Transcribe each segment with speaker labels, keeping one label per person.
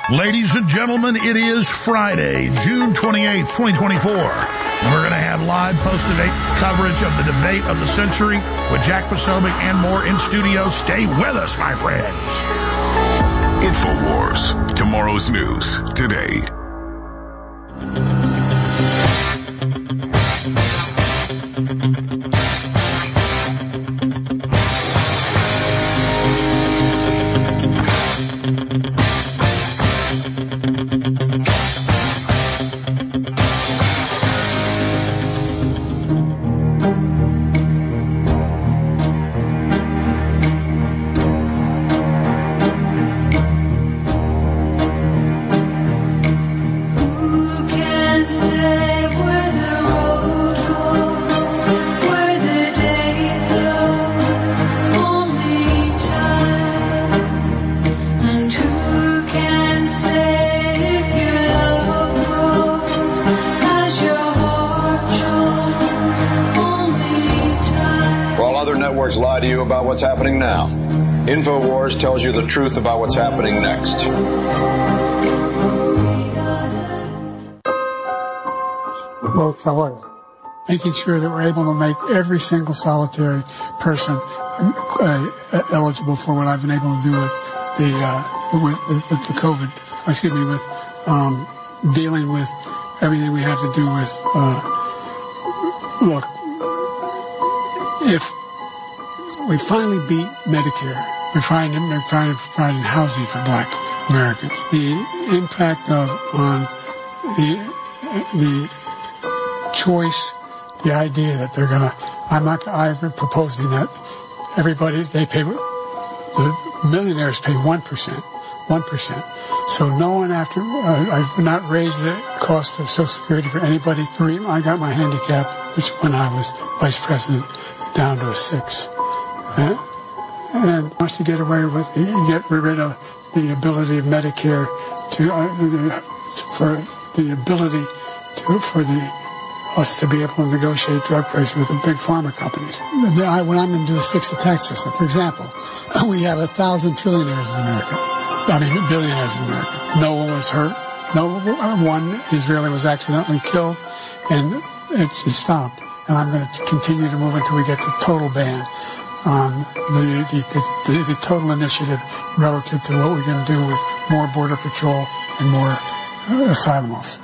Speaker 1: Ladies and gentlemen, it is Friday, June 28th, 2024. We're going to have live post-debate coverage of the debate of the century with Jack Posobiec and more in studio. Stay with us, my friends.
Speaker 2: InfoWars, tomorrow's news today.
Speaker 3: Lie to you about what's happening now. InfoWars tells you the truth about what's happening next.
Speaker 4: Both fellows, making sure that we're able to make every single solitary person eligible for what I've been able to do with the COVID. Excuse me, with dealing with everything we have to do with. Look, if we finally beat Medicare, we're trying to provide housing for Black Americans. The impact on the choice, the idea that they're gonna, I'm proposing that everybody, the millionaires pay 1%. So no one I've not raised the cost of Social Security for anybody. I got my handicap, which when I was vice president, down to a 6. And wants to get rid of the ability of Medicare for us to be able to negotiate drug prices with the big pharma companies. What I'm going to do is fix the tax system. For example, we have 1,000 trillionaires in America. Billionaires in America. No one was hurt. No one Israeli was accidentally killed, and it just stopped. And I'm going to continue to move until we get to total ban on the total initiative relative to what we're going to do with more border patrol and more asylum officers.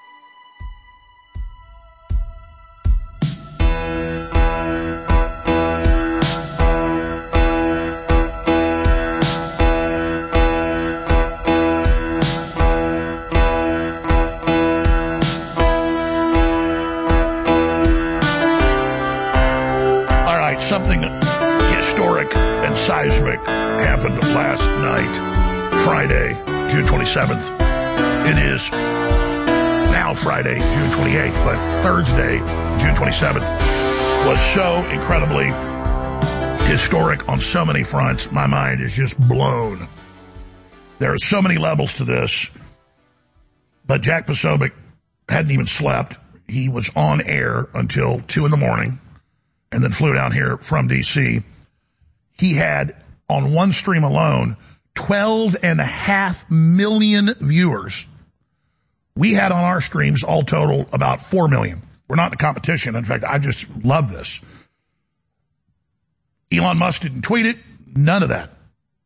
Speaker 1: Something historic and seismic happened last night, Friday, June 27th. It is now Friday, June 28th, but Thursday, June 27th, was so incredibly historic on so many fronts. My mind is just blown. There are so many levels to this, but Jack Posobiec hadn't even slept. He was on air until 2 a.m. and then flew down here from D.C. He had, on one stream alone, 12.5 million viewers. We had on our streams, all total, about 4 million. We're not in a competition. In fact, I just love this. Elon Musk didn't tweet it. None of that.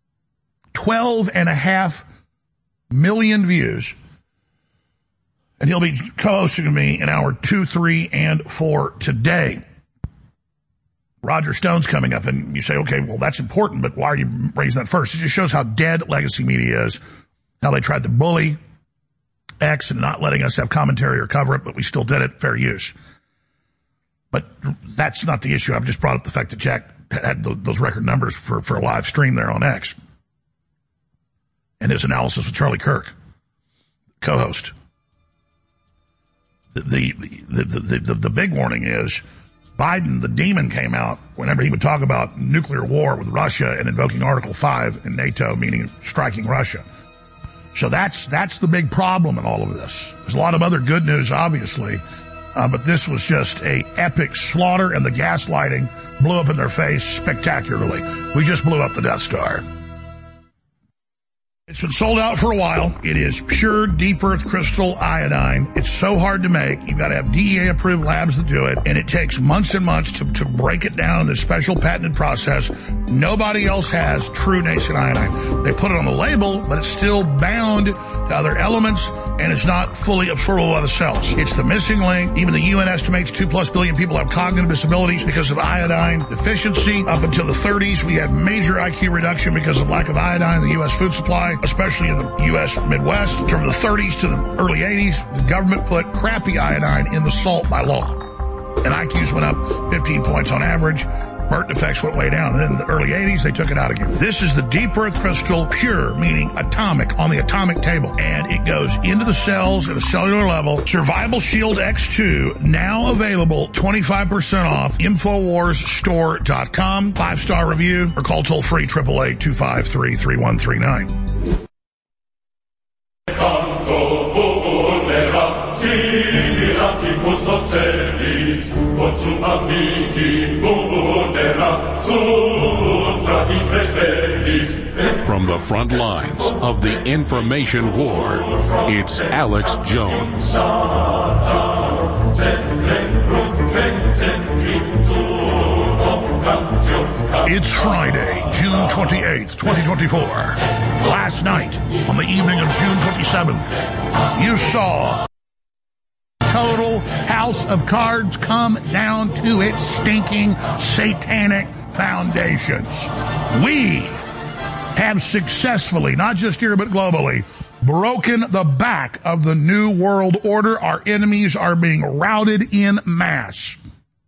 Speaker 1: 12.5 million views. And he'll be co-hosting me in hour 2, 3, and 4 today. Roger Stone's coming up, and you say, okay, well, that's important, but why are you raising that first? It just shows how dead legacy media is, how they tried to bully X and not letting us have commentary or cover it, but we still did it, fair use. But that's not the issue. I've just brought up the fact that Jack had those record numbers for a live stream there on X. And his analysis with Charlie Kirk, co-host. The big warning is Biden, the demon, came out whenever he would talk about nuclear war with Russia and invoking Article 5 in NATO, meaning striking Russia. So that's the big problem in all of this. There's a lot of other good news, obviously, but this was just a epic slaughter, and the gaslighting blew up in their face spectacularly. We just blew up the Death Star. It's been sold out for a while. It is pure deep earth crystal iodine. It's so hard to make. You've got to have DEA approved labs that do it, and it takes months and months to break it down in this special patented process. Nobody else has true nascent iodine. They put it on the label, but it's still bound to other elements, and it's not fully absorbable by the cells. It's the missing link. Even the UN estimates 2+ billion people have cognitive disabilities because of iodine deficiency. Up until the 30s, we had major IQ reduction because of lack of iodine in the U.S. food supply, especially in the U.S. Midwest. From the 30s to the early 80s, the government put crappy iodine in the salt by law. And IQs went up 15 points on average. Burnt defects went way down. And then in the early 80s, they took it out again. This is the deep earth crystal, pure, meaning atomic, on the atomic table. And it goes into the cells at a cellular level. Survival Shield X2, now available 25% off. InfoWarsStore.com. 5-star review, or call toll free 888-253-3139.
Speaker 2: From the front lines of the information war, it's Alex Jones.
Speaker 1: It's Friday, June 28th, 2024. Last night, on the evening of June 27th, you saw total house of cards come down to its stinking satanic foundations. We have successfully, not just here but globally, broken the back of the New World Order. Our enemies are being routed in mass.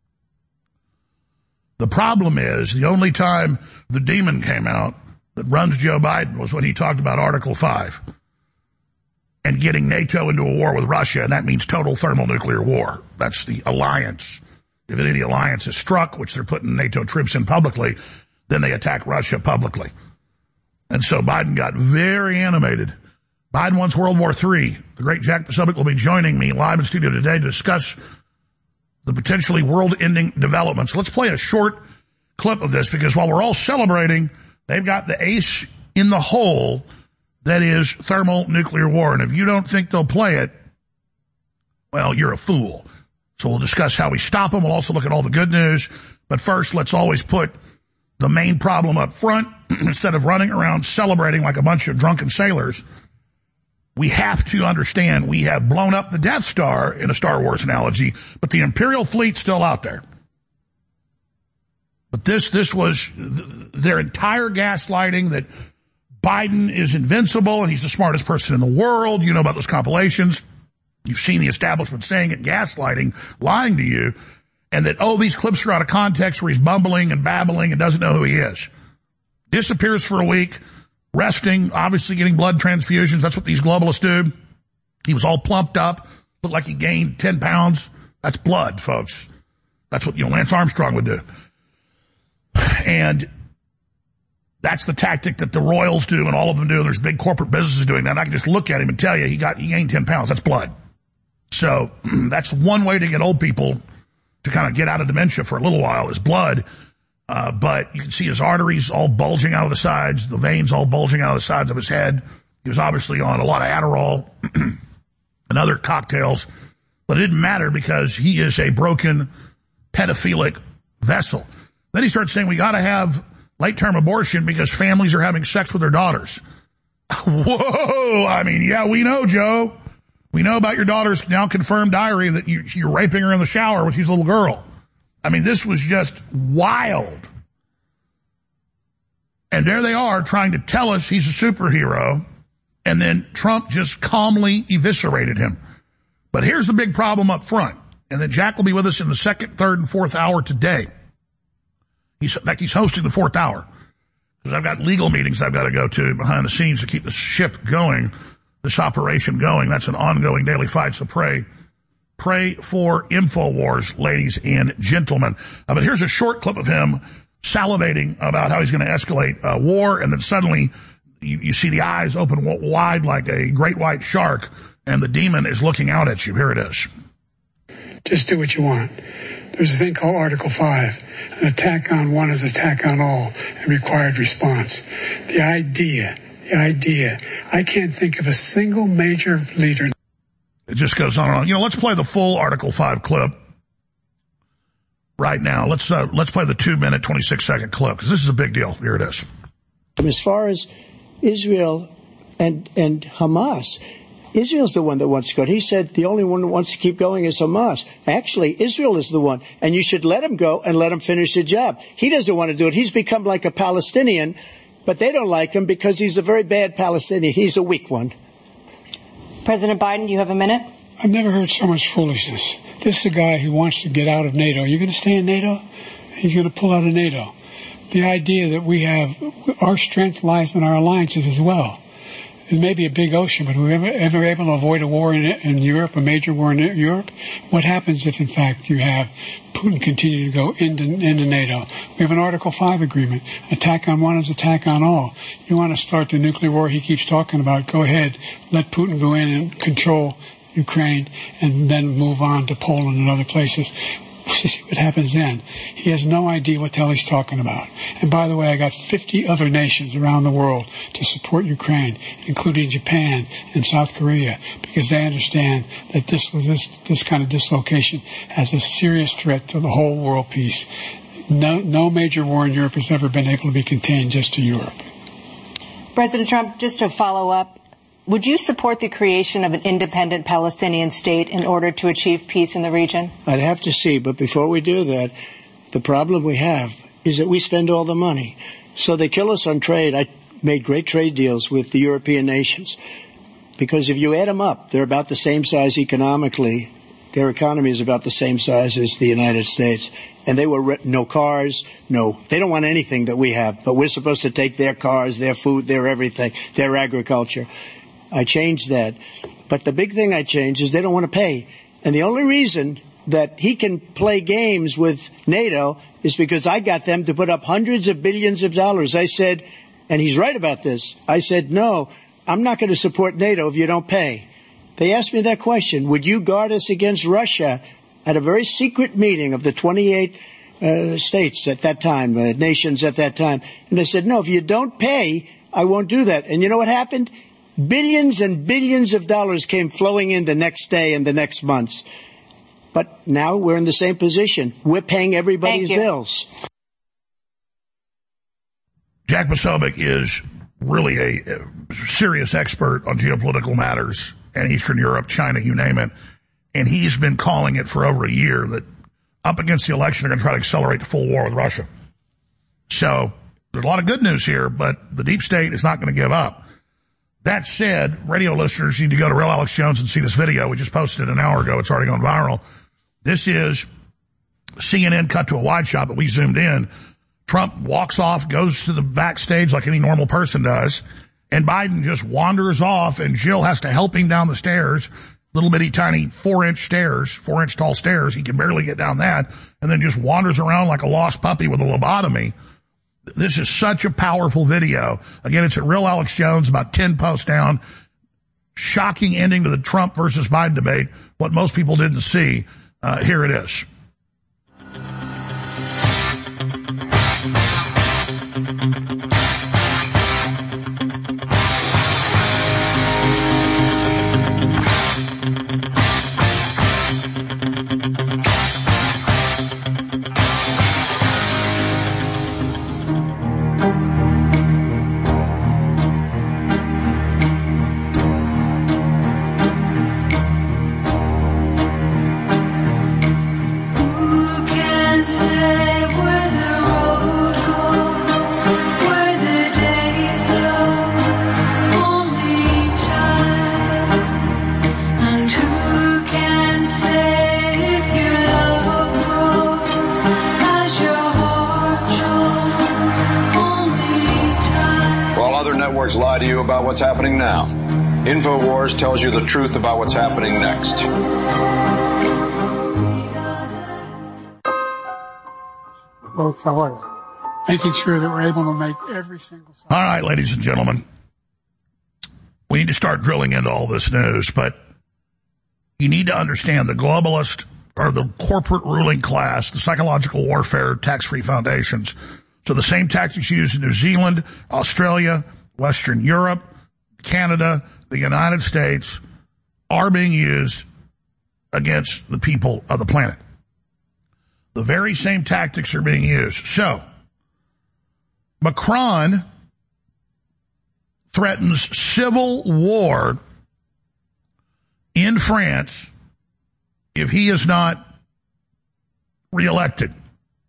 Speaker 1: The problem is, the only time the demon came out that runs Joe Biden was when he talked about Article 5 and getting NATO into a war with Russia, and that means total thermonuclear war. That's the alliance. If any alliance is struck, which they're putting NATO troops in publicly, then they attack Russia publicly. And so Biden got very animated. Biden wants World War III. The great Jack Posobiec will be joining me live in studio today to discuss the potentially world-ending developments. Let's play a short clip of this, because while we're all celebrating, they've got the ace in the hole that is thermonuclear war. And if you don't think they'll play it, well, you're a fool. So we'll discuss how we stop them. We'll also look at all the good news. But first, let's always put the main problem up front. Instead of running around celebrating like a bunch of drunken sailors, we have to understand we have blown up the Death Star, in a Star Wars analogy, but the Imperial fleet's still out there. But this was their entire gaslighting that Biden is invincible and he's the smartest person in the world. You know about those compilations. You've seen the establishment saying it, gaslighting, lying to you, and that, oh, these clips are out of context where he's bumbling and babbling and doesn't know who he is. Disappears for a week, resting, obviously getting blood transfusions. That's what these globalists do. He was all plumped up, looked like he gained 10 pounds. That's blood, folks. That's what, Lance Armstrong would do. And that's the tactic that the royals do and all of them do. There's big corporate businesses doing that. And I can just look at him and tell you he gained 10 pounds. That's blood. So that's one way to get old people to kind of get out of dementia for a little while, is blood. But you can see his arteries all bulging out of the sides, the veins all bulging out of the sides of his head. He was obviously on a lot of Adderall and other cocktails. But it didn't matter because he is a broken pedophilic vessel. Then he starts saying we got to have late-term abortion because families are having sex with their daughters. Whoa! I mean, yeah, we know, Joe. We know about your daughter's now confirmed diary that you're raping her in the shower when she's a little girl. I mean, this was just wild. And there they are trying to tell us he's a superhero, and then Trump just calmly eviscerated him. But here's the big problem up front, and then Jack will be with us in the second, third, and fourth hour today. In fact, he's hosting the fourth hour, because I've got legal meetings I've got to go to behind the scenes to keep the ship going, this operation going. That's an ongoing daily fight, so pray for InfoWars, ladies and gentlemen. But here's a short clip of him salivating about how he's going to escalate war, and then suddenly you see the eyes open wide like a great white shark, and the demon is looking out at you. Here it is.
Speaker 4: Just do what you want. There's a thing called Article 5. An attack on one is an attack on all, and required response. The idea the idea. I can't think of a single major leader.
Speaker 1: It just goes on and on. You know, let's play the full Article 5 clip right now. Let's play the 2-minute, 26-second clip, because this is a big deal. Here it is.
Speaker 5: As far as Israel and Hamas, Israel's the one that wants to go. He said the only one that wants to keep going is Hamas. Actually, Israel is the one, and you should let him go and let him finish the job. He doesn't want to do it. He's become like a Palestinian, but they don't like him because he's a very bad Palestinian. He's a weak one.
Speaker 6: President Biden, you have a minute.
Speaker 4: I've never heard so much foolishness. This is a guy who wants to get out of NATO. You're going to stay in NATO? He's going to pull out of NATO. The idea that we have, our strength lies in our alliances as well. It may be a big ocean, but we're ever able to avoid a war in Europe, a major war in Europe? What happens if, in fact, you have Putin continue to go into NATO? We have an Article 5 agreement. Attack on one is attack on all. You want to start the nuclear war he keeps talking about, go ahead. Let Putin go in and control Ukraine and then move on to Poland and other places. See what happens then. He has no idea what the hell he's talking about. And by the way, I got 50 other nations around the world to support Ukraine, including Japan and South Korea, because they understand that this kind of dislocation has a serious threat to the whole world peace. No major war in Europe has ever been able to be contained just to Europe.
Speaker 6: President Trump, just to follow up, would you support the creation of an independent Palestinian state in order to achieve peace in the region?
Speaker 5: I'd have to see, but before we do that, the problem we have is that we spend all the money. So they kill us on trade. I made great trade deals with the European nations, because if you add them up, they're about the same size economically. Their economy is about the same size as the United States. And they were no cars, they don't want anything that we have, but we're supposed to take their cars, their food, their everything, their agriculture. I changed that. But the big thing I changed is they don't want to pay. And the only reason that he can play games with NATO is because I got them to put up hundreds of billions of dollars. I said, and he's right about this, I said, no, I'm not going to support NATO if you don't pay. They asked me that question, would you guard us against Russia, at a very secret meeting of the 28 states at that time, nations at that time. And I said, no, if you don't pay, I won't do that. And you know what happened? Billions and billions of dollars came flowing in the next day and the next months. But now we're in the same position. We're paying everybody's bills.
Speaker 1: Jack Posobiec is really a serious expert on geopolitical matters and Eastern Europe, China, you name it. And he's been calling it for over a year that up against the election, they're going to try to accelerate the full war with Russia. So there's a lot of good news here, but the deep state is not going to give up. That said, radio listeners need to go to Real Alex Jones and see this video. We just posted it an hour ago. It's already gone viral. This is CNN cut to a wide shot, but we zoomed in. Trump walks off, goes to the backstage like any normal person does, and Biden just wanders off, and Jill has to help him down the stairs, little bitty tiny 4-inch tall stairs. He can barely get down that, and then just wanders around like a lost puppy with a lobotomy. This is such a powerful video. Again, it's at Real Alex Jones, about 10 posts down. Shocking ending to the Trump versus Biden debate. What most people didn't see. Here it is.
Speaker 3: Lie to you about what's happening now. InfoWars tells you the truth about what's happening next.
Speaker 4: Folks, I was making sure that we're able to make every single...
Speaker 1: All right, ladies and gentlemen. We need to start drilling into all this news, but you need to understand the globalist or the corporate ruling class, the psychological warfare, tax-free foundations. So the same tactics used in New Zealand, Australia, Western Europe, Canada, the United States are being used against the people of the planet. The very same tactics are being used. So, Macron threatens civil war in France if he is not reelected.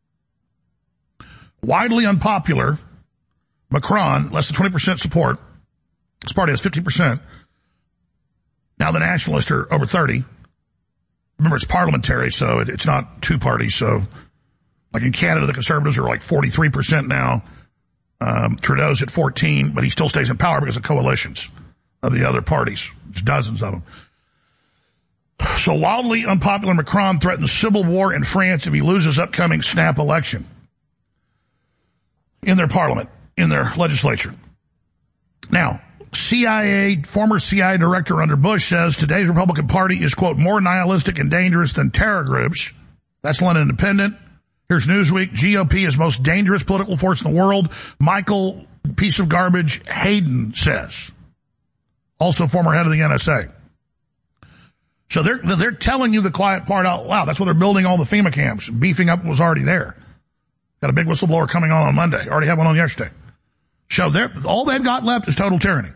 Speaker 1: Widely unpopular, Macron, less than 20% support. His party has 50%. Now the nationalists are over 30%. Remember, it's parliamentary, so it's not two parties. So, like in Canada, the Conservatives are like 43% now. Trudeau's at 14%, but he still stays in power because of coalitions of the other parties. There's dozens of them. So wildly unpopular Macron threatens civil war in France if he loses upcoming snap election in their parliament, in their legislature. Now, former CIA director under Bush says today's Republican Party is, quote, more nihilistic and dangerous than terror groups. That's London Independent. Here's Newsweek. GOP is most dangerous political force in the world. Michael, piece of garbage, Hayden says. Also former head of the NSA. So they're telling you the quiet part out loud. That's why they're building all the FEMA camps. Beefing up what was already there. Got a big whistleblower coming on Monday. Already had one on yesterday. So all they've got left is total tyranny.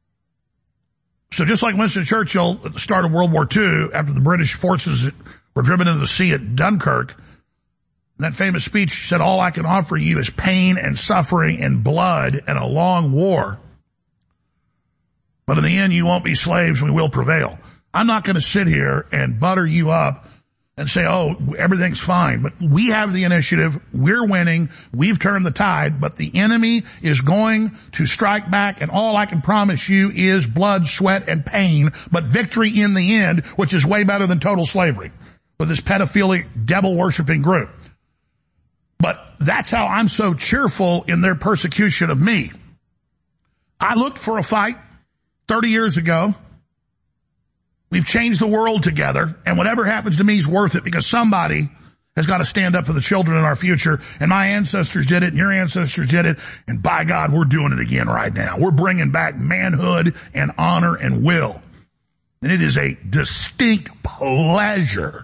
Speaker 1: So just like Winston Churchill at the start of World War II, after the British forces were driven into the sea at Dunkirk, in that famous speech said, all I can offer you is pain and suffering and blood and a long war. But in the end, you won't be slaves and we will prevail. I'm not going to sit here and butter you up and say, oh, everything's fine. But we have the initiative. We're winning. We've turned the tide. But the enemy is going to strike back. And all I can promise you is blood, sweat, and pain. But victory in the end, which is way better than total slavery with this pedophilic, devil-worshipping group. But that's how I'm so cheerful in their persecution of me. I looked for a fight 30 years ago. We've changed the world together, and whatever happens to me is worth it because somebody has got to stand up for the children in our future, and my ancestors did it, and your ancestors did it, and by God, we're doing it again right now. We're bringing back manhood and honor and will. And it is a distinct pleasure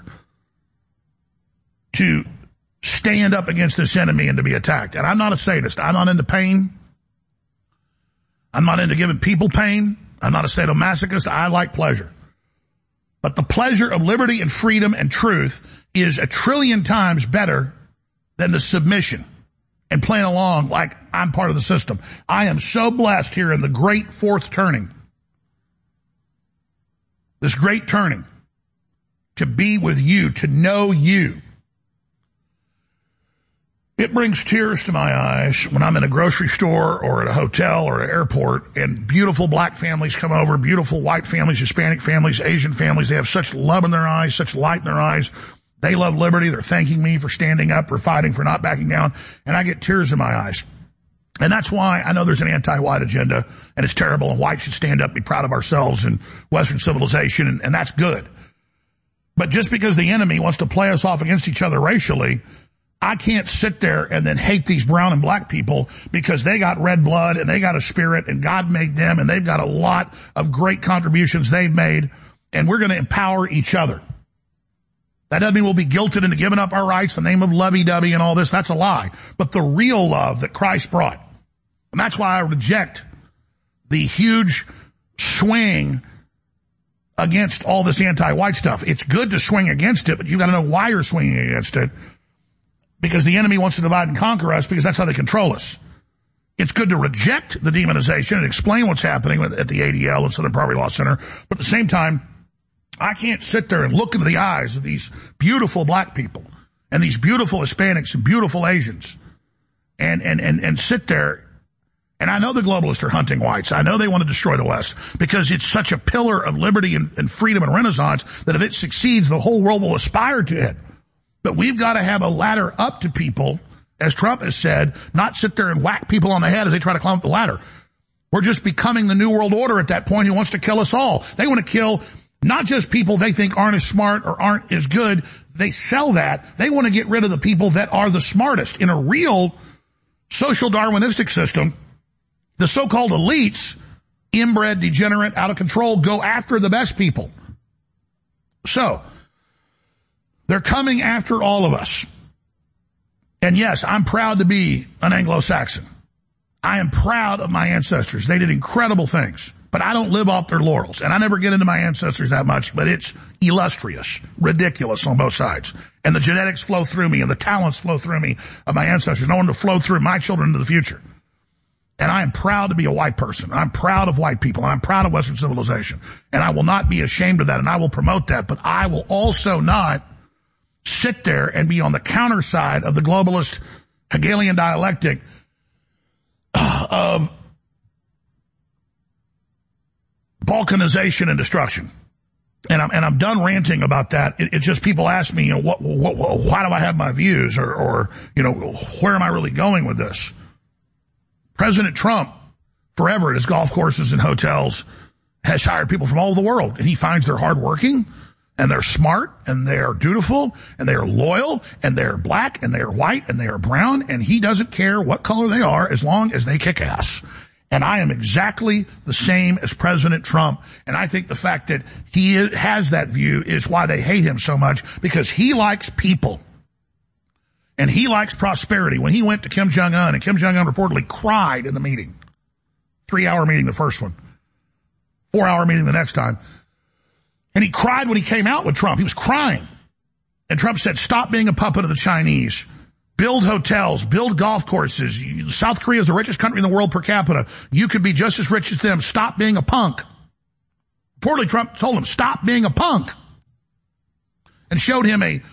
Speaker 1: to stand up against this enemy and to be attacked. And I'm not a sadist. I'm not into pain. I'm not into giving people pain. I'm not a sadomasochist. I like pleasure. But the pleasure of liberty and freedom and truth is 1 trillion times better than the submission and playing along like I'm part of the system. I am so blessed here in the great fourth turning, this great turning, to be with you, to know you. It brings tears to my eyes when I'm in a grocery store or at a hotel or an airport and beautiful black families come over, beautiful white families, Hispanic families, Asian families. They have such love in their eyes, such light in their eyes. They love liberty. They're thanking me for standing up, for fighting, for not backing down. And I get tears in my eyes. And that's why I know there's an anti-white agenda and it's terrible and whites should stand up and be proud of ourselves and Western civilization and that's good. But just because the enemy wants to play us off against each other racially, I can't sit there and then hate these brown and black people because they got red blood and they got a spirit and God made them and they've got a lot of great contributions they've made and we're going to empower each other. That doesn't mean we'll be guilted into giving up our rights in the name of lovey-dovey and all this. That's a lie. But the real love that Christ brought. And that's why I reject the huge swing against all this anti-white stuff. It's good to swing against it, but you've got to know why you're swinging against it. Because the enemy wants to divide and conquer us because that's how they control us. It's good to reject the demonization and explain what's happening at the ADL and Southern Poverty Law Center. But at the same time, I can't sit there and look into the eyes of these beautiful black people and these beautiful Hispanics and beautiful Asians and sit there. And I know the globalists are hunting whites. I know they want to destroy the West because it's such a pillar of liberty and freedom and renaissance that if it succeeds, the whole world will aspire to it. But we've got to have a ladder up to people, as Trump has said, not sit there and whack people on the head as they try to climb up the ladder. We're just becoming the New World Order at that point who wants to kill us all. They want to kill not just people they think aren't as smart or aren't as good. They sell that. They want to get rid of the people that are the smartest. In a real social Darwinistic system, The so-called elites, inbred, degenerate, out of control, go after the best people. So, they're coming after all of us. And yes, I'm proud to be an Anglo-Saxon. I am proud of my ancestors. They did incredible things. But I don't live off their laurels. And I never get into my ancestors that much, but it's illustrious, ridiculous on both sides. And the genetics flow through me and the talents flow through me of my ancestors. I want to flow through my children into the future. And I am proud to be a white person. I'm proud of white people. And I'm proud of Western civilization. And I will not be ashamed of that. And I will promote that. But I will also not sit there and be on the counter side of the globalist Hegelian dialectic of balkanization and destruction. And I'm done ranting about that. It's just people ask me, why do I have my views, or where am I really going with this? President Trump, forever at his golf courses and hotels, has hired people from all over the world, and he finds they're hardworking, and they're smart, and they're dutiful, and they're loyal, and they're black, and they're white, and they are brown, and he doesn't care what color they are as long as they kick ass. And I am exactly the same as President Trump. And I think the fact that he has that view is why they hate him so much, because he likes people. And he likes prosperity. When he went to Kim Jong-un, and Kim Jong-un reportedly cried in the meeting. 3-hour meeting, the first one. 4-hour meeting the next time. And he cried when he came out with Trump. He was crying. And Trump said, stop being a puppet of the Chinese. Build hotels, build golf courses. South Korea is the richest country in the world per capita. You could be just as rich as them. Stop being a punk. Reportedly, Trump told him, stop being a punk. And showed him a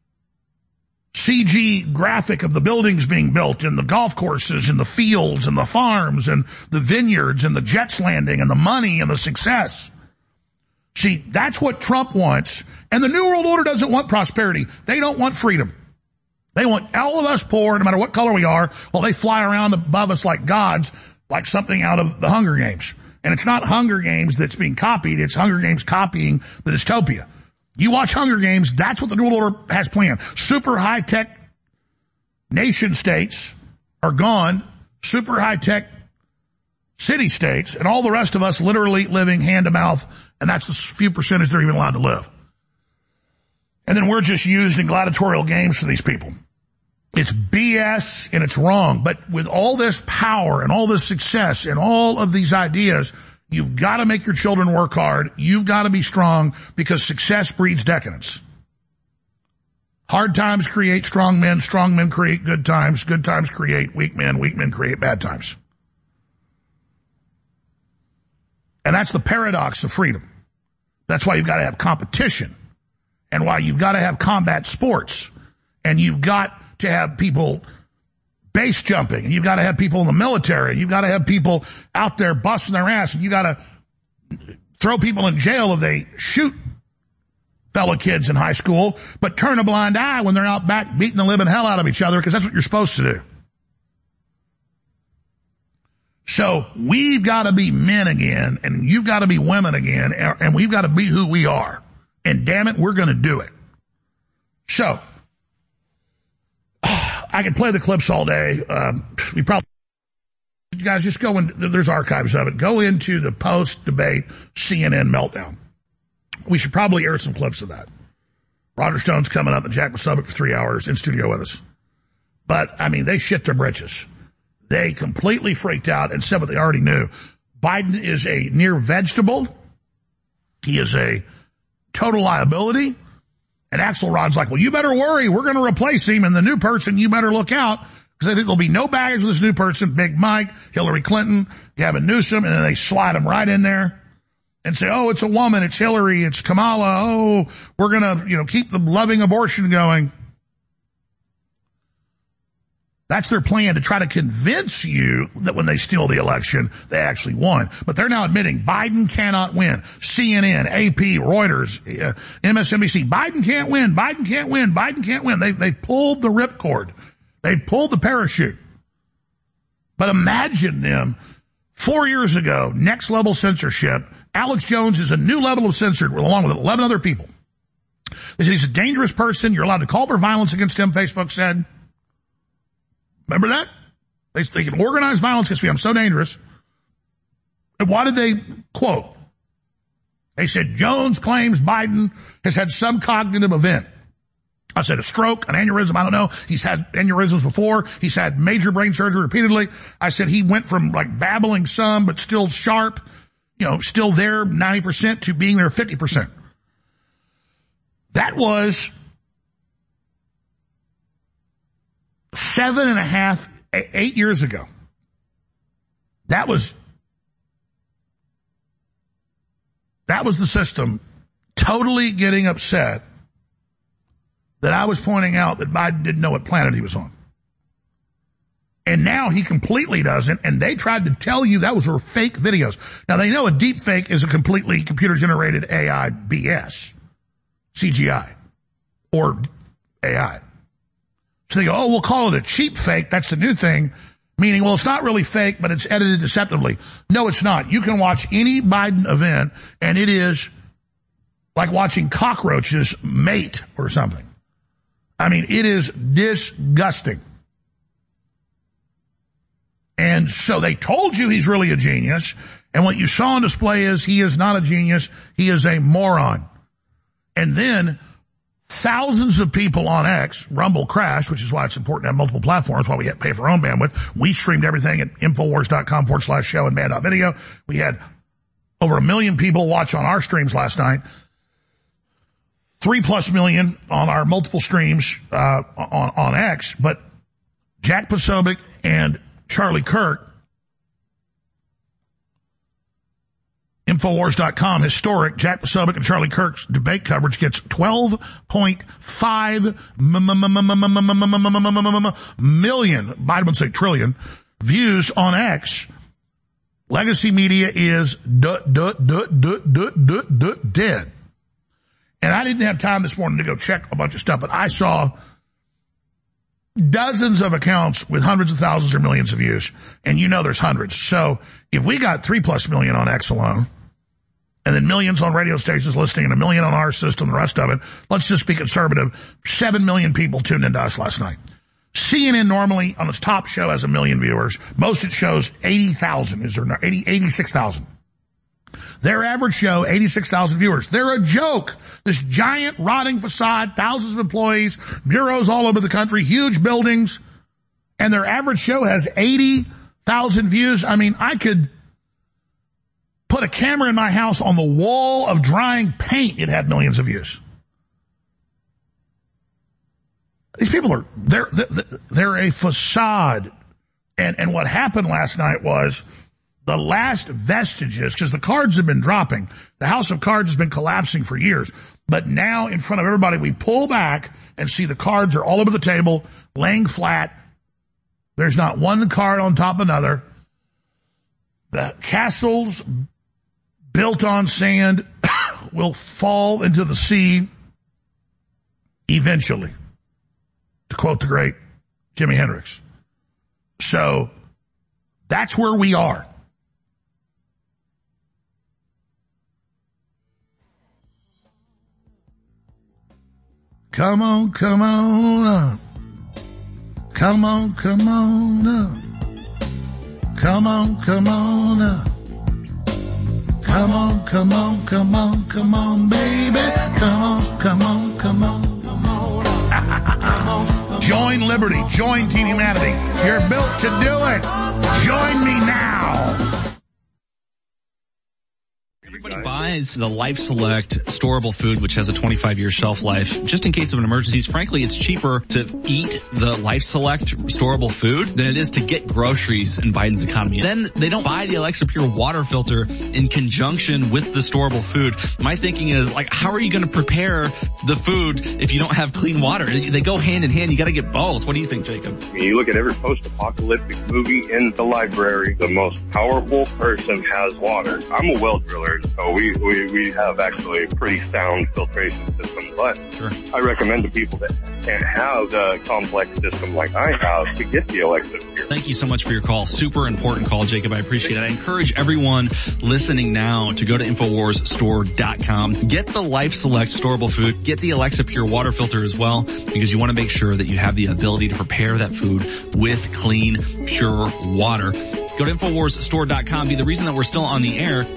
Speaker 1: CG graphic of the buildings being built and the golf courses and the fields and the farms and the vineyards and the jets landing and the money and the success. See, that's what Trump wants. And the New World Order doesn't want prosperity. They don't want freedom. They want all of us poor, no matter what color we are, while they fly around above us like gods, like something out of the Hunger Games. And it's not Hunger Games that's being copied, it's Hunger Games copying the dystopia. You watch Hunger Games, that's what the New World Order has planned. Super high-tech nation states are gone, super high-tech city-states, and all the rest of us literally living hand-to-mouth, and that's the few percentage they're even allowed to live. And then we're just used in gladiatorial games for these people. It's BS and it's wrong. But with all this power and all this success and all of these ideas, you've got to make your children work hard. You've got to be strong, because success breeds decadence. Hard times create strong men create good times create weak men create bad times. And that's the paradox of freedom. That's why you've got to have competition, and why you've got to have combat sports, and you've got to have people base jumping, and you've got to have people in the military, and you've got to have people out there busting their ass, and you got to throw people in jail if they shoot fellow kids in high school, but turn a blind eye when they're out back beating the living hell out of each other, because that's what you're supposed to do. So we've got to be men again, and you've got to be women again, and we've got to be who we are. And damn it, we're going to do it. So I could play the clips all day. You guys just go in. There's archives of it. Go into the post-debate CNN meltdown. We should probably air some clips of that. Roger Stone's coming up and Jack Posobiec for 3 hours in studio with us. But, I mean, they shit their britches. They completely freaked out and said what they already knew. Biden is a near vegetable. He is a total liability. And Axelrod's like, well, you better worry. We're going to replace him. And the new person, you better look out, because I think there'll be no baggage with this new person. Big Mike, Hillary Clinton, Gavin Newsom, and then they slide him right in there and say, oh, it's a woman, it's Hillary, it's Kamala. Oh, we're going to, keep the loving abortion going. That's their plan, to try to convince you that when they steal the election, they actually won. But they're now admitting Biden cannot win. CNN, AP, Reuters, MSNBC, Biden can't win, Biden can't win, Biden can't win. They pulled the ripcord. They pulled the parachute. But imagine them 4 years ago, next level censorship. Alex Jones is a new level of censored, along with 11 other people. They said he's a dangerous person. You're allowed to call for violence against him, Facebook said. Remember that? They can organize violence against me. I'm so dangerous. And why did they quote? They said, Jones claims Biden has had some cognitive event. I said a stroke, an aneurysm, I don't know. He's had aneurysms before. He's had major brain surgery repeatedly. I said he went from like babbling some, but still sharp, still there 90% to being there 50%. That was 8 years ago. That was the system totally getting upset that I was pointing out that Biden didn't know what planet he was on. And now he completely doesn't, and they tried to tell you that was fake videos. Now, they know a deep fake is a completely computer-generated AI BS, CGI, or AI. So they go, oh, we'll call it a cheap fake. That's the new thing. Meaning, well, it's not really fake, but it's edited deceptively. No, it's not. You can watch any Biden event, and it is like watching cockroaches mate or something. I mean, it is disgusting. And so they told you he's really a genius, and what you saw on display is he is not a genius, he is a moron. And then thousands of people on X, Rumble crashed, which is why it's important to have multiple platforms while we pay for our own bandwidth. We streamed everything at Infowars.com/show and band.video. We had over 1 million people watch on our streams last night. 3+ million on our multiple streams on X. But Jack Posobiec and Charlie Kirk, Infowars.com, historic, Jack Posobiec and Charlie Kirk's debate coverage gets 12.5 million, Biden would say trillion, views on X. Legacy media is dead. And I didn't have time this morning to go check a bunch of stuff, but I saw dozens of accounts with hundreds of thousands or millions of views. And there's hundreds. So if we got 3+ million on X alone, and then millions on radio stations listening and 1 million on our system, the rest of it, let's just be conservative, 7 million people tuned into us last night. CNN normally on its top show has 1 million viewers. Most it shows 80,000. Is there not 86,000? Their average show, 86,000 viewers. They're a joke. This giant rotting facade, thousands of employees, bureaus all over the country, huge buildings, and their average show has 80,000 views. I mean, I could put a camera in my house on the wall of drying paint. It had millions of views. These people they're a facade. And what happened last night was the last vestiges, because the cards have been dropping. The house of cards has been collapsing for years. But now in front of everybody, we pull back and see the cards are all over the table, laying flat. There's not one card on top of another. The castles built on sand will fall into the sea eventually, to quote the great Jimi Hendrix. So that's where we are. Come on, come on up. Come on, come on up. Come on, come on up. Come on, come on, come on, come on, baby. Come on, come on, come on, come on. Join liberty. Join Team Humanity. You're built to do it. Join me now.
Speaker 7: Everybody buys the Life Select storable food, which has a 25-year shelf life, just in case of an emergency. Frankly, it's cheaper to eat the Life Select storable food than it is to get groceries in Biden's economy. Then they don't buy the Alexa Pure water filter in conjunction with the storable food. My thinking is, how are you going to prepare the food if you don't have clean water? They go hand in hand. You got to get both. What do you think, Jacob?
Speaker 8: You look at every post-apocalyptic movie in the library, the most powerful person has water. I'm a well driller. So we have actually a pretty sound filtration system, but sure. I recommend to people that can't have the complex system like I have to get the Alexa Pure.
Speaker 7: Thank you so much for your call. Super important call, Jacob. I appreciate it. I encourage everyone listening now to go to InfoWarsStore.com. Get the Life Select storable food. Get the Alexa Pure water filter as well, because you want to make sure that you have the ability to prepare that food with clean, pure water. Go to InfoWarsStore.com. Be the reason that we're still on the air.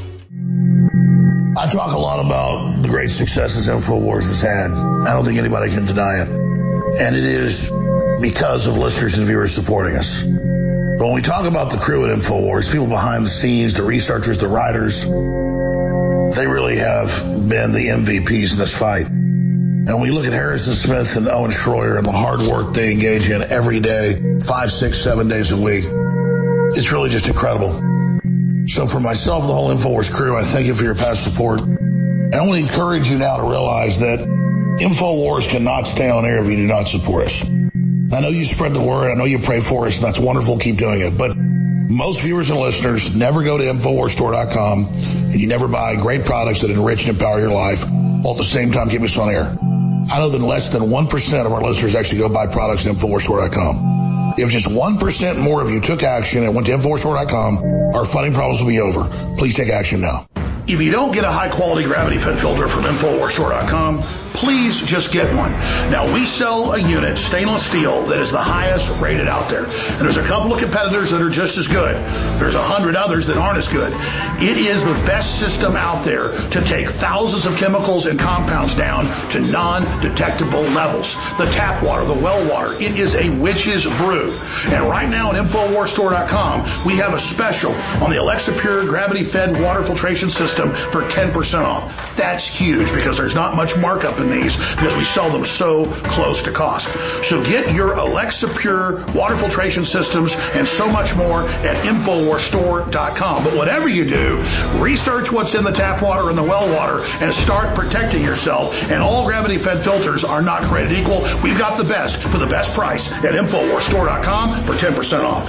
Speaker 1: I talk a lot about the great successes InfoWars has had. I don't think anybody can deny it. And it is because of listeners and viewers supporting us. But when we talk about the crew at InfoWars, people behind the scenes, the researchers, the writers, they really have been the MVPs in this fight. And when we look at Harrison Smith and Owen Schroyer and the hard work they engage in every day, 5, 6, 7 days a week, it's really just incredible. So for myself and the whole InfoWars crew, I thank you for your past support. And I want to encourage you now to realize that InfoWars cannot stay on air if you do not support us. I know you spread the word. I know you pray for us, and that's wonderful. Keep doing it. But most viewers and listeners never go to InfoWarsStore.com, and you never buy great products that enrich and empower your life while at the same time keep us on air. I know that less than 1% of our listeners actually go buy products at InfoWarsStore.com. If just 1% more of you took action and went to InfoWarsStore.com, our funding problems will be over. Please take action now. If you don't get a high-quality gravity-fed filter from InfoWarsStore.com, please just get one. Now, we sell a unit, stainless steel, that is the highest rated out there. And there's a couple of competitors that are just as good. There's 100 others that aren't as good. It is the best system out there to take thousands of chemicals and compounds down to non-detectable levels. The tap water, the well water, it is a witch's brew. And right now at InfoWarsStore.com, we have a special on the Alexa Pure gravity-fed water filtration system for 10% off. That's huge because there's not much markup in these because we sell them so close to cost. So get your Alexa Pure water filtration systems and so much more at InfoWarsStore.com. But whatever you do, research what's in the tap water and the well water and start protecting yourself. And all gravity-fed filters are not created equal. We've got the best for the best price at InfoWarsStore.com for 10% off.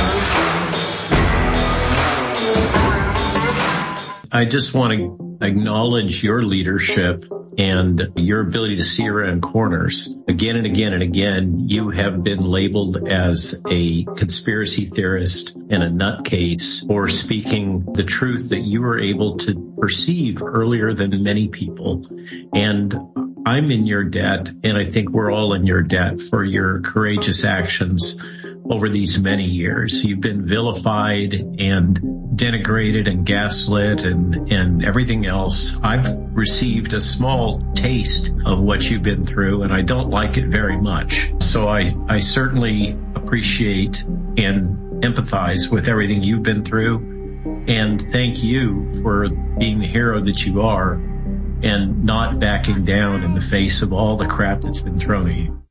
Speaker 9: I just want to acknowledge your leadership and your ability to see around corners. Again and again and again, you have been labeled as a conspiracy theorist and a nutcase for speaking the truth that you were able to perceive earlier than many people. And I'm in your debt, and I think we're all in your debt for your courageous actions over these many years. You've been vilified and denigrated and gaslit and everything else. I've received a small taste of what you've been through, and I don't like it very much. So I certainly appreciate and empathize with everything you've been through, and thank you for being the hero that you are and not backing down in the face of all the crap that's been thrown at you.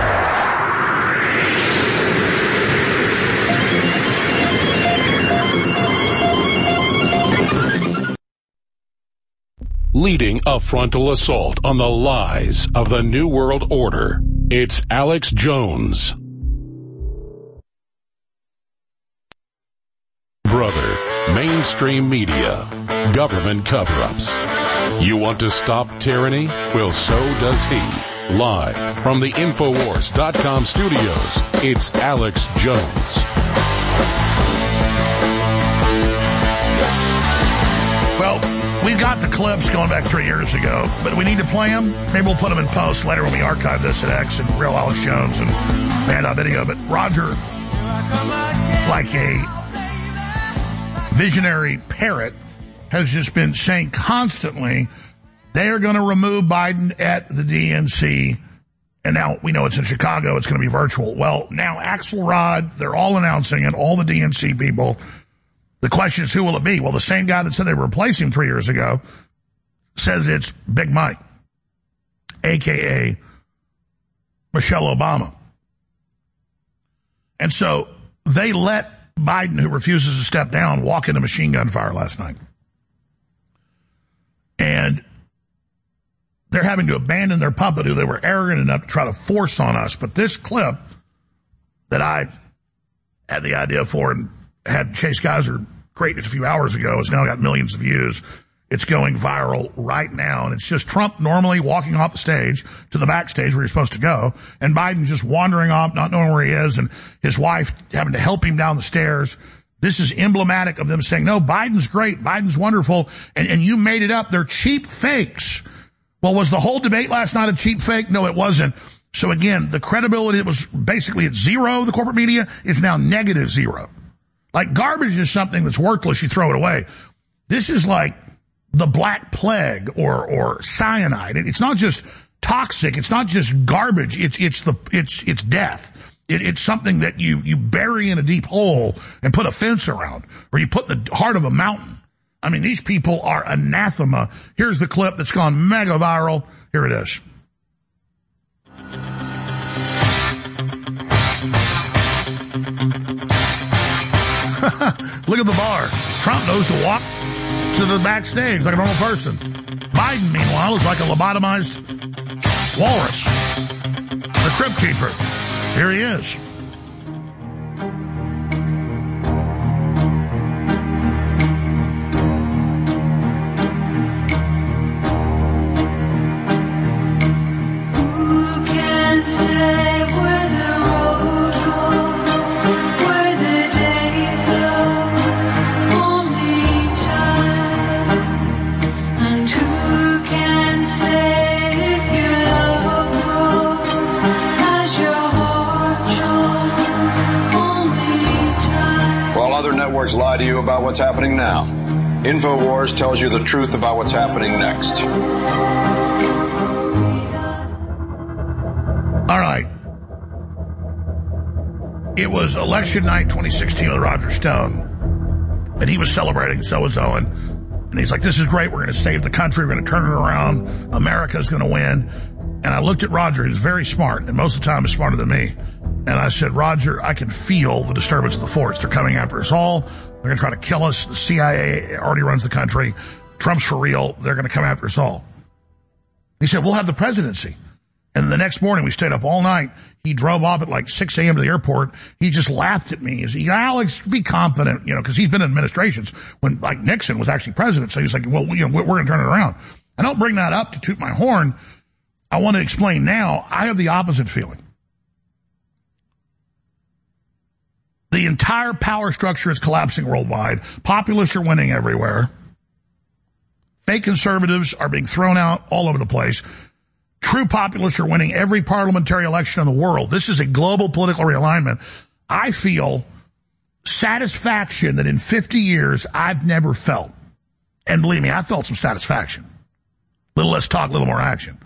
Speaker 2: Leading a frontal assault on the lies of the New World Order, it's Alex Jones. Brother, mainstream media, government cover-ups. You want to stop tyranny? Well, so does he. Live from the Infowars.com studios, it's Alex Jones.
Speaker 1: Well, we've got the clips going back 3 years ago, but we need to play them. Maybe we'll put them in post later when we archive this at X and Real Alex Jones and Band.video. But Roger, like a visionary parrot, has just been saying constantly they are going to remove Biden at the DNC. And now we know it's in Chicago. It's going to be virtual. Well, now Axelrod, they're all announcing it, all the DNC people. The question is, who will it be? Well, the same guy that said they were replacing him 3 years ago says it's Big Mike, a.k.a. Michelle Obama. And so they let Biden, who refuses to step down, walk into machine gun fire last night. And they're having to abandon their puppet, who they were arrogant enough to try to force on us. But this clip that I had the idea for and had Chase Geiser create it a few hours ago has now got millions of views. It's going viral right now. And it's just Trump normally walking off the stage to the backstage where you're supposed to go, and Biden just wandering off, not knowing where he is, and his wife having to help him down the stairs. This is emblematic of them saying, no, Biden's great, Biden's wonderful, and you made it up. They're cheap fakes. Well, was the whole debate last night a cheap fake? No, it wasn't. So again, the credibility that was basically at zero, the corporate media, is now -0. Like garbage is something that's worthless. You throw it away. This is like the Black Plague or cyanide. It's not just toxic. It's not just garbage. It's death. It's something that you bury in a deep hole and put a fence around, or you put in the heart of a mountain. I mean, these people are anathema. Here's the clip that's gone mega viral. Here it is. Look at the bar. Trump knows to walk to the backstage like a normal person. Biden, meanwhile, is like a lobotomized walrus. The crypt keeper. Here he is.
Speaker 3: Lie to you about what's happening now. InfoWars tells you the truth about what's happening next.
Speaker 1: All right. It was election night 2016 with Roger Stone, and he was celebrating, so was Owen. And he's like, this is great. We're going to save the country. We're going to turn it around. America's going to win. And I looked at Roger, who's very smart, and most of the time is smarter than me. And I said, Roger, I can feel the disturbance of the force. They're coming after us all. They're going to try to kill us. The CIA already runs the country. Trump's for real. They're going to come after us all. He said, we'll have the presidency. And the next morning, we stayed up all night. He drove off at like 6 a.m. to the airport. He just laughed at me. He said, Alex, be confident, because he's been in administrations when like Nixon was actually president. So he was like, well, we're going to turn it around. I don't bring that up to toot my horn. I want to explain now. I have the opposite feeling. The entire power structure is collapsing worldwide. Populists are winning everywhere. Fake conservatives are being thrown out all over the place. True populists are winning every parliamentary election in the world. This is a global political realignment. I feel satisfaction that in 50 years I've never felt. And believe me, I felt some satisfaction. A little less talk, a little more action.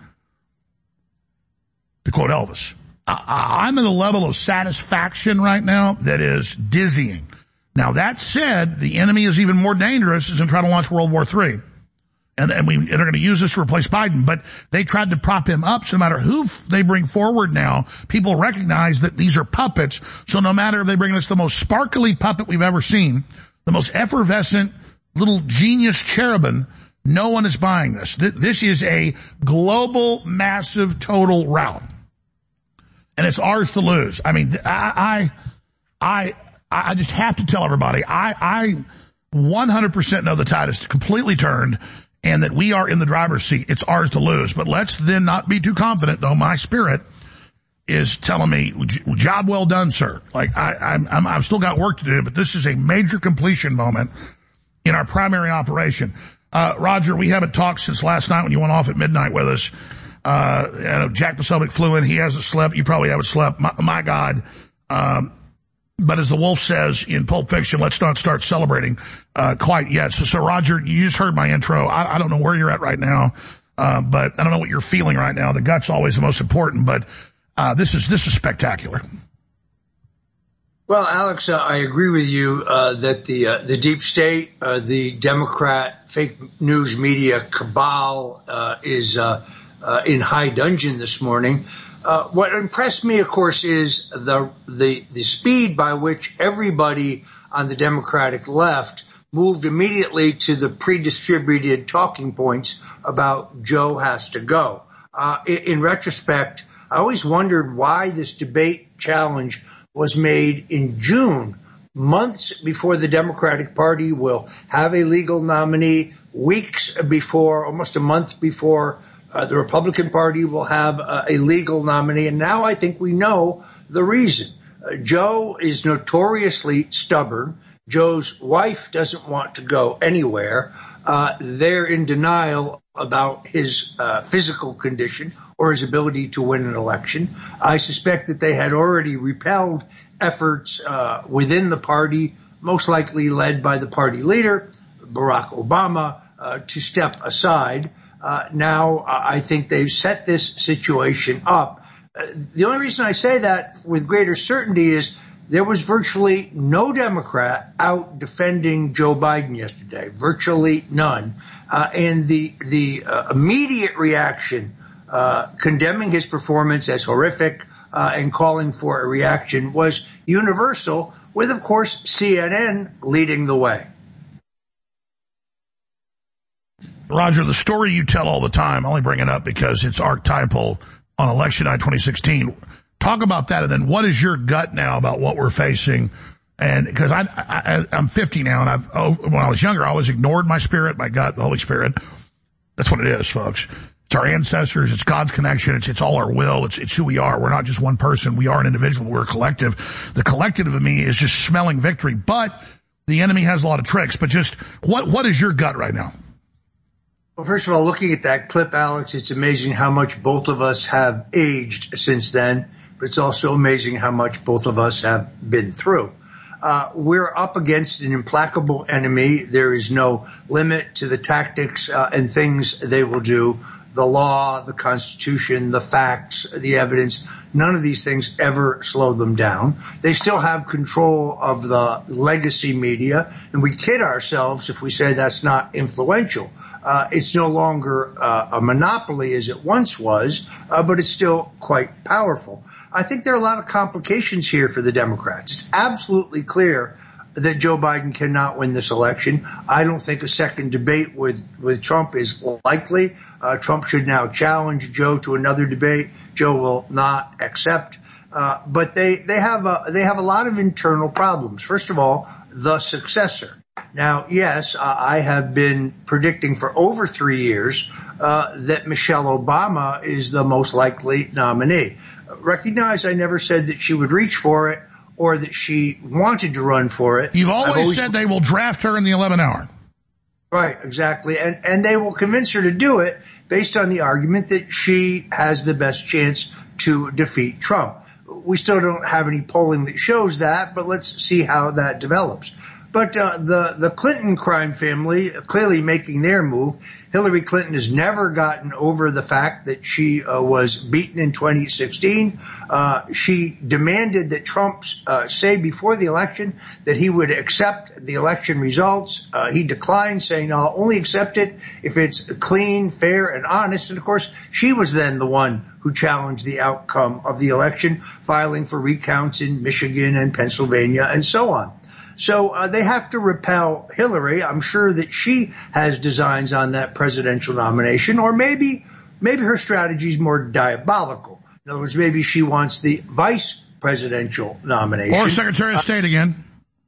Speaker 1: To quote Elvis. I'm at a level of satisfaction right now that is dizzying. Now, that said, the enemy is even more dangerous as in trying to launch World War III. And they're going to use this to replace Biden. But they tried to prop him up, so no matter who they bring forward now, people recognize that these are puppets. So no matter if they bring us the most sparkly puppet we've ever seen, the most effervescent little genius cherubim, no one is buying this. This is a global, massive, total rout. And it's ours to lose. I mean, I just have to tell everybody, I 100% know the tide is completely turned and that we are in the driver's seat. It's ours to lose. But let's then not be too confident, though my spirit is telling me, job well done, sir. Like, I've still got work to do, but this is a major completion moment in our primary operation. Roger, we haven't talked since last night when you went off at midnight with us. Jack Posobiec flew in. He hasn't slept. You probably haven't slept. My God. But as the wolf says in Pulp Fiction, let's not start celebrating, quite yet. So Roger, you just heard my intro. I don't know where you're at right now. But I don't know what you're feeling right now. The gut's always the most important, but, this is spectacular.
Speaker 10: Well, Alex, I agree with you, that the deep state, the Democrat fake news media cabal, is, in high dudgeon this morning. What impressed me, of course, is the speed by which everybody on the Democratic left moved immediately to the pre-distributed talking points about Joe has to go. In retrospect, I always wondered why this debate challenge was made in June, months before the Democratic Party will have a legal nominee, weeks before, almost a month before the Republican Party will have a legal nominee. And now I think we know the reason. Joe is notoriously stubborn. Joe's wife doesn't want to go anywhere. They're in denial about his physical condition or his ability to win an election. I suspect that they had already repelled efforts within the party most likely led by the party leader, Barack Obama, to step aside. Now, I think they've set this situation up. The only reason I say that with greater certainty is there was virtually no Democrat out defending Joe Biden yesterday, virtually none. And the immediate reaction condemning his performance as horrific and calling for a reaction was universal, with, of course, CNN leading the way.
Speaker 1: Roger, the story you tell all the time, I only bring it up because it's archetypal on election night 2016. Talk about that, and then what is your gut now about what we're facing? And because I'm 50 now, and when I was younger, I always ignored my spirit, my gut, the Holy Spirit. That's what it is, folks. It's our ancestors. It's God's connection. It's all our will. It's who we are. We're not just one person. We are an individual. We're a collective. The collective of me is just smelling victory, but the enemy has a lot of tricks. But just what is your gut right now?
Speaker 10: Well, first of all, looking at that clip, Alex, it's amazing how much both of us have aged since then, but it's also amazing how much both of us have been through. We're up against an implacable enemy. There is no limit to the tactics and things they will do. The law, the Constitution, the facts, the evidence, none of these things ever slow them down. They still have control of the legacy media, and we kid ourselves if we say that's not influential. It's no longer a monopoly as it once was, but it's still quite powerful. I think there are a lot of complications here for the Democrats. It's absolutely clear that Joe Biden cannot win this election. I don't think a second debate with Trump is likely. Trump should now challenge Joe to another debate. Joe will not accept. But they have a lot of internal problems. First of all, the successor. Now, yes, I have been predicting for over 3 years that Michelle Obama is the most likely nominee. Recognize I never said that she would reach for it or that she wanted to run for it.
Speaker 1: You've always said they will draft her in the 11th hour.
Speaker 10: Right, exactly. And they will convince her to do it based on the argument that she has the best chance to defeat Trump. We still don't have any polling that shows that, but let's see how that develops. But the Clinton crime family clearly making their move. Hillary Clinton has never gotten over the fact that she was beaten in 2016. She demanded that Trump say before the election that he would accept the election results. He declined, saying, I'll only accept it if it's clean, fair, and honest. And, of course, she was then the one who challenged the outcome of the election, filing for recounts in Michigan and Pennsylvania and so on. So they have to repel Hillary. I'm sure that she has designs on that presidential nomination, or maybe her strategy is more diabolical. In other words, maybe she wants the vice presidential nomination.
Speaker 1: Or Secretary of State again.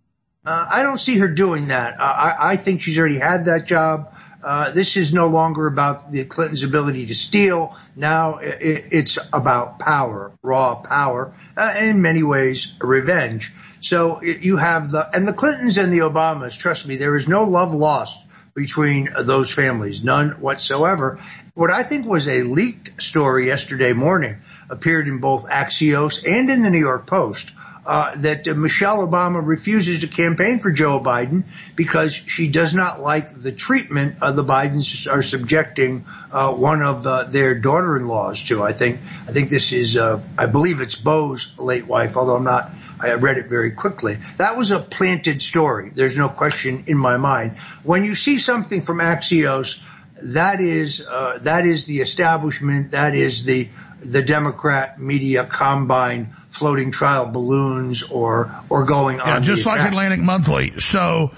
Speaker 10: I don't see her doing that. I think she's already had that job. This is no longer about the Clintons' ability to steal. Now it's about power, raw power, and in many ways, revenge. So you have the Clintons and the Obamas, trust me, there is no love lost between those families, none whatsoever. What I think was a leaked story yesterday morning appeared in both Axios and in the New York Post. That Michelle Obama refuses to campaign for Joe Biden because she does not like the treatment the Bidens are subjecting one of their daughter-in-laws to. I think this is, I believe it's Beau's late wife, although I read it very quickly. That was a planted story. There's no question in my mind. When you see something from Axios, that is the establishment, that is the Democrat media combine floating trial balloons or going on.
Speaker 1: Yeah, just like Atlantic Monthly. So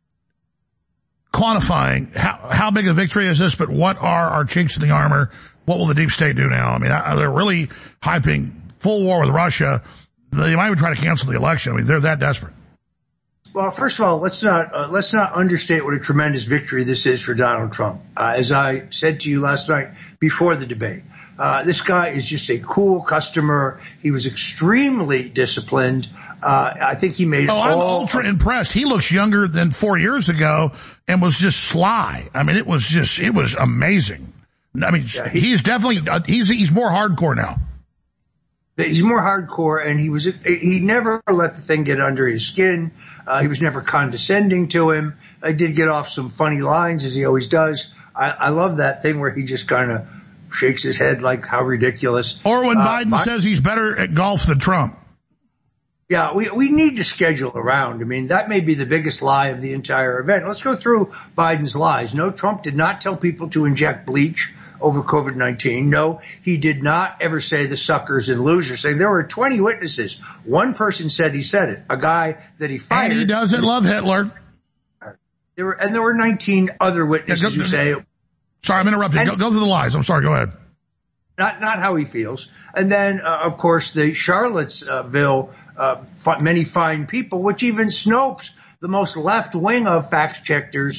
Speaker 1: quantifying how big a victory is this, but what are our chinks in the armor? What will the deep state do now? I mean, they're really hyping full war with Russia. They might even try to cancel the election. I mean, they're that desperate.
Speaker 10: Well, first of all, let's not understate what a tremendous victory this is for Donald Trump. As I said to you last night before the debate, this guy is just a cool customer. He was extremely disciplined. I think he made
Speaker 1: I'm ultra impressed. He looks younger than 4 years ago and was just sly. I mean, it was amazing. I mean, he's definitely, he's more hardcore now.
Speaker 10: He's more hardcore, and he never let the thing get under his skin. He was never condescending to him. I did get off some funny lines, as he always does. I love that thing where he just kind of shakes his head like, how ridiculous.
Speaker 1: Or when Biden says he's better at golf than Trump.
Speaker 10: Yeah, we need to schedule around. I mean, that may be the biggest lie of the entire event. Let's go through Biden's lies. No, Trump did not tell people to inject bleach over COVID-19. No, he did not ever say the suckers and losers. Saying there were 20 witnesses. One person said he said it. A guy that he fired.
Speaker 1: And he doesn't love Hitler.
Speaker 10: There were 19 other witnesses who say.
Speaker 1: Sorry, I'm interrupting. Go through the lies. I'm sorry. Go ahead.
Speaker 10: Not how he feels. And then, of course, the Charlottesville, many fine people, which even Snopes, the most left wing of fact checkers,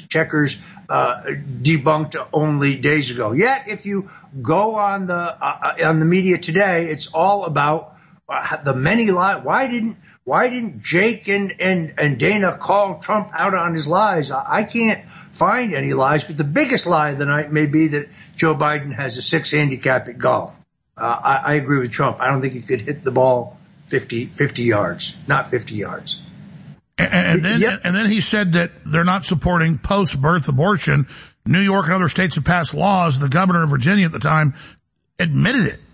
Speaker 10: debunked only days ago. Yet, if you go on the media today, it's all about the many lies. Why didn't Jake and Dana call Trump out on his lies? I can't find any lies, but the biggest lie of the night may be that Joe Biden has a 6 handicap at golf. I agree with Trump. I don't think he could hit the ball 50 yards, not 50 yards.
Speaker 1: And then he said that they're not supporting post-birth abortion. New York and other states have passed laws. The governor of Virginia at the time admitted it.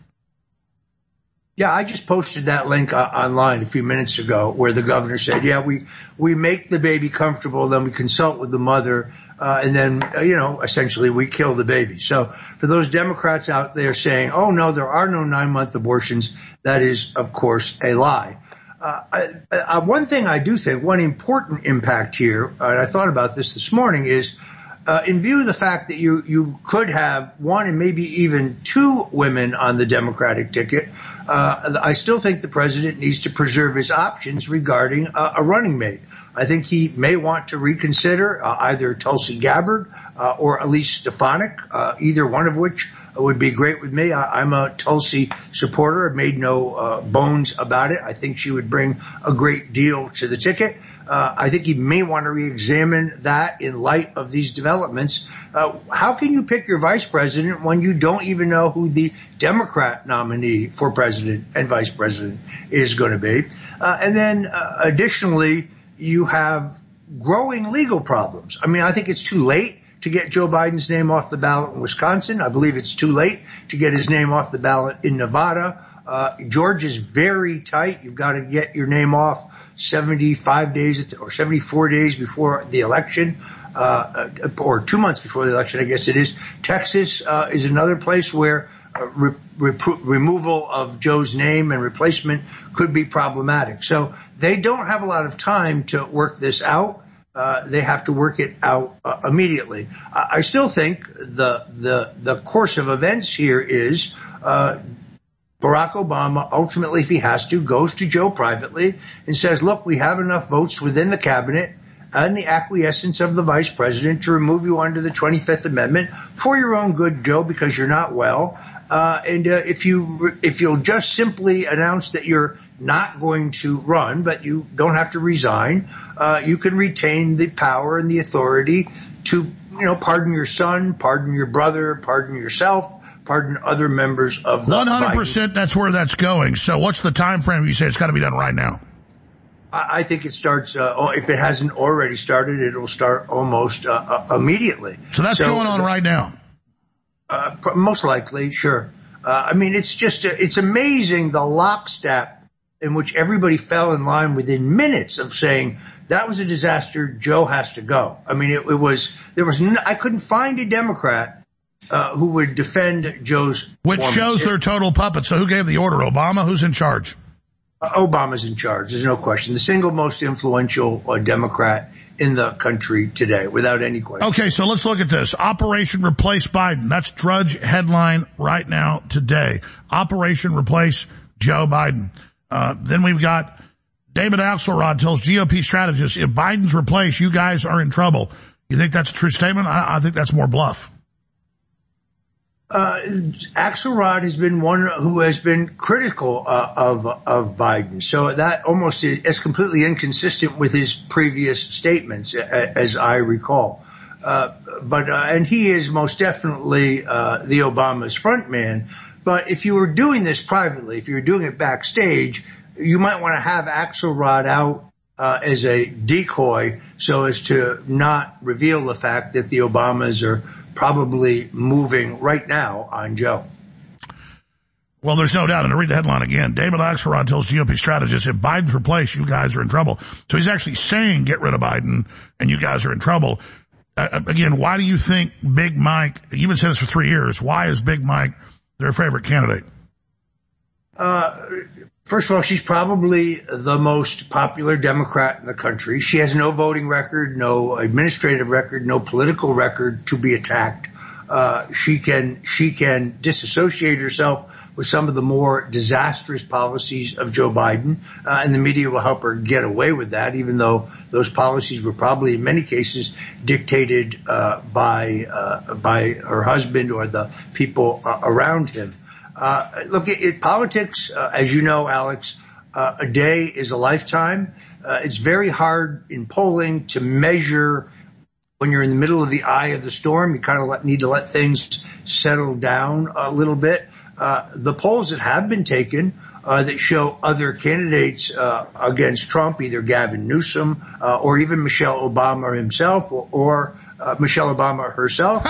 Speaker 10: Yeah, I just posted that link online a few minutes ago where the governor said, yeah, we make the baby comfortable, then we consult with the mother, and then, essentially we kill the baby. So for those Democrats out there saying, oh, no, there are no 9-month abortions, that is, of course, a lie. One thing I do think, one important impact here, and I thought about this morning, is in view of the fact that you could have one and maybe even 2 women on the Democratic ticket, I still think the president needs to preserve his options regarding a running mate. I think he may want to reconsider either Tulsi Gabbard or Elise Stefanik, either one of which would be great with me. I'm a Tulsi supporter. I've made no bones about it. I think she would bring a great deal to the ticket. I think he may want to reexamine that in light of these developments. How can you pick your vice president when you don't even know who the Democrat nominee for president and vice president is going to be? And then additionally, you have growing legal problems. I mean, I think it's too late to get Joe Biden's name off the ballot in Wisconsin. I believe it's too late to get his name off the ballot in Nevada. Georgia's very tight. You've got to get your name off 75 days or 74 days before the election, or 2 months before the election, I guess it is. Texas is another place where removal of Joe's name and replacement could be problematic. So they don't have a lot of time to work this out. They have to work it out immediately. I still think the course of events here is Barack Obama, ultimately, if he has to, goes to Joe privately and says, look, we have enough votes within the cabinet and the acquiescence of the vice president to remove you under the 25th Amendment for your own good, Joe, because you're not well. And if you'll just simply announce that you're not going to run, but you don't have to resign, you can retain the power and the authority to, pardon your son, pardon your brother, pardon yourself, pardon other members of the
Speaker 1: 100%. That's where that's going. So what's the time frame? You say it's got to be done right now.
Speaker 10: I think it starts, if it hasn't already started, it'll start almost immediately.
Speaker 1: So that's going on right now?
Speaker 10: Most likely, sure. I mean, it's amazing the lockstep in which everybody fell in line within minutes of saying that was a disaster, Joe has to go. I mean, I couldn't find a Democrat who would defend Joe's
Speaker 1: Which shows they're total puppets. So who gave the order? Obama? Who's in charge?
Speaker 10: Obama's in charge. There's no question. The single most influential Democrat in the country today, without any question.
Speaker 1: Okay, so let's look at this. Operation Replace Biden. That's Drudge headline right now today. Operation Replace Joe Biden. Then we've got David Axelrod tells GOP strategists, if Biden's replaced, you guys are in trouble. You think that's a true statement? I think that's more bluff.
Speaker 10: Axelrod has been one who has been critical of Biden. So that almost is completely inconsistent with his previous statements, as I recall. And he is most definitely the Obama's front man. But if you were doing this privately, if you were doing it backstage, you might want to have Axelrod out as a decoy so as to not reveal the fact that the Obamas are probably moving right now on Joe.
Speaker 1: Well, there's no doubt, and to read the headline again, David Axelrod tells GOP strategists, if Biden's replaced, you guys are in trouble. So he's actually saying get rid of Biden, and you guys are in trouble. Again, why do you think Big Mike, you've been saying this for 3 years, why is Big Mike their favorite candidate?
Speaker 10: First of all, she's probably the most popular Democrat in the country. She has no voting record, no administrative record, no political record to be attacked. She can disassociate herself with some of the more disastrous policies of Joe Biden, and the media will help her get away with that, even though those policies were probably in many cases dictated by her husband or the people around him. Look, politics, as you know, Alex, a day is a lifetime. It's very hard in polling to measure when you're in the middle of the eye of the storm. You kind of need to let things settle down a little bit. The polls that have been taken that show other candidates against Trump, either Gavin Newsom or even Michelle Obama himself, or Michelle Obama herself,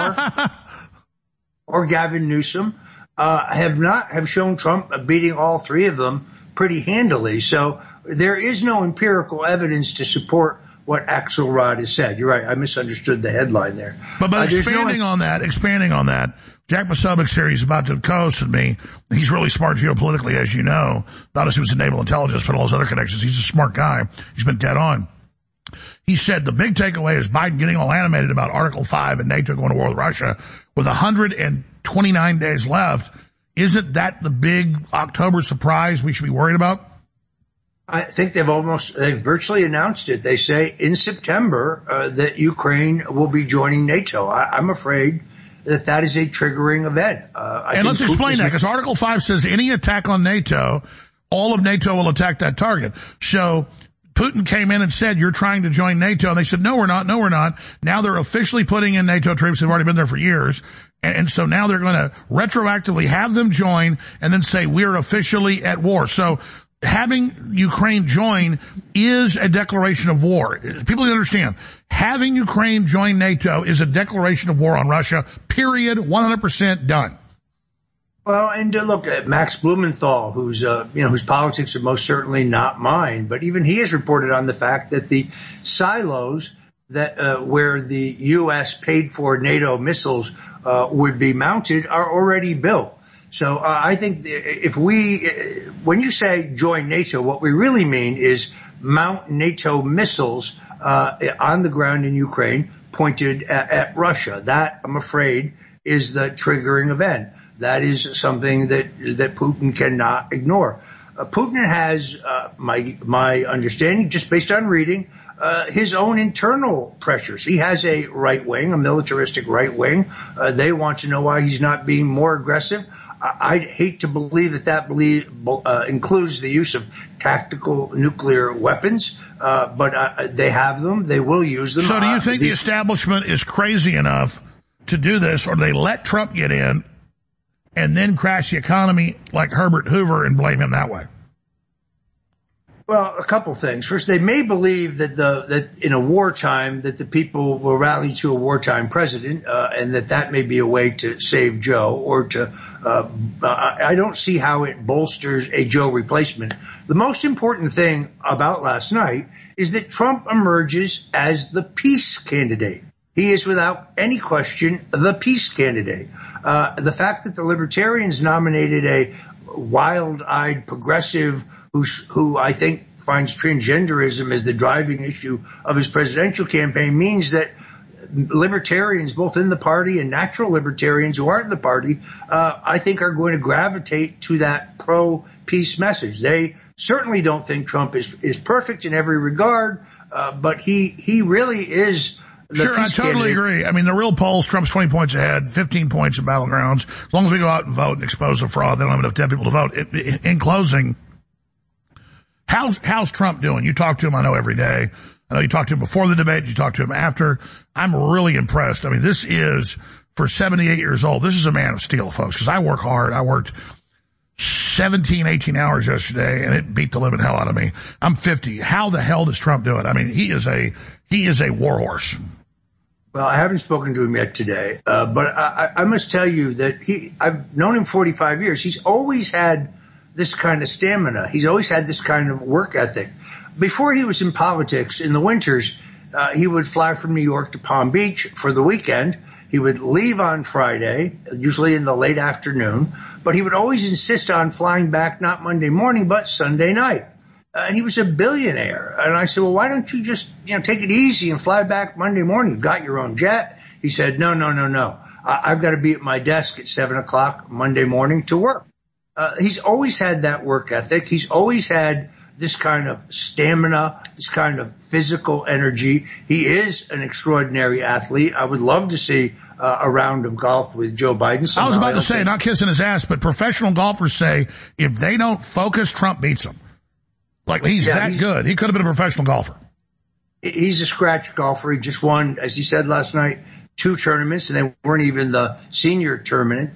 Speaker 10: or Gavin Newsom, have shown Trump beating all three of them pretty handily. So there is no empirical evidence to support what Axelrod has said. You're right. I misunderstood the headline there.
Speaker 1: But expanding on that, Jack Posobiec's here, he's about to co-host with me. He's really smart geopolitically, as you know. Not as he was in naval intelligence, but all his other connections. He's a smart guy. He's been dead on. He said the big takeaway is Biden getting all animated about Article 5 and NATO going to war with Russia with 129 days left. Isn't that the big October surprise we should be worried about?
Speaker 10: I think they've virtually announced it. They say in September that Ukraine will be joining NATO. I'm afraid that is a triggering event.
Speaker 1: And let's explain that, because Article 5 says any attack on NATO, all of NATO will attack that target. So Putin came in and said, you're trying to join NATO. And they said, no, we're not. No, we're not. Now they're officially putting in NATO troops. They've already been there for years. And so now they're going to retroactively have them join and then say we're officially at war. So having Ukraine join is a declaration of war. People need to understand. Having Ukraine join NATO is a declaration of war on Russia, period, 100% done.
Speaker 10: Well, and look at Max Blumenthal, whose politics are most certainly not mine, but even he has reported on the fact that the silos that where the U.S. paid for NATO missiles would be mounted are already built. So I think when you say join NATO, what we really mean is mount NATO missiles on the ground in Ukraine pointed at Russia. That, I'm afraid, is the triggering event. That is something that Putin cannot ignore. Putin has, my understanding, just based on reading, his own internal pressures. He has a right wing, a militaristic right wing. They want to know why he's not being more aggressive. I'd hate to believe that includes the use of tactical nuclear weapons, but they have them. They will use them.
Speaker 1: So do you think the establishment is crazy enough to do this, or they let Trump get in and then crash the economy like Herbert Hoover and blame him that way?
Speaker 10: Well, a couple things. First, they may believe that in a wartime that the people will rally to a wartime president, and that may be a way to save Joe, or to. I don't see how it bolsters a Joe replacement. The most important thing about last night is that Trump emerges as the peace candidate. He is, without any question, the peace candidate. The fact that the Libertarians nominated a wild-eyed progressive who I think finds transgenderism as the driving issue of his presidential campaign means that libertarians, both in the party and natural libertarians who aren't in the party, I think are going to gravitate to that pro-peace message. They certainly don't think Trump is perfect in every regard, but he really is.
Speaker 1: Sure, I totally agree. I mean, the real polls, Trump's 20 points ahead, 15 points in battlegrounds. As long as we go out and vote and expose the fraud, they don't have enough dead people to vote. In closing, how's Trump doing? You talk to him, I know, every day. I know you talked to him before the debate. You talked to him after. I'm really impressed. I mean, this is, for 78 years old, this is a man of steel, folks, because I work hard. I worked 17, 18 hours yesterday, and it beat the living hell out of me. I'm 50. How the hell does Trump do it? I mean, he is a warhorse.
Speaker 10: Well, I haven't spoken to him yet today, but I must tell you that I've known him 45 years. He's always had this kind of stamina. He's always had this kind of work ethic. Before he was in politics, in the winters, he would fly from New York to Palm Beach for the weekend. He would leave on Friday, usually in the late afternoon, but he would always insist on flying back not Monday morning, but Sunday night. And he was a billionaire. And I said, well, why don't you just, take it easy and fly back Monday morning? You've got your own jet. He said, no. I've got to be at my desk at 7:00 Monday morning to work. He's always had that work ethic. He's always had this kind of stamina, this kind of physical energy. He is an extraordinary athlete. I would love to see a round of golf with Joe Biden.
Speaker 1: I was about to say, not kissing his ass, but professional golfers say if they don't focus, Trump beats them. Like, he's good. He could have been a professional golfer.
Speaker 10: He's a scratch golfer. He just won, as he said last night, 2 tournaments, and they weren't even the senior tournaments.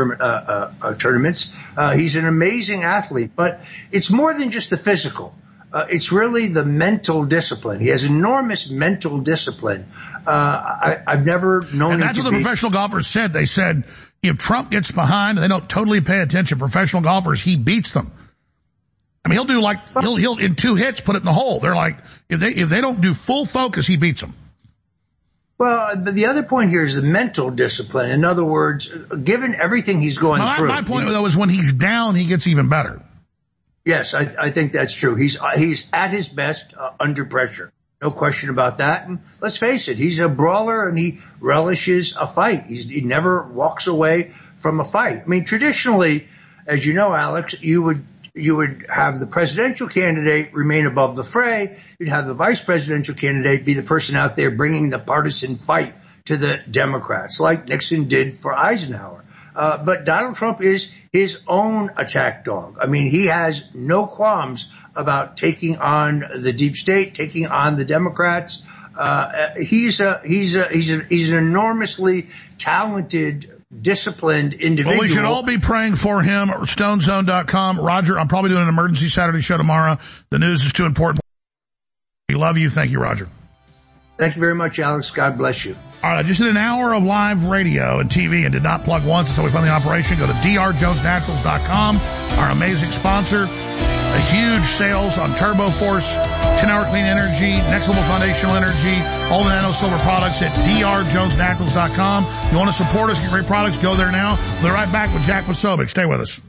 Speaker 10: He's an amazing athlete, but it's more than just the physical. It's really the mental discipline. He has enormous mental discipline. I've never known him to be. And
Speaker 1: that's what the professional golfers said. They said if Trump gets behind and they don't totally pay attention, professional golfers, he beats them. I mean, he'll in 2 hits put it in the hole. They're like, if they don't do full focus, he beats them.
Speaker 10: Well, but the other point here is the mental discipline. In other words, given everything he's going through.
Speaker 1: My point, though, is when he's down, he gets even better.
Speaker 10: Yes, I think that's true. He's at his best under pressure. No question about that. And let's face it, he's a brawler and he relishes a fight. He never walks away from a fight. I mean, traditionally, as you know, Alex, you would have the presidential candidate remain above the fray. You'd have the vice presidential candidate be the person out there bringing the partisan fight to the Democrats, like Nixon did for Eisenhower. But Donald Trump is his own attack dog. I mean, he has no qualms about taking on the deep state, taking on the Democrats. He's an enormously talented, disciplined individual.
Speaker 1: Well, we should all be praying for him at StoneZone.com. Roger, I'm probably doing an emergency Saturday show tomorrow. The news is too important. We love you. Thank you, Roger.
Speaker 10: Thank you very much, Alex. God bless you.
Speaker 1: All right, I just did an hour of live radio and TV and did not plug once. That's how we fund the operation. Go to drjonesnaturals.com, our amazing sponsor. A huge sales on Turbo Force, 10-hour clean energy, next level foundational energy, all the nano silver products at drjonesnaturals.com. You want to support us, get great products, go there now. We'll be right back with Jack Posobiec. Stay with us.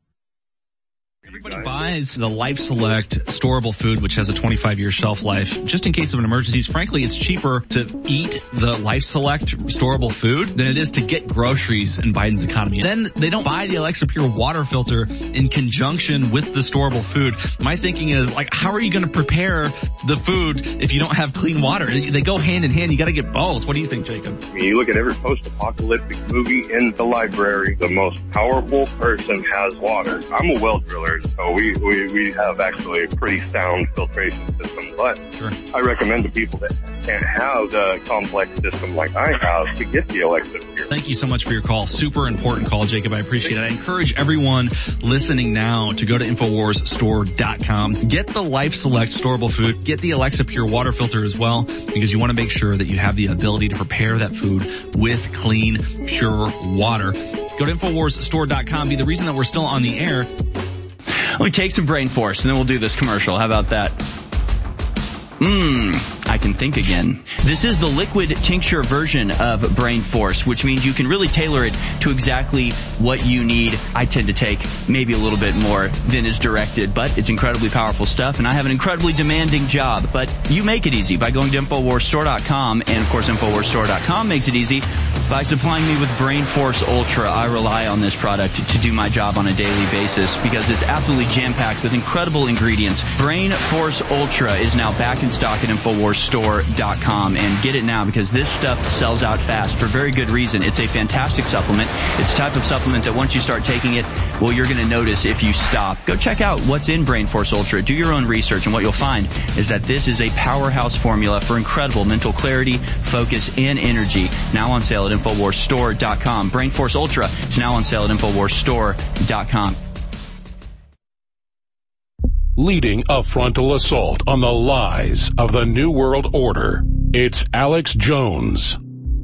Speaker 7: Everybody buys the Life Select storable food, which has a 25-year shelf life, just in case of an emergency. Frankly, it's cheaper to eat the Life Select storable food than it is to get groceries in Biden's economy. Then they don't buy the Alexa Pure water filter in conjunction with the storable food. My thinking is, how are you going to prepare the food if you don't have clean water? They go hand in hand. You got to get both. What do you think, Jacob?
Speaker 8: I mean, you look at every post-apocalyptic movie in the library, the most powerful person has water. I'm a well driller. So we have actually a pretty sound filtration system, but sure. I recommend to people that can't have the complex system like I have to get the Alexa Pure.
Speaker 7: Thank you so much for your call. Super important call, Jacob. I appreciate it. I encourage everyone listening now to go to InfoWarsStore.com. Get the Life Select storable food. Get the Alexa Pure water filter as well, because you want to make sure that you have the ability to prepare that food with clean, pure water. Go to InfoWarsStore.com. Be the reason that we're still on the air.
Speaker 11: Let me take some Brain Force and then we'll do this commercial. How about that? I can think again. This is the liquid tincture version of Brain Force, which means you can really tailor it to exactly what you need. I tend to take maybe a little bit more than is directed, but it's incredibly powerful stuff, and I have an incredibly demanding job. But you make it easy by going to InfoWarsStore.com, and of course InfoWarsStore.com makes it easy by supplying me with Brain Force Ultra. I rely on this product to do my job on a daily basis because it's absolutely jam-packed with incredible ingredients. Brain Force Ultra is now back in stock at InfoWars InfoWarsStore.com and get it now, because this stuff sells out fast for very good reason. It's a fantastic supplement. It's the type of supplement that once you start taking it, well, you're going to notice if you stop. Go check out what's in Brain Force Ultra. Do your own research, and what you'll find is that this is a powerhouse formula for incredible mental clarity, focus, and energy. Now on sale at InfoWarsStore.com. Brain Force Ultra is now on sale at InfoWarsStore.com.
Speaker 2: Leading a frontal assault on the lies of the New World Order, it's Alex Jones.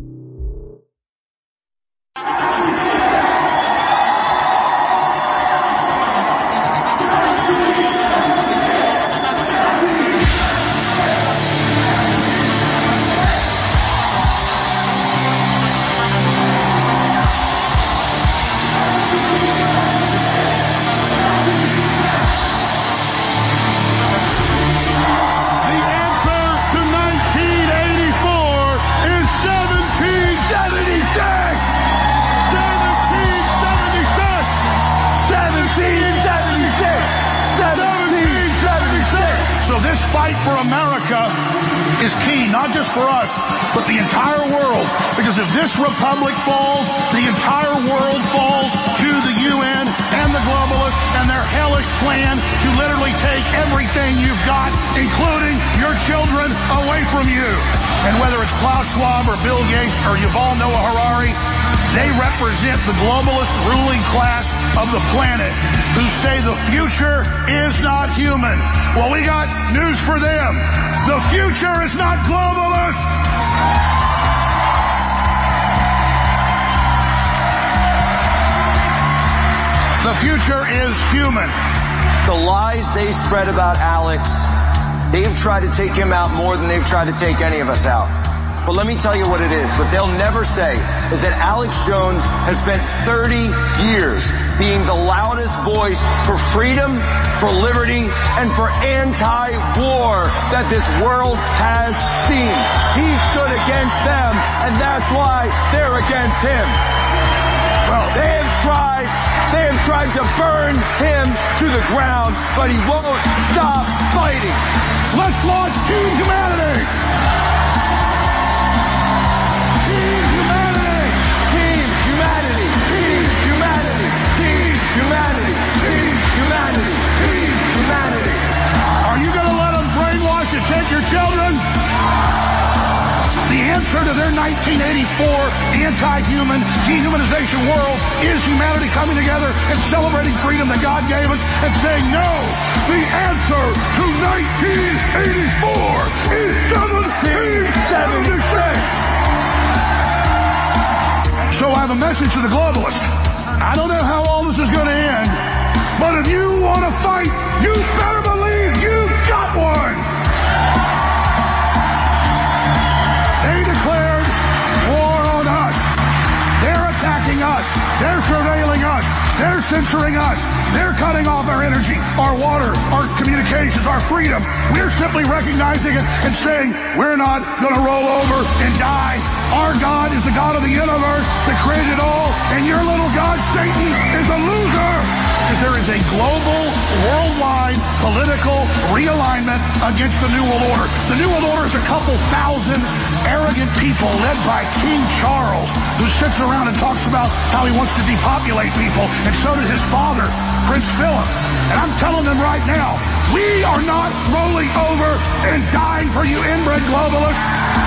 Speaker 1: This fight for America is key, not just for us, but the entire world. Because if this republic falls, the entire world falls to the UN and the globalists and their hellish plan to literally take everything you've got, including your children, away from you. And whether it's Klaus Schwab or Bill Gates or Yuval Noah Harari, they represent the globalist ruling class of the planet who say the future is not human. Well, we got news for them. The future is not globalist. The future is human.
Speaker 12: The lies they spread about Alex, they've tried to take him out more than they've tried to take any of us out. But let me tell you what it is. What they'll never say is that Alex Jones has spent 30 years being the loudest voice for freedom, for liberty, and for anti-war that this world has seen. He stood against them, and that's why they're against him. Well, they have tried to burn him to the ground, but he won't stop fighting.
Speaker 1: Let's launch Team Humanity! Are you going to let them brainwash and take your children? The answer to their 1984 anti-human dehumanization world is humanity coming together and celebrating freedom that God gave us and saying no. The answer to 1984 is 1776. So I have a message to the globalists. I don't know how all this is going to end, but if you want to fight, you better believe you've got one. They declared war on us. They're attacking us. They're surveilling us. They're censoring us. They're cutting off our energy, our water, our communications, our freedom. We're simply recognizing it and saying we're not going to roll over and die. Our God is the God of the universe that created it all, and your little God, Satan, is a loser. Because there is a global, worldwide, political realignment against the New World Order. The New World Order is a couple thousand arrogant people led by King Charles, who sits around and talks about how he wants to depopulate people, and so did his father, Prince Philip. And I'm telling them right now, we are not rolling over and dying for you inbred globalists.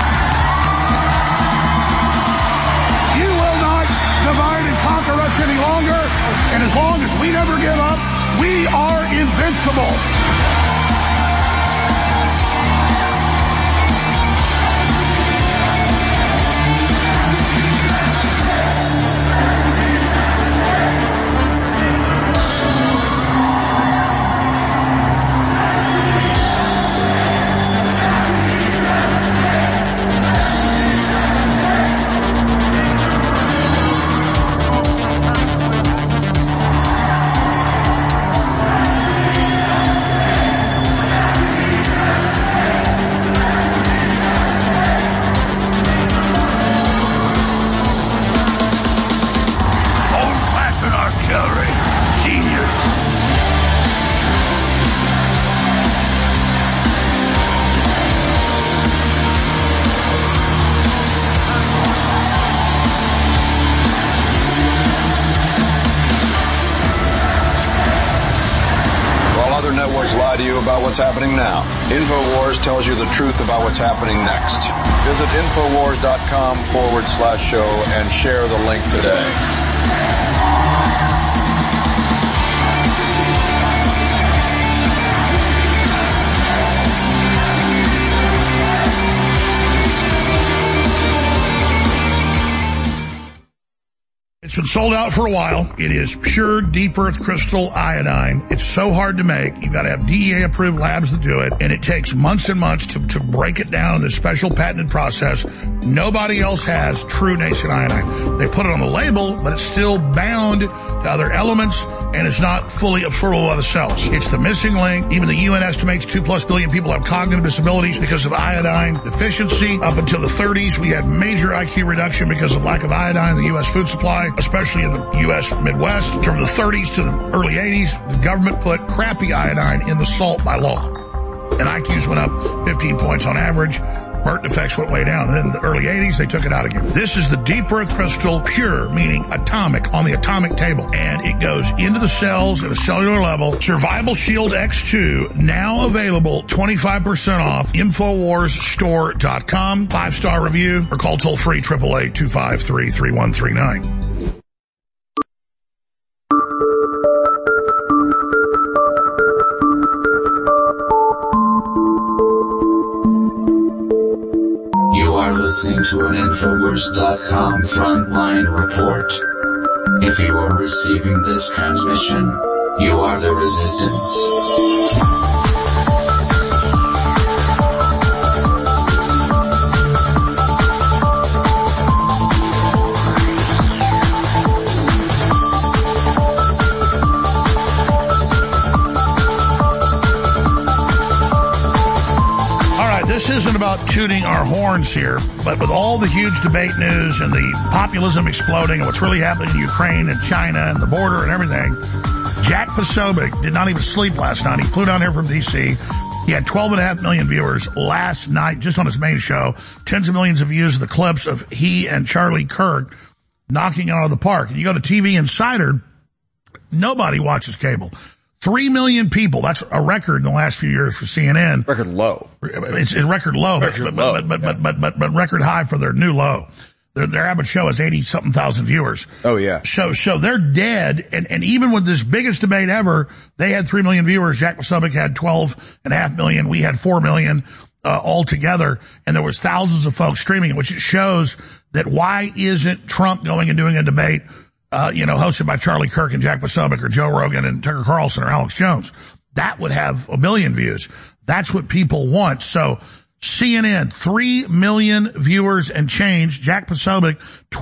Speaker 1: You will not divide and conquer us any longer, and as long as we never give up, we are invincible.
Speaker 3: networks lie to you about what's happening now. InfoWars tells you the truth about what's happening next. Visit Infowars.com/show and share the link today.
Speaker 1: It's been sold out for a while. It is pure deep earth crystal iodine. It's so hard to make. You've got to have DEA approved labs that do it. And it takes months and months to break it down in this special patented process. Nobody else has true nascent iodine. They put it on the label, but it's still bound to other elements and it's not fully absorbable by the cells. It's the missing link. Even the UN estimates 2+ billion people have cognitive disabilities because of iodine deficiency. Up until the 30s, we had major IQ reduction because of lack of iodine in the U.S. food supply, especially in the U.S. Midwest. From the 30s to the early 80s, the government put crappy iodine in the salt by law. And IQs went up 15 points on average. Burnt defects went way down. And then in the early 80s, they took it out again. This is the deep earth crystal pure, meaning atomic, on the atomic table. And it goes into the cells at a cellular level. Survival Shield X2, now available 25% off. InfoWarsStore.com. 5-star review or call toll free 888-253-3139.
Speaker 13: You are listening to an Infowars.com frontline report. If you are receiving this transmission, you are the resistance.
Speaker 1: This isn't about tooting our horns here, but with all the huge debate news and the populism exploding and what's really happening in Ukraine and China and the border and everything, Jack Posobiec did not even sleep last night. He flew down here from D.C. He had 12.5 million viewers last night just on his main show. Tens of millions of views of the clips of he and Charlie Kirk knocking it out of the park. And you go to TV Insider, nobody watches cable. 3 million people. That's a record in the last few years for CNN.
Speaker 14: Record low.
Speaker 1: It's a record low, but record high for their new low. Their average show is 80-something thousand viewers.
Speaker 14: Oh, yeah.
Speaker 1: So they're dead. And even with this biggest debate ever, they had 3 million viewers. Jack Posobiec had 12.5 million. We had 4 million, all together. And there was thousands of folks streaming it, which it shows that why isn't Trump going and doing a debate hosted by Charlie Kirk and Jack Posobiec or Joe Rogan and Tucker Carlson or Alex Jones? That would have 1 billion views. That's what people want. So CNN, 3 million viewers and change. Jack Posobiec,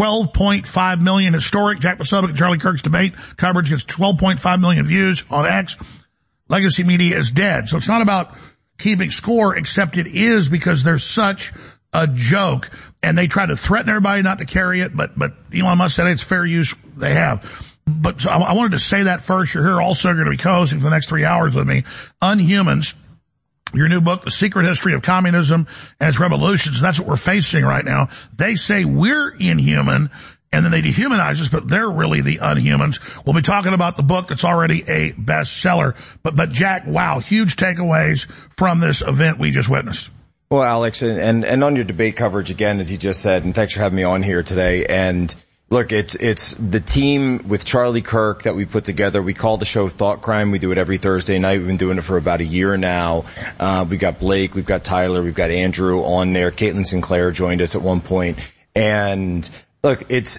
Speaker 1: 12.5 million historic. Jack Posobiec and Charlie Kirk's debate coverage gets 12.5 million views on X. Legacy media is dead. So it's not about keeping score, except it is because there's such a joke. And they try to threaten everybody not to carry it, but Elon Musk said it's fair use they have. But so I wanted to say that first. You're here also going to be co-hosting for the next 3 hours with me. Unhumans, your new book, The Secret History of Communism and Its Revolutions. That's what we're facing right now. They say we're inhuman, and then they dehumanize us, but they're really the unhumans. We'll be talking about the book that's already a bestseller. But Jack, wow, huge takeaways from this event we just witnessed.
Speaker 14: Well, Alex, and on your debate coverage again, as you just said, and thanks for having me on here today. And look, it's the team with Charlie Kirk that we put together. We call the show Thought Crime. We do it every Thursday night. We've been doing it for about a year now. We've got Blake, we've got Tyler, we've got Andrew on there. Caitlin Sinclair joined us at one point. And look, it's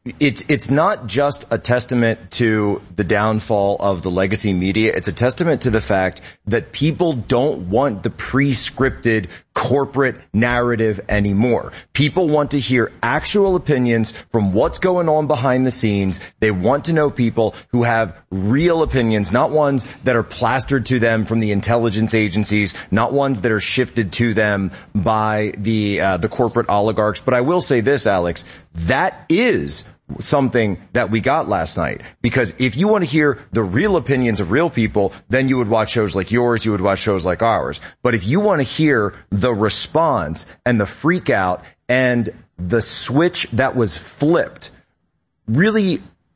Speaker 14: not just a testament to the downfall of the legacy media. It's a testament to the fact that people don't want the pre-scripted corporate narrative anymore. People want to hear actual opinions from what's going on behind the scenes. They want to know people who have real opinions, not ones that are plastered to them from the intelligence agencies, not ones that are shifted to them by the corporate oligarchs. But I will say this, Alex, that is something that we got last night. Because if you want to hear the real opinions of real people, then you would watch shows like yours, you would watch shows like ours. But if you want to hear the response and the freak out and the switch that was flipped, really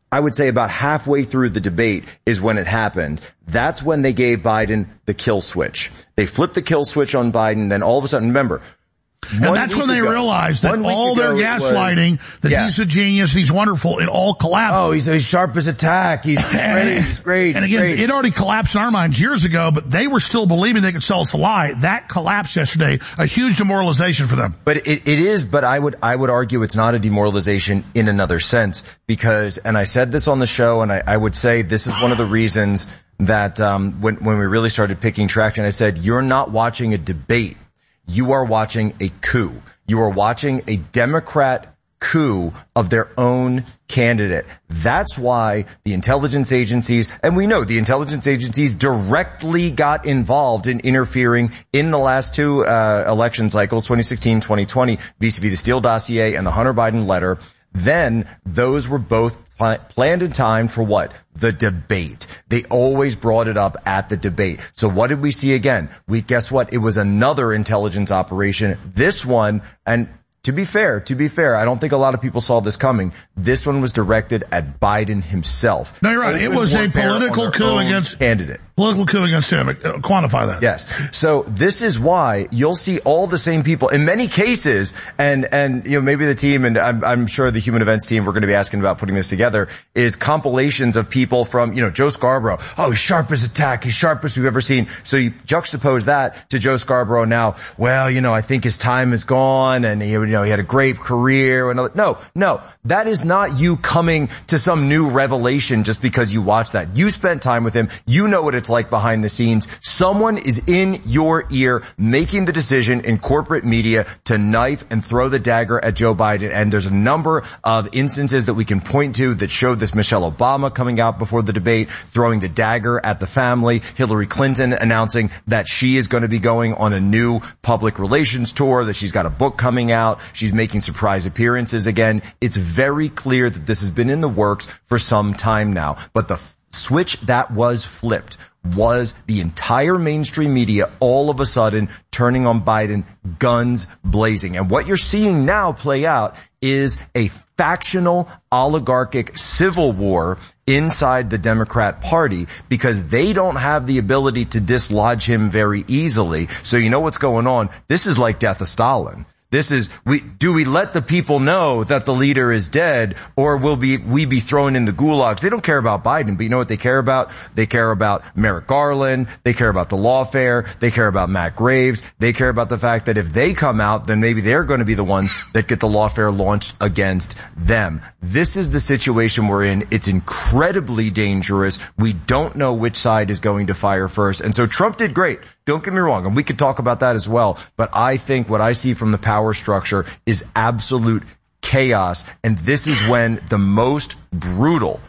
Speaker 14: I would say about halfway through the debate is when it happened. That's when they gave Biden the kill switch. They flipped the kill switch on Biden, then all of a sudden, remember,
Speaker 1: and that's when they realized that all their gaslighting, that he's a genius, he's wonderful, it all collapsed.
Speaker 14: Oh, he's sharp as a tack. He's great. He's great.
Speaker 1: And again, it already collapsed in our minds years ago, but they were still believing they could sell us a lie. That collapsed yesterday. A huge demoralization for them.
Speaker 14: But it is, but I would argue it's not a demoralization in another sense because, and I said this on the show, and I would say this is one of the reasons that, when we really started picking traction, I said, you're not watching a debate. You are watching a coup. You are watching a Democrat coup of their own candidate. That's why the intelligence agencies, and we know the intelligence agencies directly got involved in interfering in the last two election cycles, 2016, 2020, vis-a-vis the Steele dossier and the Hunter Biden letter. Then those were both planned in time for what? The debate. They always brought it up at the debate. So what did we see again? Guess what? It was another intelligence operation. This one, and to be fair, I don't think a lot of people saw this coming. This one was directed at Biden himself.
Speaker 1: No, you're right. It was a political coup against
Speaker 14: candidate.
Speaker 1: Political coup against him. Quantify that.
Speaker 14: Yes. So this is why you'll see all the same people in many cases, and maybe the team, and I'm sure the human events team, we're going to be asking about putting this together, is compilations of people from, Joe Scarborough. Oh, he's sharp as a tack. He's sharpest we've ever seen. So you juxtapose that to Joe Scarborough now. Well, I think his time is gone, and he had a great career. No, that is not you coming to some new revelation just because you watch that. You spent time with him. You know what it's like behind the scenes. Someone is in your ear making the decision in corporate media to knife and throw the dagger at Joe Biden. And there's a number of instances that we can point to that showed this. Michelle Obama coming out before the debate, throwing the dagger at the family. Hillary Clinton announcing that she is going to be going on a new public relations tour, that she's got a book coming out. She's making surprise appearances again. It's very clear that this has been in the works for some time now. But the switch that was flipped was the entire mainstream media all of a sudden turning on Biden, guns blazing. And what you're seeing now play out is a factional, oligarchic civil war inside the Democrat Party because they don't have the ability to dislodge him very easily. So you know what's going on? This is like death of Stalin. This is, do we let the people know that the leader is dead, or will we be thrown in the gulags? They don't care about Biden, but you know what they care about? They care about Merrick Garland. They care about the lawfare. They care about Matt Graves. They care about the fact that if they come out, then maybe they're going to be the ones that get the lawfare launched against them. This is the situation we're in. It's incredibly dangerous. We don't know which side is going to fire first. And so Trump did great. Don't get me wrong, and we could talk about that as well, but I think what I see from the power structure is absolute chaos, and this is when the most brutal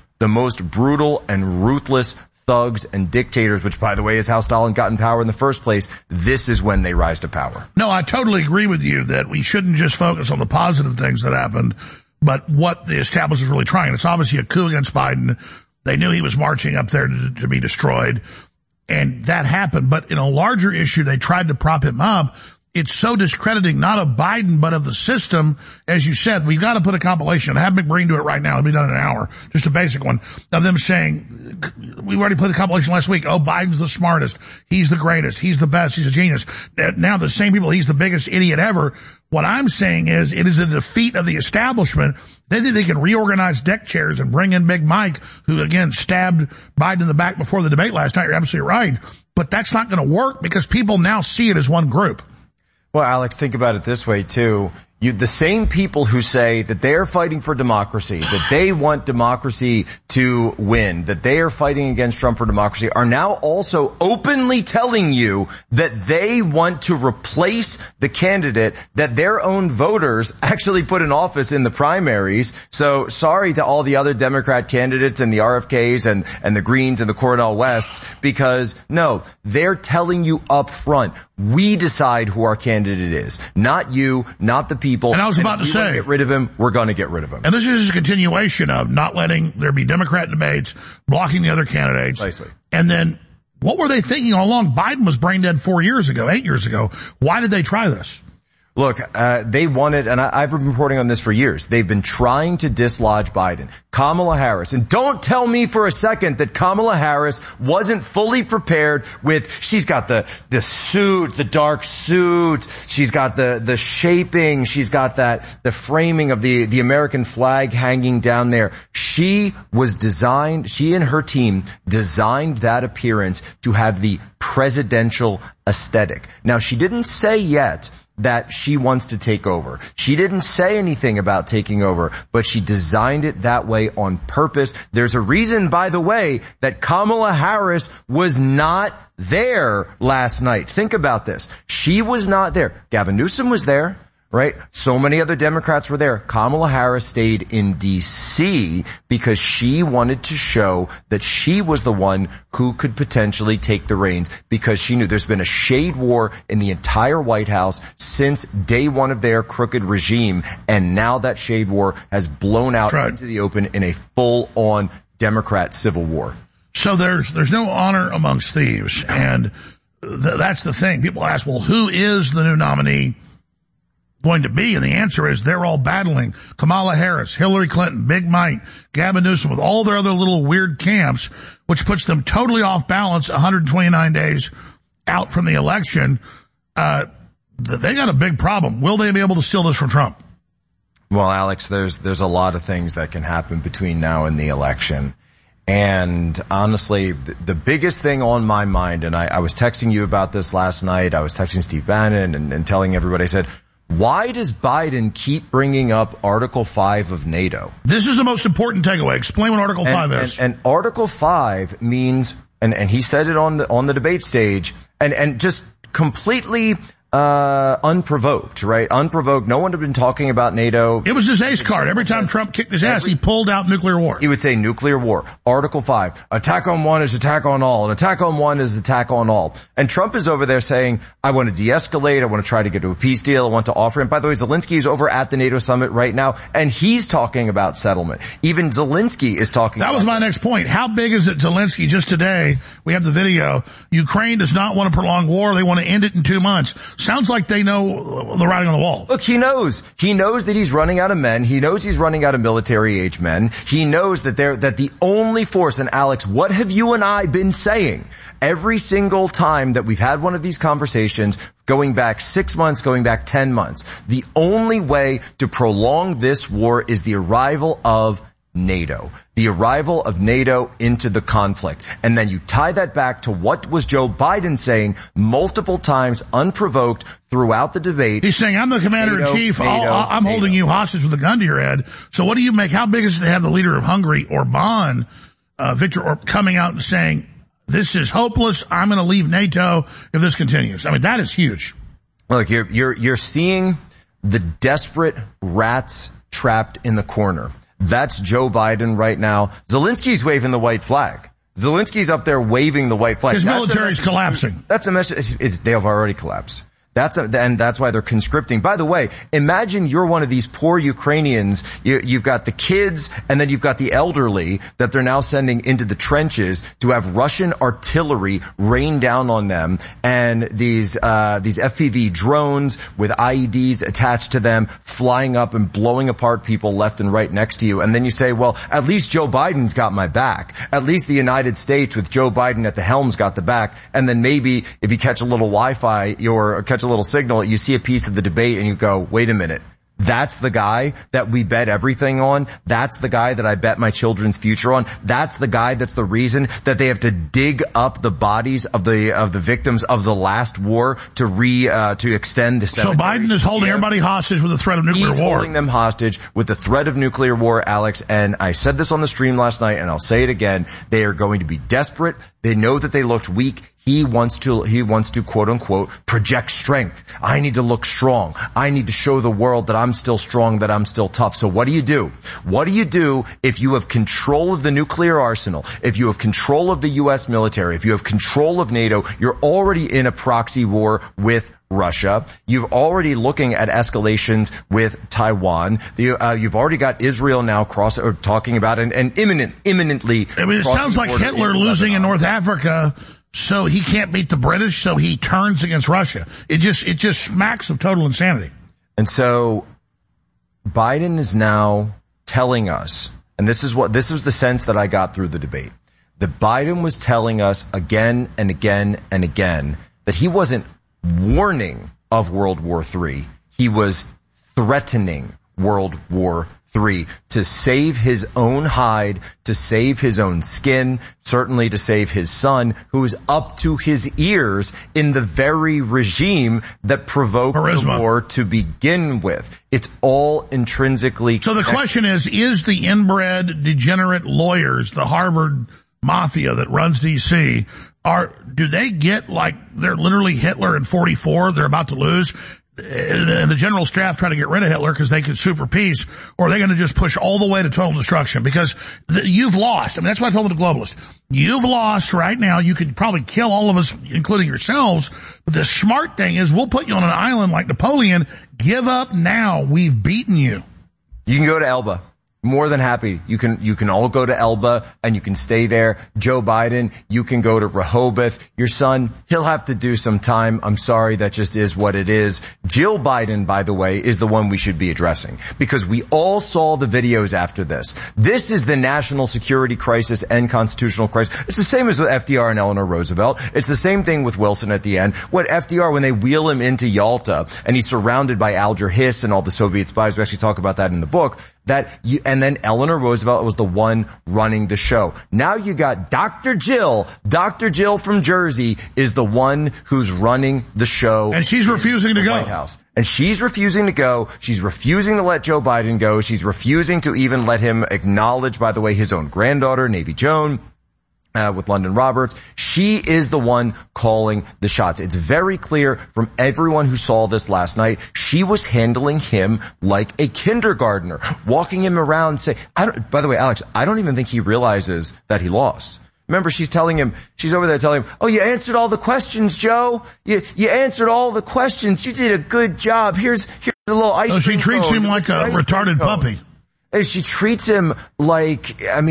Speaker 14: and ruthless thugs and dictators, which by the way is how Stalin got in power in the first place, this is when they rise to power.
Speaker 1: No, I totally agree with you that we shouldn't just focus on the positive things that happened, but what the establishment is really trying. It's obviously a coup against Biden. They knew he was marching up there to be destroyed. And that happened. But in a larger issue, they tried to prop him up. It's so discrediting, not of Biden, but of the system. As you said, we've got to put a compilation. I have McBreen do it right now. It'll be done in an hour. Just a basic one of them saying, we already played the compilation last week. Oh, Biden's the smartest. He's the greatest. He's the best. He's a genius. Now the same people, he's the biggest idiot ever. What I'm saying is it is a defeat of the establishment. They think they can reorganize deck chairs and bring in Big Mike, who again stabbed Biden in the back before the debate last night. You're absolutely right. But that's not going to work because people now see it as one group.
Speaker 14: Well, Alex, think about it this way too. The same people who say that they are fighting for democracy, that they want democracy to win, that they are fighting against Trump for democracy, are now also openly telling you that they want to replace the candidate that their own voters actually put in office in the primaries. So sorry to all the other Democrat candidates and the RFKs and the Greens and the Cornel Wests, because no, they're telling you up front, we decide who our candidate is, not you, not the people.
Speaker 1: And I was about to say,
Speaker 14: get rid of him, we're going to get rid of him.
Speaker 1: And this is a continuation of not letting there be Democrat debates, blocking the other candidates.
Speaker 14: Precisely.
Speaker 1: And then what were they thinking all along? Biden was brain dead 8 years ago. Why did they try this?
Speaker 14: Look, they wanted, and I've been reporting on this for years, they've been trying to dislodge Biden. Kamala Harris, and don't tell me for a second that Kamala Harris wasn't fully prepared with, she's got the suit, the dark suit, she's got the shaping, she's got the framing of the American flag hanging down there. She and her team designed that appearance to have the presidential aesthetic. Now, she didn't say yet that she wants to take over. She didn't say anything about taking over, but she designed it that way on purpose. There's a reason, by the way, that Kamala Harris was not there last night. Think about this. She was not there. Gavin Newsom was there. Right? So many other Democrats were there. Kamala Harris stayed in D.C. because she wanted to show that she was the one who could potentially take the reins, because she knew there's been a shade war in the entire White House since day one of their crooked regime, and now that shade war has blown out into the open in a full-on Democrat civil war.
Speaker 1: So there's no honor amongst thieves, and that's the thing. People ask, well, who is the new nominee going to be? And the answer is they're all battling. Kamala Harris, Hillary Clinton, Big Mike, Gavin Newsom, with all their other little weird camps, which puts them totally off balance 129 days out from the election. They got a big problem. Will they be able to steal this from Trump?
Speaker 14: Well, Alex, there's a lot of things that can happen between now and the election. And honestly, the biggest thing on my mind, and I was texting you about this last night, I was texting Steve Bannon and telling everybody, I said, why does Biden keep bringing up Article 5 of NATO?
Speaker 1: This is the most important takeaway. Explain what Article 5 is.
Speaker 14: And Article 5 means, and he said it on the debate stage, and just completely unprovoked, right? Unprovoked. No one had been talking about NATO.
Speaker 1: It was his ace card. Every time Trump kicked his ass, he pulled out nuclear war.
Speaker 14: He would say nuclear war. Article 5. Attack on one is attack on all. An attack on one is attack on all. And Trump is over there saying, I want to de-escalate. I want to try to get to a peace deal. I want to offer him. By the way, Zelensky is over at the NATO summit right now, and he's talking about settlement. Even Zelensky is talking about
Speaker 1: that. Was my next point. How big is it, Zelensky? Just today, we have the video. Ukraine does not want to prolong war. They want to end it in 2 months. Sounds like they know the writing on the wall.
Speaker 14: Look, he knows. He knows that he's running out of men. He knows he's running out of military-age men. He knows that the only force, and Alex, what have you and I been saying every single time that we've had one of these conversations, going back 6 months, going back 10 months? The only way to prolong this war is the arrival of NATO. The arrival of NATO into the conflict. And then you tie that back to what was Joe Biden saying multiple times, unprovoked, throughout the debate.
Speaker 1: He's saying, I'm the commander-in-chief. I'm holding you hostage with a gun to your head. So what do you make? How big is it to have the leader of Hungary, Orbán, Viktor Orbán, coming out and saying, this is hopeless. I'm going to leave NATO if this continues. I mean, that is huge.
Speaker 14: Look, you're seeing the desperate rats trapped in the corner. That's Joe Biden right now. Zelensky's waving the white flag. Zelensky's up there waving the white flag.
Speaker 1: His military's collapsing.
Speaker 14: That's a message. They have already collapsed. And that's why they're conscripting. By the way, imagine you're one of these poor Ukrainians. You've got the kids, and then you've got the elderly that they're now sending into the trenches to have Russian artillery rain down on them, and these FPV drones with IEDs attached to them flying up and blowing apart people left and right next to you. And then you say, well, at least Joe Biden's got my back. At least the United States with Joe Biden at the helm's got the back. And then maybe if you catch a little Wi-Fi or catch a little signal, you see a piece of the debate and you go, wait a minute. That's the guy that we bet everything on. That's the guy that I bet my children's future on. That's the guy that's the reason that they have to dig up the bodies of the victims of the last war to extend the cemeteries.
Speaker 1: So Biden is holding everybody hostage with the threat of nuclear war.
Speaker 14: He's holding them hostage with the threat of nuclear war, Alex. And I said this on the stream last night, and I'll say it again. They are going to be desperate. They know that they looked weak. He wants to quote unquote project strength. I need to look strong. I need to show the world that I'm still strong, that I'm still tough. So what do you do? What do you do if you have control of the nuclear arsenal? If you have control of the U.S. military? If you have control of NATO? You're already in a proxy war with Russia. You've already looking at escalations with Taiwan. You've already got Israel now talking about and imminently.
Speaker 1: I mean, it sounds like Hitler losing in North Africa, so he can't beat the British, so he turns against Russia. It just smacks of total insanity.
Speaker 14: And so Biden is now telling us, and this was the sense that I got through the debate, that Biden was telling us again and again and again that he wasn't warning of World War III. He was threatening World War III to save his own hide, to save his own skin, certainly to save his son, who is up to his ears in the very regime that provoked the war to begin with. It's all intrinsically
Speaker 1: So the question is the inbred degenerate lawyers, the Harvard mafia that runs D.C., do they get like they're literally Hitler in 44, they're about to lose, and the general staff try to get rid of Hitler because they could sue for peace, or are they going to just push all the way to total destruction? Because you've lost. I mean, that's what I told the globalists. You've lost right now. You could probably kill all of us, including yourselves. But the smart thing is we'll put you on an island like Napoleon. Give up now. We've beaten you.
Speaker 14: You can go to Elba. More than happy. You can all go to Elba and you can stay there. Joe Biden, you can go to Rehoboth. Your son, he'll have to do some time. I'm sorry, that just is what it is. Jill Biden, by the way, is the one we should be addressing because we all saw the videos after this. This is the national security crisis and constitutional crisis. It's the same as with FDR and Eleanor Roosevelt. It's the same thing with Wilson at the end. What FDR, when they wheel him into Yalta and he's surrounded by Alger Hiss and all the Soviet spies, we actually talk about that in the book, and then Eleanor Roosevelt was the one running the show. Now you got Dr. Jill. Dr. Jill from Jersey is the one who's running the show.
Speaker 1: And she's refusing to go.
Speaker 14: White House. And she's refusing to go. She's refusing to let Joe Biden go. She's refusing to even let him acknowledge, by the way, his own granddaughter, Navy Joan. With London Roberts. She is the one calling the shots. It's very clear from everyone who saw this last night. She was handling him like a kindergartner, walking him around saying, by the way, Alex, I don't even think he realizes that he lost. Remember, she's over there telling him, oh, you answered all the questions, Joe. You answered all the questions. You did a good job. Here's a little ice cream.
Speaker 1: So she treats him like a retarded puppy.
Speaker 14: She treats him like,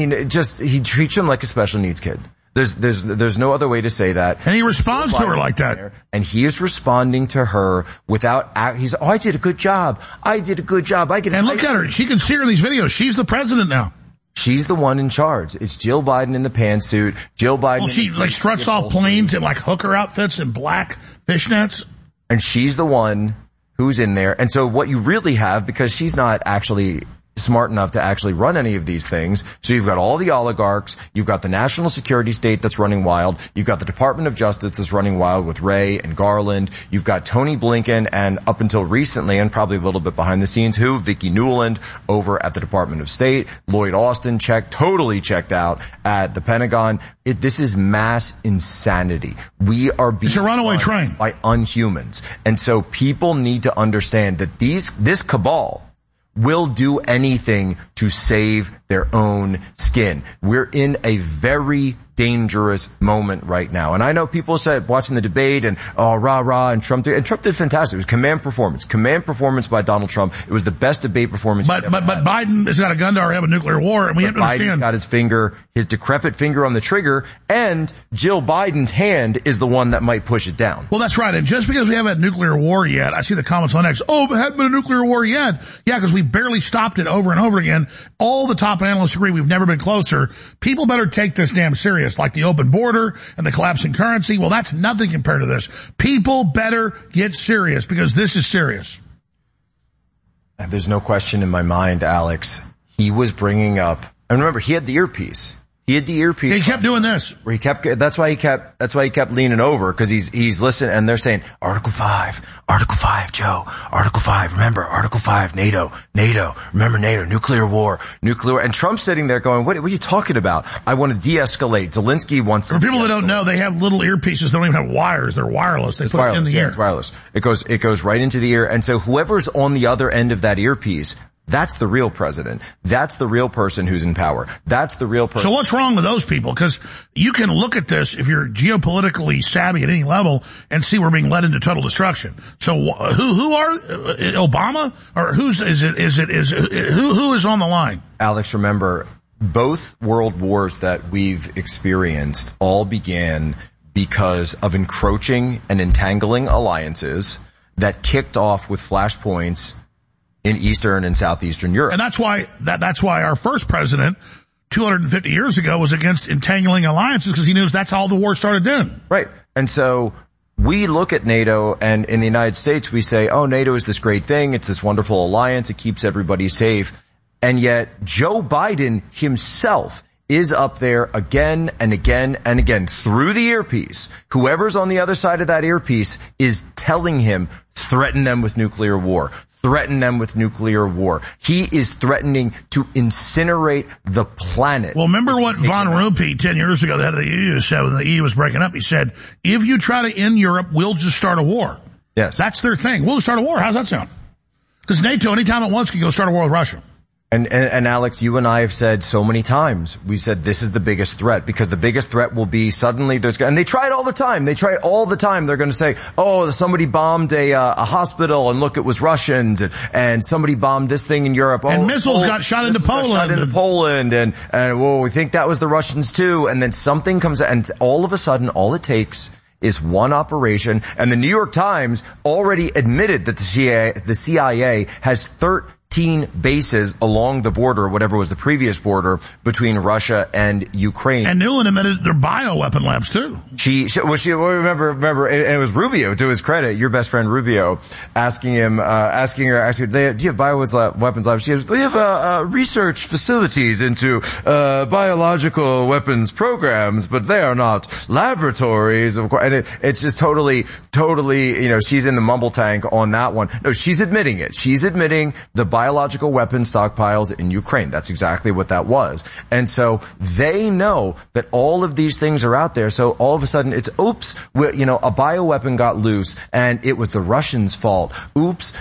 Speaker 14: he treats him like a special needs kid. There's no other way to say that.
Speaker 1: And he responds to her like that.
Speaker 14: And he is responding to her without, I did a good job. I did a good job.
Speaker 1: And look at her. She can see her in these videos. She's the president now.
Speaker 14: She's the one in charge. It's Jill Biden in the pantsuit. Jill Biden.
Speaker 1: Well, she struts off planes in hooker outfits and black fishnets.
Speaker 14: And she's the one who's in there. And so what you really have, because she's not actually smart enough to actually run any of these things. So you've got all the oligarchs, you've got the national security state that's running wild, you've got the Department of Justice that's running wild with Wray and Garland, you've got Tony Blinken, and up until recently, and probably a little bit behind the scenes, Vicki Nuland over at the Department of State, Lloyd Austin totally checked out at the Pentagon. This is mass insanity. We are being
Speaker 1: it's a runaway train
Speaker 14: by unhumans. And so people need to understand that this cabal will do anything to save their own skin. We're in a very dangerous moment right now. And I know people said, watching the debate and, rah, and Trump did fantastic. It was command performance by Donald Trump. It was the best debate performance.
Speaker 1: But Biden has got a gun to our head with nuclear war, and we have to understand.
Speaker 14: Biden's got his decrepit finger on the trigger, and Jill Biden's hand is the one that might push it down.
Speaker 1: Well, that's right. And just because we haven't had nuclear war yet, I see the comments on X, but hasn't been a nuclear war yet. Yeah, because we barely stopped it over and over again. All the top analysts agree we've never been closer. People better take this damn serious, like the open border and the collapsing currency. Well, that's nothing compared to this. People better get serious because this is serious.
Speaker 14: There's no question in my mind, Alex. He was bringing up, and remember, he had the earpiece. He
Speaker 1: kept doing this.
Speaker 14: Where that's why he kept leaning over, because he's listening, and they're saying, Article 5, Joe, Article 5, remember, Article 5, NATO, remember NATO, nuclear war, and Trump's sitting there going, what are you talking about? I want to de-escalate. Zelensky wants to.
Speaker 1: For people that don't know, they have little earpieces, they don't even have wires, they're wireless. They put it in the ear.
Speaker 14: It's wireless. It goes right into the ear, and so whoever's on the other end of that earpiece, that's the real president. That's the real person who's in power. That's the real person.
Speaker 1: So what's wrong with those people? Because you can look at this if you're geopolitically savvy at any level and see we're being led into total destruction. So who are Obama, or who is on the line?
Speaker 14: Alex, remember, both world wars that we've experienced all began because of encroaching and entangling alliances that kicked off with flashpoints in Eastern and Southeastern Europe.
Speaker 1: And that's why our first president 250 years ago was against entangling alliances, because he knew that's how the war started then.
Speaker 14: Right. And so we look at NATO, and in the United States we say, oh, NATO is this great thing. It's this wonderful alliance. It keeps everybody safe. And yet Joe Biden himself is up there again and again and again through the earpiece. Whoever's on the other side of that earpiece is telling him, threaten them with nuclear war. Threaten them with nuclear war. He is threatening to incinerate the planet.
Speaker 1: Well, remember what Von Rompuy 10 years ago, the head of the EU, said when the EU was breaking up? He said, if you try to end Europe, we'll just start a war.
Speaker 14: Yes.
Speaker 1: That's their thing. We'll just start a war. How's that sound? Because NATO, anytime it wants, can go start a war with Russia.
Speaker 14: And Alex, you and I have said so many times, we said this is the biggest threat, because the biggest threat will be suddenly and they try it all the time. They try it all the time. They're going to say, oh, somebody bombed a hospital, and look, it was Russians, and somebody bombed this thing in Europe.
Speaker 1: And missiles got shot into Poland.
Speaker 14: And well, we think that was the Russians too. And then something comes, and all of a sudden, all it takes is one operation. And the New York Times already admitted that the CIA has 13 bases along the border, whatever was the previous border, between Russia and Ukraine.
Speaker 1: And Nuland admitted they're bioweapon labs too.
Speaker 14: Remember, and it was Rubio, to his credit, your best friend Rubio, asking her, do you have bioweapons labs? She goes, we have, research facilities into, biological weapons programs, but they are not laboratories, of course. And it's just totally, she's in the mumble tank on that one. No, she's admitting it. She's admitting the biological weapon stockpiles in Ukraine. That's exactly what that was. And so they know that all of these things are out there. So all of a sudden it's, oops, a bioweapon got loose and it was the Russians' fault. Oops.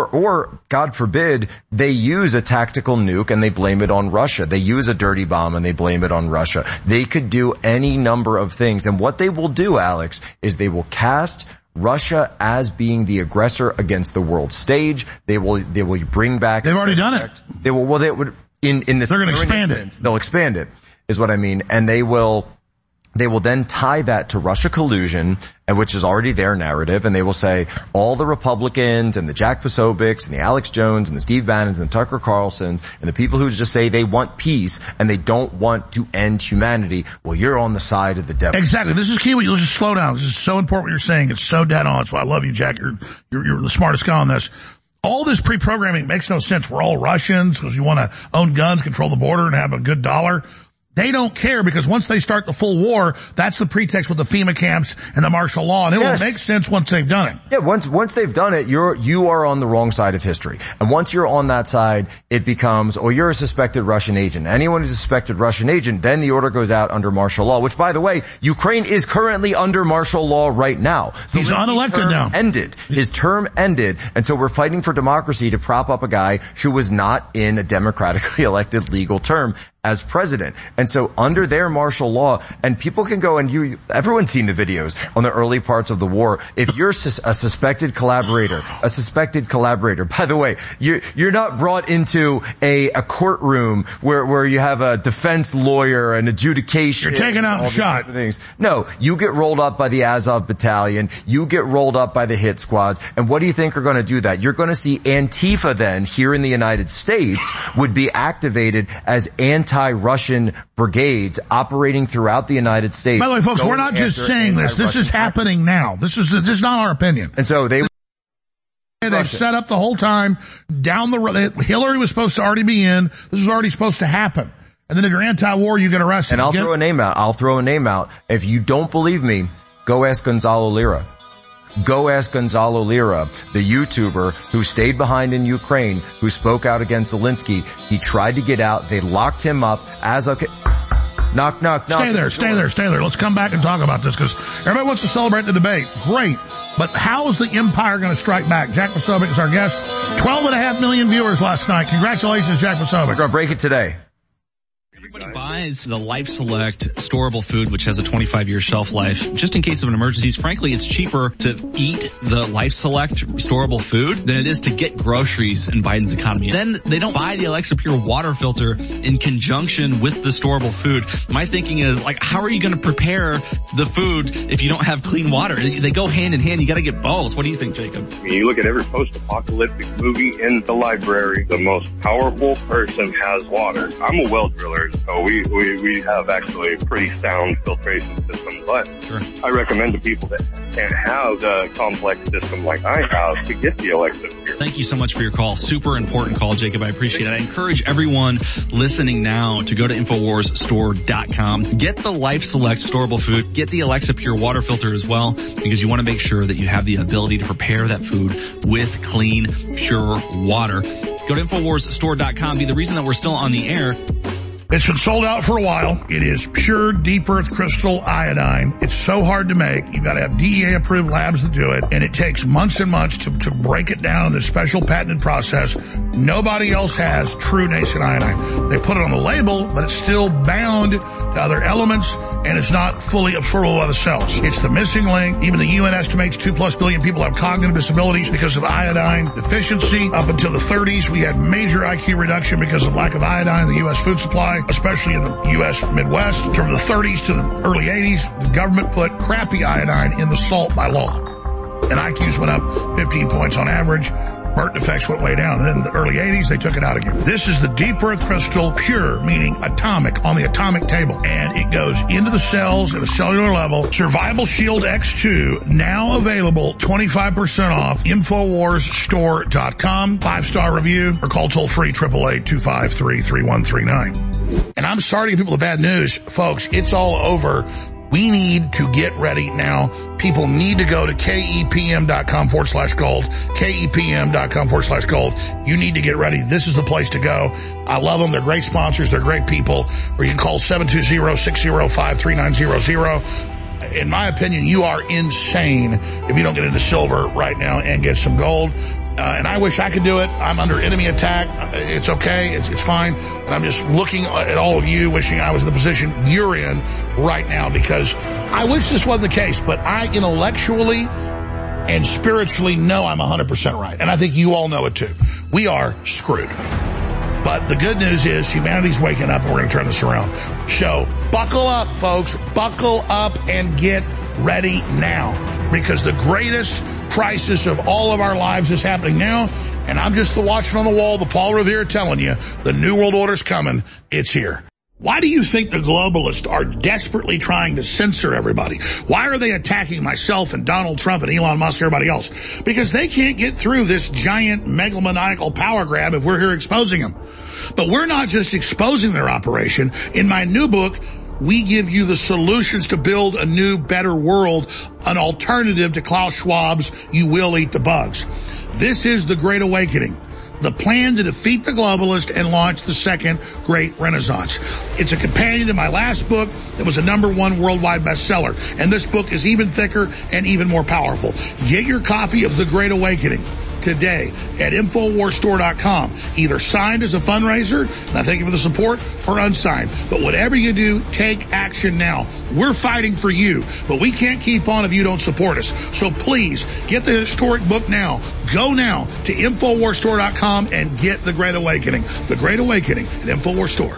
Speaker 14: Or God forbid, they use a tactical nuke and they blame it on Russia. They use a dirty bomb and they blame it on Russia. They could do any number of things. And what they will do, Alex, is they will cast Russia as being the aggressor against the world stage. They will bring back.
Speaker 1: They've already done it.
Speaker 14: They will. Well, they would in this.
Speaker 1: They're going to expand it.
Speaker 14: They'll expand it, is what I mean, and they will then tie that to Russia collusion, and which is already their narrative, and they will say all the Republicans and the Jack Posobics and the Alex Jones and the Steve Bannons and the Tucker Carlsons and the people who just say they want peace and they don't want to end humanity, well, you're on the side of the devil.
Speaker 1: Exactly. This is key. Let's just slow down. This is so important what you're saying. It's so dead on. That's why I love you, Jack. You're the smartest guy on this. All this pre-programming makes no sense. We're all Russians because we want to own guns, control the border, and have a good dollar. They don't care, because once they start the full war, that's the pretext with the FEMA camps and the martial law, and it will make sense once they've done it.
Speaker 14: Yeah, once they've done it, you are on the wrong side of history. And once you're on that side, it becomes, you're a suspected Russian agent. Anyone who's a suspected Russian agent, then the order goes out under martial law, which, by the way, Ukraine is currently under martial law right now. So
Speaker 1: he's unelected now.
Speaker 14: His term ended, and so we're fighting for democracy to prop up a guy who was not in a democratically elected legal term as president. And so under their martial law, and people can go, and everyone's seen the videos on the early parts of the war. If you're a suspected collaborator, by the way, you're not brought into a courtroom where you have a defense lawyer and adjudication.
Speaker 1: You're taken out and shot.
Speaker 14: Things. No, you get rolled up by the Azov battalion, you get rolled up by the hit squads, and what do you think are going to do that? You're going to see Antifa then, here in the United States, would be activated as anti-Russian brigades operating throughout the United States.
Speaker 1: By the way, folks, we're not just saying this. This is happening now. This is not our opinion.
Speaker 14: And so they've
Speaker 1: set up the whole time down the road. Hillary was supposed to already be in. This was already supposed to happen. And then if you're anti-war, you get arrested.
Speaker 14: And I'll throw a name out. If you don't believe me, go ask Gonzalo Lira. Go ask Gonzalo Lira, the YouTuber who stayed behind in Ukraine, who spoke out against Zelensky. He tried to get out. They locked him up as a... Knock, knock, knock.
Speaker 1: Stay there. Let's come back and talk about this, because everybody wants to celebrate the debate. Great. But how is the empire going to strike back? Jack Posobiec is our guest. 12.5 million viewers last night. Congratulations, Jack Posobiec.
Speaker 14: We're going to break it today.
Speaker 7: Everybody buys the Life Select storable food, which has a 25-year shelf life, just in case of an emergency. Frankly, it's cheaper to eat the Life Select storable food than it is to get groceries in Biden's economy. Then they don't buy the Alexa Pure water filter in conjunction with the storable food. My thinking is, like, how are you going to prepare the food if you don't have clean water? They go hand in hand. You got to get both. What do you think, Jacob?
Speaker 8: I mean, you look at every post-apocalyptic movie in the library, the most powerful person has water. I'm a well driller, so we have actually a pretty sound filtration system, but
Speaker 7: sure.
Speaker 8: I recommend to people that can't have the complex system like I have to get the Alexa Pure.
Speaker 7: Thank you so much for your call. Super important call, Jacob. I appreciate it. I encourage everyone listening now to go to InfoWarsStore.com. Get the Life Select storable food. Get the Alexa Pure water filter as well, because you want to make sure that you have the ability to prepare that food with clean, pure water. Go to InfoWarsStore.com. Be the reason that we're still on the air.
Speaker 1: It's been sold out for a while. It is pure deep earth crystal iodine. It's so hard to make. You've got to have DEA approved labs that do it, and it takes months and months to break it down in this special patented process. Nobody else has true nascent iodine. They put it on the label, but it's still bound to other elements, and it's not fully absorbable by the cells. It's the missing link. Even the UN estimates 2+ billion people have cognitive disabilities because of iodine deficiency. Up until the 30s, we had major IQ reduction because of lack of iodine in the U.S. food supply, especially in the U.S. Midwest. From the 30s to the early 80s, the government put crappy iodine in the salt by law. And IQs went up 15 points on average. Burnt defects went way down. And then in the early 80s, they took it out again. This is the deep earth crystal pure, meaning atomic, on the atomic table. And it goes into the cells at a cellular level. Survival Shield X2, now available 25% off. InfoWarsStore.com. 5-star review, or call toll free 888-253-3139. And I'm sorry to give people the bad news. Folks, it's all over. We need to get ready now. People need to go to KEPM.com/gold, KEPM.com/gold. You need to get ready. This is the place to go. I love them. They're great sponsors. They're great people. Or you can call 720-605-3900. In my opinion, you are insane if you don't get into silver right now and get some gold. And I wish I could do it. I'm under enemy attack. It's okay. It's fine. And I'm just looking at all of you, wishing I was in the position you're in right now, because I wish this wasn't the case, but I intellectually and spiritually know I'm 100% right. And I think you all know it too. We are screwed. But the good news is humanity's waking up and we're going to turn this around. So buckle up, folks. Buckle up and get ready now, because the greatest crisis of all of our lives is happening now, and I'm just the watchman on the wall, the Paul Revere, telling you the New World Order's coming. It's here. Why do you think the globalists are desperately trying to censor everybody? Why are they attacking myself and Donald Trump and Elon Musk and everybody else? Because they can't get through this giant megalomaniacal power grab if we're here exposing them. But we're not just exposing their operation. In my new book, we give you the solutions to build a new, better world, an alternative to Klaus Schwab's "you will eat the bugs." This is the Great Awakening, the plan to defeat the globalist and launch the second Great Renaissance. It's a companion to my last book that was a #1 worldwide bestseller. And this book is even thicker and even more powerful. Get your copy of The Great Awakening today at InfoWarsStore.com, either signed as a fundraiser, and I thank you for the support, or unsigned. But whatever you do, take action now. We're fighting for you, but we can't keep on if you don't support us. So please, get the historic book now. Go now to InfoWarsStore.com and get The Great Awakening. The Great Awakening at InfoWars Store.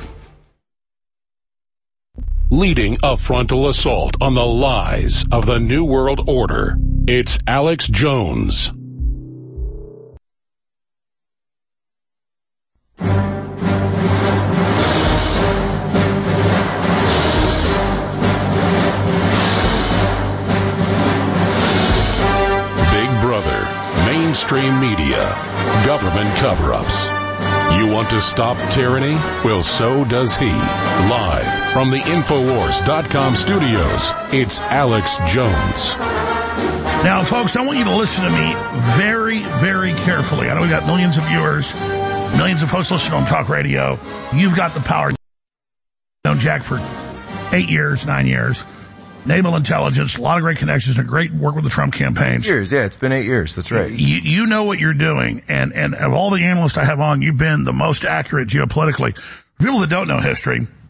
Speaker 2: Leading a frontal assault on the lies of the New World Order, it's Alex Jones. Mainstream media, government cover-ups. You want to stop tyranny? Well, so does he. Live from the Infowars.com studios, it's Alex Jones.
Speaker 1: Now, folks, I want you to listen to me very, very carefully. I know we've got millions of viewers, millions of folks listening on talk radio. You've got the power. I've known Jack for 9 years. Naval intelligence, a lot of great connections, and great work with the Trump campaigns.
Speaker 14: Yeah, it's been 8 years. That's right.
Speaker 1: You know what you're doing, and of all the analysts I have on, you've been the most accurate geopolitically. For people that don't know history,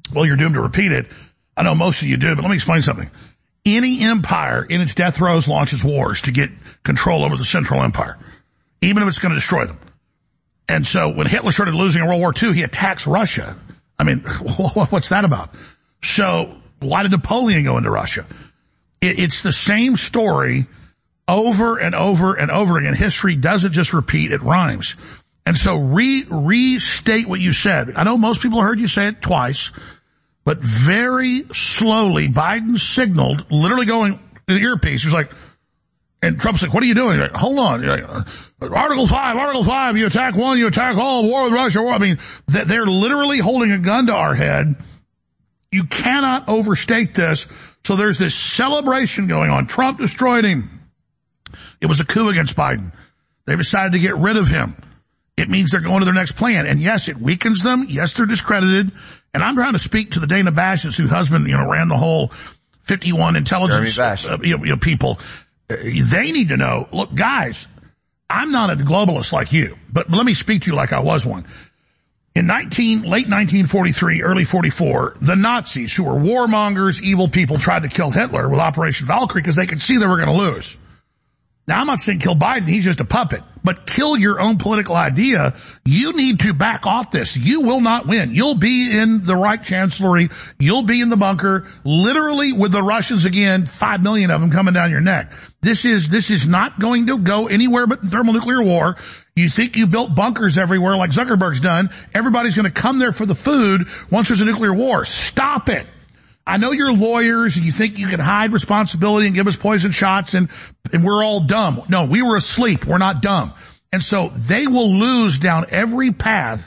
Speaker 1: well, you're doomed to repeat it. I know most of you do, but let me explain something. Any empire in its death throes launches wars to get control over the Central Empire, even if it's going to destroy them. And so when Hitler started losing in World War II, he attacks Russia. I mean, what's that about? So why did Napoleon go into Russia? It's the same story over and over and over again. History doesn't just repeat, it rhymes. And so restate what you said. I know most people heard you say it twice, but very slowly Biden signaled, literally going to the earpiece. He was like, and Trump's like, what are you doing? Like, hold on. Like, Article 5, you attack one, you attack all, war with Russia. I mean, they're literally holding a gun to our head. You cannot overstate this. So there's this celebration going on. Trump destroyed him. It was a coup against Biden. They've decided to get rid of him. It means they're going to their next plan. And yes, it weakens them. Yes, they're discredited. And I'm trying to speak to the Dana Bashes, whose husband, ran the whole 51 intelligence people. They need to know, look, guys, I'm not a globalist like you, but let me speak to you like I was one. In late 1943, early 44, the Nazis, who were warmongers, evil people, tried to kill Hitler with Operation Valkyrie because they could see they were going to lose. Now, I'm not saying kill Biden. He's just a puppet. But kill your own political idea. You need to back off this. You will not win. You'll be in the Reich Chancellery. You'll be in the bunker, literally with the Russians again, 5 million of them coming down your neck. This is not going to go anywhere but thermonuclear war. You think you built bunkers everywhere like Zuckerberg's done. Everybody's going to come there for the food once there's a nuclear war. Stop it. I know you're lawyers and you think you can hide responsibility and give us poison shots and we're all dumb. No, we were asleep. We're not dumb. And so they will lose down every path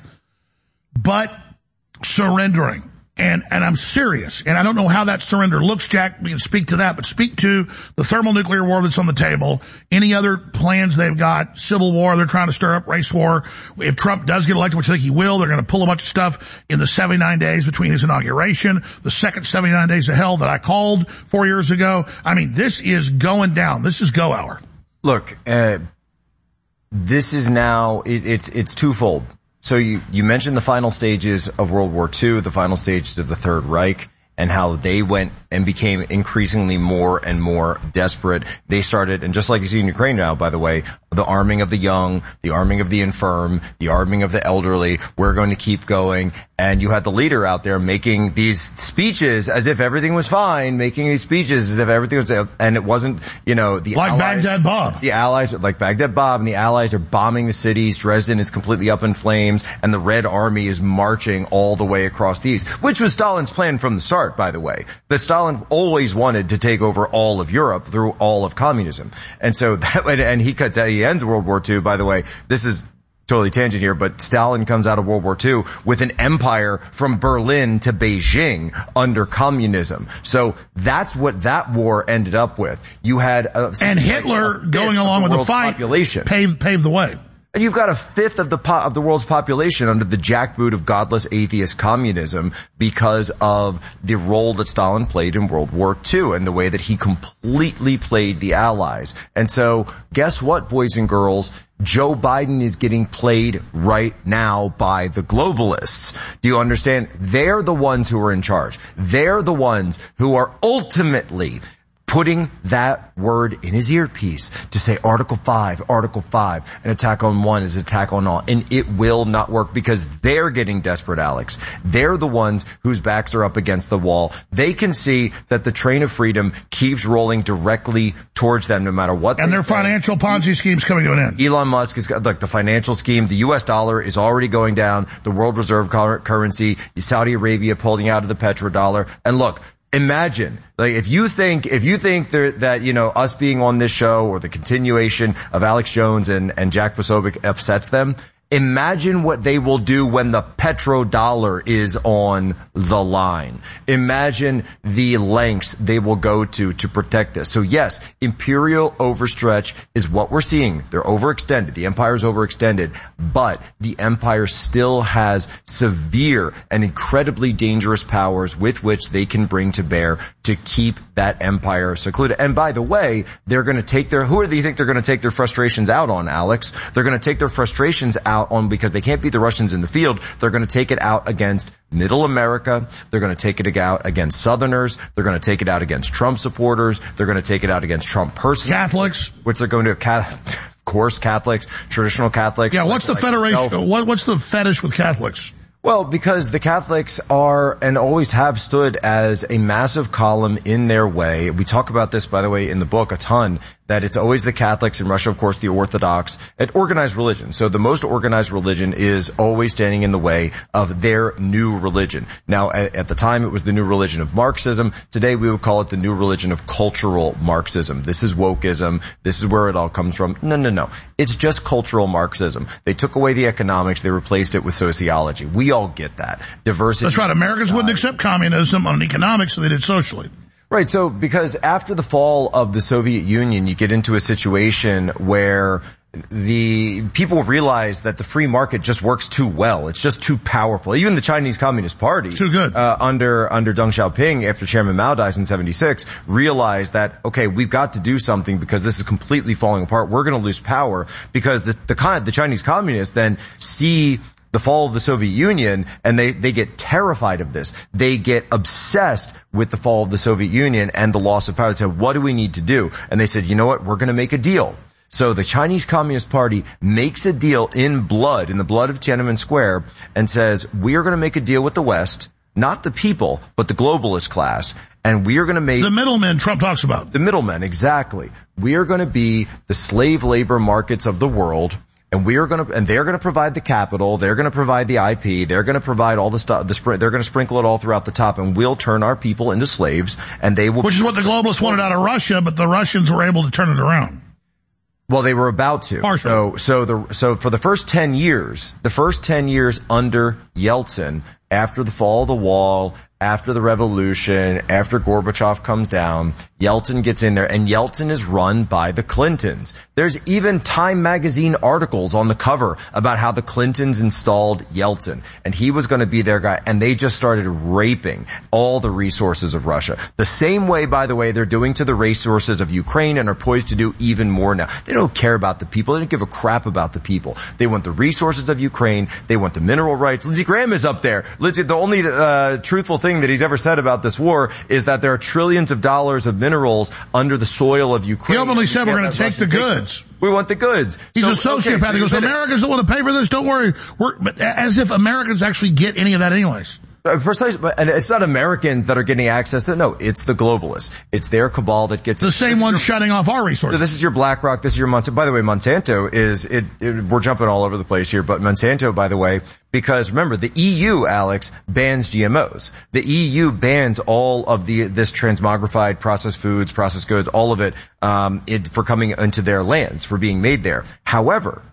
Speaker 1: but surrendering. And I'm serious. And I don't know how that surrender looks, Jack. We can speak to that, but speak to the thermonuclear war that's on the table. Any other plans they've got, civil war, they're trying to stir up, race war. If Trump does get elected, which I think he will, they're going to pull a bunch of stuff in the 79 days between his inauguration, the second 79 days of hell that I called 4 years ago. I mean, this is going down. This is go hour.
Speaker 14: Look, this is now, it's twofold. So you mentioned the final stages of World War II, the final stages of the Third Reich, and how they went and became increasingly more and more desperate. They started, and just like you see in Ukraine now, by the way, the arming of the young, the arming of the infirm, the arming of the elderly. We're going to keep going. And you had the leader out there making these speeches as if everything was fine, making these speeches as if everything was, and it wasn't, the
Speaker 1: like allies, Baghdad Bob.
Speaker 14: The allies, like Baghdad Bob, and the allies are bombing the cities. Dresden is completely up in flames, and the Red Army is marching all the way across the east, which was Stalin's plan from the start, by the way. That Stalin always wanted to take over all of Europe through all of communism. And so he ends World War II, by the way. This is totally tangent here, but Stalin comes out of World War II with an empire from Berlin to Beijing under communism. So that's what that war ended up with. You had
Speaker 1: and Hitler going along with the fight paved the way.
Speaker 14: And you've got a fifth of the world's population under the jackboot of godless atheist communism because of the role that Stalin played in World War II and the way that he completely played the Allies. And so guess what, boys and girls? Joe Biden is getting played right now by the globalists. Do you understand? They're the ones who are in charge. They're the ones who are ultimately putting that word in his earpiece to say Article 5, an attack on one is an attack on all. And it will not work because they're getting desperate, Alex. They're the ones whose backs are up against the wall. They can see that the train of freedom keeps rolling directly towards them no matter what.
Speaker 1: And their financial Ponzi scheme's coming to an end.
Speaker 14: Elon Musk has got, look, the financial scheme, the US dollar is already going down, the world reserve currency, Saudi Arabia pulling out of the petrodollar. And look, imagine, like, if you think that, us being on this show or the continuation of Alex Jones and Jack Posobiec upsets them, imagine what they will do when the petrodollar is on the line. Imagine the lengths they will go to protect this. So yes, imperial overstretch is what we're seeing. They're overextended. The empire's overextended, but the empire still has severe and incredibly dangerous powers with which they can bring to bear to keep that empire secluded. And by the way, they're going to take who do you think they're going to take their frustrations out on, Alex? They're going to take their frustrations out out on, because they can't beat the Russians in the field, they're going to take it out against Middle America. They're going to take it out against Southerners. They're going to take it out against Trump supporters. They're going to take it out against Trump persons.
Speaker 1: Catholics.
Speaker 14: Which they're going to, of course, Catholics, traditional Catholics.
Speaker 1: Yeah, what's the federation? What's the fetish with Catholics?
Speaker 14: Well, because the Catholics are and always have stood as a massive column in their way. We talk about this, by the way, in the book a ton, that it's always the Catholics, in Russia, of course, the Orthodox, at organized religion. So the most organized religion is always standing in the way of their new religion. Now, at the time, it was the new religion of Marxism. Today, we would call it the new religion of cultural Marxism. This is wokeism. This is where it all comes from. No. It's just cultural Marxism. They took away the economics. They replaced it with sociology. We all get that. Diversity.
Speaker 1: That's right. Americans wouldn't accept communism on economics, so they did socially.
Speaker 14: Right, so because after the fall of the Soviet Union, you get into a situation where the people realize that the free market just works too well. It's just too powerful. Even the Chinese Communist Party,
Speaker 1: too good.
Speaker 14: Under Deng Xiaoping, after Chairman Mao dies in 1976, realized that, okay, we've got to do something because this is completely falling apart. We're going to lose power because the Chinese communists then see the fall of the Soviet Union, and they get terrified of this. They get obsessed with the fall of the Soviet Union and the loss of power. They said, what do we need to do? And they said, you know what? We're going to make a deal. So the Chinese Communist Party makes a deal in the blood of Tiananmen Square, and says, we are going to make a deal with the West, not the people, but the globalist class. And we are going to make...
Speaker 1: the middlemen Trump talks about.
Speaker 14: The middlemen, exactly. We are going to be the slave labor markets of the world. And they're going to provide the capital, they're going to provide the IP, they're going to provide all the stuff, they're going to sprinkle it all throughout the top, and we'll turn our people into slaves, and they will...
Speaker 1: which is what the globalists wanted out of Russia, but the Russians were able to turn it around.
Speaker 14: Well, they were about to.
Speaker 1: Partially.
Speaker 14: So for the first 10 years under Yeltsin, after the fall of the wall, after the revolution, after Gorbachev comes down, Yeltsin gets in there, and Yeltsin is run by the Clintons. There's even Time magazine articles on the cover about how the Clintons installed Yeltsin, and he was going to be their guy, and they just started raping all the resources of Russia. The same way, by the way, they're doing to the resources of Ukraine, and are poised to do even more now. They don't care about the people. They don't give a crap about the people. They want the resources of Ukraine. They want the mineral rights. Lindsey Graham is up there. Lindsey, the only truthful thing that he's ever said about this war is that there are trillions of dollars of minerals under the soil of Ukraine.
Speaker 1: He openly said we're going to take the goods.
Speaker 14: We want the goods.
Speaker 1: He's a sociopath.
Speaker 14: Okay,
Speaker 1: he goes, Americans don't want to pay for this. Don't worry. But as if Americans actually get any of that anyways.
Speaker 14: Precisely, and it's not Americans that are getting access to it. No, it's the globalists. It's their cabal that gets
Speaker 1: the same ones shutting off our resources.
Speaker 14: So this is your BlackRock. This is your Monsanto. By the way, Monsanto is we're jumping all over the place here, but Monsanto, by the way, because remember the EU, Alex, bans GMOs. The EU bans all of this transmogrified processed foods, processed goods, all of it, for coming into their lands, for being made there. However,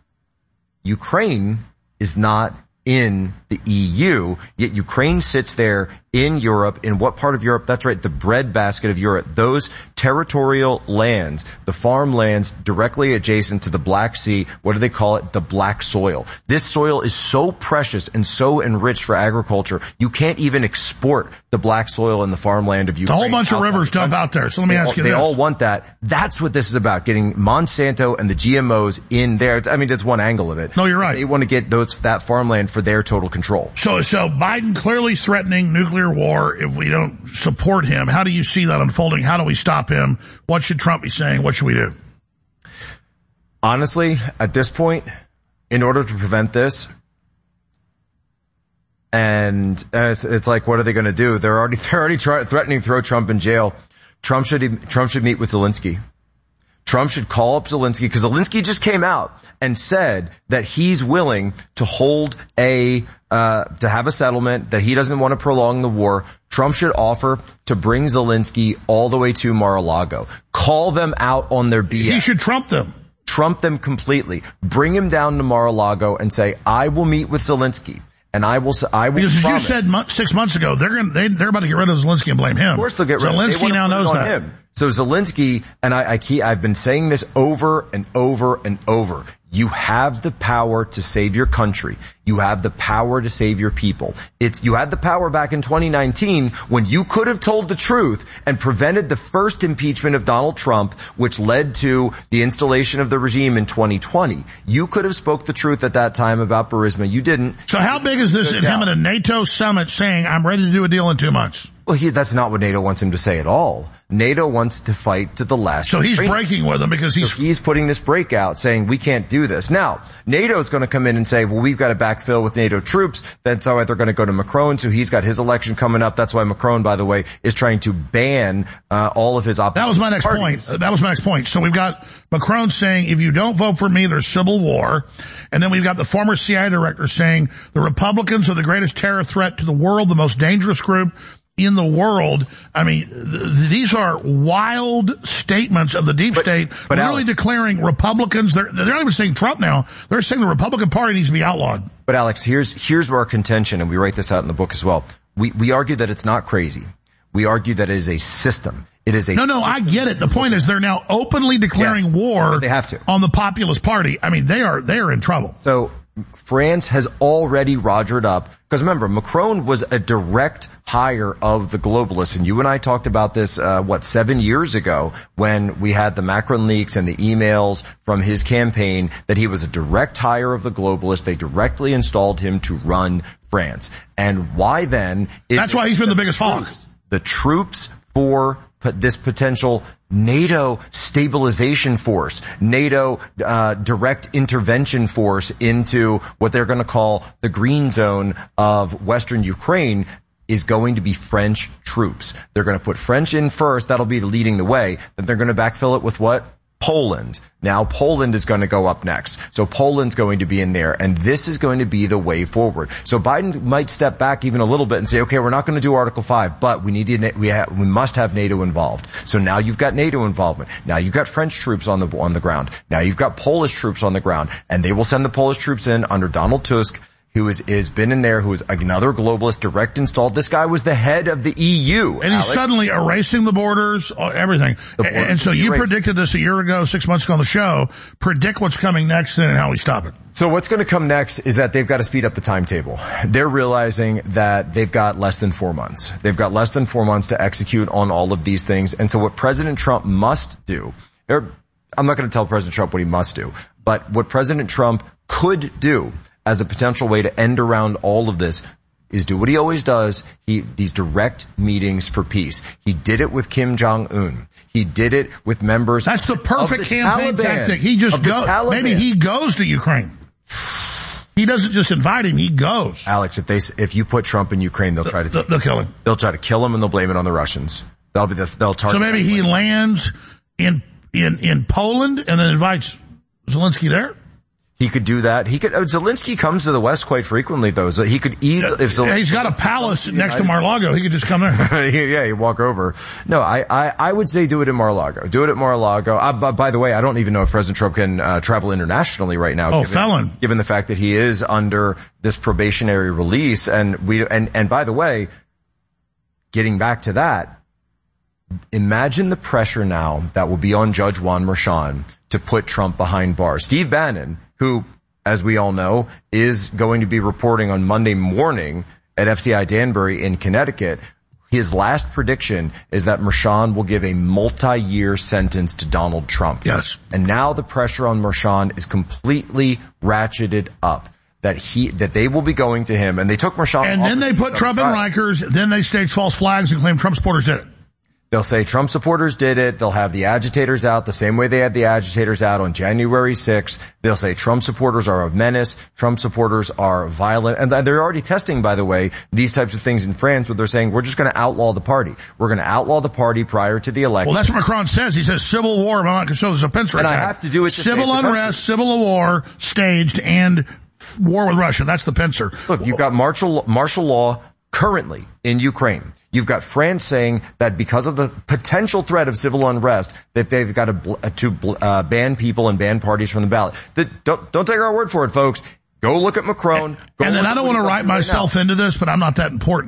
Speaker 14: Ukraine is not in the EU, yet Ukraine sits there in Europe. In what part of Europe? That's right, the breadbasket of Europe. Those territorial lands, the farmlands directly adjacent to the Black Sea, what do they call it? The black soil. This soil is so precious and so enriched for agriculture, you can't even export the black soil in the farmland of Ukraine.
Speaker 1: The whole bunch of rivers dump out there. So let me ask you this.
Speaker 14: They all want that. That's what this is about, getting Monsanto and the GMOs in there. I mean, that's one angle of it.
Speaker 1: No, you're right.
Speaker 14: They want to get that farmland for their total control.
Speaker 1: So Biden clearly threatening nuclear war if we don't support him. How do you see that unfolding? How do we stop him? What should Trump be saying? What should we do?
Speaker 14: Honestly, at this point, in order to prevent this, and it's like, what are they going to do? They're already threatening to throw Trump in jail. Trump should meet with Zelensky. Trump should call up Zelensky, because Zelensky just came out and said that he's willing to hold to have a settlement, that he doesn't want to prolong the war. Trump should offer to bring Zelensky all the way to Mar-a-Lago. Call them out on their BS.
Speaker 1: He should Trump them.
Speaker 14: Trump them completely. Bring him down to Mar-a-Lago and say, I will meet with Zelensky. And I will
Speaker 1: because
Speaker 14: promise.
Speaker 1: As you said 6 months ago, they're about to get rid of Zelensky and blame him.
Speaker 14: Of course they'll get rid of him.
Speaker 1: Zelensky now knows that.
Speaker 14: Him. So Zelensky, and I've been saying this over and over and over. You have the power to save your country. You have the power to save your people. You had the power back in 2019 when you could have told the truth and prevented the first impeachment of Donald Trump, which led to the installation of the regime in 2020. You could have spoke the truth at that time about Burisma. You didn't.
Speaker 1: So how big is this in him at a NATO summit saying, I'm ready to do a deal in 2 months?
Speaker 14: Well, that's not what NATO wants him to say at all. NATO wants to fight to the last.
Speaker 1: So he's breaking with them because
Speaker 14: he's putting this break out saying we can't do this. Now, NATO is going to come in and say, well, we've got to backfill with NATO troops. That's why they're going to go to Macron. So he's got his election coming up. That's why Macron, by the way, is trying to ban all of his opposition.
Speaker 1: That was my next point. That was my next point. So we've got Macron saying, if you don't vote for me, there's civil war. And then we've got the former CIA director saying the Republicans are the greatest terror threat to the world, the most dangerous group in the world. I mean, these are wild statements of the deep state, but really declaring Republicans. They're not even saying Trump now. They're saying the Republican Party needs to be outlawed.
Speaker 14: But Alex, here's our contention, and we write this out in the book as well. We argue that it's not crazy. We argue that it is a system. It is a
Speaker 1: No, I get it. The point is they're now openly declaring war
Speaker 14: they have to.
Speaker 1: On the populist party. I mean, they are in trouble.
Speaker 14: So France has already rogered up, because remember, Macron was a direct hire of the globalists, and you and I talked about this, 7 years ago, when we had the Macron leaks and the emails from his campaign that he was a direct hire of the globalists. They directly installed him to run France. And why then?
Speaker 1: That's why he's been the biggest hawk.
Speaker 14: The troops for this potential NATO stabilization force, NATO direct intervention force into what they're going to call the green zone of Western Ukraine is going to be French troops. They're going to put French in first. That'll be leading the way. Then they're going to backfill it with what? Poland. Now Poland is going to go up next. So Poland's going to be in there, and this is going to be the way forward. So Biden might step back even a little bit and say, okay, we're not going to do Article 5, but we must have NATO involved. So now you've got NATO involvement. Now you've got French troops on the ground. Now you've got Polish troops on the ground, and they will send the Polish troops in under Donald Tusk, who has been in there, who is another globalist, direct installed. This guy was the head of the EU.
Speaker 1: And he's suddenly erasing the borders, everything. And so you predicted this a year ago, 6 months ago on the show. Predict what's coming next and how we stop it.
Speaker 14: So what's going to come next is that they've got to speed up the timetable. They're realizing that they've got less than 4 months. They've got less than 4 months to execute on all of these things. And so what President Trump must do, I'm not going to tell President Trump what he must do, but what President Trump could do as a potential way to end around all of this is do what he always does. These direct meetings for peace. He did it with Kim Jong-un. He did it with members.
Speaker 1: That's the perfect campaign tactic. He just goes. Maybe he goes to Ukraine. He doesn't just invite him. He goes.
Speaker 14: Alex, if you put Trump in Ukraine, they'll try to
Speaker 1: they'll kill him.
Speaker 14: They'll try to kill him and they'll blame it on the Russians. They'll target.
Speaker 1: So maybe he lands in Poland and then invites Zelensky there.
Speaker 14: He could do that. Zelensky comes to the West quite frequently, though, so he could easily,
Speaker 1: he's got a palace next to Mar-a-Lago. He could just come there.
Speaker 14: Yeah, he'd walk over. No, I would say do it in Mar-a-Lago. Do it at Mar-a-Lago. By the way, I don't even know if President Trump can, travel internationally right now. Given the fact that he is under this probationary release. And by the way, getting back to that, imagine the pressure now that will be on Judge Juan Merchan to put Trump behind bars. Steve Bannon, who, as we all know, is going to be reporting on Monday morning at FCI Danbury in Connecticut. His last prediction is that Merchan will give a multi-year sentence to Donald Trump.
Speaker 1: Yes.
Speaker 14: And now the pressure on Merchan is completely ratcheted up. That they will be going to him, and they took Merchan.
Speaker 1: And then they put Trump in Rikers, then they staged false flags and claim Trump supporters did it.
Speaker 14: They'll say Trump supporters did it. They'll have the agitators out the same way they had the agitators out on January 6th. They'll say Trump supporters are a menace. Trump supporters are violent. And they're already testing, by the way, these types of things in France where they're saying we're just going to outlaw the party. We're going to outlaw the party prior to the election.
Speaker 1: Well, that's what Macron says. He says civil war. I'm not going to show there's a pincer attack.
Speaker 14: And I have to do it.
Speaker 1: Civil unrest, civil war staged, and war with Russia. That's the pincer.
Speaker 14: Look, you've got martial law currently in Ukraine. You've got France saying that because of the potential threat of civil unrest, that they've got to ban people and ban parties from the ballot. Don't take our word for it, folks. Go look at Macron.
Speaker 1: And then I don't want to write myself into this, but I'm not that important.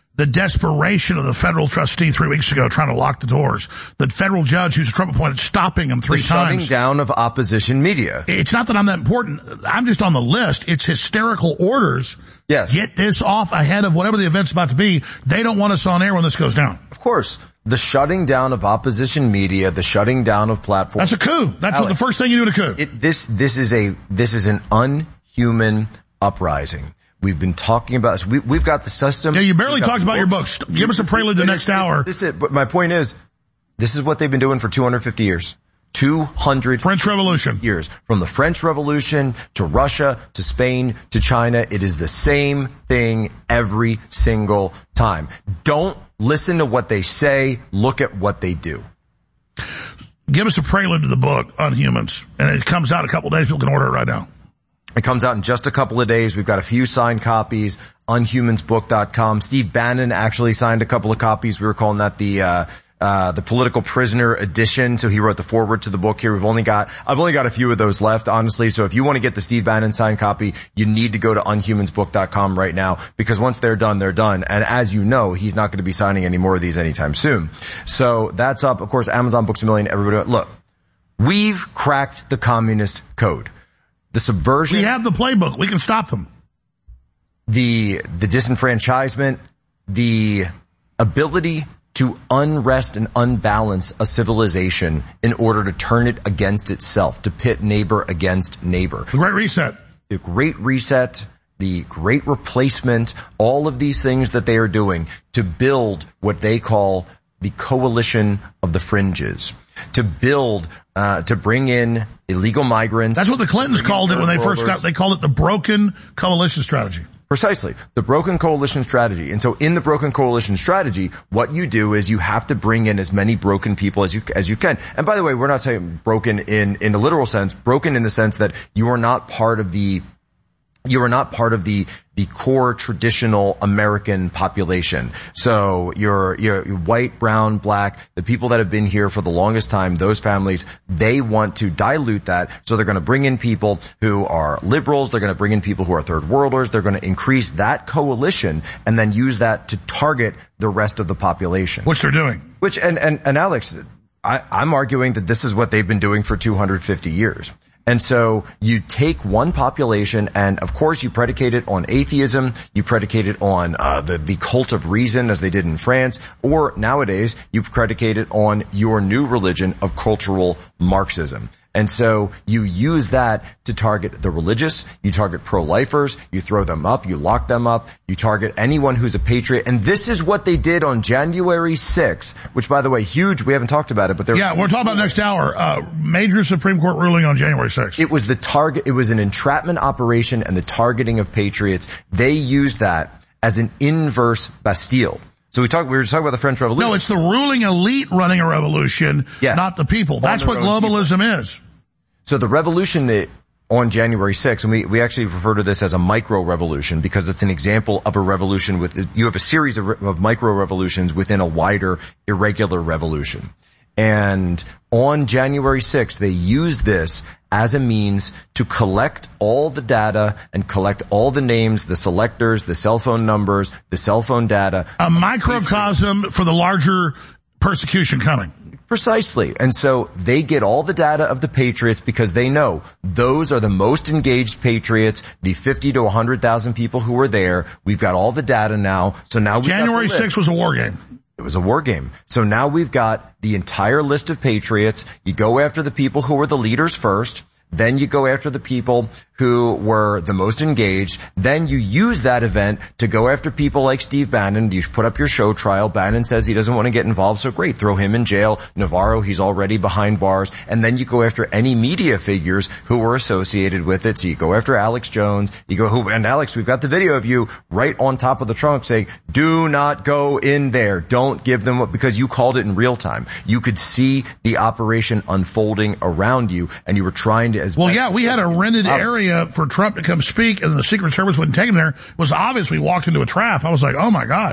Speaker 1: the desperation of the federal trustee 3 weeks ago trying to lock the doors. The federal judge who's Trump appointed stopping him three times.
Speaker 14: Shutting down of opposition media.
Speaker 1: It's not that I'm that important. I'm just on the list. It's hysterical orders.
Speaker 14: Yes.
Speaker 1: Get this off ahead of whatever the event's about to be. They don't want us on air when this goes down.
Speaker 14: Of course. The shutting down of opposition media, the shutting down of platforms.
Speaker 1: That's a coup. That's the first thing you do in a coup.
Speaker 14: This is an unhuman uprising. We've been talking about this. We've got the system.
Speaker 1: Yeah, you barely talked about your books. Give us a prelude to the next hour.
Speaker 14: But my point is, this is what they've been doing for 250 years. 200
Speaker 1: French Revolution
Speaker 14: years. From the French Revolution to Russia to Spain to China, it is the same thing every single time. Don't listen to what they say, look at what they do.
Speaker 1: Give us a prelude to the book, Unhumans, and it comes out in a couple of days. People can order it right now.
Speaker 14: It comes out in just a couple of days. We've got a few signed copies, unhumansbook.com. Steve Bannon actually signed a couple of copies. We were calling that the political prisoner edition. So he wrote the foreword to the book here. I've only got a few of those left, honestly. So if you want to get the Steve Bannon signed copy, you need to go to unhumansbook.com right now, because once they're done, they're done. And as you know, he's not going to be signing any more of these anytime soon. So that's up. Of course, Amazon Books a Million, everybody. Look, we've cracked the communist code. The subversion.
Speaker 1: We have the playbook. We can stop them.
Speaker 14: The disenfranchisement, the ability to unrest and unbalance a civilization in order to turn it against itself, to pit neighbor against neighbor.
Speaker 1: The Great Reset.
Speaker 14: The Great Reset, the Great Replacement, all of these things that they are doing to build what they call the coalition of the fringes. To build, to bring in illegal migrants.
Speaker 1: That's what the Clintons called it when they first they called it the broken coalition strategy.
Speaker 14: Precisely. The broken coalition strategy. And so in the broken coalition strategy, what you do is you have to bring in as many broken people as you can. And by the way, we're not saying broken in a literal sense, broken in the sense that you are not part of the core traditional American population. So you're white, brown, black, the people that have been here for the longest time, those families, they want to dilute that. So they're going to bring in people who are liberals. They're going to bring in people who are third worlders. They're going to increase that coalition and then use that to target the rest of the population.
Speaker 1: Which they're doing.
Speaker 14: And Alex, I'm arguing that this is what they've been doing for 250 years. And so you take one population and of course you predicate it on atheism, you predicate it on the cult of reason as they did in France, or nowadays you predicate it on your new religion of cultural Marxism. And so you use that to target the religious, you target pro-lifers, you throw them up, you lock them up, you target anyone who's a patriot. And this is what they did on January 6th, which by the way, huge, we haven't talked about it, but
Speaker 1: we're talking about next hour. Major Supreme Court ruling on January 6th.
Speaker 14: It was it was an entrapment operation and the targeting of patriots. They used that as an inverse Bastille. So we were just talking about the French Revolution.
Speaker 1: No, it's the ruling elite running a revolution, not the people. That's what globalism is.
Speaker 14: So the revolution on January 6th, and we actually refer to this as a micro-revolution because it's an example of a revolution you have a series of micro-revolutions within a wider irregular revolution. And on January 6th, they used this as a means to collect all the data and collect all the names, the selectors, the cell phone numbers, the cell phone data.
Speaker 1: A microcosm for the larger persecution coming.
Speaker 14: Precisely. And so they get all the data of the patriots because they know those are the most engaged patriots, the 50 to 100,000 people who were there. We've got all the data now. So now
Speaker 1: January 6th was a war game.
Speaker 14: It was a war game. So now we've got the entire list of patriots. You go after the people who were the leaders first. Then you go after the people who were the most engaged. Then you use that event to go after people like Steve Bannon. You put up your show trial. Bannon says he doesn't want to get involved, so great, throw him in jail. Navarro, he's already behind bars. And then you go after any media figures who were associated with it. So you go after Alex Jones. And Alex, we've got the video of you right on top of the trunk saying, do not go in there. Don't give them because you called it in real time. You could see the operation unfolding around you, and you were trying to
Speaker 1: we had a rented area for Trump to come speak, and the Secret Service wouldn't take him there. It was obvious we walked into a trap. I was like, oh my God.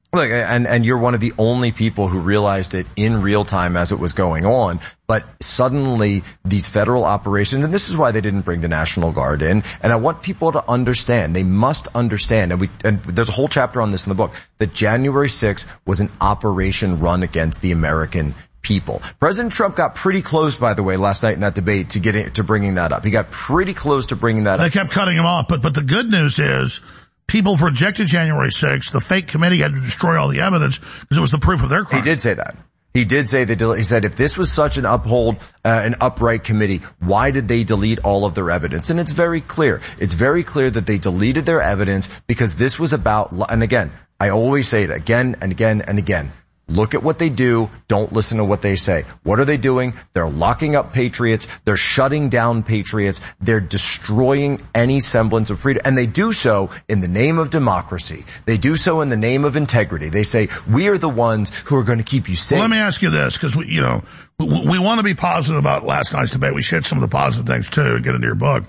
Speaker 14: Look, and you're one of the only people who realized it in real time as it was going on. But suddenly these federal operations, and this is why they didn't bring the National Guard in. And I want people to understand, they must understand, and there's a whole chapter on this in the book, that January 6th was an operation run against the American people. President Trump got pretty close, by the way, last night in that debate to bringing that up. He got pretty close to bringing that up.
Speaker 1: They kept cutting him off, but the good news is, people rejected January 6th. The fake committee had to destroy all the evidence because it was the proof of their crime.
Speaker 14: He did say that. He did say he said if this was such an upright committee, why did they delete all of their evidence? And it's very clear. It's very clear that they deleted their evidence because this was about, and again, I always say it again and again and again. Look at what they do. Don't listen to what they say. What are they doing? They're locking up patriots. They're shutting down patriots. They're destroying any semblance of freedom. And they do so in the name of democracy. They do so in the name of integrity. They say, we are the ones who are going to keep you safe.
Speaker 1: Well, let me ask you this, because we want to be positive about last night's debate. We should hit some of the positive things too and get into your book.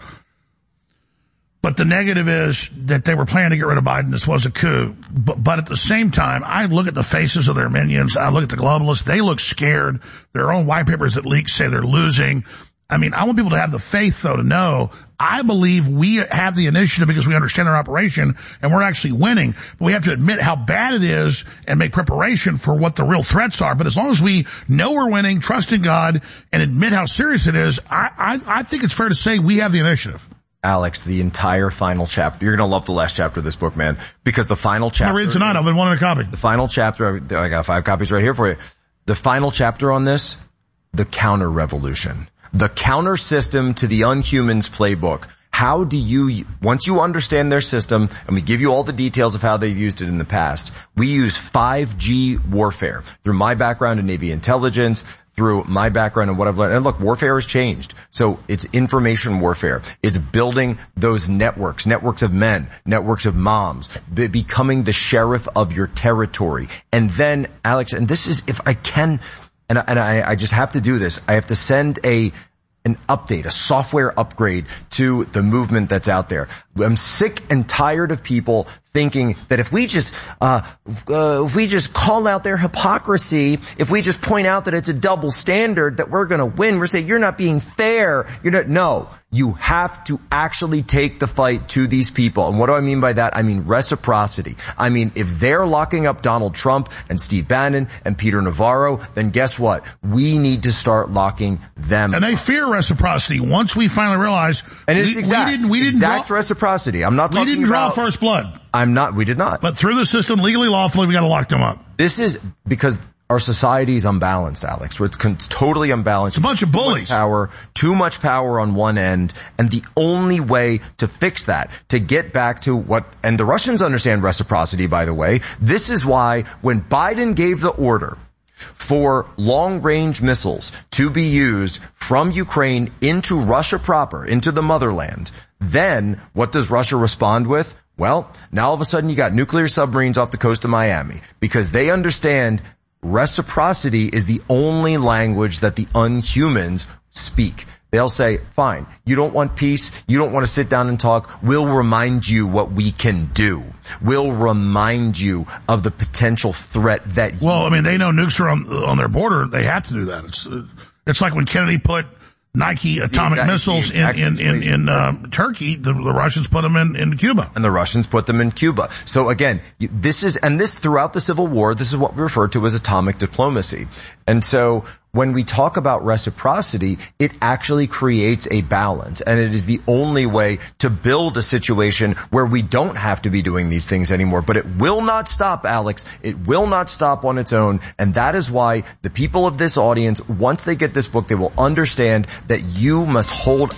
Speaker 1: But the negative is that they were planning to get rid of Biden. This was a coup. But at the same time, I look at the faces of their minions. I look at the globalists. They look scared. Their own white papers that leak say they're losing. I mean, I want people to have the faith, though, to know I believe we have the initiative because we understand our operation and we're actually winning. But we have to admit how bad it is and make preparation for what the real threats are. But as long as we know we're winning, trust in God, and admit how serious it is, I think it's fair to say we have the initiative.
Speaker 14: Alex, the entire final chapter. You're going to love the last chapter of this book, man, because the final chapter.
Speaker 1: I'll read it tonight. I've been wanting a copy.
Speaker 14: The final chapter, I got 5 copies right here for you. The final chapter on this, the counter revolution, the counter system to the Unhumans playbook. How do you, once you understand their system, and we give you all the details of how they've used it in the past, we use 5G warfare through my background in Navy intelligence, through my background and what I've learned. And look, warfare has changed. So it's information warfare. It's building those networks of men, networks of moms, becoming the sheriff of your territory. And then, Alex, and this is, if I can, and I just have to do this, I have to send an update, a software upgrade to the movement that's out there. I'm sick and tired of people thinking that if we just call out their hypocrisy, if we just point out that it's a double standard, that we're going to win. We're saying you're not being fair. No. You have to actually take the fight to these people. And what do I mean by that? I mean reciprocity. I mean, if they're locking up Donald Trump and Steve Bannon and Peter Navarro, then guess what? We need to start locking them.
Speaker 1: And they fear reciprocity. Once we finally realize,
Speaker 14: and it's exact reciprocity. I'm not talking about.
Speaker 1: We didn't draw first blood.
Speaker 14: We did not.
Speaker 1: But through the system, legally, lawfully, we got to lock them up.
Speaker 14: This is because our society is unbalanced, Alex. Where it's totally unbalanced.
Speaker 1: It's a bunch of bullies.
Speaker 14: Too much power on one end. And the only way to fix that, to get back to and the Russians understand reciprocity, by the way. This is why when Biden gave the order for long-range missiles to be used from Ukraine into Russia proper, into the motherland, then what does Russia respond with? Well, now all of a sudden you got nuclear submarines off the coast of Miami because they understand reciprocity is the only language that the Unhumans speak. They'll say, fine, you don't want peace, you don't want to sit down and talk, we'll remind you what we can do. We'll remind you of the potential threat that
Speaker 1: Well, I mean, they know nukes are on their border, they have to do that. It's like when Kennedy put Nike atomic missiles in Turkey, the Russians put them in Cuba.
Speaker 14: And the Russians put them in Cuba. So again, this throughout the Civil War, this is what we refer to as atomic diplomacy. And so when we talk about reciprocity, it actually creates a balance. And it is the only way to build a situation where we don't have to be doing these things anymore. But it will not stop, Alex. It will not stop on its own. And that is why the people of this audience, once they get this book, they will understand that you must hold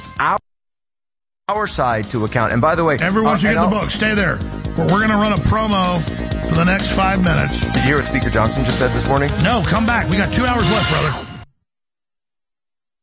Speaker 14: our side to account. And by the way,
Speaker 1: everyone should get the book. Stay there. We're going to run a promo for the next 5 minutes.
Speaker 14: Did you hear what Speaker Johnson just said this morning?
Speaker 1: No, come back. We got 2 hours left, brother.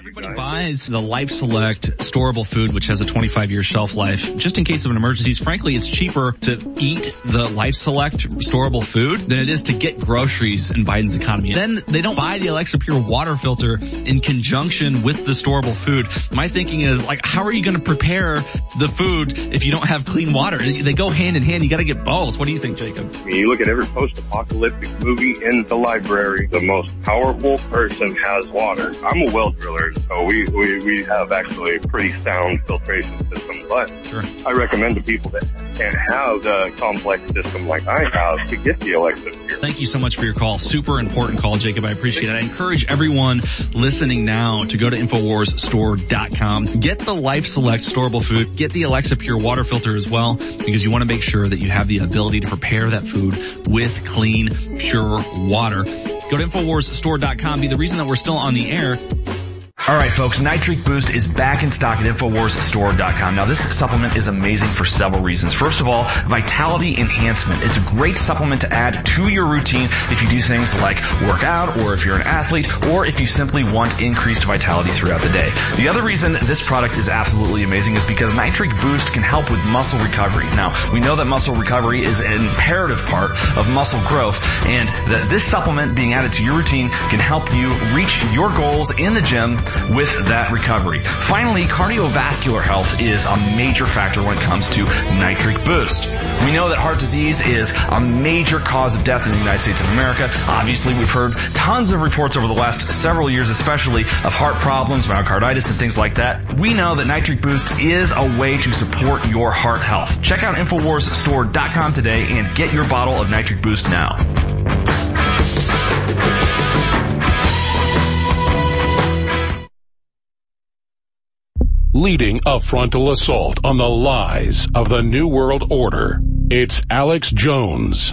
Speaker 7: Everybody buys the Life Select storable food, which has a 25-year shelf life, just in case of an emergency. Frankly, it's cheaper to eat the Life Select storable food than it is to get groceries in Biden's economy. Then they don't buy the Alexa Pure water filter in conjunction with the storable food. My thinking is, like, how are you going to prepare the food if you don't have clean water? They go hand in hand. You got to get both. What do you think, Jacob?
Speaker 8: I mean, you look at every post-apocalyptic movie in the library, the most powerful person has water. I'm a well driller, so we have actually a pretty sound filtration system, but
Speaker 7: sure.
Speaker 8: I recommend to people that can't have the complex system like I have to get the Alexa Pure.
Speaker 7: Thank you so much for your call. Super important call, Jacob. I appreciate it. I encourage everyone listening now to go to InfoWarsStore.com. Get the Life Select storable food. Get the Alexa Pure water filter as well, because you want to make sure that you have the ability to prepare that food with clean, pure water. Go to InfoWarsStore.com. Be the reason that we're still on the air.
Speaker 15: All right, folks, Nitric Boost is back in stock at InfoWarsStore.com. Now, this supplement is amazing for several reasons. First of all, vitality enhancement. It's a great supplement to add to your routine if you do things like work out, or if you're an athlete, or if you simply want increased vitality throughout the day. The other reason this product is absolutely amazing is because Nitric Boost can help with muscle recovery. Now, we know that muscle recovery is an imperative part of muscle growth, and that this supplement being added to your routine can help you reach your goals in the gym with that recovery. Finally, cardiovascular health is a major factor when it comes to Nitric Boost. We know that heart disease is a major cause of death in the United States of America. Obviously, we've heard tons of reports over the last several years, especially of heart problems, myocarditis, and things like that. We know that Nitric Boost is a way to support your heart health. Check out InfoWarsStore.com today and get your bottle of Nitric Boost now.
Speaker 2: Leading a frontal assault on the lies of the New World Order, it's Alex Jones.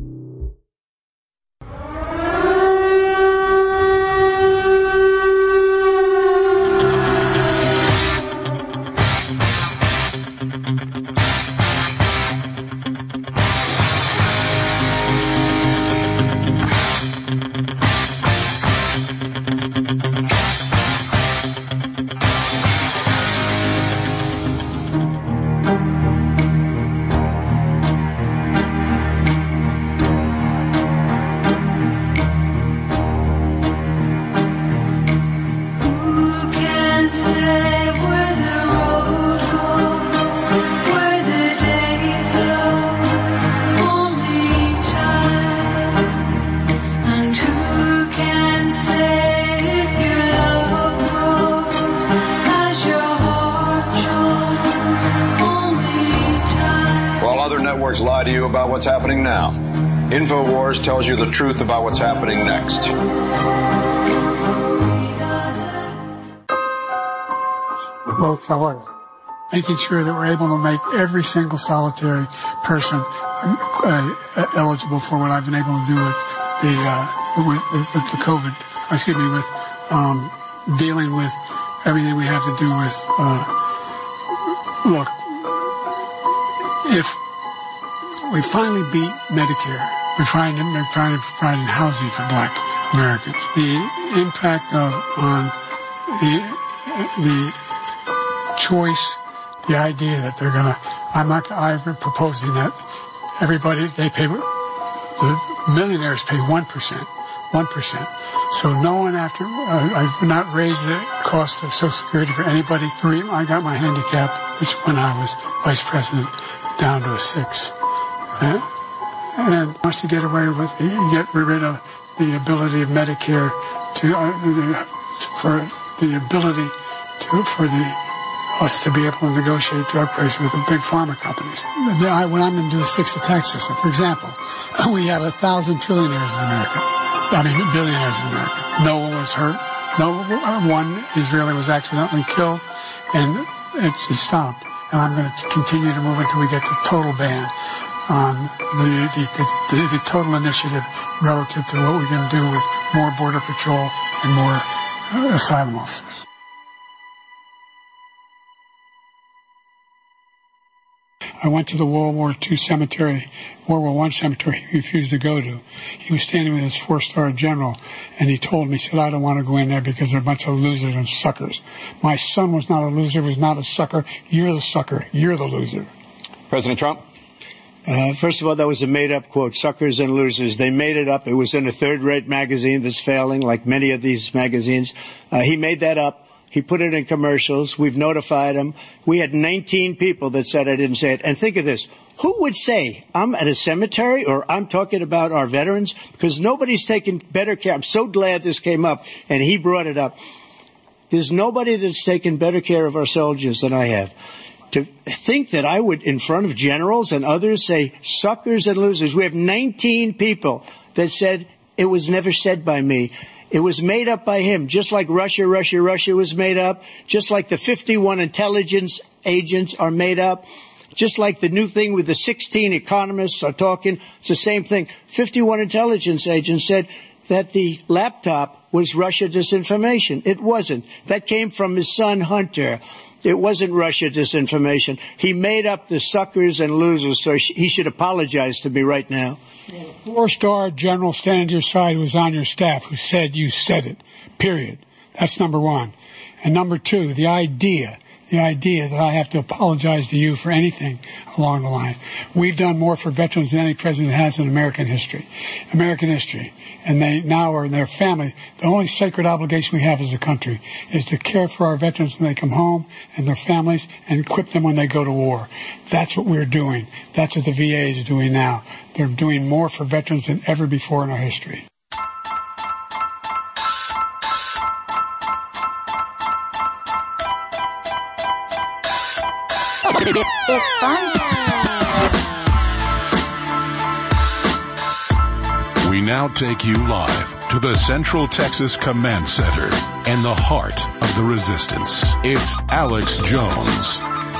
Speaker 3: Lie to you about what's happening now. InfoWars tells you the truth about what's happening next.
Speaker 4: Both, however, making sure that we're able to make every single solitary person eligible for what I've been able to do with the COVID. Excuse me, with dealing with everything we have to do with. Look, if we finally beat Medicare, we're trying to provide housing for Black Americans. The impact on the choice, the idea that they're gonna, I've been proposing that everybody, the millionaires pay 1%. So no one I've not raised the cost of Social Security for anybody. I got my handicap, which when I was vice president, down to a 6. And wants to get away with, get rid of the ability of Medicare for us to be able to negotiate drug prices with the big pharma companies. What I'm going to do is fix the tax system. For example, we have 1,000 trillionaires in America. Billionaires in America. No one was hurt. No one Israeli was accidentally killed, and it just stopped. And I'm going to continue to move until we get the total ban on the total initiative relative to what we're going to do with more border patrol and more asylum officers. I went to the World War I cemetery he refused to go to. He was standing with his 4-star general, and he told me, he said, I don't want to go in there because they're a bunch of losers and suckers. My son was not a loser, was not a sucker. You're the sucker. You're the loser.
Speaker 16: President Trump?
Speaker 5: First of all, that was a made-up quote, suckers and losers. They made it up. It was in a third-rate magazine that's failing, like many of these magazines. He made that up. He put it in commercials. We've notified him. We had 19 people that said I didn't say it. And think of this. Who would say I'm at a cemetery or I'm talking about our veterans? Because nobody's taken better care. I'm so glad this came up, and he brought it up. There's nobody that's taken better care of our soldiers than I have. To think that I would, in front of generals and others, say suckers and losers. We have 19 people that said it was never said by me. It was made up by him, just like Russia was made up, just like the 51 intelligence agents are made up, just like the new thing with the 16 economists are talking. It's the same thing. 51 intelligence agents said that the laptop was Russia disinformation. It wasn't. That came from his son, Hunter. It wasn't Russia disinformation. He made up the suckers and losers, so he should apologize to me right now.
Speaker 4: 4-star general standing to your side who was on your staff who said you said it, period. That's number one. And number two, the idea that I have to apologize to you for anything along the line. We've done more for veterans than any president has in American history. And they now are in their family. The only sacred obligation we have as a country is to care for our veterans when they come home and their families and equip them when they go to war. That's what we're doing. That's what the VA is doing now. They're doing more for veterans than ever before in our history.
Speaker 17: It's fun time.
Speaker 2: We now take you live to the Central Texas Command Center and the heart of the resistance. It's Alex Jones.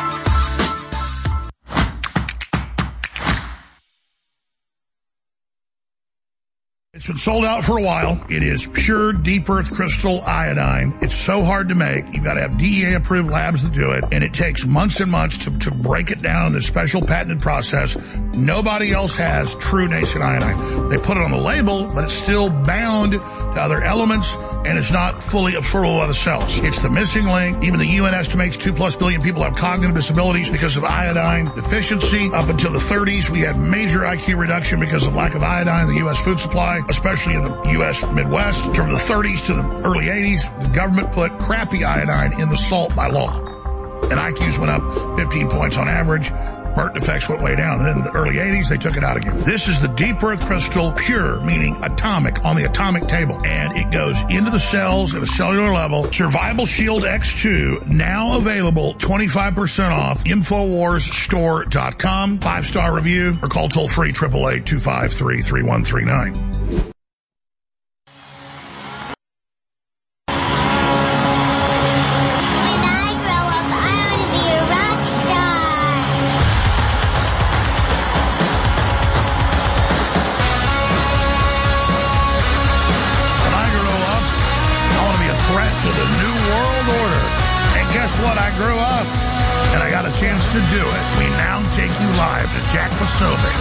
Speaker 1: It's been sold out for a while. It is pure deep earth crystal iodine. It's so hard to make. You've got to have DEA approved labs that do it, and it takes months and months to break it down in this special patented process. Nobody else has true nascent iodine. They put it on the label, but it's still bound to other elements, and it's not fully absorbable by the cells. It's the missing link. Even the UN estimates 2+ billion people have cognitive disabilities because of iodine deficiency. Up until the 30s, we had major IQ reduction because of lack of iodine in the U.S. food supply, especially in the U.S. Midwest. From the 30s to the early 80s, the government put crappy iodine in the salt by law. And IQs went up 15 points on average. Birth defects went way down. And then in the early 80s, they took it out again. This is the deep earth crystal, pure, meaning atomic, on the atomic table. And it goes into the cells at a cellular level. Survival Shield X2, now available 25% off. InfoWarsStore.com. 5-star review, or call toll free 888-253-3139. To do it, we now take you live to Jack Posobiec.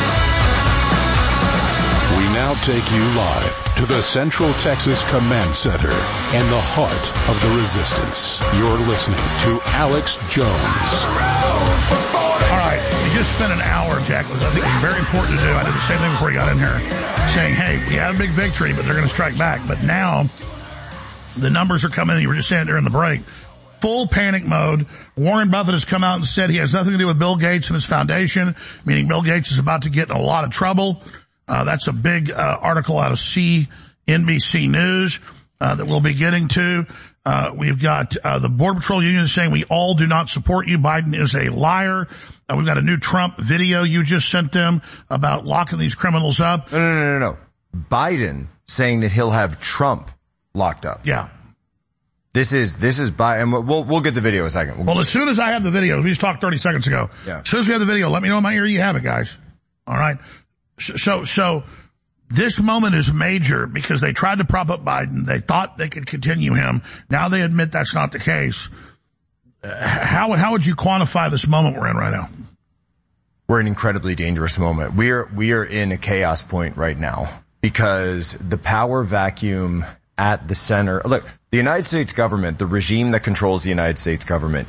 Speaker 2: We now take you live to the Central Texas Command Center and the heart of the resistance. You're listening to Alex Jones.
Speaker 1: All right, we just spent an hour, Jack. I think it was very important to do. I did the same thing before you got in here, saying, hey, we had a big victory, but they're going to strike back. But now the numbers are coming in. You were just saying during the break. Full panic mode. Warren Buffett has come out and said he has nothing to do with Bill Gates and his foundation, meaning Bill Gates is about to get in a lot of trouble. That's a big article out of CNBC News that we'll be getting to. We've got the Border Patrol Union saying we all do not support you. Biden is a liar. We've got a new Trump video you just sent them about locking these criminals up.
Speaker 14: No. Biden saying that he'll have Trump locked up.
Speaker 1: Yeah.
Speaker 14: This is Biden, and we'll get the video in a second.
Speaker 1: Well, as soon as I have the video, we just talked 30 seconds ago.
Speaker 14: Yeah.
Speaker 1: As soon as we have the video, let me know in my ear you have it, guys. All right. So this moment is major because they tried to prop up Biden. They thought they could continue him. Now they admit that's not the case. How would you quantify this moment we're in right now?
Speaker 14: we're in an incredibly dangerous moment. We are in a chaos point right now because the power vacuum at the center. Look, the United States government, the regime that controls the United States government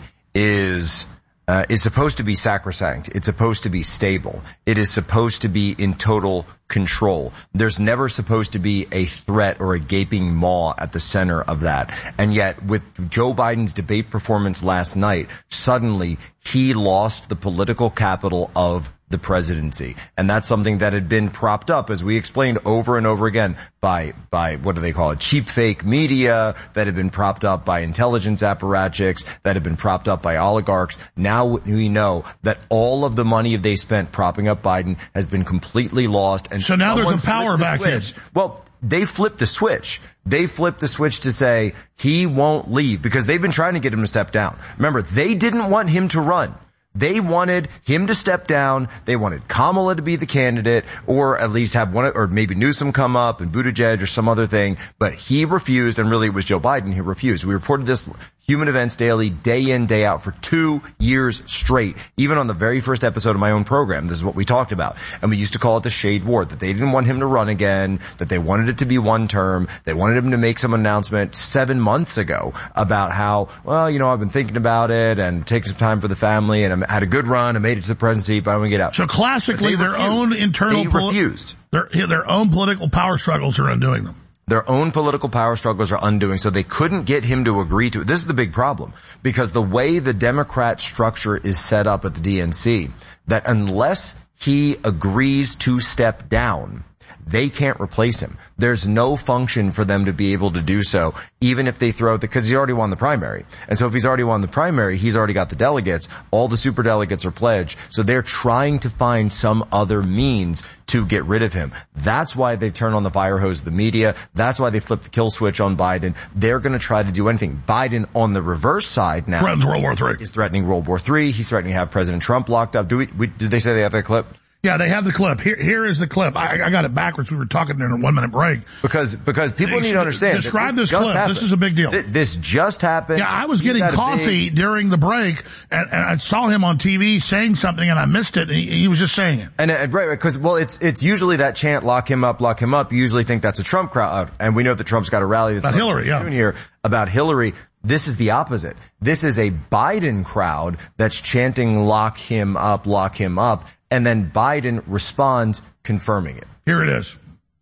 Speaker 14: is supposed to be sacrosanct. It's supposed to be stable. It is supposed to be in total control. There's never supposed to be a threat or a gaping maw at the center of that. And yet, with Joe Biden's debate performance last night, suddenly he lost the political capital of the presidency. And that's something that had been propped up, as we explained over and over again, by what do they call it? Cheap fake media, that had been propped up by intelligence apparatchiks, that had been propped up by oligarchs. Now we know that all of the money they spent propping up Biden has been completely lost. And
Speaker 1: so now there's a power vacuum.
Speaker 14: Well, they flipped the switch. They flipped the switch to say he won't leave because they've been trying to get him to step down. Remember, they didn't want him to run. They wanted him to step down. They wanted Kamala to be the candidate, or at least have one, or maybe Newsom come up and Buttigieg or some other thing. But he refused, and really it was Joe Biden who refused. We reported this Human Events Daily day in, day out for 2 years straight. Even on the very first episode of my own program, this is what we talked about. And we used to call it the shade war, that they didn't want him to run again, that they wanted it to be one term. They wanted him to make some announcement 7 months ago about how, well, you know, I've been thinking about it and taking some time for the family, and I had a good run. I made it to the presidency, but I want to get out.
Speaker 1: So classically, their own internal...
Speaker 14: They refused.
Speaker 1: Their own political power struggles are undoing them.
Speaker 14: Their own political power struggles are undoing, so they couldn't get him to agree to it. This is the big problem, because the way the Democrat structure is set up at the DNC, that unless he agrees to step down, they can't replace him. There's no function for them to be able to do so, even if they throw because he's already won the primary. And so if he's already won the primary, he's already got the delegates. All the super delegates are pledged. So they're trying to find some other means to get rid of him. That's why they turn on the fire hose of the media. That's why they flip the kill switch on Biden. They're going to try to do anything. Biden on the reverse side now.
Speaker 1: Threatens World War III.
Speaker 14: He's threatening World War III. He's threatening to have President Trump locked up. Did they say they have that clip?
Speaker 1: Yeah, they have the clip. Here is the clip. I got it backwards. We were talking during a 1 minute break.
Speaker 14: Because people need to understand.
Speaker 1: Describe this clip. Happened. This is a big deal.
Speaker 14: This just happened.
Speaker 1: Yeah, I was getting coffee during the break, and I saw him on TV saying something, and I missed it. And he was just saying it.
Speaker 14: And right, because it's usually that chant, lock him up, lock him up. You usually think that's a Trump crowd, and we know that Trump's got a rally that's
Speaker 1: about Hillary. Yeah,
Speaker 14: here about Hillary. This is the opposite. This is a Biden crowd that's chanting, lock him up, lock him up. And then Biden responds, confirming it.
Speaker 1: Here it is.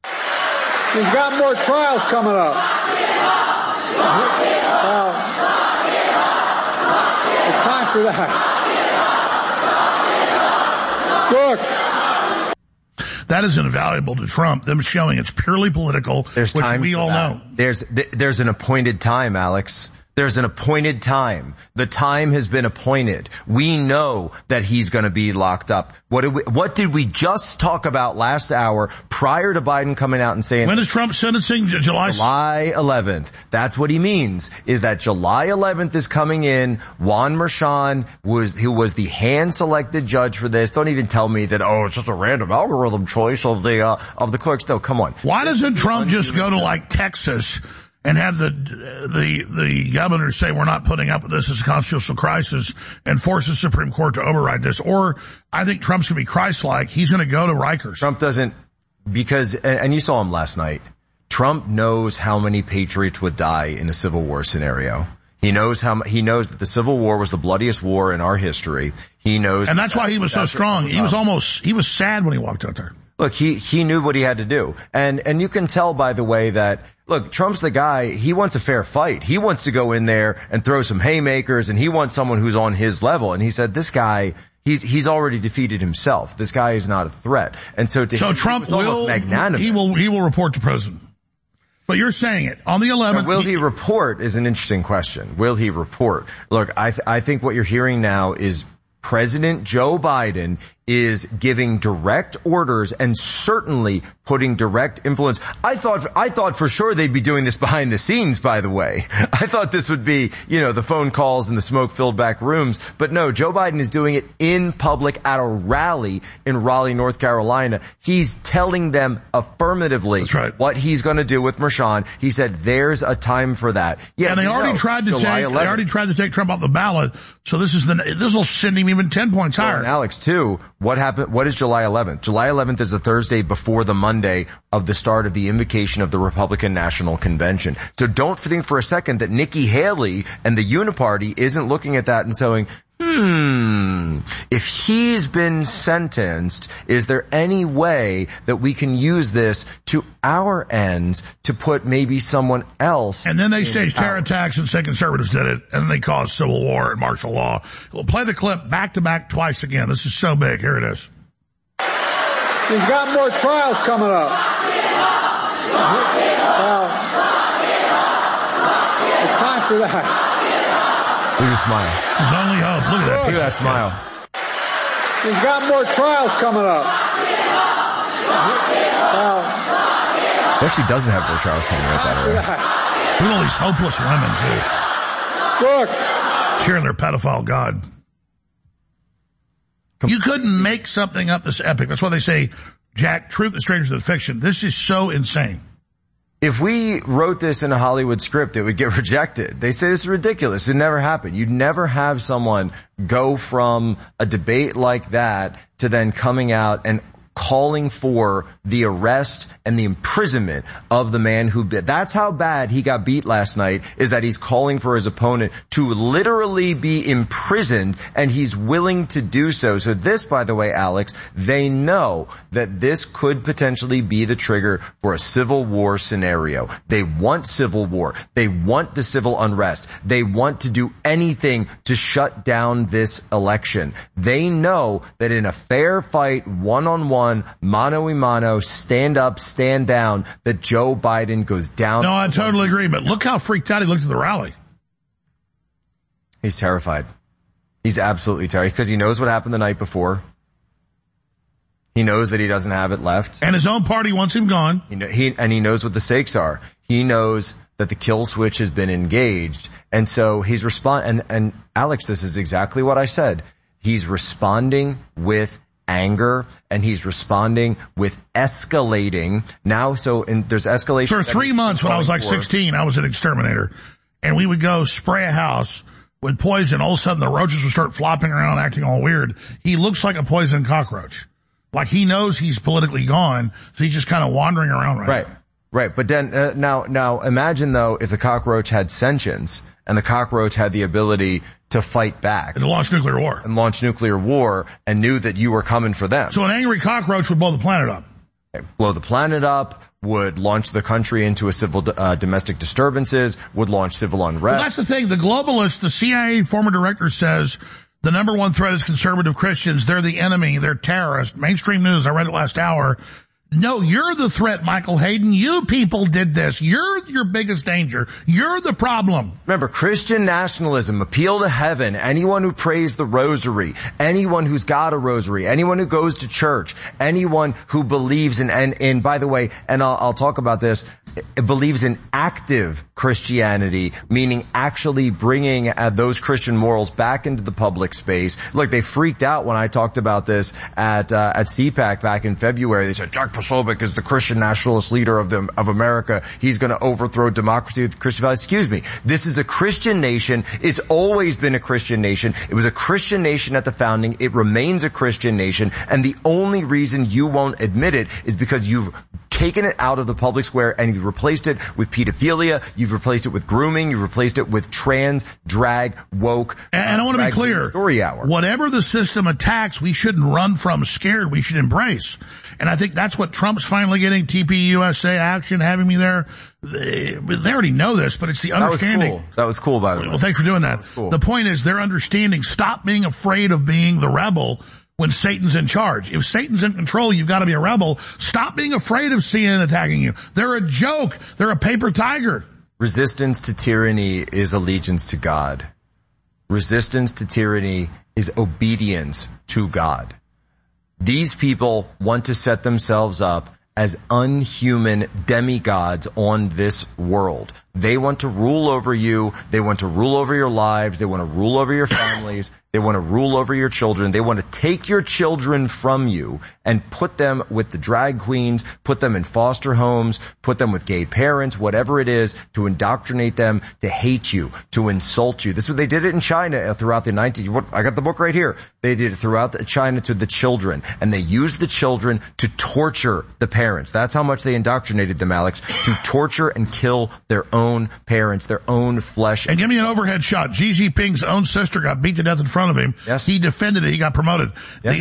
Speaker 16: He's got more trials coming up. It's time for that. Look.
Speaker 1: That is invaluable to Trump, them showing it's purely political, which we all know.
Speaker 14: There's an appointed time, Alex. There's an appointed time. The time has been appointed. We know that he's going to be locked up. What did we just talk about last hour prior to Biden coming out and saying...
Speaker 1: When is Trump sentencing?
Speaker 14: July 11th. That's what he means, is that July 11th is coming in. Juan Merchan who was the hand-selected judge for this. Don't even tell me that, it's just a random algorithm choice of the clerks. No, come on.
Speaker 1: Why doesn't Trump just go to like Texas and have the governors say we're not putting up with this as a constitutional crisis and force the Supreme Court to override this? Or I think Trump's going to be Christ-like. He's going to go to Rikers.
Speaker 14: Trump doesn't, because, and you saw him last night, Trump knows how many patriots would die in a civil war scenario. He knows that the Civil War was the bloodiest war in our history. He knows.
Speaker 1: And that's why he was so strong. He was sad when he walked out there.
Speaker 14: Look, he knew what he had to do. And you can tell by the way that, look, Trump's the guy, he wants a fair fight. He wants to go in there and throw some haymakers, and he wants someone who's on his level. And he said, this guy, he's already defeated himself. This guy is not a threat. And so him,
Speaker 1: Trump
Speaker 14: he was almost magnanimous.
Speaker 1: He will report to president. But you're saying it. On the 11th.
Speaker 14: Now, will he report is an interesting question. Will he report? Look, I think what you're hearing now is President Joe Biden is giving direct orders and certainly putting direct influence. I thought for sure they'd be doing this behind the scenes, by the way. I thought this would be, the phone calls and the smoke-filled back rooms. But no, Joe Biden is doing it in public at a rally in Raleigh, North Carolina. He's telling them affirmatively what he's going to do with Merchan. He said there's a time for that. Yeah,
Speaker 1: and they already tried to take Trump off the ballot. So this will send him even 10 points higher.
Speaker 14: And Alex, too, What happened? What is July 11th? July 11th is the Thursday before the Monday of the start of the invocation of the Republican National Convention. So don't think for a second that Nikki Haley and the Uniparty isn't looking at that and saying, if he's been sentenced, is there any way that we can use this to our ends to put maybe someone else?
Speaker 1: And then they staged terror attacks and say conservatives did it, and they caused civil war and martial law. We'll play the clip back to back twice again. This is so big. Here it is.
Speaker 16: He's got more trials coming up. It's time for that.
Speaker 14: Look at the smile.
Speaker 1: His only hope. Look at that.
Speaker 14: Look at that smile.
Speaker 16: He's got more trials coming up.
Speaker 14: He actually doesn't have more trials coming up, by the way.
Speaker 1: Look at all these hopeless women, too.
Speaker 16: Look.
Speaker 1: Cheering their pedophile god. You couldn't make something up this epic. That's why they say, Jack, truth is stranger than fiction. This is so insane.
Speaker 14: If we wrote this in a Hollywood script, it would get rejected. They say this is ridiculous. It never happened. You'd never have someone go from a debate like that to then coming out and calling for the arrest and the imprisonment of the man who bit. That's how bad he got beat last night, is that he's calling for his opponent to literally be imprisoned, and he's willing to do so. So this, by the way, Alex, they know that this could potentially be the trigger for a civil war scenario. They want civil war. They want the civil unrest. They want to do anything to shut down this election. They know that in a fair fight, one-on-one, mano a mano, stand up, stand down, that Joe Biden goes down.
Speaker 1: No, I totally agree, but look how freaked out he looked at the rally.
Speaker 14: He's terrified. He's absolutely terrified because he knows what happened the night before. He knows that he doesn't have it left.
Speaker 1: And his own party wants him gone.
Speaker 14: He knows what the stakes are. He knows that the kill switch has been engaged. And so he's and Alex, this is exactly what I said. He's responding with anger, and he's responding with escalating now. So there's escalation.
Speaker 1: For 3 months when I was like 16, I was an exterminator, and we would go spray a house with poison. All of a sudden the roaches would start flopping around, acting all weird. He looks like a poisoned cockroach. Like he knows he's politically gone, so he's just kind of wandering around right now.
Speaker 14: Right. But then, now imagine though if the cockroach had sentience and the cockroach had the ability to fight back.
Speaker 1: And to launch nuclear war.
Speaker 14: And knew that you were coming for them.
Speaker 1: So an angry cockroach would blow the planet up.
Speaker 14: Blow the planet up, would launch the country into a civil, domestic disturbances, would launch civil unrest.
Speaker 1: Well, that's the thing. The globalists, the CIA former director says the number one threat is conservative Christians. They're the enemy. They're terrorists. Mainstream news, I read it last hour. No, you're the threat, Michael Hayden. You people did this. You're your biggest danger. You're the problem.
Speaker 14: Remember, Christian nationalism, appeal to heaven, anyone who prays the rosary, anyone who's got a rosary, anyone who goes to church, anyone who believes in, and by the way, and I'll talk about this, believes in active Christianity, meaning actually bringing those Christian morals back into the public space. Look, they freaked out when I talked about this at CPAC back in February. They said, Jack Posobiec is the Christian nationalist leader of America. He's going to overthrow democracy with Christian values. Excuse me. This is a Christian nation. It's always been a Christian nation. It was a Christian nation at the founding. It remains a Christian nation. And the only reason you won't admit it is because you've taken it out of the public square and you've replaced it with pedophilia, you've replaced it with grooming, you've replaced it with trans, drag, woke.
Speaker 1: And I want to be clear,
Speaker 14: story hour.
Speaker 1: Whatever the system attacks, we shouldn't run from scared, we should embrace. And I think that's what Trump's finally getting, TPUSA action, having me there. They already know this, but it's the understanding.
Speaker 14: That was cool, by the way.
Speaker 1: Well, thanks for doing that.
Speaker 14: Cool.
Speaker 1: The point is they're understanding, stop being afraid of being the rebel when Satan's in charge. If Satan's in control, you've got to be a rebel. Stop being afraid of CNN attacking you. They're a joke. They're a paper tiger.
Speaker 14: Resistance to tyranny is allegiance to God. Resistance to tyranny is obedience to God. These people want to set themselves up as unhuman demigods on this world. They want to rule over you. They want to rule over your lives. They want to rule over your families. They want to rule over your children. They want to take your children from you and put them with the drag queens, put them in foster homes, put them with gay parents, whatever it is, to indoctrinate them, to hate you, to insult you. This is what they did it in China throughout the 19th. I got the book right here. They did it throughout China to the children, and they used the children to torture the parents. That's how much they indoctrinated them, Alex, to torture and kill their own parents, their own flesh.
Speaker 1: And give me an overhead shot. Xi Jinping's own sister got beat to death in front of him.
Speaker 14: Yes.
Speaker 1: He defended it. He got promoted. Yes. The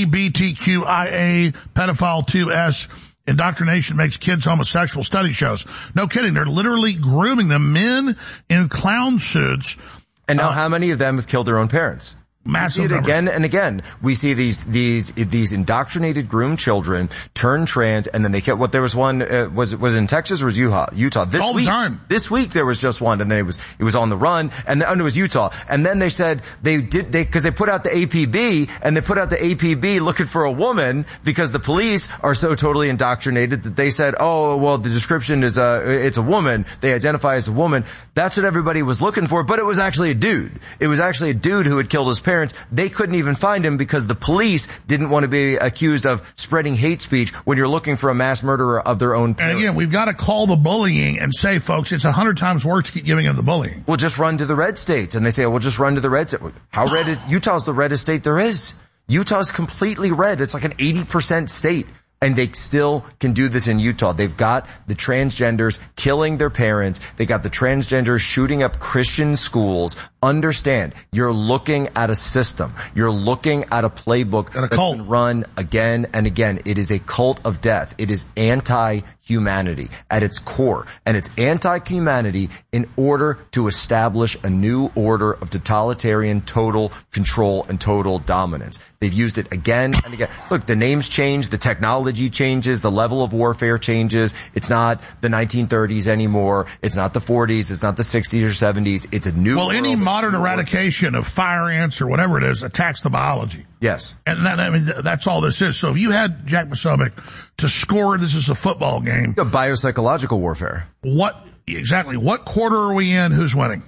Speaker 1: LGBTQIA pedophile 2S indoctrination makes kids homosexual study shows. No kidding. They're literally grooming them, men in clown suits.
Speaker 14: And now how many of them have killed their own parents?
Speaker 1: Massive numbers.
Speaker 14: Again and again. We see these indoctrinated groomed children turn trans, and then they kill. What there was one was in Texas or was Utah?
Speaker 1: All the time.
Speaker 14: This week there was just one, and then it was on the run, and it was Utah. And then they said because they put out the APB, and they put out the APB looking for a woman because the police are so totally indoctrinated that they said, oh well, the description is it's a woman. They identify as a woman. That's what everybody was looking for, but it was actually a dude. It was actually a dude who had killed his parents. They couldn't even find him because the police didn't want to be accused of spreading hate speech when you're looking for a mass murderer of their own parents.
Speaker 1: And again, we've got to call the bullying and say, folks, it's 100 times worse to keep giving them the bullying.
Speaker 14: We'll just run to the red states. And they say, we'll just run to the red state. How red is Utah's the reddest state there is. Utah's completely red. It's like an 80% state. And they still can do this in Utah. They've got the transgenders killing their parents. They got the transgenders shooting up Christian schools. Understand, you're looking at a system. You're looking at a playbook that's been run again and again. It is a cult of death. It is anti-humanity at its core. And it's anti-humanity in order to establish a new order of totalitarian total control and total dominance. They've used it again and again. Look, the names change, the technology changes, the level of warfare changes. It's not the 1930s anymore. It's not the 40s. It's not the 60s or 70s. It's a new world.
Speaker 1: Any modern eradication of fire ants or whatever it is attacks the biology.
Speaker 14: Yes.
Speaker 1: And that's all this is. So if you had Jack Posobiec to score, this is a football game.
Speaker 14: A biopsychological warfare.
Speaker 1: What quarter are we in? Who's winning?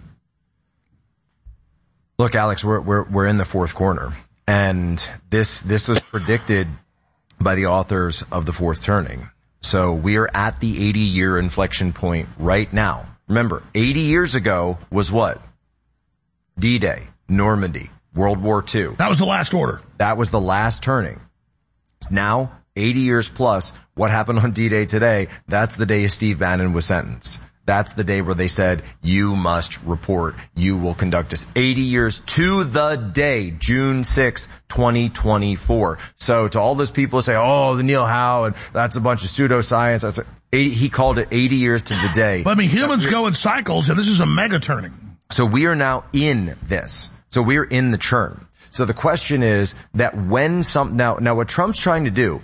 Speaker 14: Look, Alex, we're in the fourth corner. And this was predicted by the authors of The Fourth Turning. So we are at the 80-year inflection point right now. Remember, 80 years ago was what? D-Day, Normandy, World War II.
Speaker 1: That was the last order.
Speaker 14: That was the last turning. Now, 80 years plus, what happened on D-Day today, that's the day Steve Bannon was sentenced. That's the day where they said, you must report. You will conduct us. 80 years to the day, June 6, 2024. So to all those people who say, oh, the Neil Howe, and that's a bunch of pseudoscience. He called it 80 years to the day.
Speaker 1: But humans go in cycles, and this is a mega turning.
Speaker 14: So we are now in this. So we're in the churn. So the question is that now what Trump's trying to do,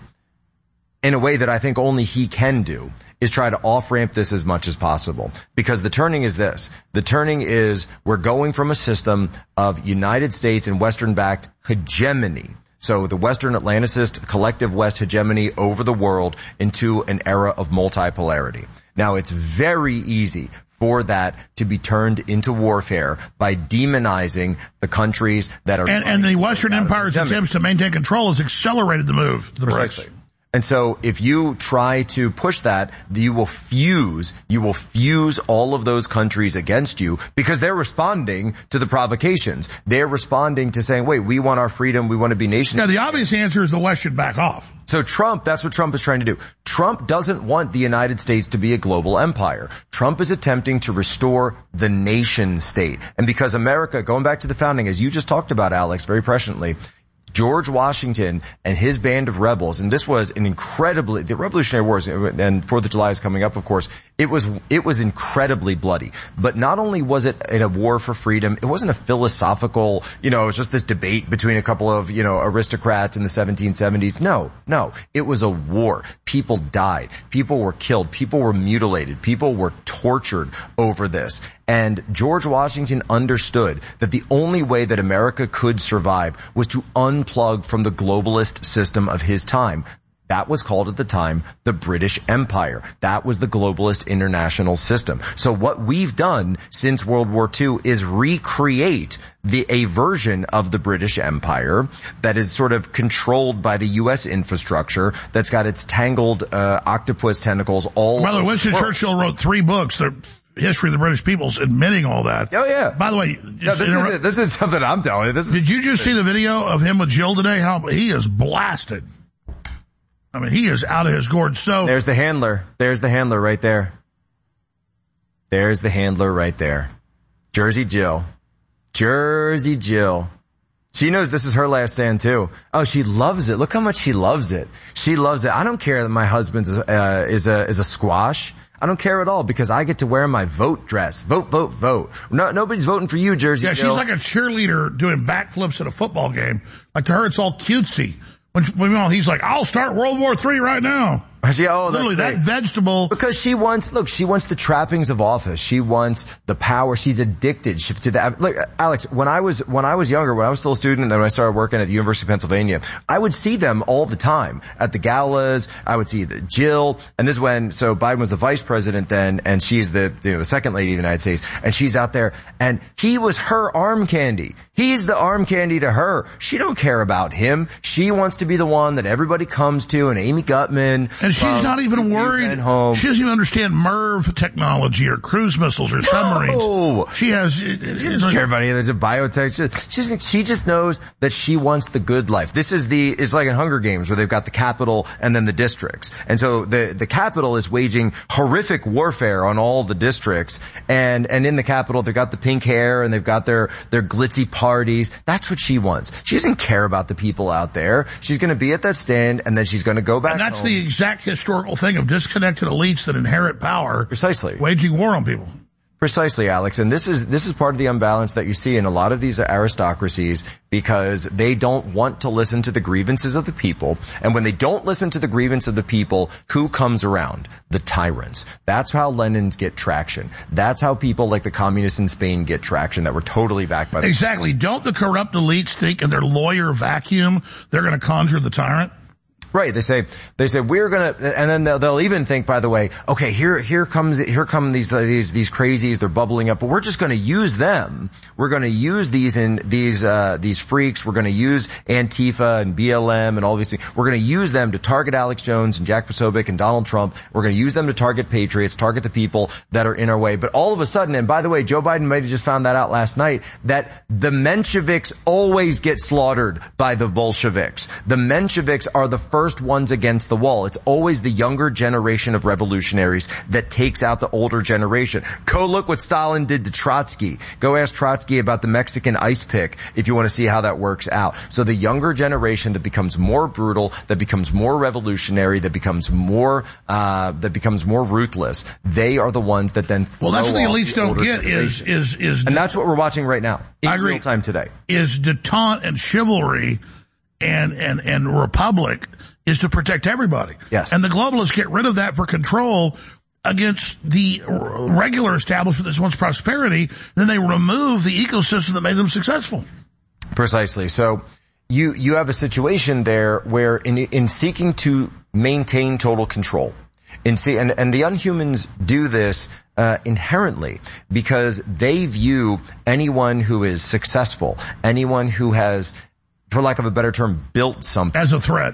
Speaker 14: in a way that I think only he can do, is try to off-ramp this as much as possible. Because the turning is this. The turning is we're going from a system of United States and Western-backed hegemony. So the Western Atlanticist collective West hegemony over the world into an era of multipolarity. Now it's very easy for that to be turned into warfare by demonizing the countries that are...
Speaker 1: And the Western Empire's attempts to maintain control has accelerated the move to the
Speaker 14: Precisely. And so if you try to push that, you will fuse all of those countries against you because they're responding to the provocations. They're responding to saying, wait, we want our freedom. We want to be nations.
Speaker 1: Now, the obvious answer is the West should back off.
Speaker 14: So that's what Trump is trying to do. Trump doesn't want the United States to be a global empire. Trump is attempting to restore the nation state. And because America, going back to the founding, as you just talked about, Alex, very presciently, George Washington and his band of rebels, and this was the Revolutionary Wars, and 4th of July is coming up, of course, it was incredibly bloody. But not only was it a war for freedom, it wasn't a philosophical, it was just this debate between a couple of, aristocrats in the 1770s. No, it was a war. People died. People were killed. People were mutilated. People were tortured over this. And George Washington understood that the only way that America could survive was to unplug from the globalist system of his time. That was called at the time the British Empire. That was the globalist international system. So what we've done since World War II is recreate a version of the British Empire that is sort of controlled by the U.S. infrastructure, that's got its tangled octopus tentacles all
Speaker 1: By the way, Winston Churchill wrote 3 books, the history of the British peoples, admitting all that.
Speaker 14: Oh, yeah.
Speaker 1: By the way,
Speaker 14: no, this is something I'm telling you.
Speaker 1: Did you just see the video of him with Jill today? How he is blasted. I mean, he is out of his gourd. So
Speaker 14: there's the handler. There's the handler right there. There's the handler right there. Jersey Jill. Jersey Jill. She knows this is her last stand too. Oh, she loves it. Look how much she loves it. She loves it. I don't care that my husband is a squash. I don't care at all because I get to wear my vote dress. Vote, vote, vote. No, nobody's voting for you, Jersey Jill.
Speaker 1: Yeah, she's like a cheerleader doing backflips at a football game. Like to her, it's all cutesy. When he's like, I'll start World War III right now. Literally, that vegetable.
Speaker 14: Because she wants the trappings of office. She wants the power. She's addicted to that. Look, Alex, when I was younger, when I was still a student and then when I started working at the University of Pennsylvania, I would see them all the time at the galas. I would see Jill, and this is when, so Biden was the vice president then, and she's the second lady of the United States, and she's out there, and he was her arm candy. He's the arm candy to her. She don't care about him. She wants to be the one that everybody comes to, and Amy Gutman.
Speaker 1: And she's not even worried. She doesn't even understand MIRV technology or cruise missiles or submarines.
Speaker 14: No.
Speaker 1: She
Speaker 14: doesn't care about any of the biotech. She just knows that she wants the good life. It's like in Hunger Games where they've got the capital and then the districts. And so the capital is waging horrific warfare on all the districts. And in the capital, they've got the pink hair and they've got their glitzy parties. That's what she wants. She doesn't care about the people out there. She's going to be at that stand and then she's going to go back home.
Speaker 1: And that's the exact historical thing of disconnected elites that inherit power.
Speaker 14: Precisely.
Speaker 1: Waging war on people.
Speaker 14: Precisely, Alex. And this is part of the imbalance that you see in a lot of these aristocracies because they don't want to listen to the grievances of the people. And when they don't listen to the grievance of the people, who comes around? The tyrants. That's how Lenins get traction. That's how people like the communists in Spain get traction that were totally backed by
Speaker 1: Exactly. Don't the corrupt elites think in their lawyer vacuum they're going to conjure the tyrant?
Speaker 14: Right. They say we're gonna, and then they'll even think, by the way, okay, here come these crazies, they're bubbling up, but we're just gonna use them. We're gonna use these freaks. We're gonna use Antifa and BLM and all these things. We're gonna use them to target Alex Jones and Jack Posobiec and Donald Trump. We're gonna use them to target patriots, target the people that are in our way. But all of a sudden, and by the way, Joe Biden might have just found that out last night, that the Mensheviks always get slaughtered by the Bolsheviks. The Mensheviks are the first ones against the wall. It's always the younger generation of revolutionaries that takes out the older generation. Go look what Stalin did to Trotsky. Go ask Trotsky about the Mexican ice pick if you want to see how that works out. So the younger generation that becomes more brutal, that becomes more revolutionary, that becomes more ruthless, they are the ones that then
Speaker 1: well, that's what the elites don't get is
Speaker 14: and that's what we're watching right now in real time today.
Speaker 1: Is detente and chivalry and republic is to protect everybody.
Speaker 14: Yes.
Speaker 1: And the globalists get rid of that for control against the regular establishment that wants prosperity. Then they remove the ecosystem that made them successful.
Speaker 14: Precisely. So you have a situation there where in seeking to maintain total control, and the Unhumans do this inherently because they view anyone who is successful, anyone who has, for lack of a better term, built something
Speaker 1: as a threat.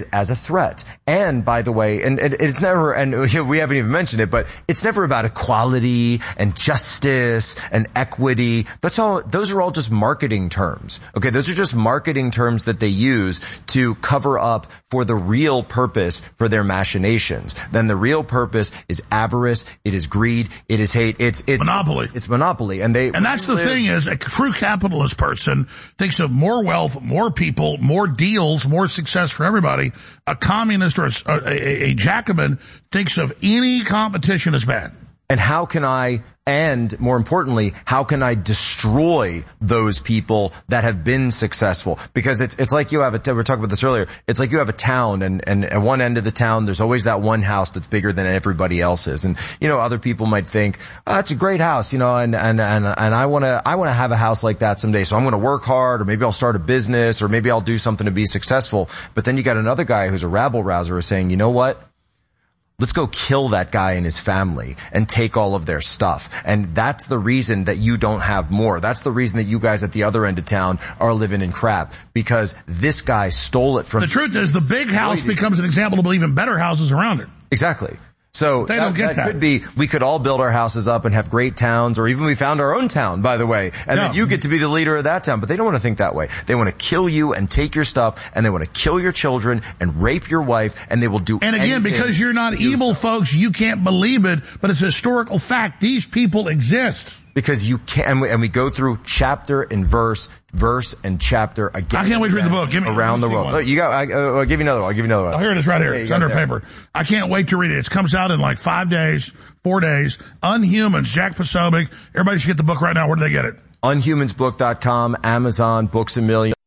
Speaker 14: And by the way, and it's never, and we haven't even mentioned it, but it's never about equality and justice and equity. Those are all just marketing terms. Okay, those are just marketing terms that they use to cover up for the real purpose for their machinations. Then the real purpose is avarice, it is greed, it is hate, it's
Speaker 1: monopoly.
Speaker 14: It's monopoly. And
Speaker 1: that's the thing is a true capitalist person thinks of more wealth, more people, more deals, more success for everybody. A communist or a Jacobin thinks of any competition as bad.
Speaker 14: And how can I, and more importantly, how can I destroy those people that have been successful? Because it's like you have we were talking about this earlier. It's like you have a town, and at one end of the town, there's always that one house that's bigger than everybody else's. And, other people might think, oh, it's a great house, and I want to have a house like that someday. So I'm going to work hard, or maybe I'll start a business, or maybe I'll do something to be successful. But then you got another guy who's a rabble rouser who's saying, you know what? Let's go kill that guy and his family and take all of their stuff. And that's the reason that you don't have more. That's the reason that you guys at the other end of town are living in crap, because this guy stole it from...
Speaker 1: The truth is the big house becomes an example of even better houses around it.
Speaker 14: Exactly. So
Speaker 1: they don't get that.
Speaker 14: Could be, we could all build our houses up and have great towns, or even we found our own town, by the way, and then you get to be the leader of that town. But they don't want to think that way. They want to kill you and take your stuff, and they want to kill your children and rape your wife, and they will do
Speaker 1: anything. And again, because you're not evil, folks, you can't believe it, but it's a historical fact. These people exist.
Speaker 14: Because you can, and we go through chapter and verse and chapter again.
Speaker 1: I can't wait to read the book. Give me
Speaker 14: around the world. I'll give you another one. I'll give you another one.
Speaker 1: Oh, here it is right here. It's under paper. I can't wait to read it. It comes out in like 5 days, 4 days. Unhumans, Jack Posobiec. Everybody should get the book right now. Where do they get it?
Speaker 14: Unhumansbook.com, Amazon, Books A Million.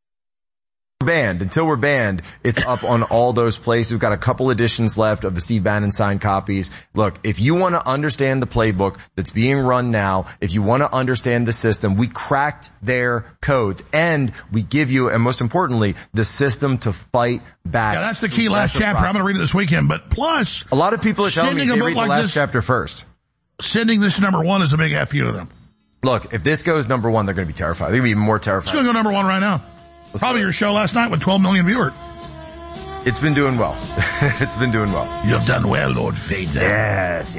Speaker 14: Until we're banned, it's up on all those places. We've got a couple editions left of the Steve Bannon signed copies. Look, if you want to understand the playbook that's being run now, if you want to understand the system, we cracked their codes, and we give you, and most importantly, the system to fight back.
Speaker 1: Yeah, that's the key last chapter. I'm going to read it this weekend, but plus,
Speaker 14: a lot of people are telling me they read the last chapter first.
Speaker 1: Sending this to number one is a big F you to them.
Speaker 14: Look, if this goes number one, they're going to be terrified. They're going to be even more terrified.
Speaker 1: It's going to go number one right now. Probably your show last night with 12 million viewers.
Speaker 14: It's been doing well. It's been doing well.
Speaker 1: You have done well, Lord Fader.
Speaker 14: Yes.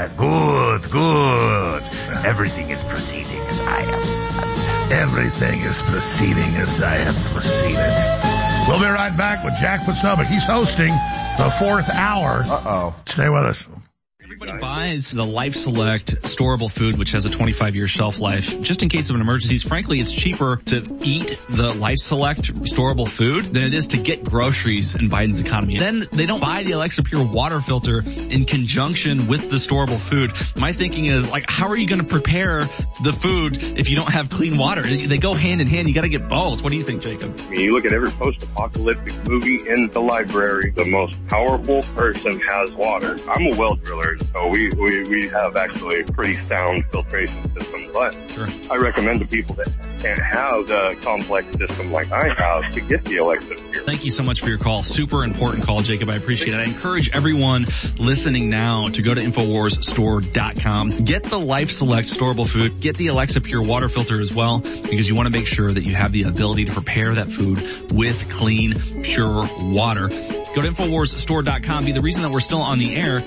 Speaker 14: Good. Everything is proceeding as I am.
Speaker 1: Everything is proceeding as I have proceeded. We'll be right back with Jack Posobiec. He's hosting the 4th hour.
Speaker 14: Uh-oh.
Speaker 1: Stay with us.
Speaker 7: Everybody buys the Life Select storable food, which has a 25-year shelf life, just in case of an emergency. Frankly, it's cheaper to eat the Life Select storable food than it is to get groceries in Biden's economy. Then they don't buy the Alexa Pure water filter in conjunction with the storable food. My thinking is, like, how are you going to prepare the food if you don't have clean water? They go hand in hand. You got to get both. What do you think, Jacob?
Speaker 8: I mean, you look at every post-apocalyptic movie in the library, the most powerful person has water. I'm a well driller. So we have actually a pretty sound filtration system, but sure. I recommend to people that can't have the complex system like I have to get the Alexa Pure.
Speaker 7: Thank you so much for your call. Super important call, Jacob. I appreciate it. I encourage everyone listening now to go to InfoWarsStore.com. Get the Life Select storable food. Get the Alexa Pure water filter as well, because you want to make sure that you have the ability to prepare that food with clean, pure water. Go to InfoWarsStore.com. Be the reason that we're still on the air.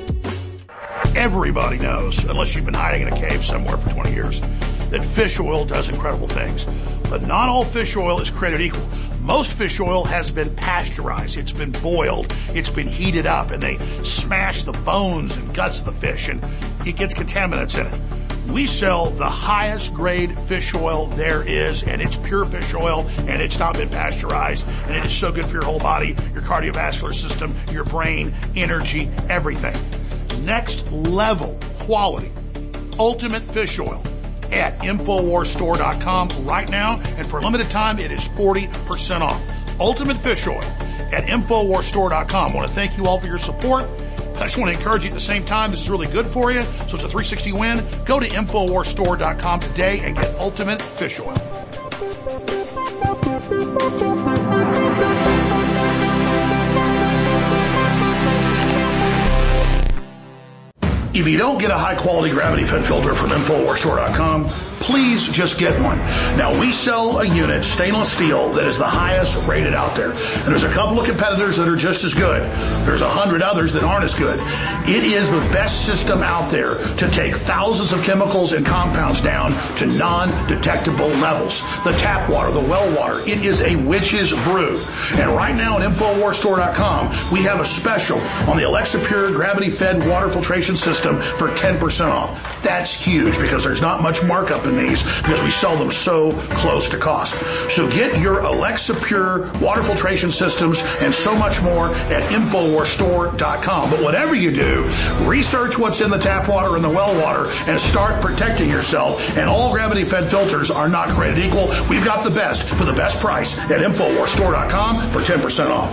Speaker 1: Everybody knows, unless you've been hiding in a cave somewhere for 20 years, that fish oil does incredible things. But not all fish oil is created equal. Most fish oil has been pasteurized. It's been boiled. It's been heated up, and they smash the bones and guts of the fish, and it gets contaminants in it. We sell the highest grade fish oil there is, and it's pure fish oil, and it's not been pasteurized, and it is so good for your whole body, your cardiovascular system, your brain, energy, everything. Next level quality, ultimate fish oil at InfoWarsStore.com right now. And for a limited time, it is 40% off. Ultimate fish oil at InfoWarsStore.com. I want to thank you all for your support. I just want to encourage you at the same time. This is really good for you. So it's a 360 win. Go to InfoWarsStore.com today and get ultimate fish oil. If you don't get a high-quality gravity-fed filter from InfoWarsStore.com, please just get one. Now, we sell a unit, stainless steel, that is the highest rated out there. And there's a couple of competitors that are just as good. There's 100 others that aren't as good. It is the best system out there to take thousands of chemicals and compounds down to non-detectable levels. The tap water, the well water, it is a witch's brew. And right now at InfoWarsStore.com, we have a special on the Alexa Pure gravity-fed water filtration system for 10% off. That's huge because there's not much markup in these because we sell them so close to cost. So get your Alexa Pure water filtration systems and so much more at InfoWarsStore.com. But whatever you do, research what's in the tap water and the well water and start protecting yourself. And all gravity-fed filters are not created equal. We've got the best for the best price at InfoWarsStore.com for 10% off.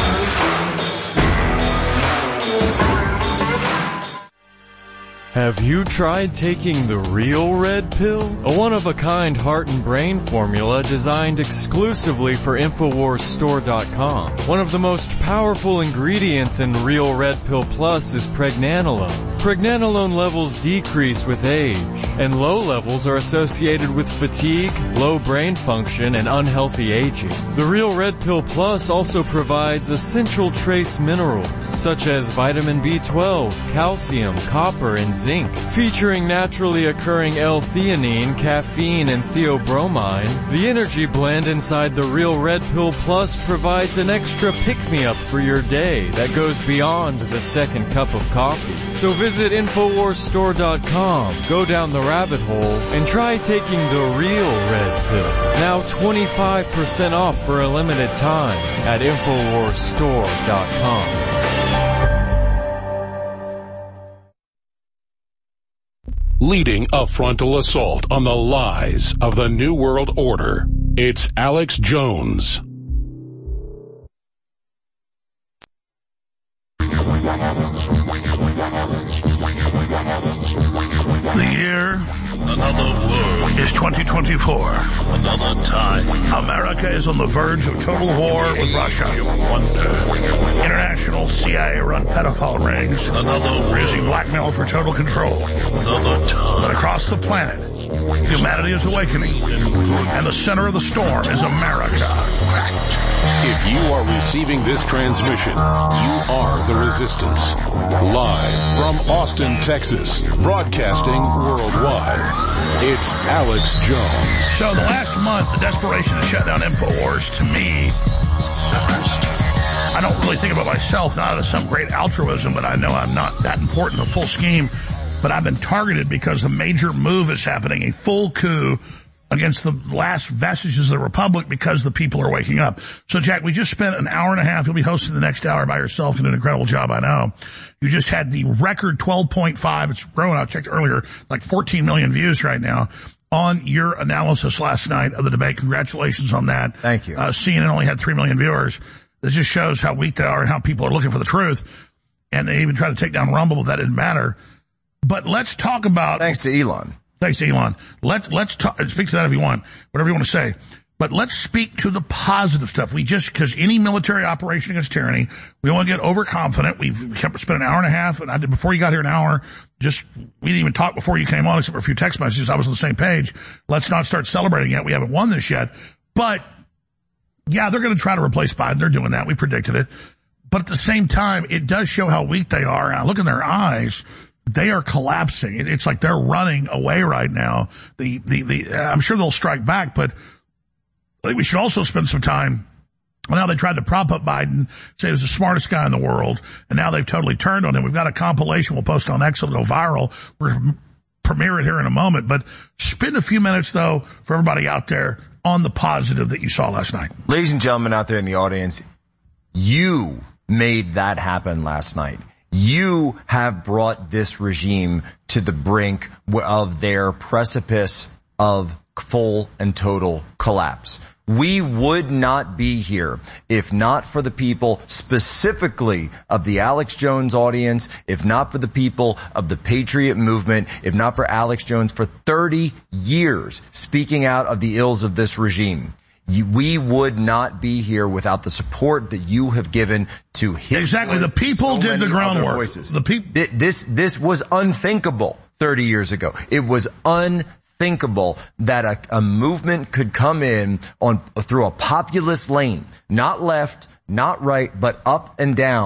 Speaker 18: Have you tried taking the real red pill? A one-of-a-kind heart and brain formula designed exclusively for InfoWarsStore.com. One of the most powerful ingredients in Real Red Pill Plus is pregnenolone. Pregnenolone levels decrease with age, and low levels are associated with fatigue, low brain function, and unhealthy aging. The Real Red Pill Plus also provides essential trace minerals, such as vitamin B12, calcium, copper, and zinc. Featuring naturally occurring L-theanine, caffeine, and theobromine, the energy blend inside the Real Red Pill Plus provides an extra pick-me-up for your day that goes beyond the second cup of coffee. So visit InfoWarsStore.com, go down the rabbit hole, and try taking the real red pill. Now 25% off for a limited time at InfoWarsStore.com.
Speaker 2: Leading a frontal assault on the lies of the New World Order, it's Alex Jones.
Speaker 1: The year, another world, is 2024. Another time. America is on the verge of total war with Russia. International CIA-run pedophile rings are using blackmail for total control. Another time. But across the planet, humanity is awakening, and the center of the storm is America.
Speaker 2: If you are receiving this transmission, you are the Resistance. Live from Austin, Texas, broadcasting worldwide, it's Alex Jones.
Speaker 1: So the last month, the desperation to shut down InfoWars, to me, I don't really think about myself, not as some great altruism, but I know I'm not that important, the full scheme. But I've been targeted because a major move is happening, a full coup against the last vestiges of the Republic because the people are waking up. So, Jack, we just spent an hour and a half. You'll be hosting the next hour by yourself. You did an incredible job, I know. You just had the record 12.5. It's growing. I checked earlier, like 14 million views right now on your analysis last night of the debate. Congratulations on that.
Speaker 14: Thank you.
Speaker 1: CNN only had 3 million viewers. That just shows how weak they are and how people are looking for the truth. And they even tried to take down Rumble, but that didn't matter. But let's talk about...
Speaker 14: Thanks to Elon.
Speaker 1: Thanks to Elon. Let's talk, speak to that if you want, whatever you want to say. But let's speak to the positive stuff. Because any military operation against tyranny, we want to get overconfident. We've kept spent an hour and a half, and I did before you got here an hour. We didn't even talk before you came on, except for a few text messages. I was on the same page. Let's not start celebrating yet. We haven't won this yet. But yeah, they're going to try to replace Biden. They're doing that. We predicted it. But at the same time, it does show how weak they are. And I look in their eyes. They are collapsing. It's like they're running away right now. I'm sure they'll strike back, but I think we should also spend some time. Well, now they tried to prop up Biden, say he was the smartest guy in the world, and now they've totally turned on him. We've got a compilation we'll post on X. It'll go viral. We'll premiere it here in a moment, but spend a few minutes, though, for everybody out there on the positive that you saw last night.
Speaker 14: Ladies and gentlemen out there in the audience, you made that happen last night. You have brought this regime to the brink of their precipice of full and total collapse. We would not be here if not for the people specifically of the Alex Jones audience, if not for the people of the Patriot movement, if not for Alex Jones for 30 years speaking out of the ills of this regime. We would not be here without the support that you have given to his
Speaker 1: Exactly.
Speaker 14: voice.
Speaker 1: The people did the groundwork.
Speaker 14: The people. This was unthinkable 30 years ago. It was unthinkable that a movement could come in through a populist lane, not left, not right, but up and down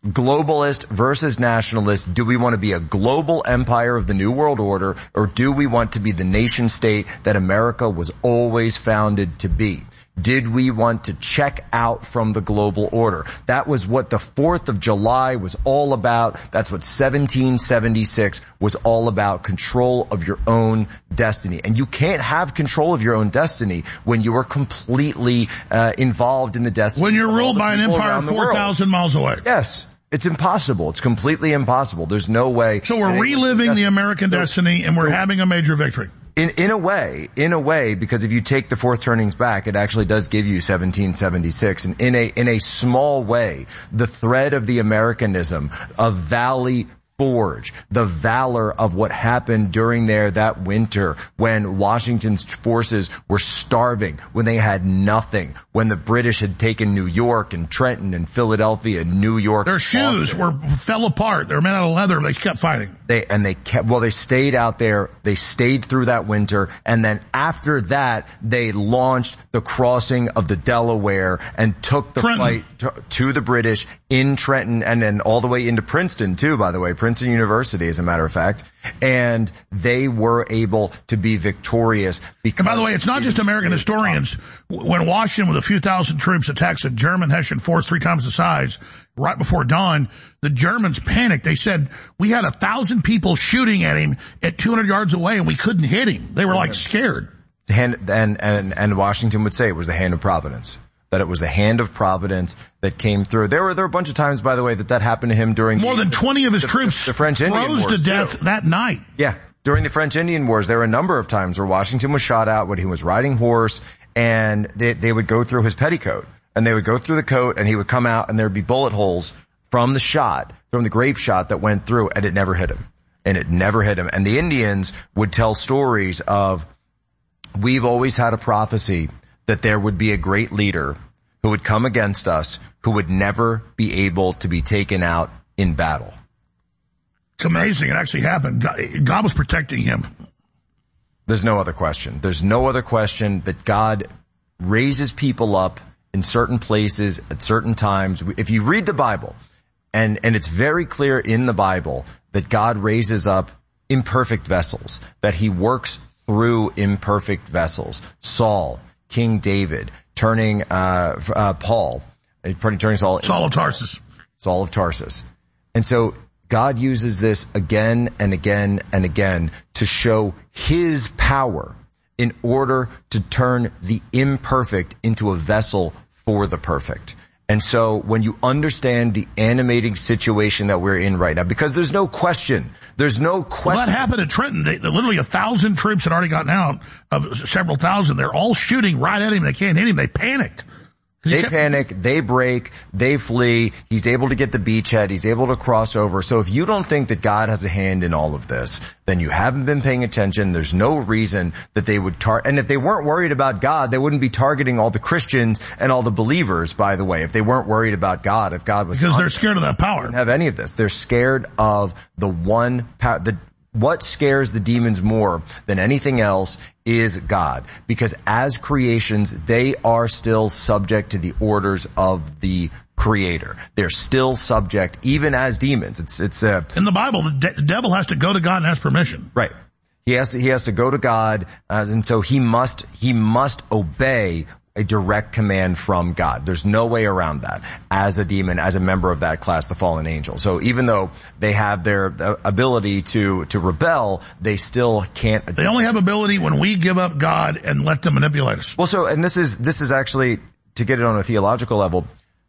Speaker 14: globalist versus nationalist. Do we want to be a global empire of the New World Order, or do we want to be the nation state that America was always founded to be? Did we want to check out from the global order? That was what the 4th of July was all about. That's what 1776 was all about, control of your own destiny. And you can't have control of your own destiny when you are completely involved in the destiny.
Speaker 1: When you're ruled by an empire 4,000 miles away.
Speaker 14: Yes. It's impossible. It's completely impossible. There's no way.
Speaker 1: So we're reliving the American destiny, and we're having a major victory.
Speaker 14: In a way, because if you take the 4th turnings back, it actually does give you 1776. And in a small way, the thread of the Americanism of Valley Forge, the valor of what happened during that winter when Washington's forces were starving, when they had nothing, when the British had taken New York and Trenton and Philadelphia and New York.
Speaker 1: Their shoes fell apart. They were made out of leather. They kept fighting.
Speaker 14: They stayed out there. They stayed through that winter. And then after that, they launched the crossing of the Delaware and took the fight to the British in Trenton and then all the way into Princeton too, by the way. Princeton University, as a matter of fact. And they were able to be victorious.
Speaker 1: And by the way, it's not just American historians. When Washington with a few thousand troops attacks a German Hessian force 3 times the size right before dawn, the Germans panicked. They said, we had 1,000 people shooting at him at 200 yards away and we couldn't hit him. They were like scared.
Speaker 14: And Washington would say it was the hand of Providence. That it was the hand of Providence that came through. There were a bunch of times, by the way, that happened to him during
Speaker 1: more than 20 of his troops
Speaker 14: the French Indian Wars
Speaker 1: froze to death that night.
Speaker 14: Yeah, during the French Indian Wars, there were a number of times where Washington was shot at when he was riding horse, and they would go through his petticoat, and they would go through the coat, and he would come out, and there would be bullet holes from the grape shot that went through, and it never hit him. And the Indians would tell stories of, we've always had a prophecy that there would be a great leader who would come against us, who would never be able to be taken out in battle.
Speaker 1: It's amazing. It actually happened. God was protecting him.
Speaker 14: There's no other question. There's no other question that God raises people up in certain places at certain times. If you read the Bible, and it's very clear in the Bible that God raises up imperfect vessels, that he works through imperfect vessels. Saul, King David, turning Saul of Tarsus. Saul of Tarsus. And so God uses this again and again and again to show his power in order to turn the imperfect into a vessel for the perfect. And so when you understand the animating situation that we're in right now, because there's no question. Well, that happened at Trenton.
Speaker 1: Literally 1,000 troops had already gotten out of several thousand. They're all shooting right at him. They can't hit him. They panicked.
Speaker 14: They panic, they break, they flee. He's able to get the beachhead. He's able to cross over. So if you don't think that God has a hand in all of this, then you haven't been paying attention. There's no reason that they would and if they weren't worried about God, they wouldn't be targeting all the Christians and all the believers, by the way. If they weren't worried about God, if God was...
Speaker 1: Because they're scared of that power.
Speaker 14: They don't have any of this. They're scared of the one power, what scares the demons more than anything else is God. Because as creations, they are still subject to the orders of the Creator. They're still subject, even as demons.
Speaker 1: In the Bible, the devil has to go to God and ask permission.
Speaker 14: Right. He has to go to God, and so he must obey a direct command from God. There's no way around that as a demon, as a member of that class, the fallen angel. So even though they have their ability to rebel, they still can't.
Speaker 1: They only have ability when we give up God and let them manipulate us.
Speaker 14: Well, so, and this is actually, to get it on a theological level,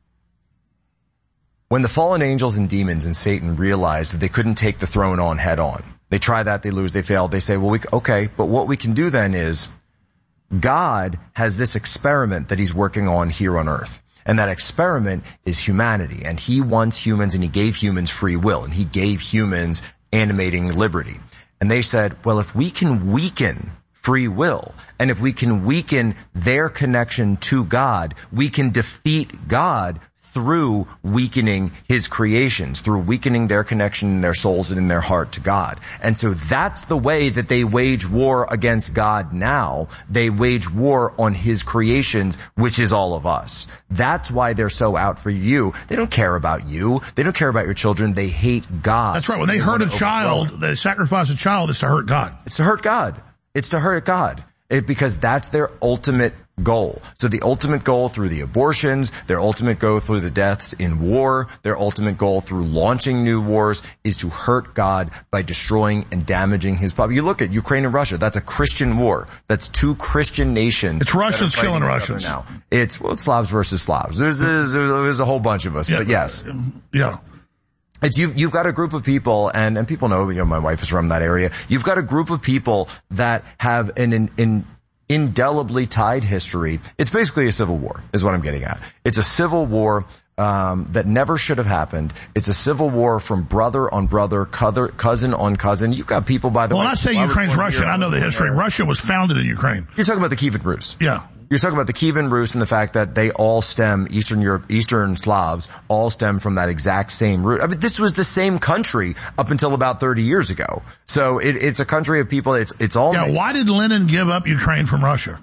Speaker 14: when the fallen angels and demons and Satan realized that they couldn't take the throne on head on, they try that, they lose, they fail, they say, well, okay, but what we can do then is, God has this experiment that he's working on here on earth. And that experiment is humanity. And he wants humans, and he gave humans free will, and he gave humans animating liberty. And they said, well, if we can weaken free will, and if we can weaken their connection to God, we can defeat God through weakening his creations, through weakening their connection in their souls and in their heart to God. And so that's the way that they wage war against God now. They wage war on his creations, which is all of us. That's why they're so out for you. They don't care about you. They don't care about your children. They hate God.
Speaker 1: That's right. When they hurt a child, they sacrifice a child, it's to hurt God.
Speaker 14: It's to hurt God. It's to hurt God. Because that's their ultimate goal. So the ultimate goal through the abortions, their ultimate goal through the deaths in war, their ultimate goal through launching new wars is to hurt God by destroying and damaging his people. You look at Ukraine and Russia. That's a Christian war. That's two Christian nations.
Speaker 1: It's Russians killing Russians.
Speaker 14: Now. It's Slavs versus Slavs. There's a whole bunch of us, but yes.
Speaker 1: Yeah.
Speaker 14: It's you've got a group of people, and people know, my wife is from that area. You've got a group of people that have an indelibly tied history. It's basically a civil war, is what I'm getting at. It's a civil war that never should have happened. It's a civil war from brother on brother, cousin on cousin. You've got people, by the way.
Speaker 1: Well, when I say Ukraine's Russian, I know the history. Russia was founded in Ukraine.
Speaker 14: You're talking about the Kievan Rus.
Speaker 1: Yeah.
Speaker 14: You're talking about the Kievan Rus and the fact that they all stem, Eastern Slavs, all stem from that exact same root. I mean, this was the same country up until about 30 years ago. So it's a country of people, it's all.
Speaker 1: Yeah, why did Lenin give up Ukraine from Russia?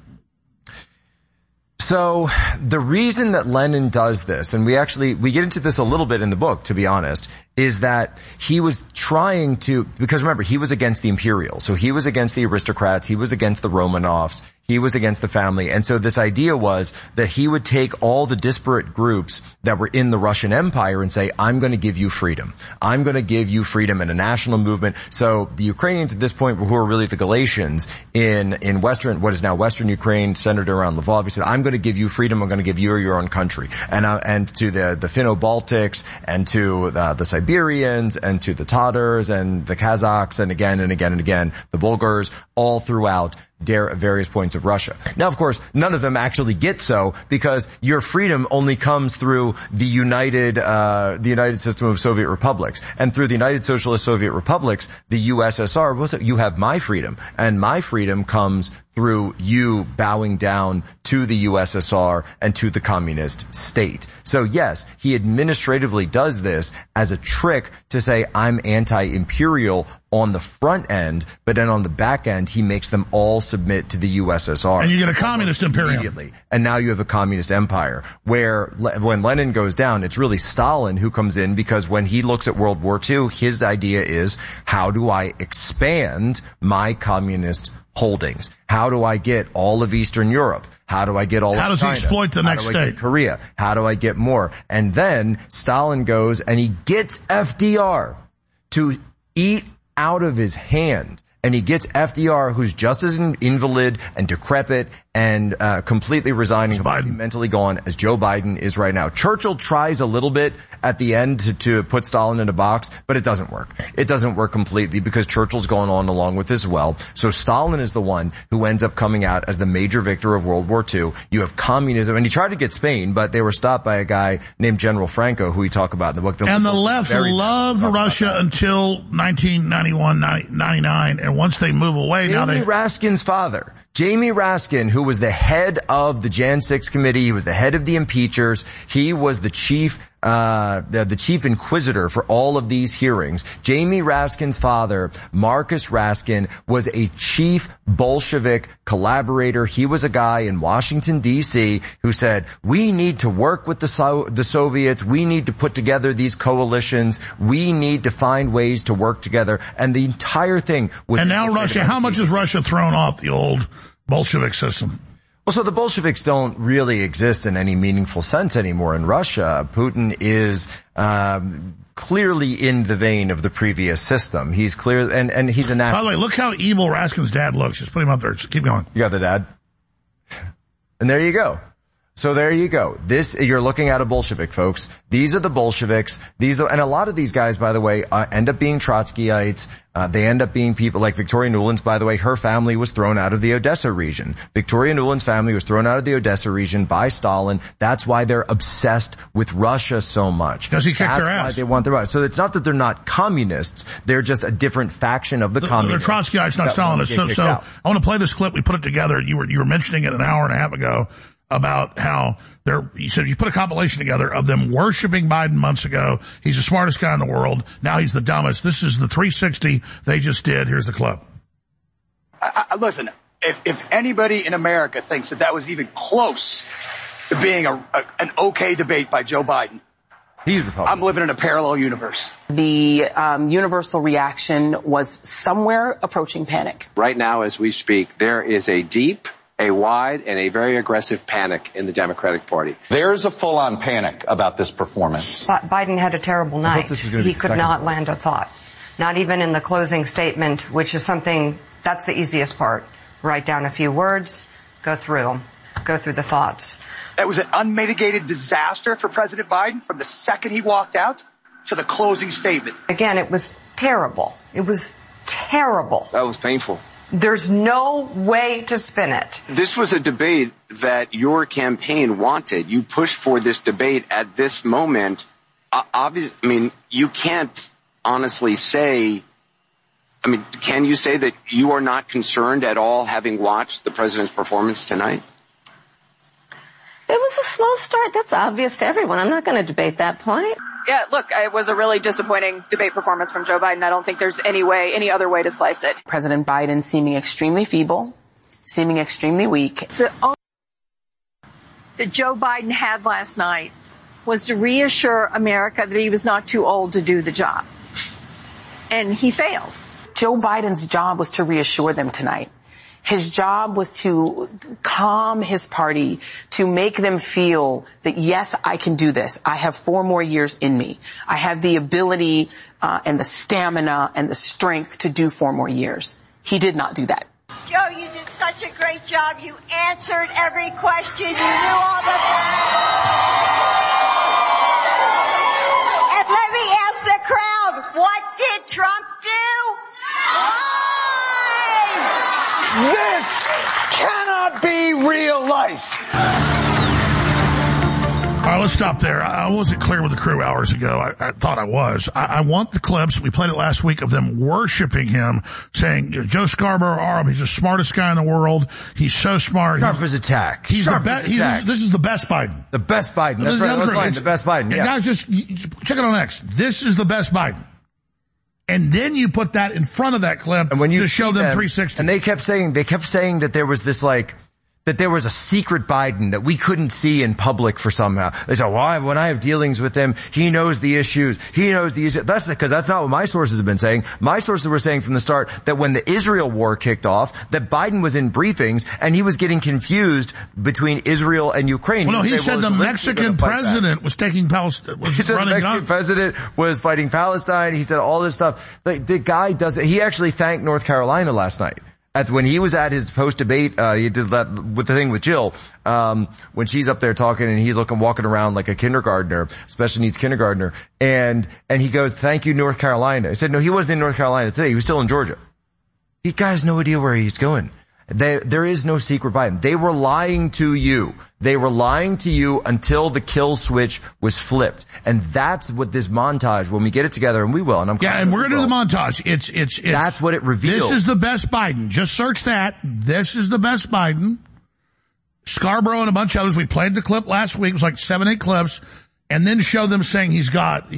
Speaker 14: So the reason that Lenin does this, and we get into this a little bit in the book, to be honest, is that he was trying to, because remember, he was against the imperials. So he was against the aristocrats. He was against the Romanovs. He was against the family. And so this idea was that he would take all the disparate groups that were in the Russian Empire and say, I'm going to give you freedom. I'm going to give you freedom and a national movement. So the Ukrainians at this point, who are really the Galatians in what is now Western Ukraine, centered around Lvov, he said, I'm going to give you freedom. I'm going to give you your own country. And to the Finno-Baltics and to the Siberians and to the Tatars and the Kazakhs and again and again and again, the Bulgars, all throughout various points of Russia. Now, of course, none of them actually get so, because your freedom only comes through the united system of Soviet republics. And through the United Socialist Soviet Republics, the USSR, you have my freedom. And my freedom comes through you bowing down to the USSR and to the communist state. So yes, he administratively does this as a trick to say, I'm anti-imperial on the front end, but then on the back end, he makes them all submit to the USSR.
Speaker 1: And you get a communist imperium.
Speaker 14: Immediately. And now you have a communist empire, where when Lenin goes down, it's really Stalin who comes in, because when he looks at World War II, his idea is, how do I expand my communist holdings? How do I get all of Eastern Europe? How do I get all of China?
Speaker 1: How does he exploit the next
Speaker 14: state? How do I get Korea? How do I get more? And then Stalin goes and he gets FDR to eat out of his hand. And he gets FDR, who's just as an invalid and decrepit and completely resigning, completely mentally gone as Joe Biden is right now. Churchill tries a little bit at the end to put Stalin in a box, but it doesn't work. It doesn't work completely, because Churchill's gone on along with this as well. So Stalin is the one who ends up coming out as the major victor of World War II. You have communism, and he tried to get Spain, but they were stopped by a guy named General Franco, who we talk about in the book.
Speaker 1: And the left loved Russia until 1991, 99, and once they move away, now they...
Speaker 14: Raskin's father, Jamie Raskin, who was the head of the Jan 6 committee, he was the head of the impeachers, he was the chief inquisitor for all of these hearings. Jamie Raskin's father, Marcus Raskin, was a chief Bolshevik collaborator. He was a guy in Washington, D.C. who said, we need to work with the Soviets. We need to put together these coalitions. We need to find ways to work together. And the entire thing was...
Speaker 1: And now Russia, how much has Russia thrown off the old Bolshevik system?
Speaker 14: Well, so the Bolsheviks don't really exist in any meaningful sense anymore in Russia. Putin is clearly in the vein of the previous system. He's clear, and he's a national...
Speaker 1: By the way, look how evil Raskin's dad looks. Just put him up there. Just keep going.
Speaker 14: You got the dad? And there you go. So there you go. You're looking at a Bolshevik, folks. These are the Bolsheviks. And a lot of these guys, by the way, end up being Trotskyites. They end up being people like Victoria Nuland's, by the way, her family was thrown out of the Odessa region. Victoria Nuland's family was thrown out of the Odessa region by Stalin. That's why they're obsessed with Russia so much.
Speaker 1: Because he kicked their ass.
Speaker 14: That's why they want the Russia. So it's not that they're not communists. They're just a different faction of the communists.
Speaker 1: They're Trotskyites, not Stalinists. So I want to play this clip. We put it together. You were mentioning it an hour and a half ago. about how he said you put a compilation together of them worshiping Biden months ago. He's the smartest guy in the world. Now he's the dumbest. This is the 360 they just did. Here's the clip.
Speaker 19: Listen, if anybody in America thinks that was even close to being an okay debate by Joe Biden,
Speaker 14: he's Republican.
Speaker 19: I'm living in a parallel universe.
Speaker 20: The universal reaction was somewhere approaching panic.
Speaker 21: Right now, as we speak, there is a deep, a wide, and a very aggressive panic in the Democratic Party.
Speaker 22: There's a full-on panic about this performance.
Speaker 23: Biden had a terrible night. He could not land a thought. Not even in the closing statement, which is something, that's the easiest part. Write down a few words, go through them, go through the thoughts.
Speaker 19: It was an unmitigated disaster for President Biden from the second he walked out to the closing statement.
Speaker 23: Again, it was terrible. It was terrible.
Speaker 21: That was painful.
Speaker 23: There's no way to spin it.
Speaker 21: This was a debate that your campaign wanted. You pushed for this debate at this moment. You can't honestly say, can you say that you are not concerned at all having watched the president's performance tonight?
Speaker 24: It was a slow start. That's obvious to everyone. I'm not going to debate that point.
Speaker 25: Yeah, look, it was a really disappointing debate performance from Joe Biden. I don't think there's any other way to slice it.
Speaker 20: President Biden seeming extremely feeble, seeming extremely weak.
Speaker 24: The only that Joe Biden had last night was to reassure America that he was not too old to do the job. And he failed.
Speaker 20: Joe Biden's job was to reassure them tonight. His job was to calm his party, to make them feel that, yes, I can do this. I have 4 more years in me. I have the ability and the stamina and the strength to do 4 more years. He did not do that.
Speaker 26: Joe, you did such a great job. You answered every question. You knew all the... And let me ask the crowd, what did Trump do?
Speaker 19: This cannot be real life.
Speaker 1: All right, let's stop there. I wasn't clear with the crew hours ago. I thought I was. I want the clips. We played it last week of them worshiping him, saying, Joe Scarborough, he's the smartest guy in the world. He's so smart.
Speaker 14: Sharp as attack.
Speaker 1: He's the best. This is the best Biden.
Speaker 14: The best Biden. That's right. That's fine. The best Biden. Yeah.
Speaker 1: Guys, just check it on X. This is the best Biden. And then you put that in front of that clip to show them 360.
Speaker 14: And they kept saying that there was this that there was a secret Biden that we couldn't see in public for somehow. They said, well, when I have dealings with him, he knows the issues. That's because that's not what my sources have been saying. My sources were saying from the start that when the Israel war kicked off, that Biden was in briefings and he was getting confused between Israel and Ukraine.
Speaker 1: Well, he said the Mexican president was taking Palestine.
Speaker 14: He said the Mexican president was fighting Palestine. He said all this stuff. The guy does it. He actually thanked North Carolina last night. When he was at his post-debate, he did that with the thing with Jill, when she's up there talking and he's walking around like a kindergartner, special needs kindergartner, and he goes, thank you, North Carolina. I said, no, he wasn't in North Carolina today. He was still in Georgia. You guys have no idea where he's going. There is no secret Biden. They were lying to you. They were lying to you until the kill switch was flipped. And that's what this montage, when we get it together, and we will, and
Speaker 1: and we're going to do the montage. It's
Speaker 14: that's what it reveals.
Speaker 1: This is the best Biden. Just search that. This is the best Biden. Scarborough and a bunch of others. We played the clip last week. It was like 7, 8 clips. And then show them saying he's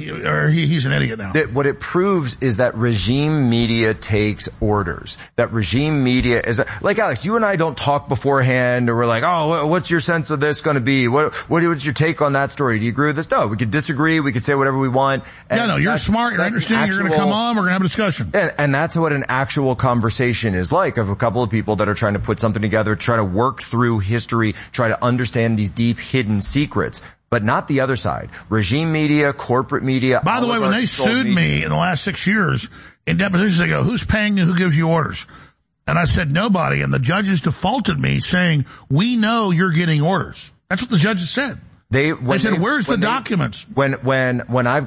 Speaker 1: an idiot now.
Speaker 14: What it proves is that regime media takes orders. That regime media is, like Alex, you and I don't talk beforehand or we're like, oh, what's your sense of this going to be? What's your take on that story? Do you agree with this? No, we could disagree. We could say whatever we want.
Speaker 1: And you're smart. You're understanding. You're going to come on. We're going to have a discussion.
Speaker 14: And that's what an actual conversation is like, of a couple of people that are trying to put something together, try to work through history, try to understand these deep hidden secrets. But not the other side. Regime media, corporate media.
Speaker 1: By the way, when they sued me in the last 6 years, in depositions they go, who's paying you, who gives you orders? And I said, nobody. And the judges defaulted me saying, we know you're getting orders. That's what the judges said. They said, where's the documents?
Speaker 14: When I've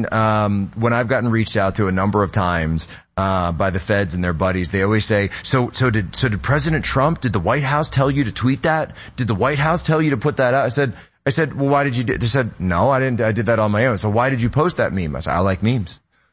Speaker 14: gotten reached out to a number of times, by the feds and their buddies, they always say, so did President Trump, did the White House tell you to tweet that? Did the White House tell you to put that out? I said, well, why did you do it? They said, no, I didn't. I did that on my own. So why did you post that meme? I said, I like memes.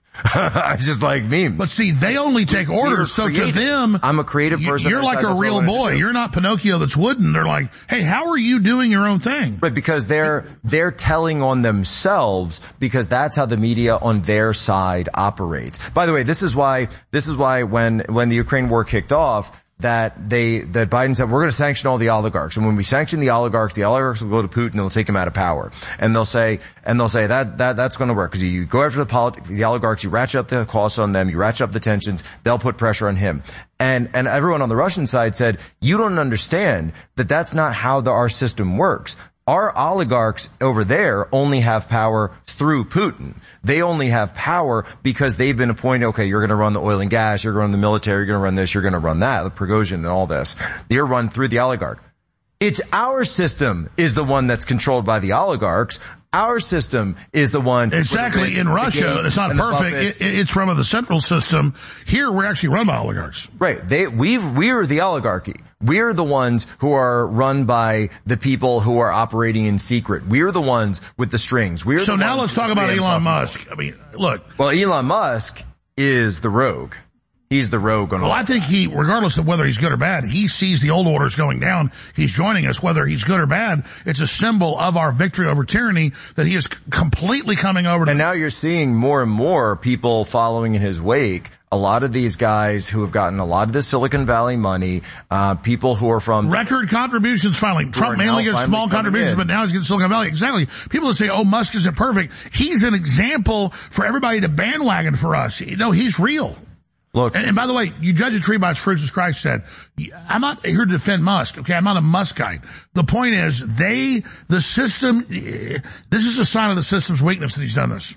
Speaker 14: It's just like memes.
Speaker 1: But see, they only take orders, so to them...
Speaker 14: I'm a creative person.
Speaker 1: You're like a real boy. You're not Pinocchio that's wooden. They're like, hey, how are you doing your own thing?
Speaker 14: Right, because they're telling on themselves, because that's how the media on their side operates. By the way, this is why when the Ukraine war kicked off, that Biden said, we're going to sanction all the oligarchs. And when we sanction the oligarchs will go to Putin and they'll take him out of power. And they'll say that's going to work. Cause you go after the oligarchs, you ratchet up the costs on them, you ratchet up the tensions, they'll put pressure on him. And everyone on the Russian side said, you don't understand that that's not how our system works. Our oligarchs over there only have power through Putin. They only have power because they've been appointed, okay, you're going to run the oil and gas, you're going to run the military, you're going to run this, you're going to run that, the Prigozhin and all this. They're run through the oligarch. It's our system is the one that's controlled by the oligarchs. Our system is the one.
Speaker 1: Exactly. In Russia, it's not perfect. It's from the central system. Here, we're actually run by oligarchs.
Speaker 14: Right. We're the oligarchy. We're the ones who are run by the people who are operating in secret. We're the ones with the strings.
Speaker 1: So now let's talk about Elon Musk. I mean, look.
Speaker 14: Well, Elon Musk is the rogue. He's the rogue on all.
Speaker 1: Well, I think regardless of whether he's good or bad, he sees the old orders going down. He's joining us, whether he's good or bad. It's a symbol of our victory over tyranny that he is completely coming over to.
Speaker 14: And now you're seeing more and more people following in his wake. A lot of these guys who have gotten a lot of the Silicon Valley money, people who are from
Speaker 1: record contributions finally. Trump mainly gets small contributions, but now he's getting Silicon Valley. Exactly. People that say, oh, Musk isn't perfect. He's an example for everybody to bandwagon for us. You know, he's real.
Speaker 14: Look,
Speaker 1: and by the way, you judge a tree by its fruits, as Christ said. I'm not here to defend Musk, okay? I'm not a Muskite. The point is, the system, this is a sign of the system's weakness that he's done this.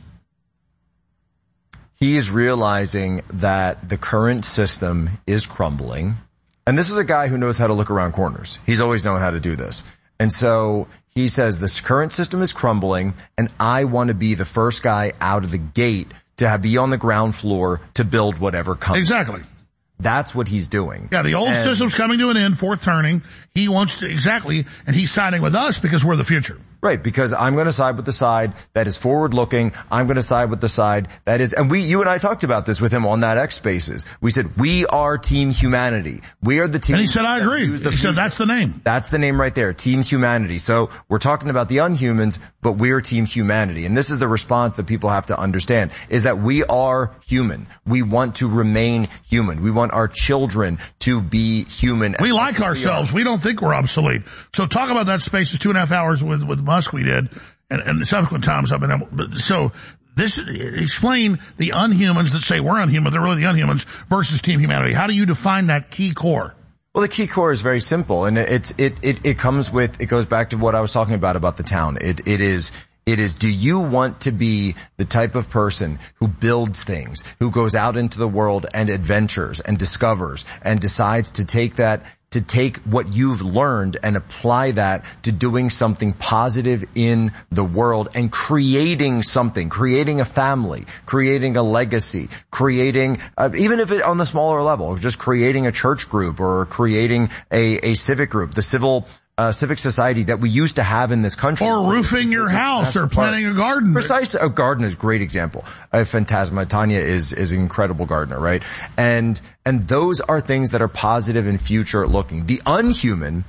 Speaker 14: He's realizing that the current system is crumbling. And this is a guy who knows how to look around corners. He's always known how to do this. And so he says, this current system is crumbling, and I want to be the first guy out of the gate to be on the ground floor to build whatever comes.
Speaker 1: Exactly.
Speaker 14: That's what he's doing.
Speaker 1: Yeah, the old system's coming to an end, fourth turning. He wants to, exactly, and he's siding with us because we're the future.
Speaker 14: Right, because I'm going to side with the side that is forward-looking. I'm going to side with the side that is, and you and I talked about this with him on that X Spaces. We said, we are Team Humanity. We are the team.
Speaker 1: And he said, I agree. He said, that's the name.
Speaker 14: That's the name right there, Team Humanity. So we're talking about the unhumans, but we're Team Humanity. And this is the response that people have to understand, is that we are human. We want to remain human. We want our children to be human.
Speaker 1: We like ourselves. We don't think we're obsolete. So talk about that Spaces 2.5 hours with Musk we did, and subsequent times I've been able, so this, explain the unhumans that say we're unhuman, they're really the unhumans, versus Team Humanity. How do you define that key core?
Speaker 14: Well, the key core is very simple, and it goes back to what I was talking about the town. It is, do you want to be the type of person who builds things, who goes out into the world and adventures and discovers and decides to take what you've learned and apply that to doing something positive in the world and creating something, creating a family, creating a legacy, creating, even if it on the smaller level, just creating a church group or creating a civic group, the civic society that we used to have in this country.
Speaker 1: Or roofing your house or planting a garden.
Speaker 14: Precisely. A garden is a great example. Phantasma. Tanya is an incredible gardener, right? And those are things that are positive and future looking. The unhuman,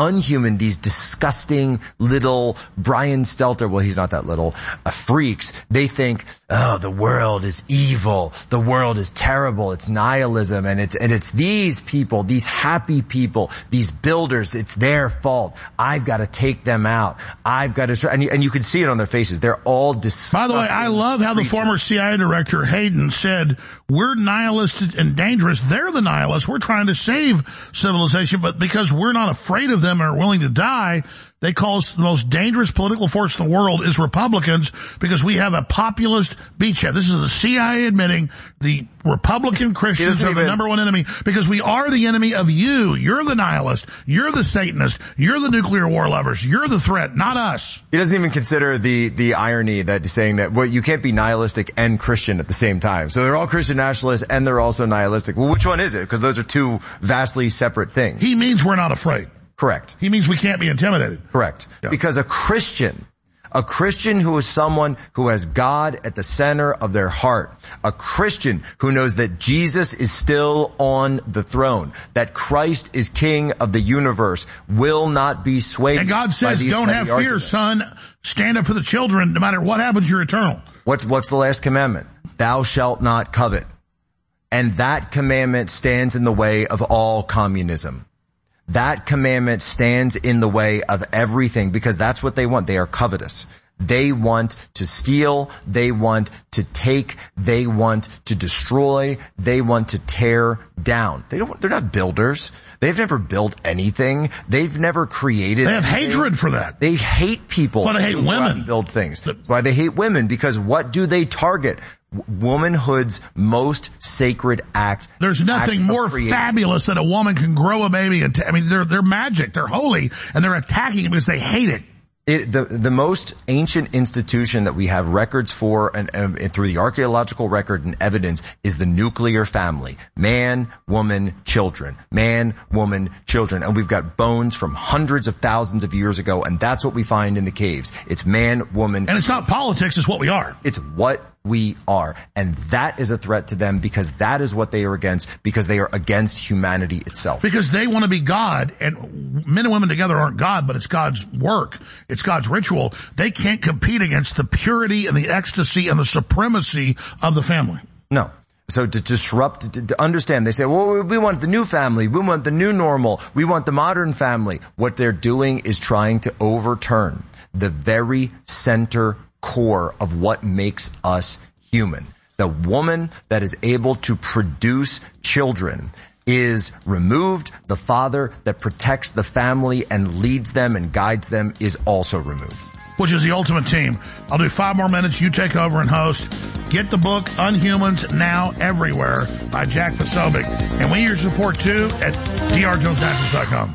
Speaker 14: these disgusting little Brian Stelter, well, he's not that little, freaks. They think, oh, the world is evil. The world is terrible. It's nihilism. And it's these people, these happy people, these builders. It's their fault. I've got to take them out. I've got to, and you can see it on their faces. They're all disgusting.
Speaker 1: By the way, I love how the former CIA director Hayden said, we're nihilists and dangerous. They're the nihilists. We're trying to save civilization, but because we're not afraid of them or willing to die, they call us the most dangerous political force in the world is Republicans because we have a populist beachhead. This is the CIA admitting the Republican Christians are the number one enemy because we are the enemy of you. You're the nihilist. You're the Satanist. You're the nuclear war lovers. You're the threat, not us.
Speaker 14: He doesn't even consider the irony that he's saying that, well, you can't be nihilistic and Christian at the same time. So they're all Christian nationalists and they're also nihilistic. Well, which one is it? Because those are two vastly separate things.
Speaker 1: He means we're not afraid.
Speaker 14: Correct.
Speaker 1: He means we can't be intimidated.
Speaker 14: Correct. Yeah. Because a Christian A Christian who is someone who has God at the center of their heart. A Christian who knows that Jesus is still on the throne, that Christ is King of the universe, will not be swayed.
Speaker 1: And God says, don't have fear, son. Stand up for the children. No matter what happens, you're eternal.
Speaker 14: What's the last commandment? Thou shalt not covet. And that commandment stands in the way of all communism. That commandment stands in the way of everything because that's what they want. They are covetous. They want to steal. They want to take. They want to destroy. They want to tear down. They're not builders. They've never built anything. They've never created
Speaker 1: They have
Speaker 14: anything.
Speaker 1: hatred for that.
Speaker 14: They hate people.
Speaker 1: But they hate women.
Speaker 14: Build things. That's why they hate women, because what do they target? Womanhood's most sacred act.
Speaker 1: There's nothing more fabulous than a woman can grow a baby. They're magic. They're holy, and they're attacking it because they hate it.
Speaker 14: The most ancient institution that we have records for and through the archaeological record and evidence is the nuclear family. Man, woman, children. Man, woman, children. And we've got bones from hundreds of thousands of years ago, and that's what we find in the caves. It's man, woman.
Speaker 1: And it's not politics, it's what we are.
Speaker 14: It's what we are. And that is a threat to them because that is what they are against, because they are against humanity itself.
Speaker 1: Because they want to be God, and men and women together aren't God, but it's God's work. It's God's ritual. They can't compete against the purity and the ecstasy and the supremacy of the family.
Speaker 14: No. So to disrupt, to understand, they say, well, we want the new family. We want the new normal. We want the modern family. What they're doing is trying to overturn the very center core of what makes us human. The woman that is able to produce children is removed. The father that protects the family and leads them and guides them is also removed.
Speaker 1: Which is the ultimate team. I'll do 5 more minutes. You take over and host. Get the book, Unhumans, now everywhere by Jack Posobiec. And we need your support too at drjonesnaturals.com.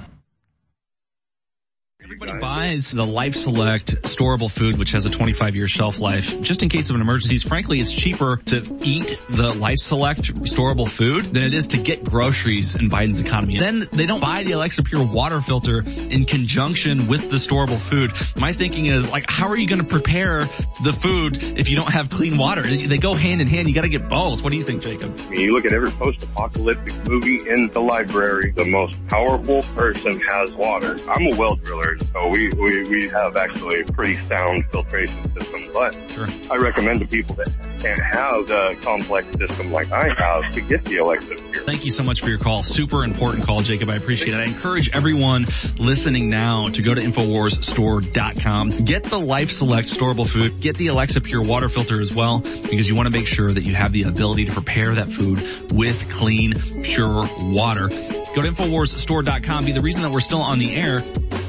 Speaker 7: Everybody buys the Life Select storable food, which has a 25-year shelf life, just in case of an emergency. Frankly, it's cheaper to eat the Life Select storable food than it is to get groceries in Biden's economy. Then they don't buy the Alexa Pure water filter in conjunction with the storable food. My thinking is, like, how are you going to prepare the food if you don't have clean water? They go hand in hand. You got to get both. What do you think, Jacob?
Speaker 8: I mean, you look at every post-apocalyptic movie in the library, the most powerful person has water. I'm a well driller. So we have actually a pretty sound filtration system, but sure. I recommend to people that can't have the complex system like I have to get the Alexa Pure.
Speaker 7: Thank you so much for your call. Super important call, Jacob. I appreciate it. I encourage everyone listening now to go to InfoWarsStore.com. Get the Life Select storable food. Get the Alexa Pure water filter as well, because you want to make sure that you have the ability to prepare that food with clean, pure water. Go to InfoWarsStore.com. Be the reason that we're still on the air.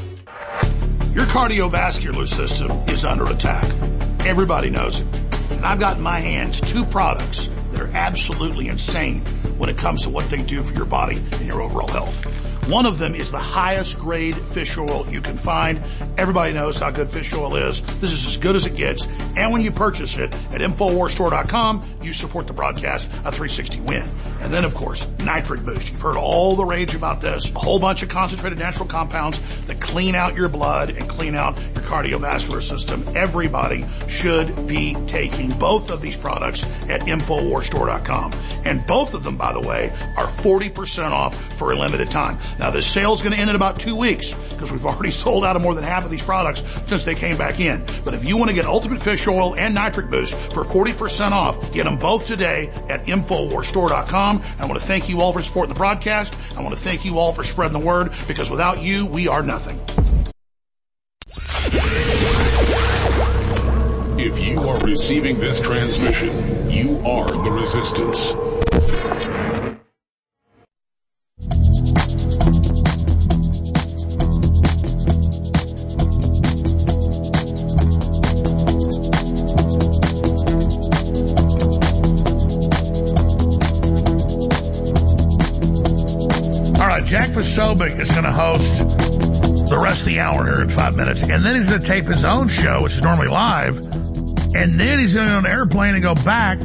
Speaker 1: Your cardiovascular system is under attack. Everybody knows it. And I've got in my hands 2 products that are absolutely insane when it comes to what they do for your body and your overall health. One of them is the highest grade fish oil you can find. Everybody knows how good fish oil is. This is as good as it gets. And when you purchase it at InfoWarsStore.com, you support the broadcast, a 360 win. And then, of course, Nitric Boost. You've heard all the rage about this. A whole bunch of concentrated natural compounds that clean out your blood and clean out your cardiovascular system. Everybody should be taking both of these products at InfoWarsStore.com. And both of them, by the way, are 40% off for a limited time. Now, this sale is going to end in about 2 weeks because we've already sold out of more than half of these products since they came back in. But if you want to get Ultimate Fish Oil and Nitric Boost for 40% off, get them both today at InfoWarsStore.com. I want to thank you all for supporting the broadcast. I want to thank you all for spreading the word, because without you, we are nothing.
Speaker 2: If you are receiving this transmission, you are the resistance.
Speaker 1: Jack Posobiec is going to host the rest of the hour here in 5 minutes, and then he's going to tape his own show, which is normally live, And then he's going to go on an airplane and go back.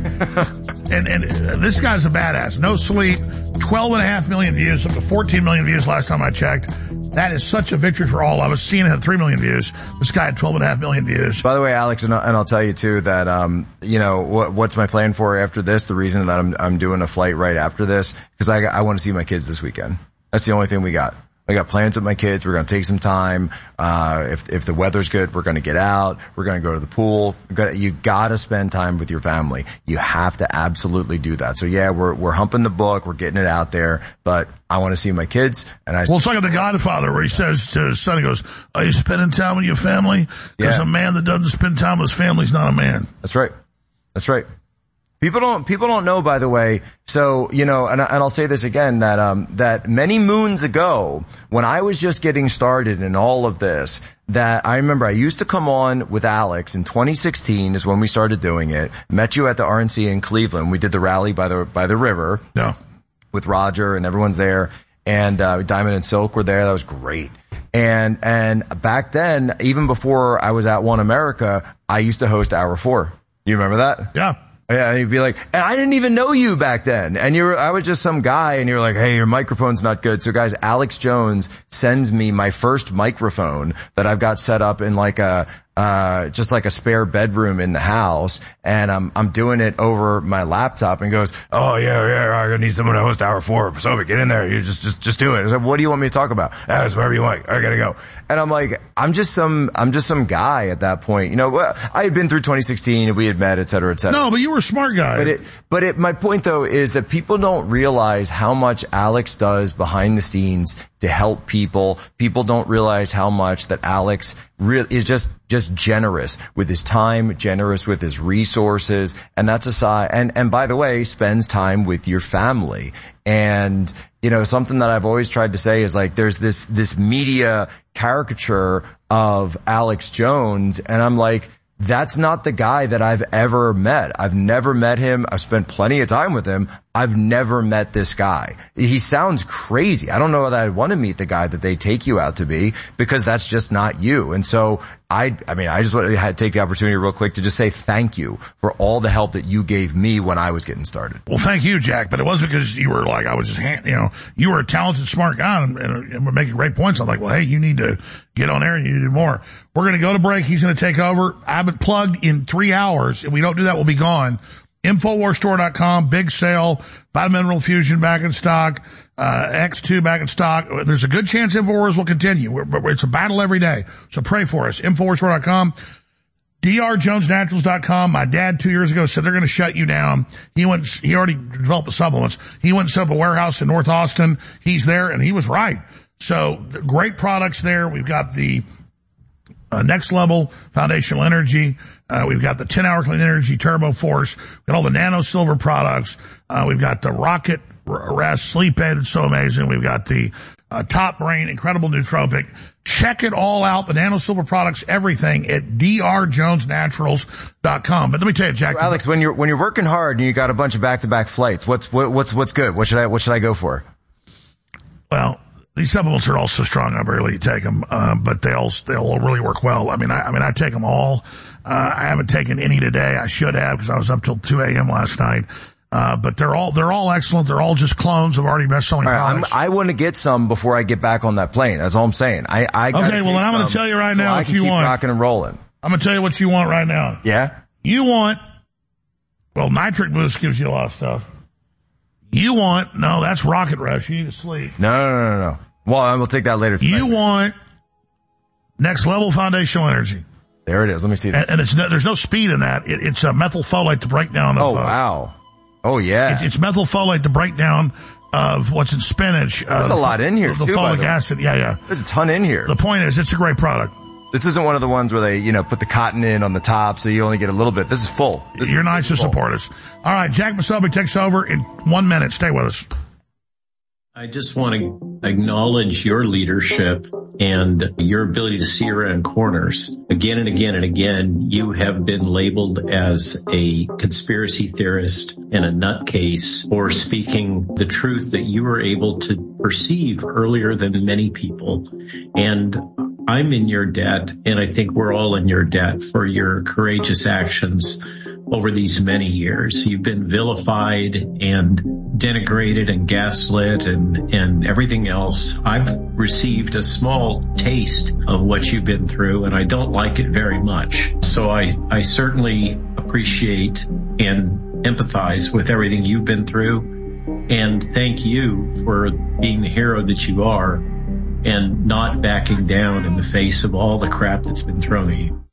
Speaker 1: and this guy's a badass. No sleep. 12.5 million views, up to 14 million views last time I checked. That is such a victory for all of us. CNN had 3 million views. This guy had 12.5 million views.
Speaker 14: By the way, Alex, and I'll tell you too that, what's my plan for after this? The reason that I'm doing a flight right after this, because I want to see my kids this weekend. That's the only thing we got. I got plans with my kids. We're going to take some time. If the weather's good, we're going to get out. We're going to go to the pool. You got to spend time with your family. You have to absolutely do that. So yeah, we're humping the book. We're getting it out there, but I want to see my kids. And it's
Speaker 1: like The Godfather where he says to his son, he goes, "Are you spending time with your family? Because a man that doesn't spend time with his family is not a man."
Speaker 14: That's right. That's right. People don't know, by the way. So, and I'll say this again, that many moons ago, when I was just getting started in all of this, that I remember I used to come on with Alex in 2016 is when we started doing it. Met you at the RNC in Cleveland. We did the rally by the river.
Speaker 1: Yeah.
Speaker 14: With Roger and everyone's there. And, Diamond and Silk were there. That was great. And back then, even before I was at One America, I used to host Hour 4. You remember that?
Speaker 1: Yeah.
Speaker 14: Yeah, and you'd be like, and I didn't even know you back then. And I was just some guy, and you're like, hey, your microphone's not good. So guys, Alex Jones sends me my first microphone that I've got set up in like just like a spare bedroom in the house, and I'm doing it over my laptop, and goes, "Oh yeah, I need someone to host Hour 4. So get in there, you just do it." I was like, "What do you want me to talk about?" "That's whatever you want. I gotta go." And I'm like, I'm just some guy at that point. I had been through 2016, and we had met, et cetera, et cetera.
Speaker 1: No, but you were a smart guy.
Speaker 14: My point though is that people don't realize how much Alex does behind the scenes to help people. People don't realize how much that Alex is just generous with his time, generous with his resources, and that's a side. And by the way, spends time with your family. And, something that I've always tried to say is like, there's this media caricature of Alex Jones, and I'm like, that's not the guy that I've ever met. I've never met him. I've spent plenty of time with him. I've never met this guy. He sounds crazy. I don't know that I'd want to meet the guy that they take you out to be, because that's just not you. And so I just want to take the opportunity real quick to just say thank you for all the help that you gave me when I was getting started.
Speaker 1: Well, thank you, Jack, but it wasn't because you were like, I was just, you were a talented, smart guy and we're making great points. I'm like, well, hey, you need to get on there and you need to do more. We're going to go to break. He's going to take over. I haven't plugged in 3 hours. If we don't do that, we'll be gone. InfoWarsStore.com, big sale, Vitamin Mineral Fusion back in stock, X2 back in stock. There's a good chance InfoWars will continue. It's a battle every day. So pray for us. InfoWarsStore.com, drjonesnaturals.com. My dad 2 years ago said they're going to shut you down. He already developed the supplements. He went and set up a warehouse in North Austin. He's there, and he was right. So great products there. We've got the Next Level Foundational Energy. We've got the 10-hour clean energy Turbo Force. We've got all the nano silver products. We've got the Rocket Rest Sleep Aid. It's so amazing. We've got the Top Brain Incredible Nootropic. Check it all out. The nano silver products, everything at drjonesnaturals.com. But let me tell you, Jack.
Speaker 14: So Alex, when you're working hard and you got a bunch of back-to-back flights, what's good? What should I go for?
Speaker 1: Well, these supplements are all so strong I barely take them, but they'll really work well. I mean, I take them all. I haven't taken any today. I should have because I was up till 2 a.m. last night. But they're all excellent. They're all just clones of already best-selling products.
Speaker 14: I want to get some before I get back on that plane. That's all I'm saying. Okay,
Speaker 1: well, then I'm going to tell you right now what you want.
Speaker 14: Rocking and rolling.
Speaker 1: I'm going to tell you what you want right now.
Speaker 14: Yeah?
Speaker 1: You want, Nitric Boost gives you a lot of stuff. No, that's Rocket Rush. You need to sleep.
Speaker 14: No. Well, we'll take that later tonight.
Speaker 1: You want Next Level Foundational Energy.
Speaker 14: There it is. Let me see that.
Speaker 1: And there's no speed in that. It's a methylfolate to break down.
Speaker 14: Wow. Oh, yeah.
Speaker 1: It's methylfolate to break down of what's in spinach.
Speaker 14: There's a lot in here,
Speaker 1: too, folic acid. Yeah.
Speaker 14: There's a ton in here.
Speaker 1: The point is, it's a great product.
Speaker 14: This isn't one of the ones where they, put the cotton in on the top so you only get a little bit. This is full.
Speaker 1: You're nice to support us. All right, Jack Posobiec takes over in 1 minute. Stay with us.
Speaker 6: I just want to acknowledge your leadership and your ability to see around corners. Again and again and again, you have been labeled as a conspiracy theorist and a nutcase for speaking the truth that you were able to perceive earlier than many people. And I'm in your debt, and I think we're all in your debt for your courageous actions over these many years. You've been vilified and denigrated and gaslit and everything else. I've received a small taste of what you've been through, and I don't like it very much. So I certainly appreciate and empathize with everything you've been through. And thank you for being the hero that you are and not backing down in the face of all the crap that's been thrown at you.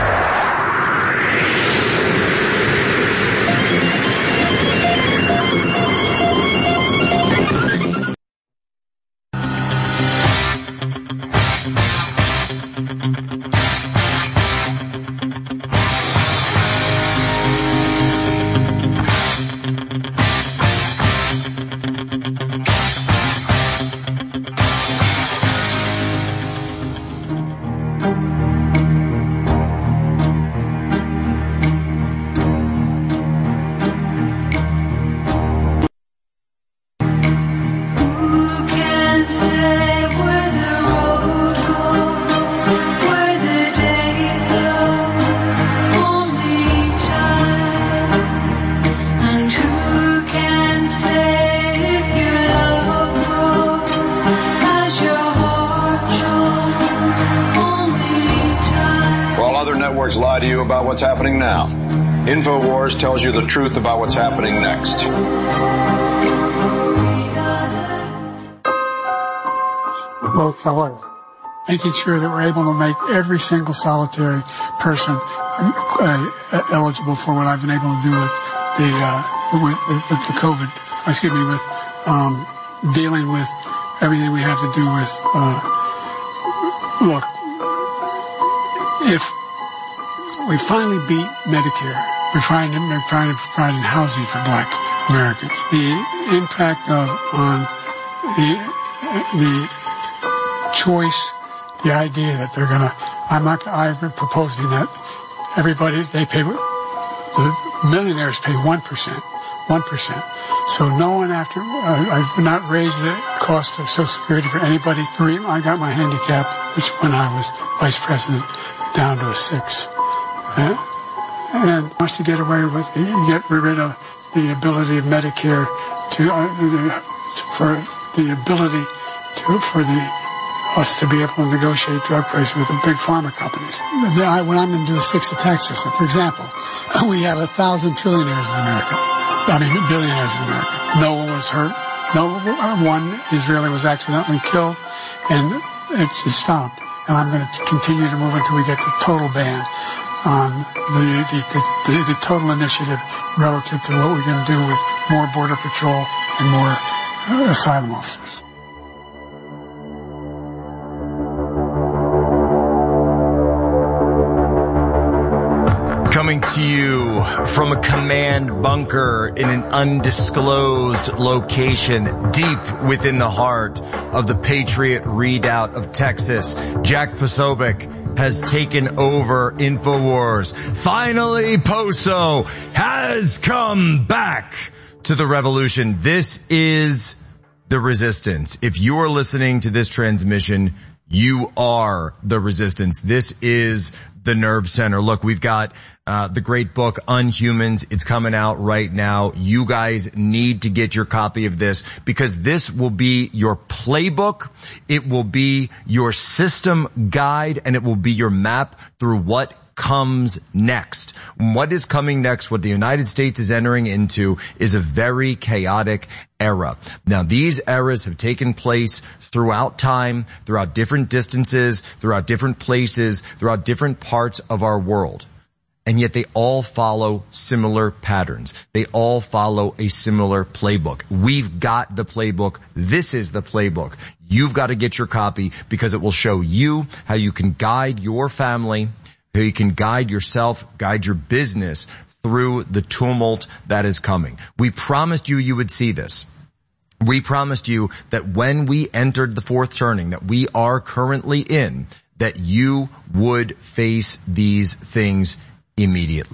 Speaker 3: Lie to you about what's happening now. InfoWars tells you the truth about what's happening next.
Speaker 4: Well, making sure that we're able to make every single solitary person eligible for what I've been able to do with the COVID. Excuse me, with dealing with everything we have to do with. Look, if we finally beat Medicare, we're trying to provide housing for Black Americans. The impact on the choice, the idea that they're gonna, I'm proposing that everybody, the millionaires pay 1%. So no one I've not raised the cost of Social Security for anybody. I got my handicap, which when I was vice president, down to a 6. And wants to get away with, get rid of the ability of Medicare for us to be able to negotiate drug prices with the big pharma companies. What I'm going to do is fix the tax system. For example, we have 1,000 trillionaires in America. Billionaires in America. No one was hurt. No one Israeli was accidentally killed, and it just stopped. And I'm going to continue to move until we get the total ban on the total initiative relative to what we're going to do with more border patrol and more asylum officers.
Speaker 14: Coming to you from a command bunker in an undisclosed location deep within the heart of the Patriot Redoubt of Texas, Jack Posobiec has taken over InfoWars. Finally, Poso has come back to the revolution. This is the resistance. If you are listening to this transmission, you are the resistance. This is the nerve center. Look, we've got the great book Unhumans. It's coming out right now. You guys need to get your copy of this because this will be your playbook. It will be your system guide, and it will be your map through what comes next. What is coming next, what the United States is entering into, is a very chaotic era. Now, these eras have taken place throughout time, throughout different distances, throughout different places, throughout different parts of our world. And yet they all follow similar patterns. They all follow a similar playbook. We've got the playbook. This is the playbook. You've got to get your copy because it will show you how you can guide your family, how you can guide yourself, guide your business through the tumult that is coming. We promised you would see this. We promised you that when we entered the fourth turning that we are currently in, that you would face these things immediately.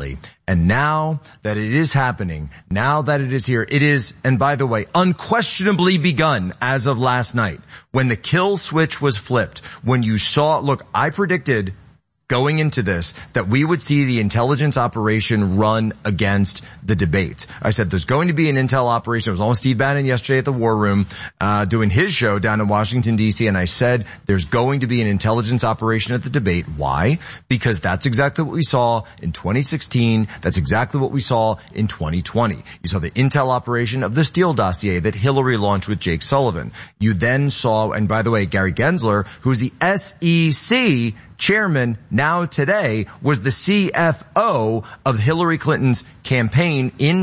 Speaker 14: And now that it is happening, now that it is here, it is, and by the way, unquestionably begun as of last night. When the kill switch was flipped, when you saw, look, I predicted going into this that we would see the intelligence operation run against the debate. I said there's going to be an intel operation. I was on with Steve Bannon yesterday at the War Room doing his show down in Washington, D.C., and I said there's going to be an intelligence operation at the debate. Why? Because that's exactly what we saw in 2016. That's exactly what we saw in 2020. You saw the intel operation of the Steele dossier that Hillary launched with Jake Sullivan. You then saw, and by the way, Gary Gensler, who's the SEC chairman now today, was the CFO of Hillary Clinton's campaign in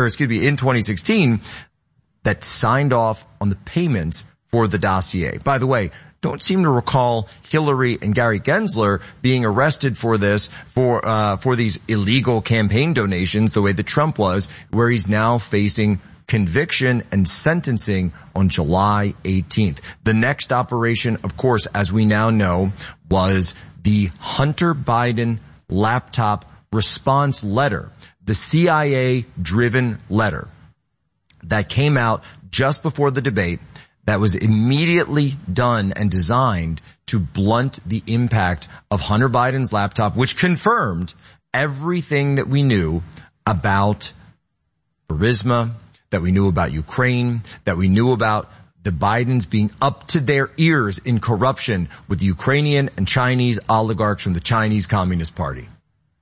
Speaker 14: 2016 that signed off on the payments for the dossier. By the way, don't seem to recall Hillary and Gary Gensler being arrested for this, for these illegal campaign donations the way that Trump was, where he's now facing conviction and sentencing on July 18th. The next operation, of course, as we now know, was the Hunter Biden laptop response letter, the CIA-driven letter that came out just before the debate that was immediately done and designed to blunt the impact of Hunter Biden's laptop, which confirmed everything that we knew about Burisma, that we knew about Ukraine, that we knew about the Bidens being up to their ears in corruption with Ukrainian and Chinese oligarchs from the Chinese Communist Party.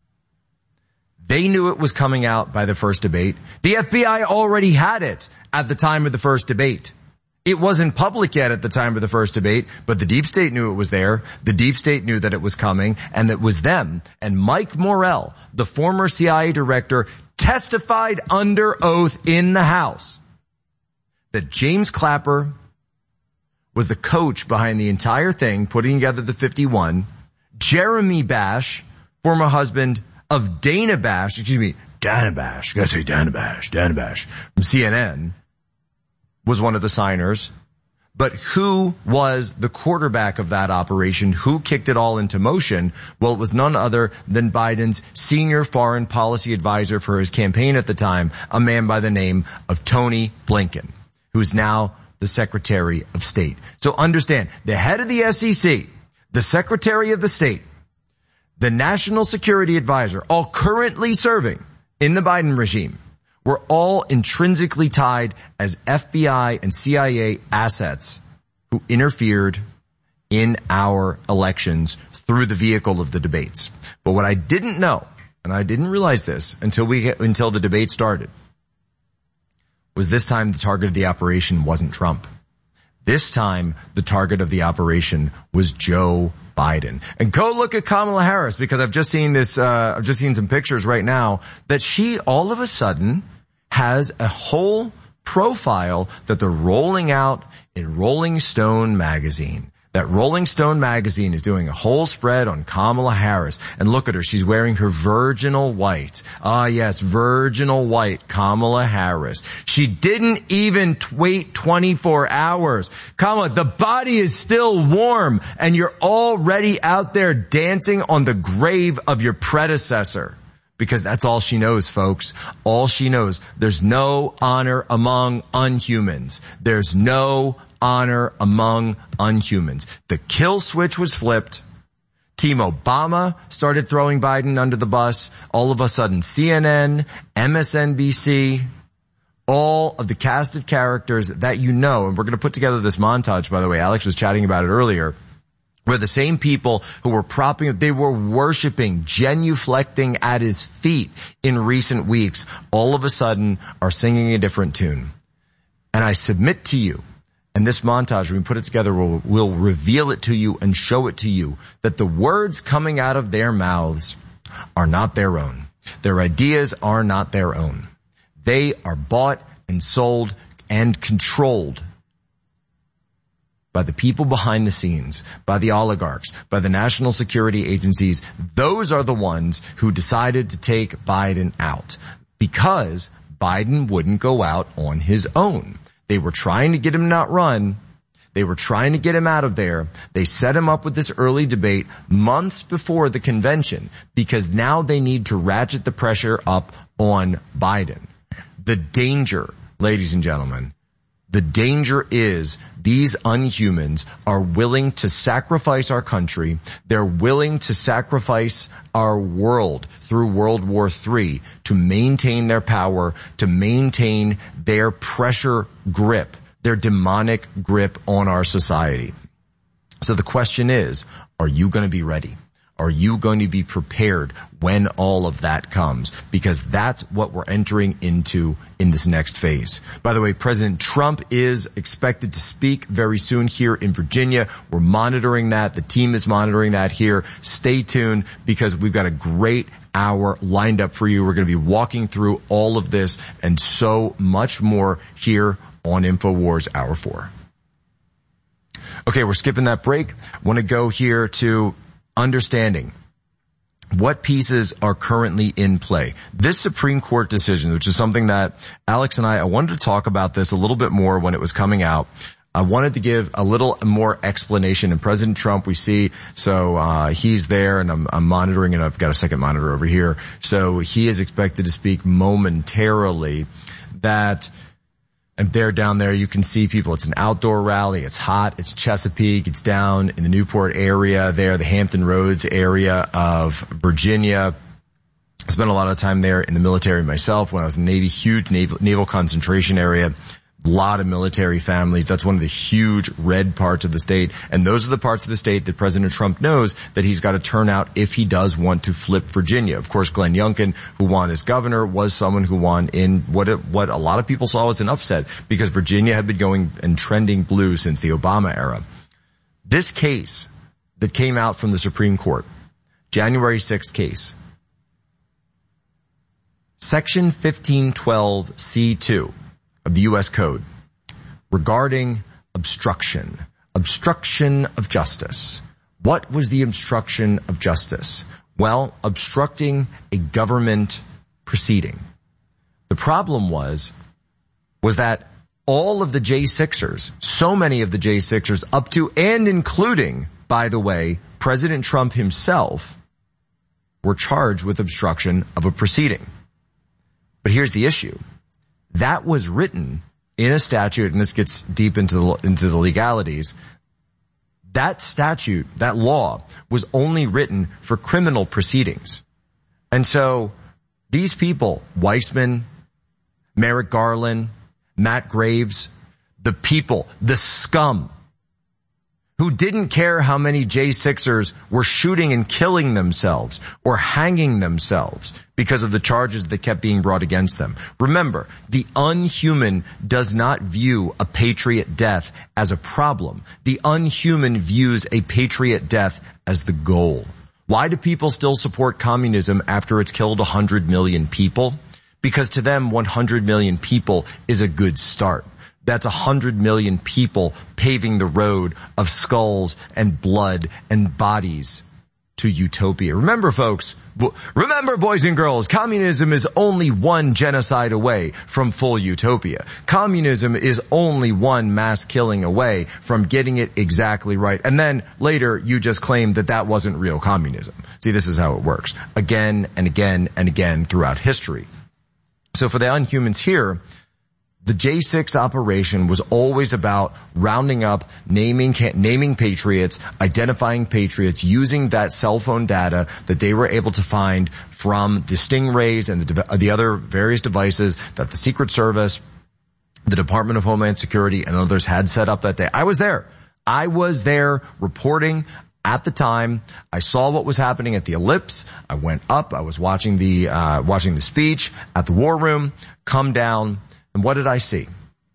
Speaker 14: They knew it was coming out by the first debate. The FBI already had it at the time of the first debate. It wasn't public yet at the time of the first debate, but the deep state knew it was there. The deep state knew that it was coming, and it was them. And Mike Morell, the former CIA director, testified under oath in the House that James Clapper was the coach behind the entire thing, putting together the 51. Jeremy Bash, former husband of Dana Bash from CNN, was one of the signers. But who was the quarterback of that operation? Who kicked it all into motion? Well, it was none other than Biden's senior foreign policy advisor for his campaign at the time, a man by the name of Tony Blinken, who is now the Secretary of State. So understand, the head of the SEC, the Secretary of the State, the National Security Advisor, all currently serving in the Biden regime, were all intrinsically tied as FBI and CIA assets who interfered in our elections through the vehicle of the debates. But what I didn't know, and I didn't realize this until the debate started, was this time the target of the operation wasn't Trump. This time the target of the operation was Joe Biden. And go look at Kamala Harris, because I've just seen some pictures right now that she all of a sudden has a whole profile that they're rolling out in Rolling Stone magazine. That Rolling Stone magazine is doing a whole spread on Kamala Harris. And look at her. She's wearing her virginal white. Ah, yes, virginal white Kamala Harris. She didn't even wait 24 hours. Kamala, the body is still warm, and you're already out there dancing on the grave of your predecessor. Because that's all she knows, folks. All she knows. There's no honor among unhumans. There's no honor among unhumans. The kill switch was flipped. Team Obama started throwing Biden under the bus. All of a sudden, CNN, MSNBC, all of the cast of characters that you know, and we're going to put together this montage, by the way. Alex was chatting about it earlier, where the same people who were they were worshiping, genuflecting at his feet in recent weeks, all of a sudden are singing a different tune. And I submit to you, and this montage, when we put it together, will reveal it to you and show it to you, that the words coming out of their mouths are not their own. Their ideas are not their own. They are bought and sold and controlled by the people behind the scenes, by the oligarchs, by the national security agencies. Those are the ones who decided to take Biden out because Biden wouldn't go out on his own. They were trying to get him not run. They were trying to get him out of there. They set him up with this early debate months before the convention because now they need to ratchet the pressure up on Biden. The danger, ladies and gentlemen, the danger is these unhumans are willing to sacrifice our country. They're willing to sacrifice our world through World War III to maintain their power, to maintain their pressure grip, their demonic grip on our society. So the question is, are you going to be ready? Are you going to be prepared when all of that comes? Because that's what we're entering into in this next phase. By the way, President Trump is expected to speak very soon here in Virginia. We're monitoring that. The team is monitoring that here. Stay tuned because we've got a great hour lined up for you. We're going to be walking through all of this and so much more here on InfoWars Hour 4. Okay, we're skipping that break. Want to go here to understanding what pieces are currently in play. This Supreme Court decision, which is something that Alex and I wanted to talk about this a little bit more when it was coming out. I wanted to give a little more explanation. And President Trump, we see, so he's there, and I'm monitoring, and I've got a second monitor over here. So he is expected to speak momentarily. And there, down there, you can see people. It's an outdoor rally. It's hot. It's Chesapeake. It's down in the Newport area there, the Hampton Roads area of Virginia. I spent a lot of time there in the military myself when I was in the Navy, huge naval concentration area. A lot of military families. That's one of the huge red parts of the state. And those are the parts of the state that President Trump knows that he's got to turn out if he does want to flip Virginia. Of course, Glenn Youngkin, who won as governor, was someone who won in what a lot of people saw as an upset because Virginia had been going and trending blue since the Obama era. This case that came out from the Supreme Court, January 6th case, Section 1512C2 of the U.S. Code regarding obstruction of justice. What was the obstruction of justice? Well, obstructing a government proceeding. The problem was that all of the J6ers, so many of the J6ers, up to and including, by the way, President Trump himself, were charged with obstruction of a proceeding. But here's the issue. That was written in a statute, and this gets deep into the legalities. That statute, that law, was only written for criminal proceedings. And so these people, Weissman, Merrick Garland, Matt Graves, the people, the scum, who didn't care how many J6ers were shooting and killing themselves or hanging themselves because of the charges that kept being brought against them. Remember, the unhuman does not view a patriot death as a problem. The unhuman views a patriot death as the goal. Why do people still support communism after it's killed 100 million people? Because to them, 100 million people is a good start. That's 100 million people paving the road of skulls and blood and bodies to utopia. Remember, folks, boys and girls, communism is only one genocide away from full utopia. Communism is only one mass killing away from getting it exactly right. And then later, you just claim that wasn't real communism. See, this is how it works. Again and again and again throughout history. So for the unhumans here, the J6 operation was always about rounding up, naming patriots, identifying patriots, using that cell phone data that they were able to find from the Stingrays and the other various devices that the Secret Service, the Department of Homeland Security, and others had set up that day. I was there reporting at the time. I saw what was happening at the Ellipse. I went up. I was watching the speech at the War Room come down. And what did I see?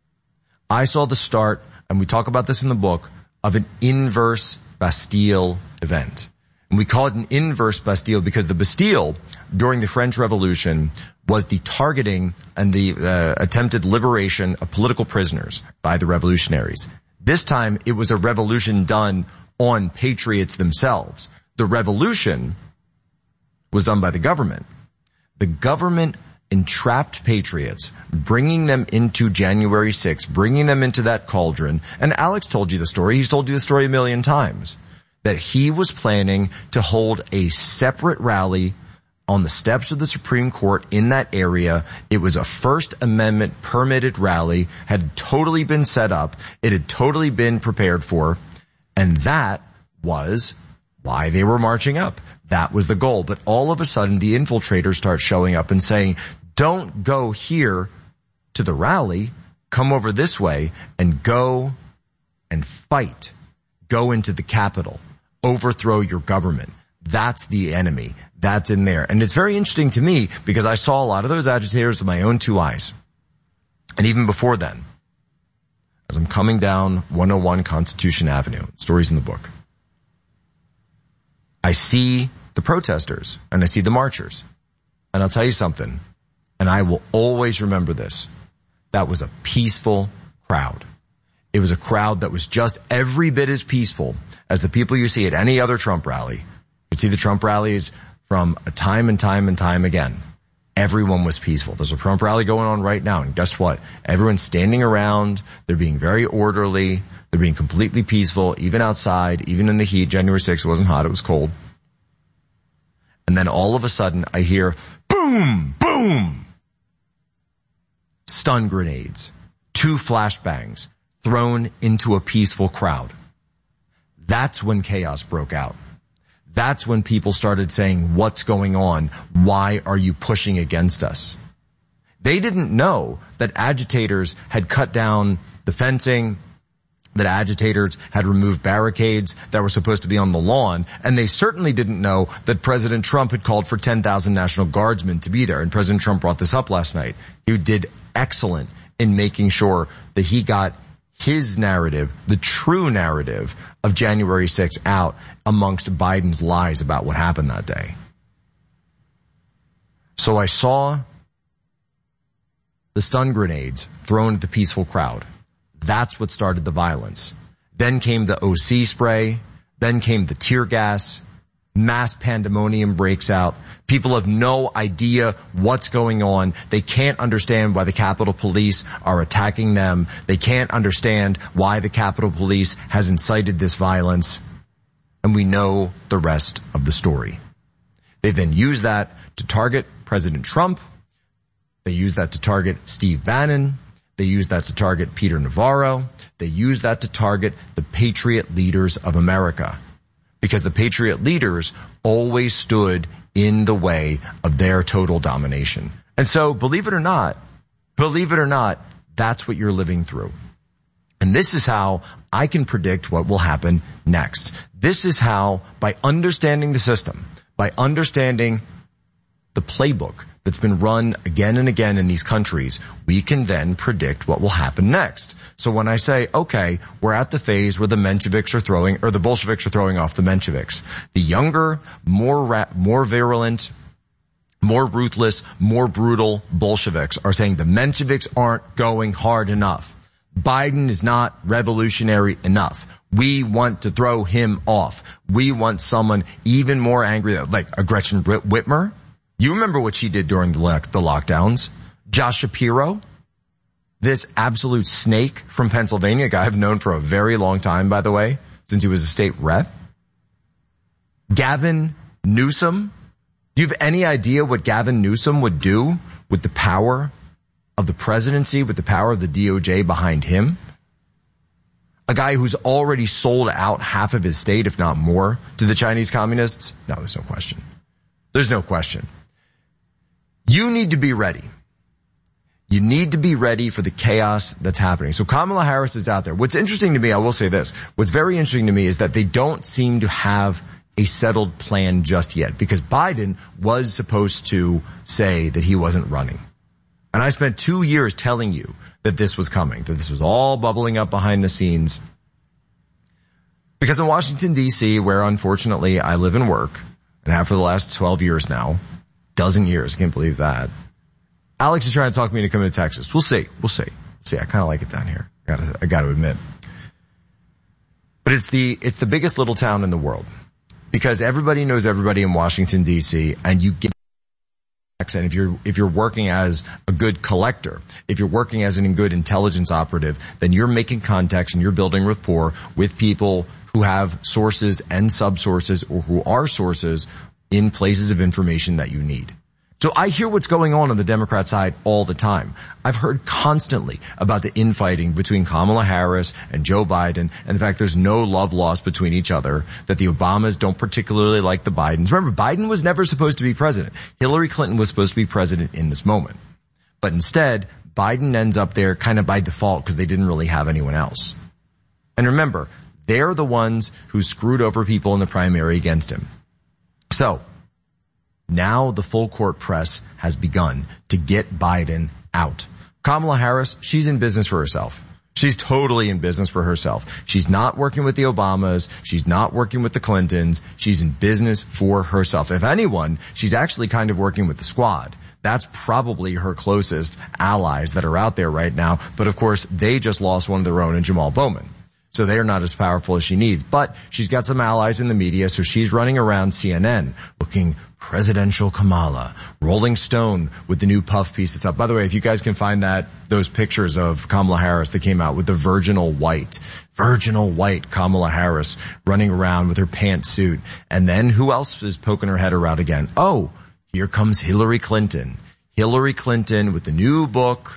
Speaker 14: I saw the start, and we talk about this in the book, of an inverse Bastille event. And we call it an inverse Bastille because the Bastille, during the French Revolution, was the targeting and the attempted liberation of political prisoners by the revolutionaries. This time, it was a revolution done on patriots themselves. The revolution was done by the government. The government entrapped patriots, bringing them into January 6th, bringing them into that cauldron. And Alex told you the story. He's told you the story a million times, that he was planning to hold a separate rally on the steps of the Supreme Court in that area. It was a First Amendment permitted rally, had totally been set up. It had totally been prepared for. And that was why they were marching up. That was the goal. But all of a sudden, the infiltrators start showing up and saying, don't go here to the rally. Come over this way and go and fight. Go into the Capitol. Overthrow your government. That's the enemy. That's in there. And it's very interesting to me because I saw a lot of those agitators with my own two eyes. And even before then, as I'm coming down 101 Constitution Avenue, stories in the book, I see the protesters and I see the marchers. And I'll tell you something, and I will always remember this. That was a peaceful crowd. It was a crowd that was just every bit as peaceful as the people you see at any other Trump rally. You see the Trump rallies from a time and time and time again. Everyone was peaceful. There's a Trump rally going on right now, and guess what? Everyone's standing around. They're being very orderly. They're being completely peaceful, even outside, even in the heat. January 6th, it wasn't hot, it was cold. And then all of a sudden, I hear boom, boom. Stun grenades, 2 flashbangs thrown into a peaceful crowd. That's when chaos broke out. That's when people started saying, what's going on? Why are you pushing against us? They didn't know that agitators had cut down the fencing, that agitators had removed barricades that were supposed to be on the lawn, and they certainly didn't know that President Trump had called for 10,000 National Guardsmen to be there. And President Trump brought this up last night. He did excellent in making sure that he got his narrative, the true narrative of January 6th out amongst Biden's lies about what happened that day. So I saw the stun grenades thrown at the peaceful crowd. That's what started the violence. Then came the OC spray. Then came the tear gas. Mass pandemonium breaks out. People have no idea what's going on. They can't understand why the Capitol Police are attacking them. They can't understand why the Capitol Police has incited this violence. And we know the rest of the story. They then use that to target President Trump. They use that to target Steve Bannon. They use that to target Peter Navarro. They use that to target the patriot leaders of America. Because the patriot leaders always stood in the way of their total domination. And so, believe it or not, that's what you're living through. And this is how I can predict what will happen next. This is how, by understanding the system, by understanding the playbook that's been run again and again in these countries, we can then predict what will happen next. So when I say, okay, we're at the phase where the Mensheviks are throwing, or the Bolsheviks are throwing off the Mensheviks, the younger, more virulent, more ruthless, more brutal Bolsheviks are saying the Mensheviks aren't going hard enough. Biden is not revolutionary enough. We want to throw him off. We want someone even more angry, like a Gretchen Whitmer. You remember what she did during the lockdowns. Josh Shapiro, this absolute snake from Pennsylvania, a guy I've known for a very long time, by the way, since he was a state rep. Gavin Newsom. Do you have any idea what Gavin Newsom would do with the power of the presidency, with the power of the DOJ behind him? A guy who's already sold out half of his state, if not more, to the Chinese communists? No, there's no question. There's no question. You need to be ready. You need to be ready for the chaos that's happening. So Kamala Harris is out there. What's interesting to me, I will say this, what's very interesting to me is that they don't seem to have a settled plan just yet, because Biden was supposed to say that he wasn't running. And I spent 2 years telling you that this was coming, that this was all bubbling up behind the scenes. Because in Washington, D.C., where unfortunately I live and work, and have for the last 12 years now, dozen years, I can't believe that. Alex is trying to talk me into coming to Texas. We'll see. I kind of like it down here. I gotta admit. But it's the biggest little town in the world. Because everybody knows everybody in Washington, D.C., and you get contacts, and if you're working as a good collector, if you're working as a good intelligence operative, then you're making contacts and you're building rapport with people who have sources and subsources, or who are sources in places of information that you need. So I hear what's going on the Democrat side all the time. I've heard constantly about the infighting between Kamala Harris and Joe Biden, and the fact there's no love lost between each other, that the Obamas don't particularly like the Bidens. Remember, Biden was never supposed to be president. Hillary Clinton was supposed to be president in this moment. But instead, Biden ends up there kind of by default because they didn't really have anyone else. And remember, they're the ones who screwed over people in the primary against him. So, now the full court press has begun to get Biden out. Kamala Harris, she's in business for herself. She's totally in business for herself. She's not working with the Obamas. She's not working with the Clintons. She's in business for herself. If anyone, she's actually kind of working with the squad. That's probably her closest allies that are out there right now. But of course, they just lost one of their own in Jamal Bowman. So they're not as powerful as she needs. But she's got some allies in the media, so she's running around CNN looking presidential Kamala. Rolling Stone with the new puff piece that's up. By the way, if you guys can find those pictures of Kamala Harris that came out with the virginal white Kamala Harris running around with her pantsuit. And then who else is poking her head around again? Oh, here comes Hillary Clinton. Hillary Clinton with the new book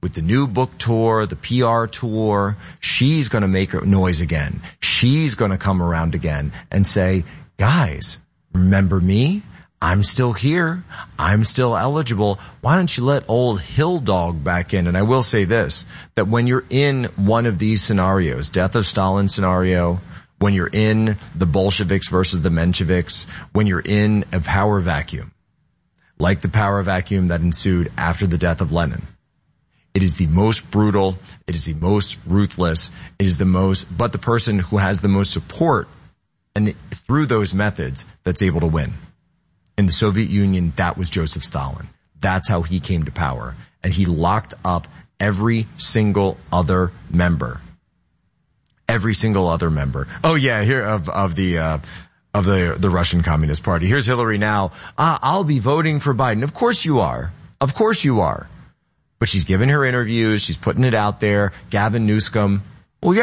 Speaker 14: tour, the PR tour. She's going to make a noise again. She's going to come around again and say, guys, remember me? I'm still here. I'm still eligible. Why don't you let old Hill Dog back in? And I will say this, that when you're in one of these scenarios, death of Stalin scenario, when you're in the Bolsheviks versus the Mensheviks, when you're in a power vacuum, like the power vacuum that ensued after the death of Lenin, it is the most brutal, it is the most ruthless, but the person who has the most support and through those methods that's able to win. In the Soviet Union, that was Joseph Stalin. That's how he came to power. And he locked up every single other member. Every single other member. Oh yeah, here of the Russian Communist Party. Here's Hillary now. I'll be voting for Biden. Of course you are. Of course you are. But she's giving her interviews. She's putting it out there. Gavin Newsom. Well,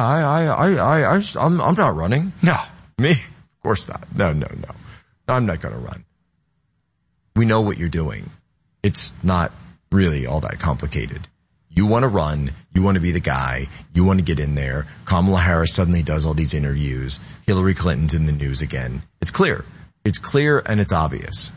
Speaker 14: I'm not running. No, me? Of course not. No. I'm not going to run. We know what you're doing. It's not really all that complicated. You want to run. You want to be the guy. You want to get in there. Kamala Harris suddenly does all these interviews. Hillary Clinton's in the news again. It's clear. It's clear and it's obvious.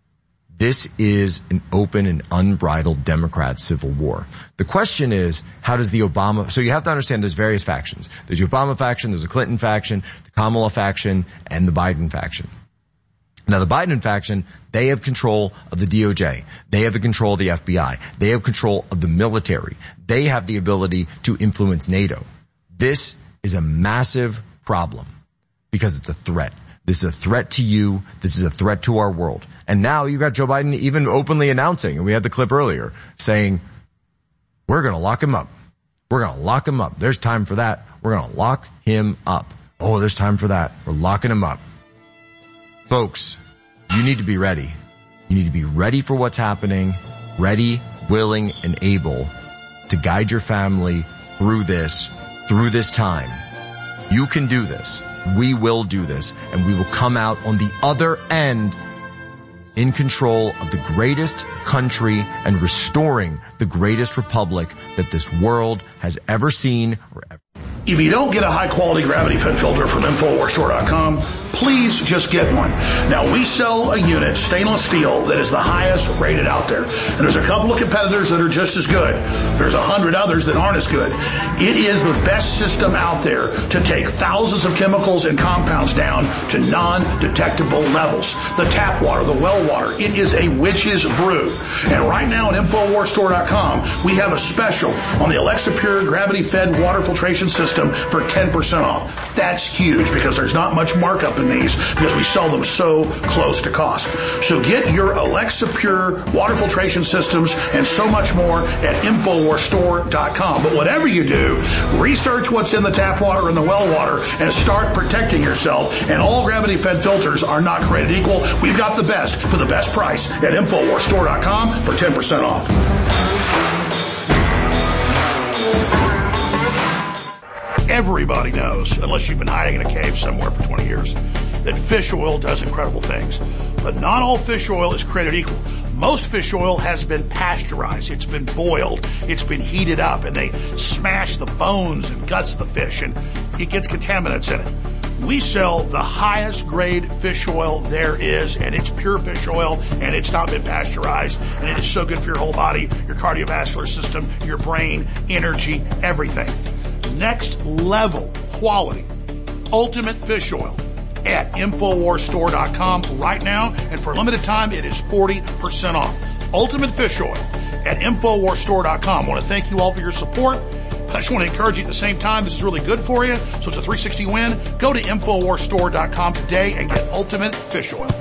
Speaker 14: This is an open and unbridled Democrat civil war. The question is, how does the Obama, so you have to understand there's various factions. There's the Obama faction, there's the Clinton faction, the Kamala faction, and the Biden faction. Now the Biden faction, they have control of the DOJ. They have the control of the FBI. They have control of the military. They have the ability to influence NATO. This is a massive problem because it's a threat. This is a threat to you. This is a threat to our world. And now you got Joe Biden even openly announcing, and we had the clip earlier, saying, we're going to lock him up. We're going to lock him up. There's time for that. We're going to lock him up. Oh, there's time for that. We're locking him up. Folks, you need to be ready. You need to be ready for what's happening, ready, willing, and able to guide your family through this time. You can do this. We will do this, and we will come out on the other end in control of the greatest country and restoring the greatest republic that this world has ever seen or ever.
Speaker 1: If you don't get a high-quality gravity-fed filter from InfoWarsStore.com, please just get one. Now, we sell a unit, stainless steel, that is the highest rated out there. And there's a couple of competitors that are just as good. There's 100 others that aren't as good. It is the best system out there to take thousands of chemicals and compounds down to non-detectable levels. The tap water, the well water, it is a witch's brew. And right now at InfoWarsStore.com, we have a special on the Alexa Pure gravity-fed water filtration system for 10% off. That's huge because there's not much markup in making these because we sell them so close to cost. So get your Alexa Pure water filtration systems and so much more at InfoWarsStore.com. But whatever you do, research what's in the tap water and the well water and start protecting yourself. And all gravity-fed filters are not created equal. We've got the best for the best price at InfoWarsStore.com for 10% off. Everybody knows, unless you've been hiding in a cave somewhere for 20 years, that fish oil does incredible things. But not all fish oil is created equal. Most fish oil has been pasteurized. It's been boiled. It's been heated up, and they smash the bones and guts of the fish, and it gets contaminants in it. We sell the highest grade fish oil there is, and it's pure fish oil, and it's not been pasteurized, and it is so good for your whole body, your cardiovascular system, your brain, energy, everything. Next level quality, ultimate fish oil at InfoWarsStore.com right now, and for a limited time, it is 40% off. Ultimate fish oil at InfoWarsStore.com. I want to thank you all for your support. I just want to encourage you at the same time, this is really good for you, so it's a 360 win. Go to InfoWarsStore.com today and get ultimate fish oil.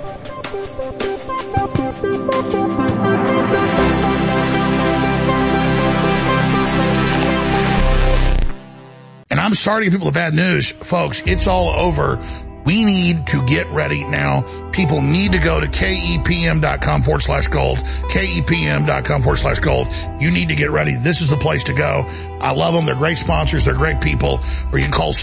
Speaker 1: And I'm sorry to give people the bad news. Folks, it's all over. We need to get ready now. People need to go to KEPM.com/gold, KEPM.com/gold. You need to get ready. This is the place to go. I love them. They're great sponsors. They're great people. Or you can call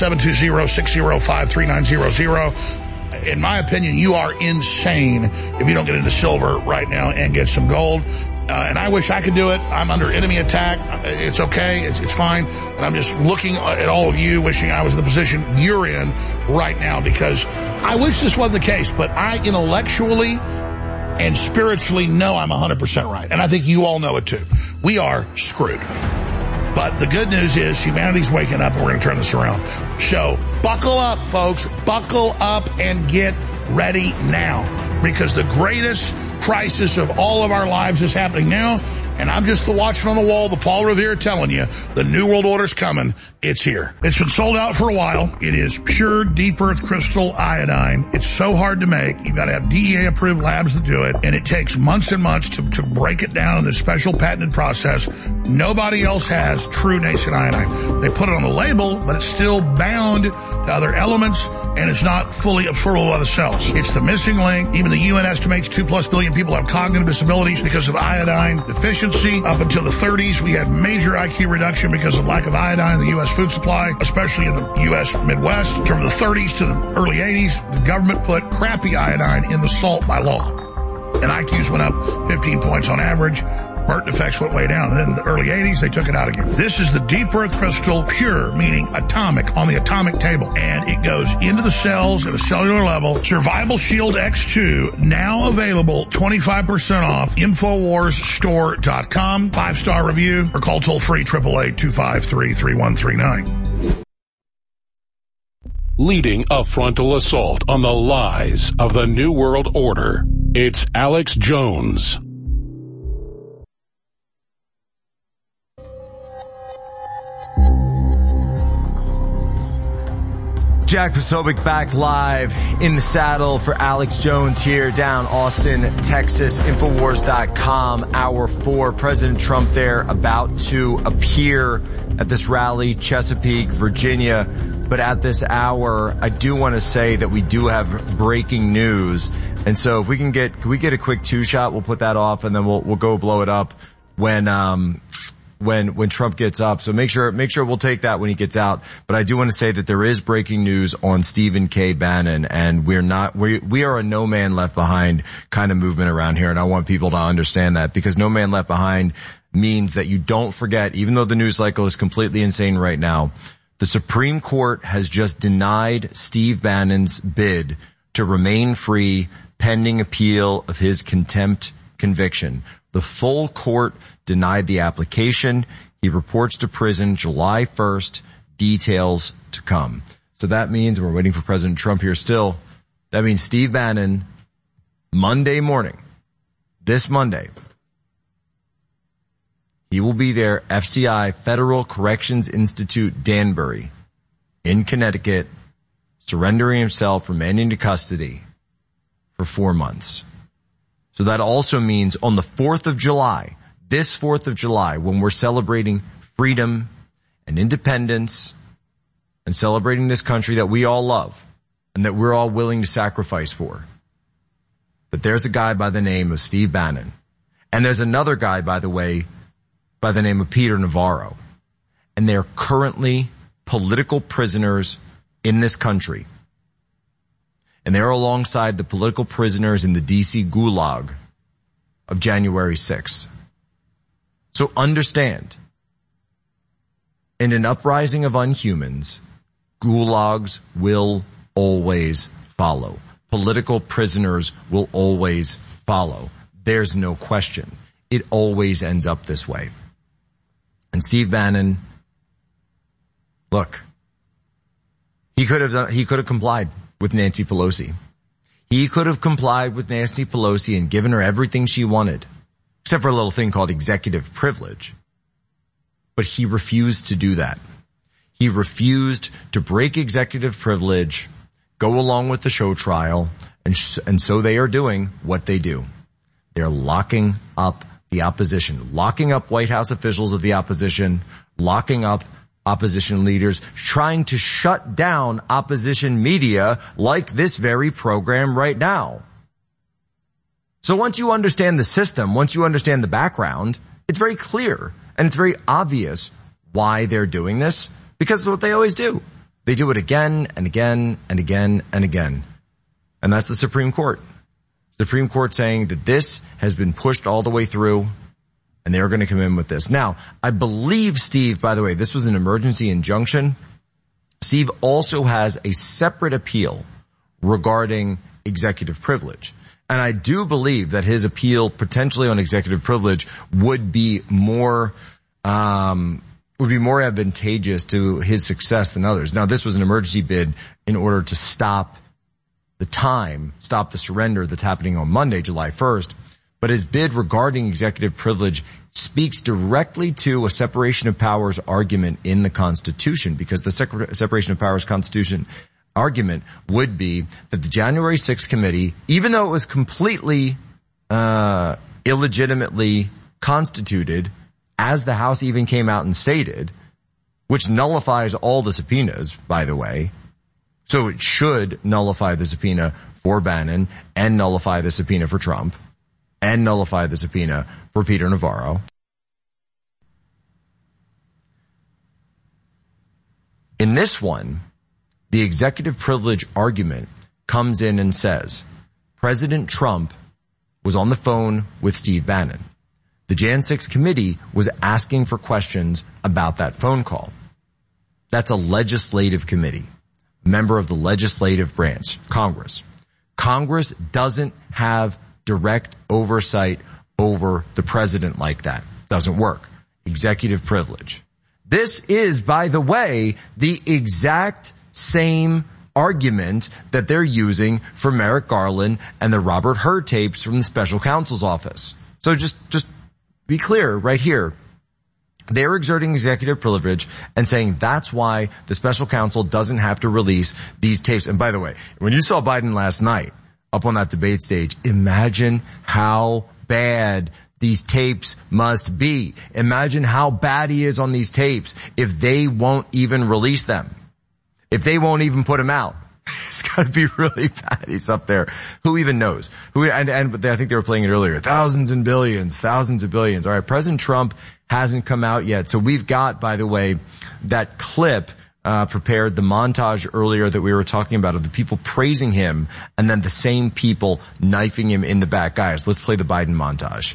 Speaker 1: 720-605-3900. In my opinion, you are insane if you don't get into silver right now and get some gold. And I wish I could do it. I'm under enemy attack. It's okay. It's fine. And I'm just looking at all of you, wishing I was in the position you're in right now, because I wish this wasn't the case, but I intellectually and spiritually know I'm 100% right. And I think you all know it too. We are screwed. But the good news is humanity's waking up and we're going to turn this around. So buckle up, folks. Buckle up and get ready now, because the greatest crisis of all of our lives is happening now, and I'm just the watchman on the wall, the Paul Revere, telling you the New World Order's coming. It's here. It's been sold out for a while. It is pure deep earth crystal iodine. It's so hard to make. You've got to have DEA approved labs to do it, and it takes months and months to break it down in this special patented process. Nobody else has true nascent iodine. They put it on the label, but it's still bound to other elements, and it's not fully absorbable by the cells. It's the missing link. Even the UN estimates 2+ billion people have cognitive disabilities because of iodine deficiency. Up until the 30s, we had major IQ reduction because of lack of iodine in the U.S. food supply, especially in the U.S. Midwest. From the 30s to the early 80s, the government put crappy iodine in the salt by law. And IQs went up 15 points on average. Burton effects went way down. And then in the early 80s, they took it out again. This is the deep earth crystal pure, meaning atomic, on the atomic table. And it goes into the cells at a cellular level. Survival Shield X2, now available 25% off. InfoWarsStore.com. 5-star review, or call toll free 888-253-3139.
Speaker 2: Leading a frontal assault on the lies of the New World Order, it's Alex Jones.
Speaker 9: Jack Posobiec back live in the saddle for Alex Jones here down Austin, Texas. Infowars.com, hour 4. President Trump there about to appear at this rally, Chesapeake, Virginia. But at this hour, I do want to say that we do have breaking news. And so if we can get a quick 2-shot, we'll put that off and then we'll go blow it up when Trump gets up. So make sure we'll take that when he gets out. But I do want to say that there is breaking news on Stephen K. Bannon, and we are a no man left behind kind of movement around here. And I want people to understand that, because no man left behind means that you don't forget, even though the news cycle is completely insane right now, the Supreme Court has just denied Steve Bannon's bid to remain free pending appeal of his contempt conviction. The full court denied the application. He reports to prison July 1st, details to come. So that means, we're waiting for President Trump here still, that means Steve Bannon, Monday morning, this Monday, he will be there, FCI, Federal Corrections Institute, Danbury, in Connecticut, surrendering himself, remaining in custody for 4 months. So that also means on the 4th of July, this 4th of July, when we're celebrating freedom and independence and celebrating this country that we all love and that we're all willing to sacrifice for. But there's a guy by the name of Steve Bannon. And there's another guy, by the way, by the name of Peter Navarro. And they're currently political prisoners in this country. And they're alongside the political prisoners in the DC gulag of January 6th. So understand, in an uprising of unhumans, gulags will always follow. Political prisoners will always follow. There's no question. It always ends up this way. And Steve Bannon, look, he could have complied with Nancy Pelosi. He could have complied with Nancy Pelosi and given her everything she wanted, except for a little thing called executive privilege. But he refused to do that. He refused to break executive privilege, go along with the show trial, and so they are doing what they do. They're locking up the opposition, locking up White House officials of the opposition, locking up opposition leaders, trying to shut down opposition media like this very program right now. So once you understand the system, once you understand the background, it's very clear and it's very obvious why they're doing this, because it's what they always do. They do it again and again and again and again. And that's the Supreme Court. Supreme Court saying that this has been pushed all the way through and they're going to come in with this. Now, I believe, Steve, by the way, this was an emergency injunction. Steve also has a separate appeal regarding executive privilege. And I do believe that his appeal potentially on executive privilege would be more advantageous to his success than others. Now, this was an emergency bid in order to stop the surrender that's happening on Monday, July 1st. But his bid regarding executive privilege speaks directly to a separation of powers argument in the Constitution, because the separation of powers Constitution argument would be that the January 6th committee, even though it was completely illegitimately constituted, as the House even came out and stated, which nullifies all the subpoenas, by the way, so it should nullify the subpoena for Bannon and nullify the subpoena for Trump and nullify the subpoena for Peter Navarro. In this one, the executive privilege argument comes in and says, President Trump was on the phone with Steve Bannon. The Jan 6 committee was asking for questions about that phone call. That's a legislative committee, member of the legislative branch, Congress. Congress doesn't have direct oversight over the president like that. Doesn't work. Executive privilege. This is, by the way, the exact same argument that they're using for Merrick Garland and the Robert Hur tapes from the special counsel's office. So just be clear right here. They're exerting executive privilege and saying that's why the special counsel doesn't have to release these tapes. And by the way, when you saw Biden last night up on that debate stage, imagine how bad these tapes must be. Imagine how bad he is on these tapes if they won't even release them. If they won't even put him out. It's gotta be really bad. He's up there. Who even knows? And I think they were playing it earlier. Thousands and billions, thousands of billions. All right. President Trump hasn't come out yet. So we've got, by the way, that clip, prepared, the montage earlier that we were talking about of the people praising him and then the same people knifing him in the back. Guys, let's play the Biden montage.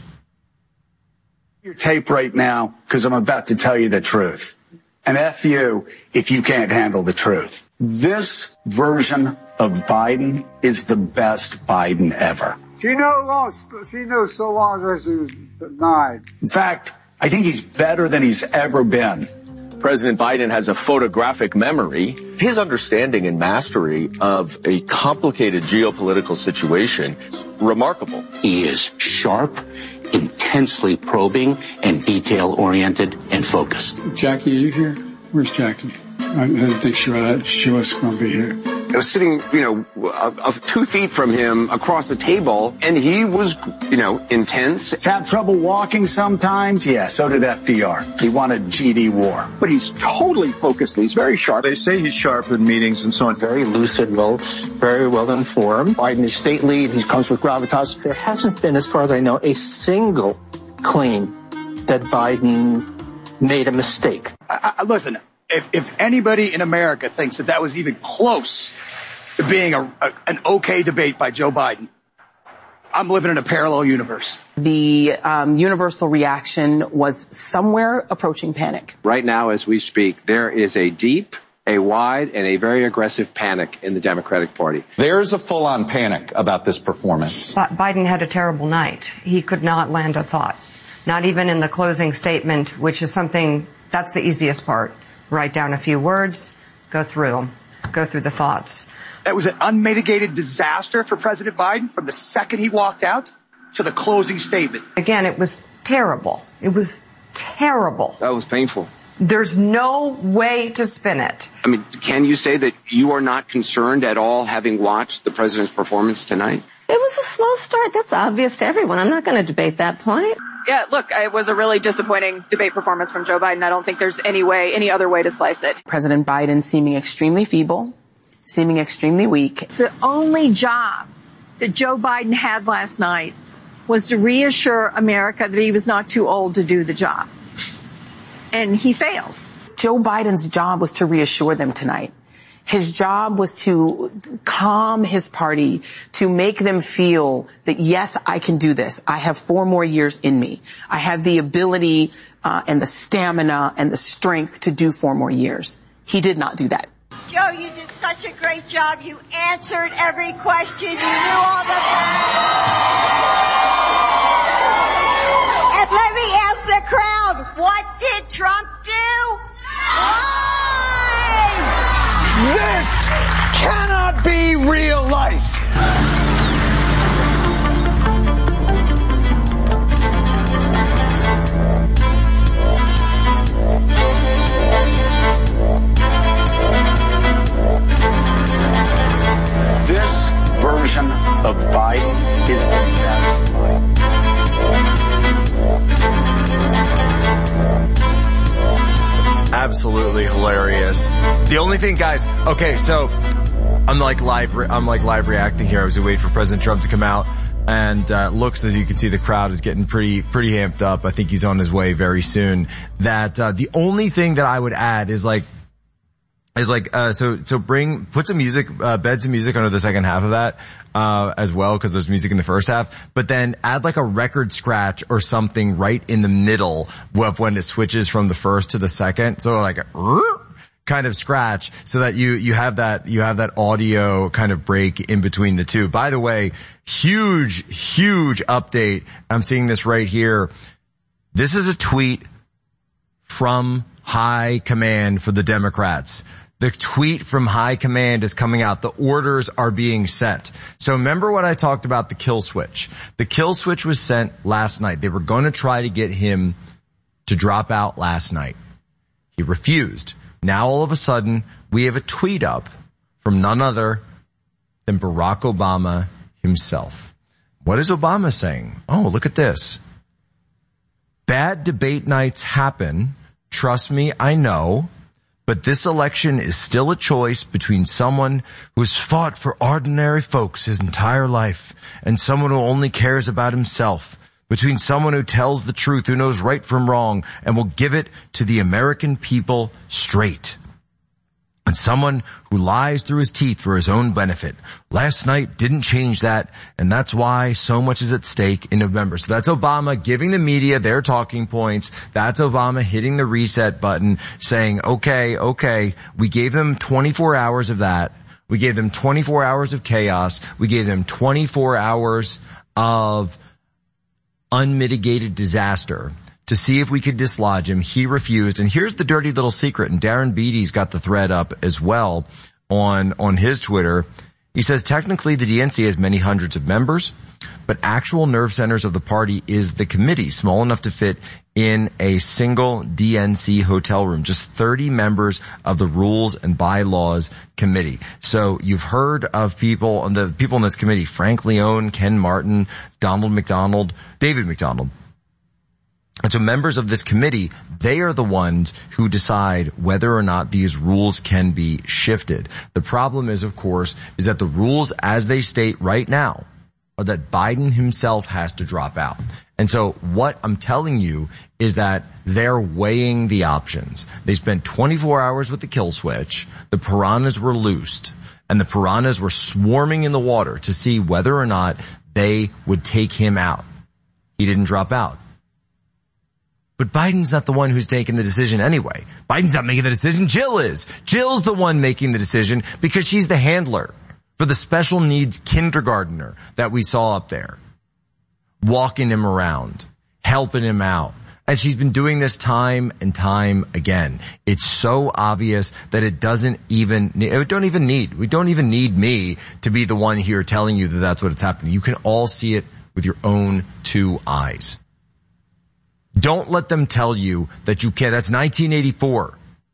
Speaker 19: Your tape right now, because I'm about to tell you the truth. And F you if you can't handle the truth. This version of Biden is the best Biden ever.
Speaker 16: She knows so long as she was 9.
Speaker 19: In fact, I think he's better than he's ever been.
Speaker 5: President Biden has a photographic memory. His understanding and mastery of a complicated geopolitical situation is remarkable.
Speaker 10: He is sharp, intensely probing, and detail-oriented and focused.
Speaker 4: Jackie, are you here? Where's Jackie? I didn't think she was going to be here.
Speaker 21: I was sitting, 2 feet from him across the table, and he was, intense.
Speaker 19: Have trouble walking sometimes? Yeah, so did FDR. He wanted GD war.
Speaker 11: But he's totally focused. He's very sharp. They say he's sharp in meetings and so on. Very lucid, very well informed. Biden is state lead. He comes with gravitas. There hasn't been, as far as I know, a single claim that Biden made a mistake.
Speaker 19: Listen, if anybody in America thinks that was even close to being an okay debate by Joe Biden, I'm living in a parallel universe.
Speaker 20: The universal reaction was somewhere approaching panic.
Speaker 21: Right now, as we speak, there is a deep, a wide, and a very aggressive panic in the Democratic Party.
Speaker 22: There's a full-on panic about this performance.
Speaker 23: Biden had a terrible night. He could not land a thought. Not even in the closing statement, which is something, that's the easiest part. Write down a few words, go through the thoughts.
Speaker 19: That was an unmitigated disaster for President Biden from the second he walked out to the closing statement.
Speaker 23: Again, it was terrible. It was terrible.
Speaker 21: That was painful.
Speaker 23: There's no way to spin it.
Speaker 21: I mean, can you say that you are not concerned at all having watched the president's performance tonight?
Speaker 12: It was a slow start. That's obvious to everyone. I'm not going to debate that point.
Speaker 25: Yeah, look, it was a really disappointing debate performance from Joe Biden. I don't think there's any other way to slice it.
Speaker 20: President Biden seeming extremely feeble, seeming extremely weak.
Speaker 24: The only job that Joe Biden had last night was to reassure America that he was not too old to do the job. And he failed.
Speaker 20: Joe Biden's job was to reassure them tonight. His job was to calm his party, to make them feel that, yes, I can do this. I have 4 more years in me. I have the ability and the stamina and the strength to do 4 more years. He did not do that.
Speaker 26: Joe, you did such a great job. You answered every question. You knew all the facts. And let me ask the crowd, what did Trump do?
Speaker 19: This cannot be real life. This version of Biden is the best.
Speaker 9: Absolutely hilarious. The only thing, guys, okay, so I'm like live reacting here. I was waiting for President Trump to come out, and looks, as you can see, the crowd is getting pretty amped up. I think he's on his way very soon. That the only thing that I would add is put some music, bed some music under the second half of that, as well, cause there's music in the first half, but then add like a record scratch or something right in the middle of when it switches from the first to the second. So like a kind of scratch, so that you have that audio kind of break in between the two. By the way, huge update. I'm seeing this right here. This is a tweet from high command for the Democrats. The tweet from high command is coming out. The orders are being sent. So remember what I talked about, the kill switch. The kill switch was sent last night. They were going to try to get him to drop out last night. He refused. Now all of a sudden, we have a tweet up from none other than Barack Obama himself. What is Obama saying? Oh, look at this. Bad debate nights happen. Trust me, I know. But this election is still a choice between someone who's fought for ordinary folks his entire life and someone who only cares about himself. Between someone who tells the truth, who knows right from wrong, and will give it to the American people straight. And someone who lies through his teeth for his own benefit. Last night didn't change that, and that's why so much is at stake in November. So that's Obama giving the media their talking points. That's Obama hitting the reset button, saying, okay, we gave them 24 hours of that. We gave them 24 hours of chaos. We gave them 24 hours of unmitigated disaster to see if we could dislodge him. He refused. And here's the dirty little secret. And Darren Beatty's got the thread up as well on his Twitter. He says, technically the DNC has many hundreds of members, but actual nerve centers of the party is the committee, small enough to fit in a single DNC hotel room. Just 30 members of the Rules and Bylaws Committee. So you've heard of the people in this committee: Frank Leone, Ken Martin, Donald McDonald, David McDonald. And so members of this committee, they are the ones who decide whether or not these rules can be shifted. The problem is, of course, is that the rules as they state right now are that Biden himself has to drop out. And so what I'm telling you is that they're weighing the options. They spent 24 hours with the kill switch. The piranhas were loosed, and the piranhas were swarming in the water to see whether or not they would take him out. He didn't drop out. But Biden's not the one who's taking the decision anyway. Biden's not making the decision. Jill is. Jill's the one making the decision because she's the handler for the special needs kindergartner that we saw up there, walking him around, helping him out. And she's been doing this time and time again. It's so obvious that we don't even need me to be the one here telling you that that's what's happening. You can all see it with your own two eyes. Don't let them tell you that you can't. That's 1984.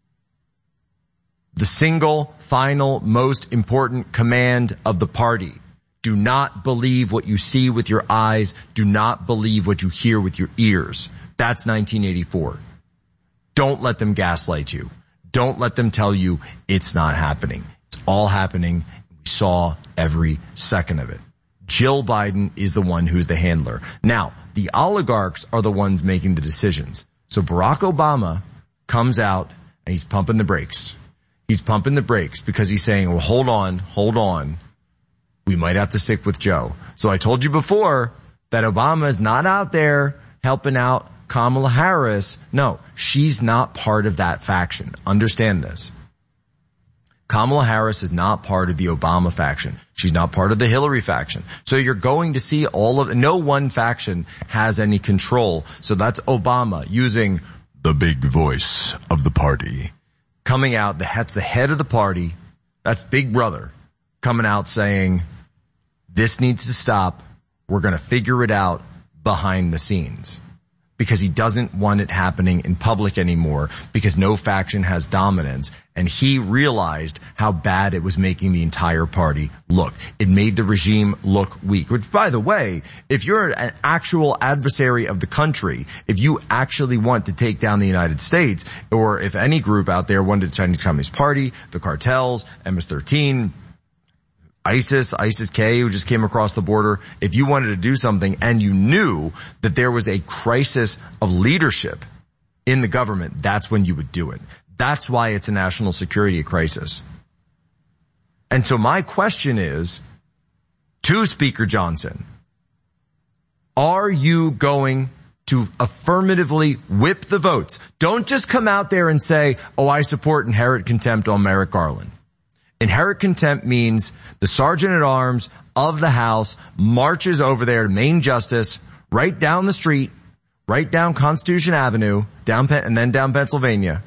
Speaker 9: The single, final, most important command of the party. Do not believe what you see with your eyes. Do not believe what you hear with your ears. That's 1984. Don't let them gaslight you. Don't let them tell you it's not happening. It's all happening. We saw every second of it. Jill Biden is the one who's the handler. Now, the oligarchs are the ones making the decisions. So Barack Obama comes out and he's pumping the brakes. He's pumping the brakes because he's saying, well, hold on. We might have to stick with Joe. So I told you before that Obama is not out there helping out Kamala Harris. No, she's not part of that faction. Understand this. Kamala Harris is not part of the Obama faction. She's not part of the Hillary faction. So you're going to see no one faction has any control. So that's Obama using the big voice of the party, coming out. That's the head of the party. That's Big Brother coming out saying, this needs to stop. We're going to figure it out behind the scenes. Because he doesn't want it happening in public anymore, because no faction has dominance. And he realized how bad it was making the entire party look. It made the regime look weak. Which, by the way, if you're an actual adversary of the country, if you actually want to take down the United States, or if any group out there wanted the Chinese Communist Party, the cartels, MS-13, ISIS-K, who just came across the border, if you wanted to do something and you knew that there was a crisis of leadership in the government, that's when you would do it. That's why it's a national security crisis. And so my question is to Speaker Johnson, are you going to affirmatively whip the votes? Don't just come out there and say, oh, I support inherent contempt on Merrick Garland. Inherent contempt means the Sergeant at Arms of the House marches over there to Main Justice, right down the street, right down Constitution Avenue, and then down Pennsylvania,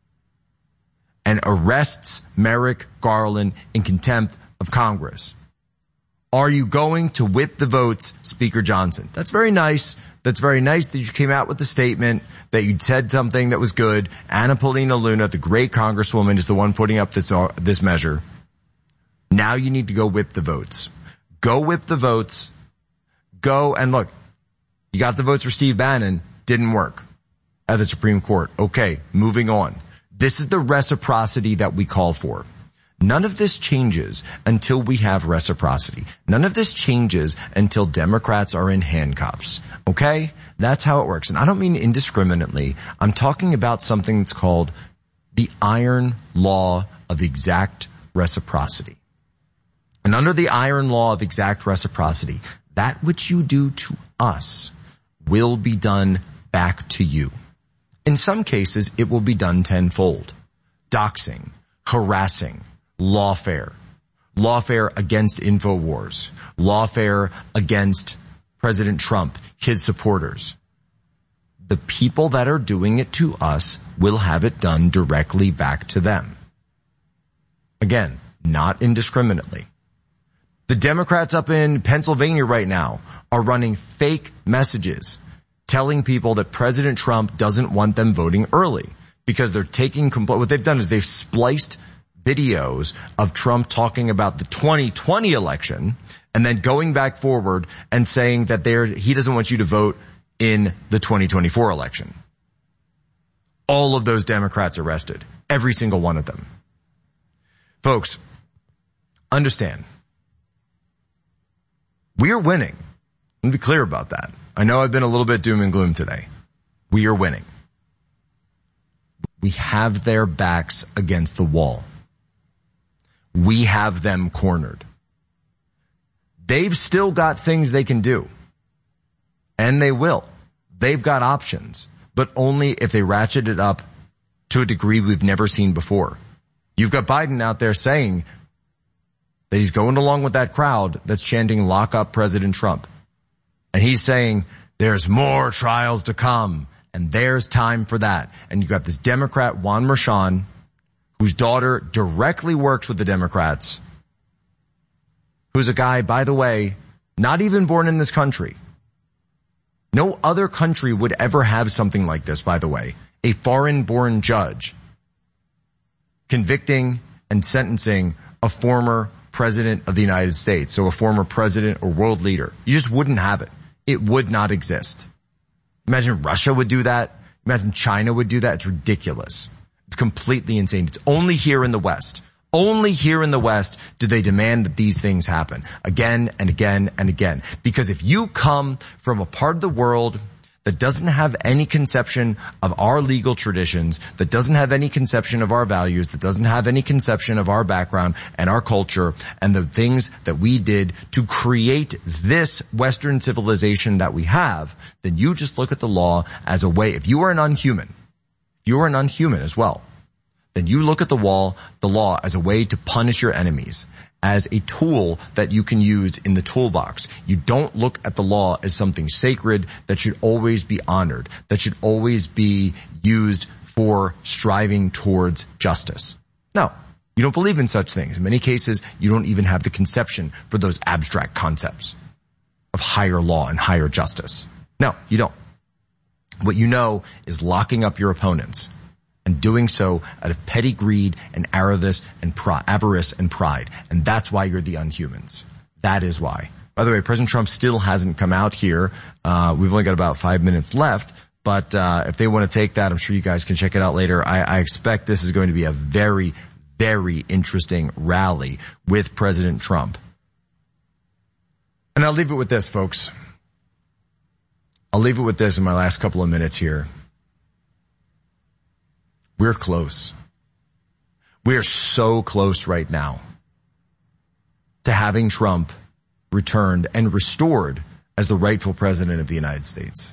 Speaker 9: and arrests Merrick Garland in contempt of Congress. Are you going to whip the votes, Speaker Johnson? That's very nice. That's very nice that you came out with the statement, that you said something that was good. Anna Paulina Luna, the great congresswoman, is the one putting up this measure. Now you need to go whip the votes. Go whip the votes. Go and look. You got the votes for Steve Bannon. Didn't work at the Supreme Court. Okay, moving on. This is the reciprocity that we call for. None of this changes until we have reciprocity. None of this changes until Democrats are in handcuffs. Okay? That's how it works. And I don't mean indiscriminately. I'm talking about something that's called the iron law of exact reciprocity. And under the iron law of exact reciprocity, that which you do to us will be done back to you. In some cases, it will be done tenfold. Doxing, harassing, lawfare against InfoWars, lawfare against President Trump, his supporters. The people that are doing it to us will have it done directly back to them. Again, not indiscriminately. The Democrats up in Pennsylvania right now are running fake messages telling people that President Trump doesn't want them voting early because they're taking what they've done is they've spliced videos of Trump talking about the 2020 election and then going back forward and saying that he doesn't want you to vote in the 2024 election. All of those Democrats arrested. Every single one of them. Folks, understand. We are winning. Let me be clear about that. I know I've been a little bit doom and gloom today. We are winning. We have their backs against the wall. We have them cornered. They've still got things they can do. And they will. They've got options, but only if they ratchet it up to a degree we've never seen before. You've got Biden out there saying that he's going along with that crowd that's chanting lock up President Trump. And he's saying there's more trials to come and there's time for that. And you've got this Democrat, Juan Merchan, whose daughter directly works with the Democrats, who's a guy, by the way, not even born in this country. No other country would ever have something like this, by the way. A foreign-born judge convicting and sentencing a former president of the United States, so a former president or world leader. You just wouldn't have it. It would not exist. Imagine Russia would do that. Imagine China would do that. It's ridiculous. It's completely insane. It's only here in the West. Only here in the West do they demand that these things happen again and again and again. Because if you come from a part of the world that doesn't have any conception of our legal traditions, that doesn't have any conception of our values, that doesn't have any conception of our background and our culture and the things that we did to create this Western civilization that we have, then you just look at the law as a way. If you are an unhuman, as well, then you look at the law as a way to punish your enemies, as a tool that you can use in the toolbox. You don't look at the law as something sacred that should always be honored, that should always be used for striving towards justice. No, you don't believe in such things. In many cases, you don't even have the conception for those abstract concepts of higher law and higher justice. No, you don't. What you know is locking up your opponents and doing so out of petty greed and avarice and pride. And that's why you're the unhumans. That is why. By the way, President Trump still hasn't come out here. We've only got about 5 minutes left. But if they want to take that, I'm sure you guys can check it out later. I expect this is going to be a very, very interesting rally with President Trump. And I'll leave it with this, folks. I'll leave it with this in my last couple of minutes here. We're close. We are so close right now to having Trump returned and restored as the rightful president of the United States.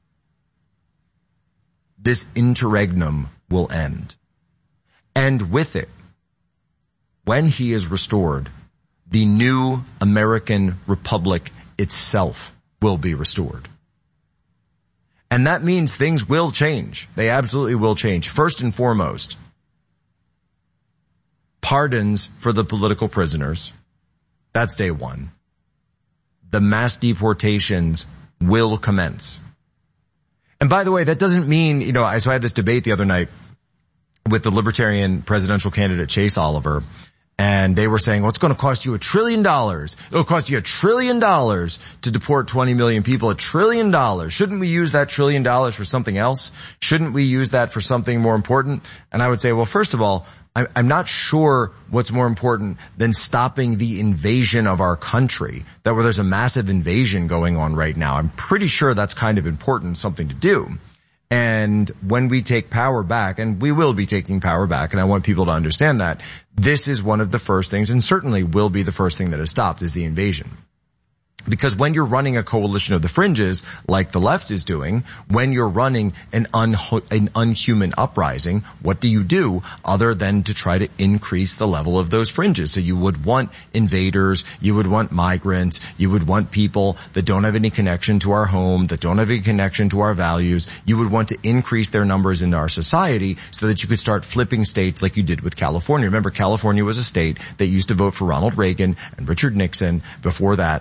Speaker 9: This interregnum will end. And with it, when he is restored, the new American Republic itself will be restored. And that means things will change. They absolutely will change. First and foremost, pardons for the political prisoners. That's day one. The mass deportations will commence. And by the way, that doesn't mean, so I had this debate the other night with the Libertarian presidential candidate Chase Oliver. And they were saying, well, it's going to cost you $1 trillion. It'll cost you $1 trillion to deport 20 million people. $1 trillion. Shouldn't we use that $1 trillion for something else? Shouldn't we use that for something more important? And I would say, well, first of all, I'm not sure what's more important than stopping the invasion of our country, that where there's a massive invasion going on right now. I'm pretty sure that's kind of important, something to do. And when we take power back, and we will be taking power back, and I want people to understand that, this is one of the first things, and certainly will be the first thing that is stopped, is the invasion. Because when you're running a coalition of the fringes, like the left is doing, when you're running an unhuman uprising, what do you do other than to try to increase the level of those fringes? So you would want invaders, you would want migrants, you would want people that don't have any connection to our home, that don't have any connection to our values. You would want to increase their numbers in our society so that you could start flipping states like you did with California. Remember, California was a state that used to vote for Ronald Reagan and Richard Nixon before that, and then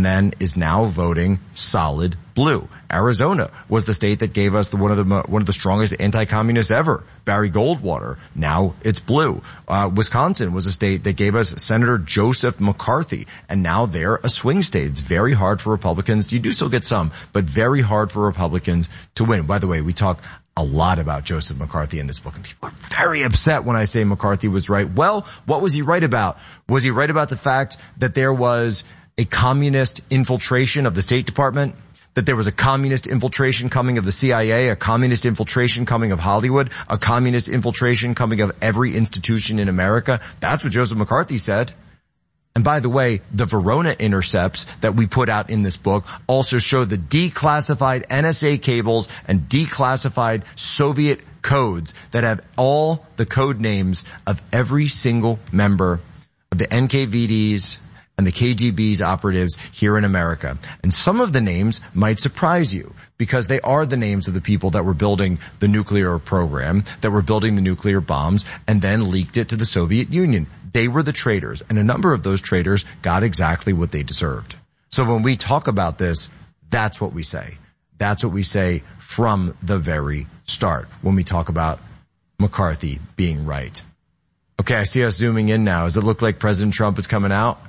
Speaker 9: CNN is now voting solid blue. Arizona was the state that gave us one of the strongest anti-communists ever, Barry Goldwater. Now it's blue. Wisconsin was a state that gave us Senator Joseph McCarthy, and now they're a swing state. It's very hard for Republicans. You do still get some, but very hard for Republicans to win. By the way, we talk a lot about Joseph McCarthy in this book, and people are very upset when I say McCarthy was right. Well, what was he right about? Was he right about the fact that there was a communist infiltration of the State Department? That there was a communist infiltration coming of the CIA, a communist infiltration coming of Hollywood, a communist infiltration coming of every institution in America? That's what Joseph McCarthy said. And by the way, the Verona intercepts that we put out in this book also show the declassified NSA cables and declassified Soviet codes that have all the code names of every single member of the NKVD's and the KGB's operatives here in America. And some of the names might surprise you because they are the names of the people that were building the nuclear program, that were building the nuclear bombs, and then leaked it to the Soviet Union. They were the traitors, and a number of those traitors got exactly what they deserved. So when we talk about this, that's what we say. That's what we say from the very start when we talk about McCarthy being right. Okay, I see us zooming in now. Does it look like President Trump is coming out?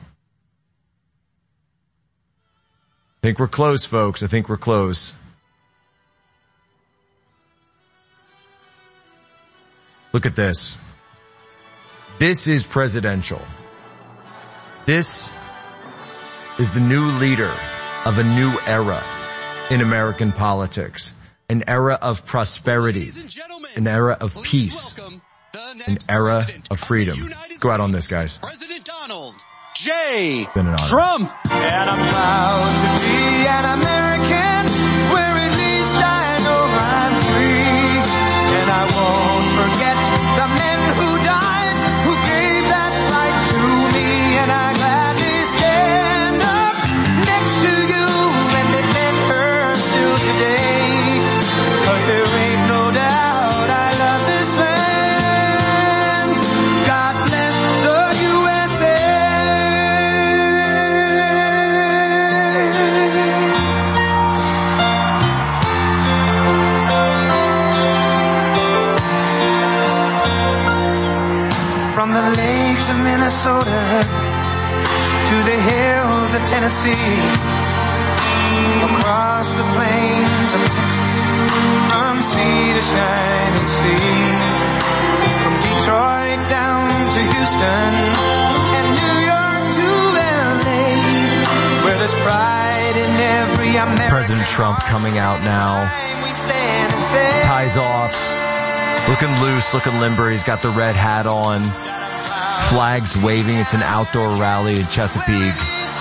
Speaker 9: I think we're close, folks. I think we're close. Look at this. This is presidential. This is the new leader of a new era in American politics. An era of prosperity. An era of peace. An era of freedom. Go out on this, guys.
Speaker 7: President Donald J.
Speaker 9: Trump.
Speaker 7: And I'm proud to be an American, where at least I know I'm free. And I won't forget the men who died, who gave that right to me. And I gladly stand up next to you and defend her still today. 'Cause there ain't no doubt I love this land. God bless the USA. From the lakes of Minnesota to the hills of Tennessee, across the plains of Texas, from sea to shining sea, from Detroit down to Houston and New York to LA, where there's pride in every American.
Speaker 9: President Trump coming out now. Ties off. Looking loose, looking limber. He's got the red hat on. Flags waving. It's an outdoor rally in Chesapeake.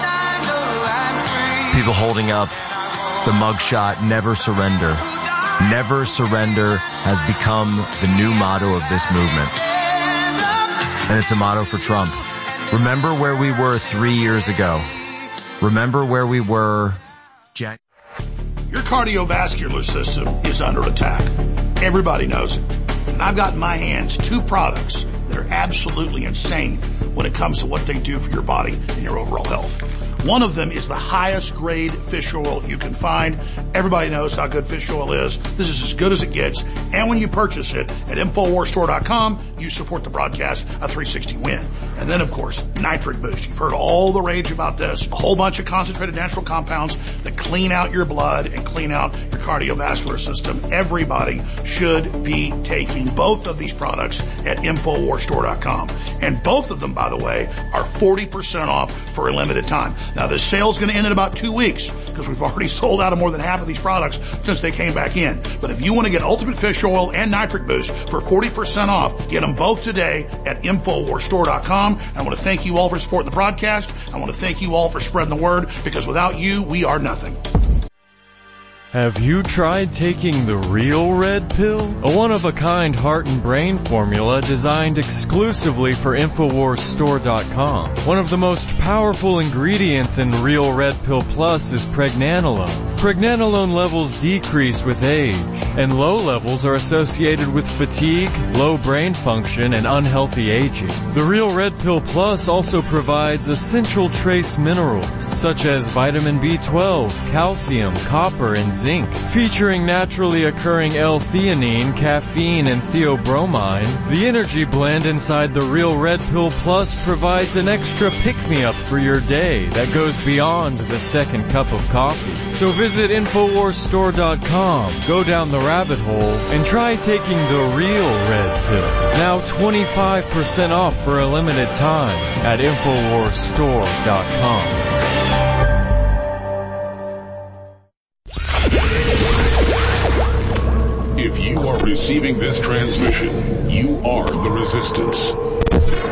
Speaker 9: People holding up the mugshot, never surrender. Never surrender has become the new motto of this movement. And it's a motto for Trump. Remember where we were 3 years ago. Remember where we were January.
Speaker 1: Your cardiovascular system is under attack. Everybody knows it. And I've got in my hands 2 products that are absolutely insane when it comes to what they do for your body and your overall health. One of them is the highest grade fish oil you can find. Everybody knows how good fish oil is. This is as good as it gets. And when you purchase it at InfoWarsStore.com, you support the broadcast of 360 Win. And then, of course, Nitric Boost. You've heard all the rage about this. A whole bunch of concentrated natural compounds that clean out your blood and clean out your cardiovascular system. Everybody should be taking both of these products at InfoWarsStore.com. And both of them, by the way, are 40% off for a limited time. Now, this sale is going to end in about 2 weeks because we've already sold out of more than half of these products since they came back in. But if you want to get Ultimate Fish Oil and Nitric Boost for 40% off, get them both today at InfoWarsStore.com. I want to thank you all for supporting the broadcast. I want to thank you all for spreading the word because without you, we are nothing.
Speaker 6: Have you tried taking the real red pill? A one-of-a-kind heart and brain formula designed exclusively for InfoWarsStore.com. One of the most powerful ingredients in Real Red Pill Plus is pregnenolone. Pregnenolone levels decrease with age, and low levels are associated with fatigue, low brain function, and unhealthy aging. The Real Red Pill Plus also provides essential trace minerals, such as vitamin B12, calcium, copper, and zinc. Featuring naturally occurring L-theanine, caffeine, and theobromine, the energy blend inside the Real Red Pill Plus provides an extra pick-me-up for your day that goes beyond the second cup of coffee. So visit InfoWarsStore.com, go down the rabbit hole, and try taking the real red pill. Now 25% off for a limited time at InfoWarsStore.com.
Speaker 2: If you are receiving this transmission, you are the resistance.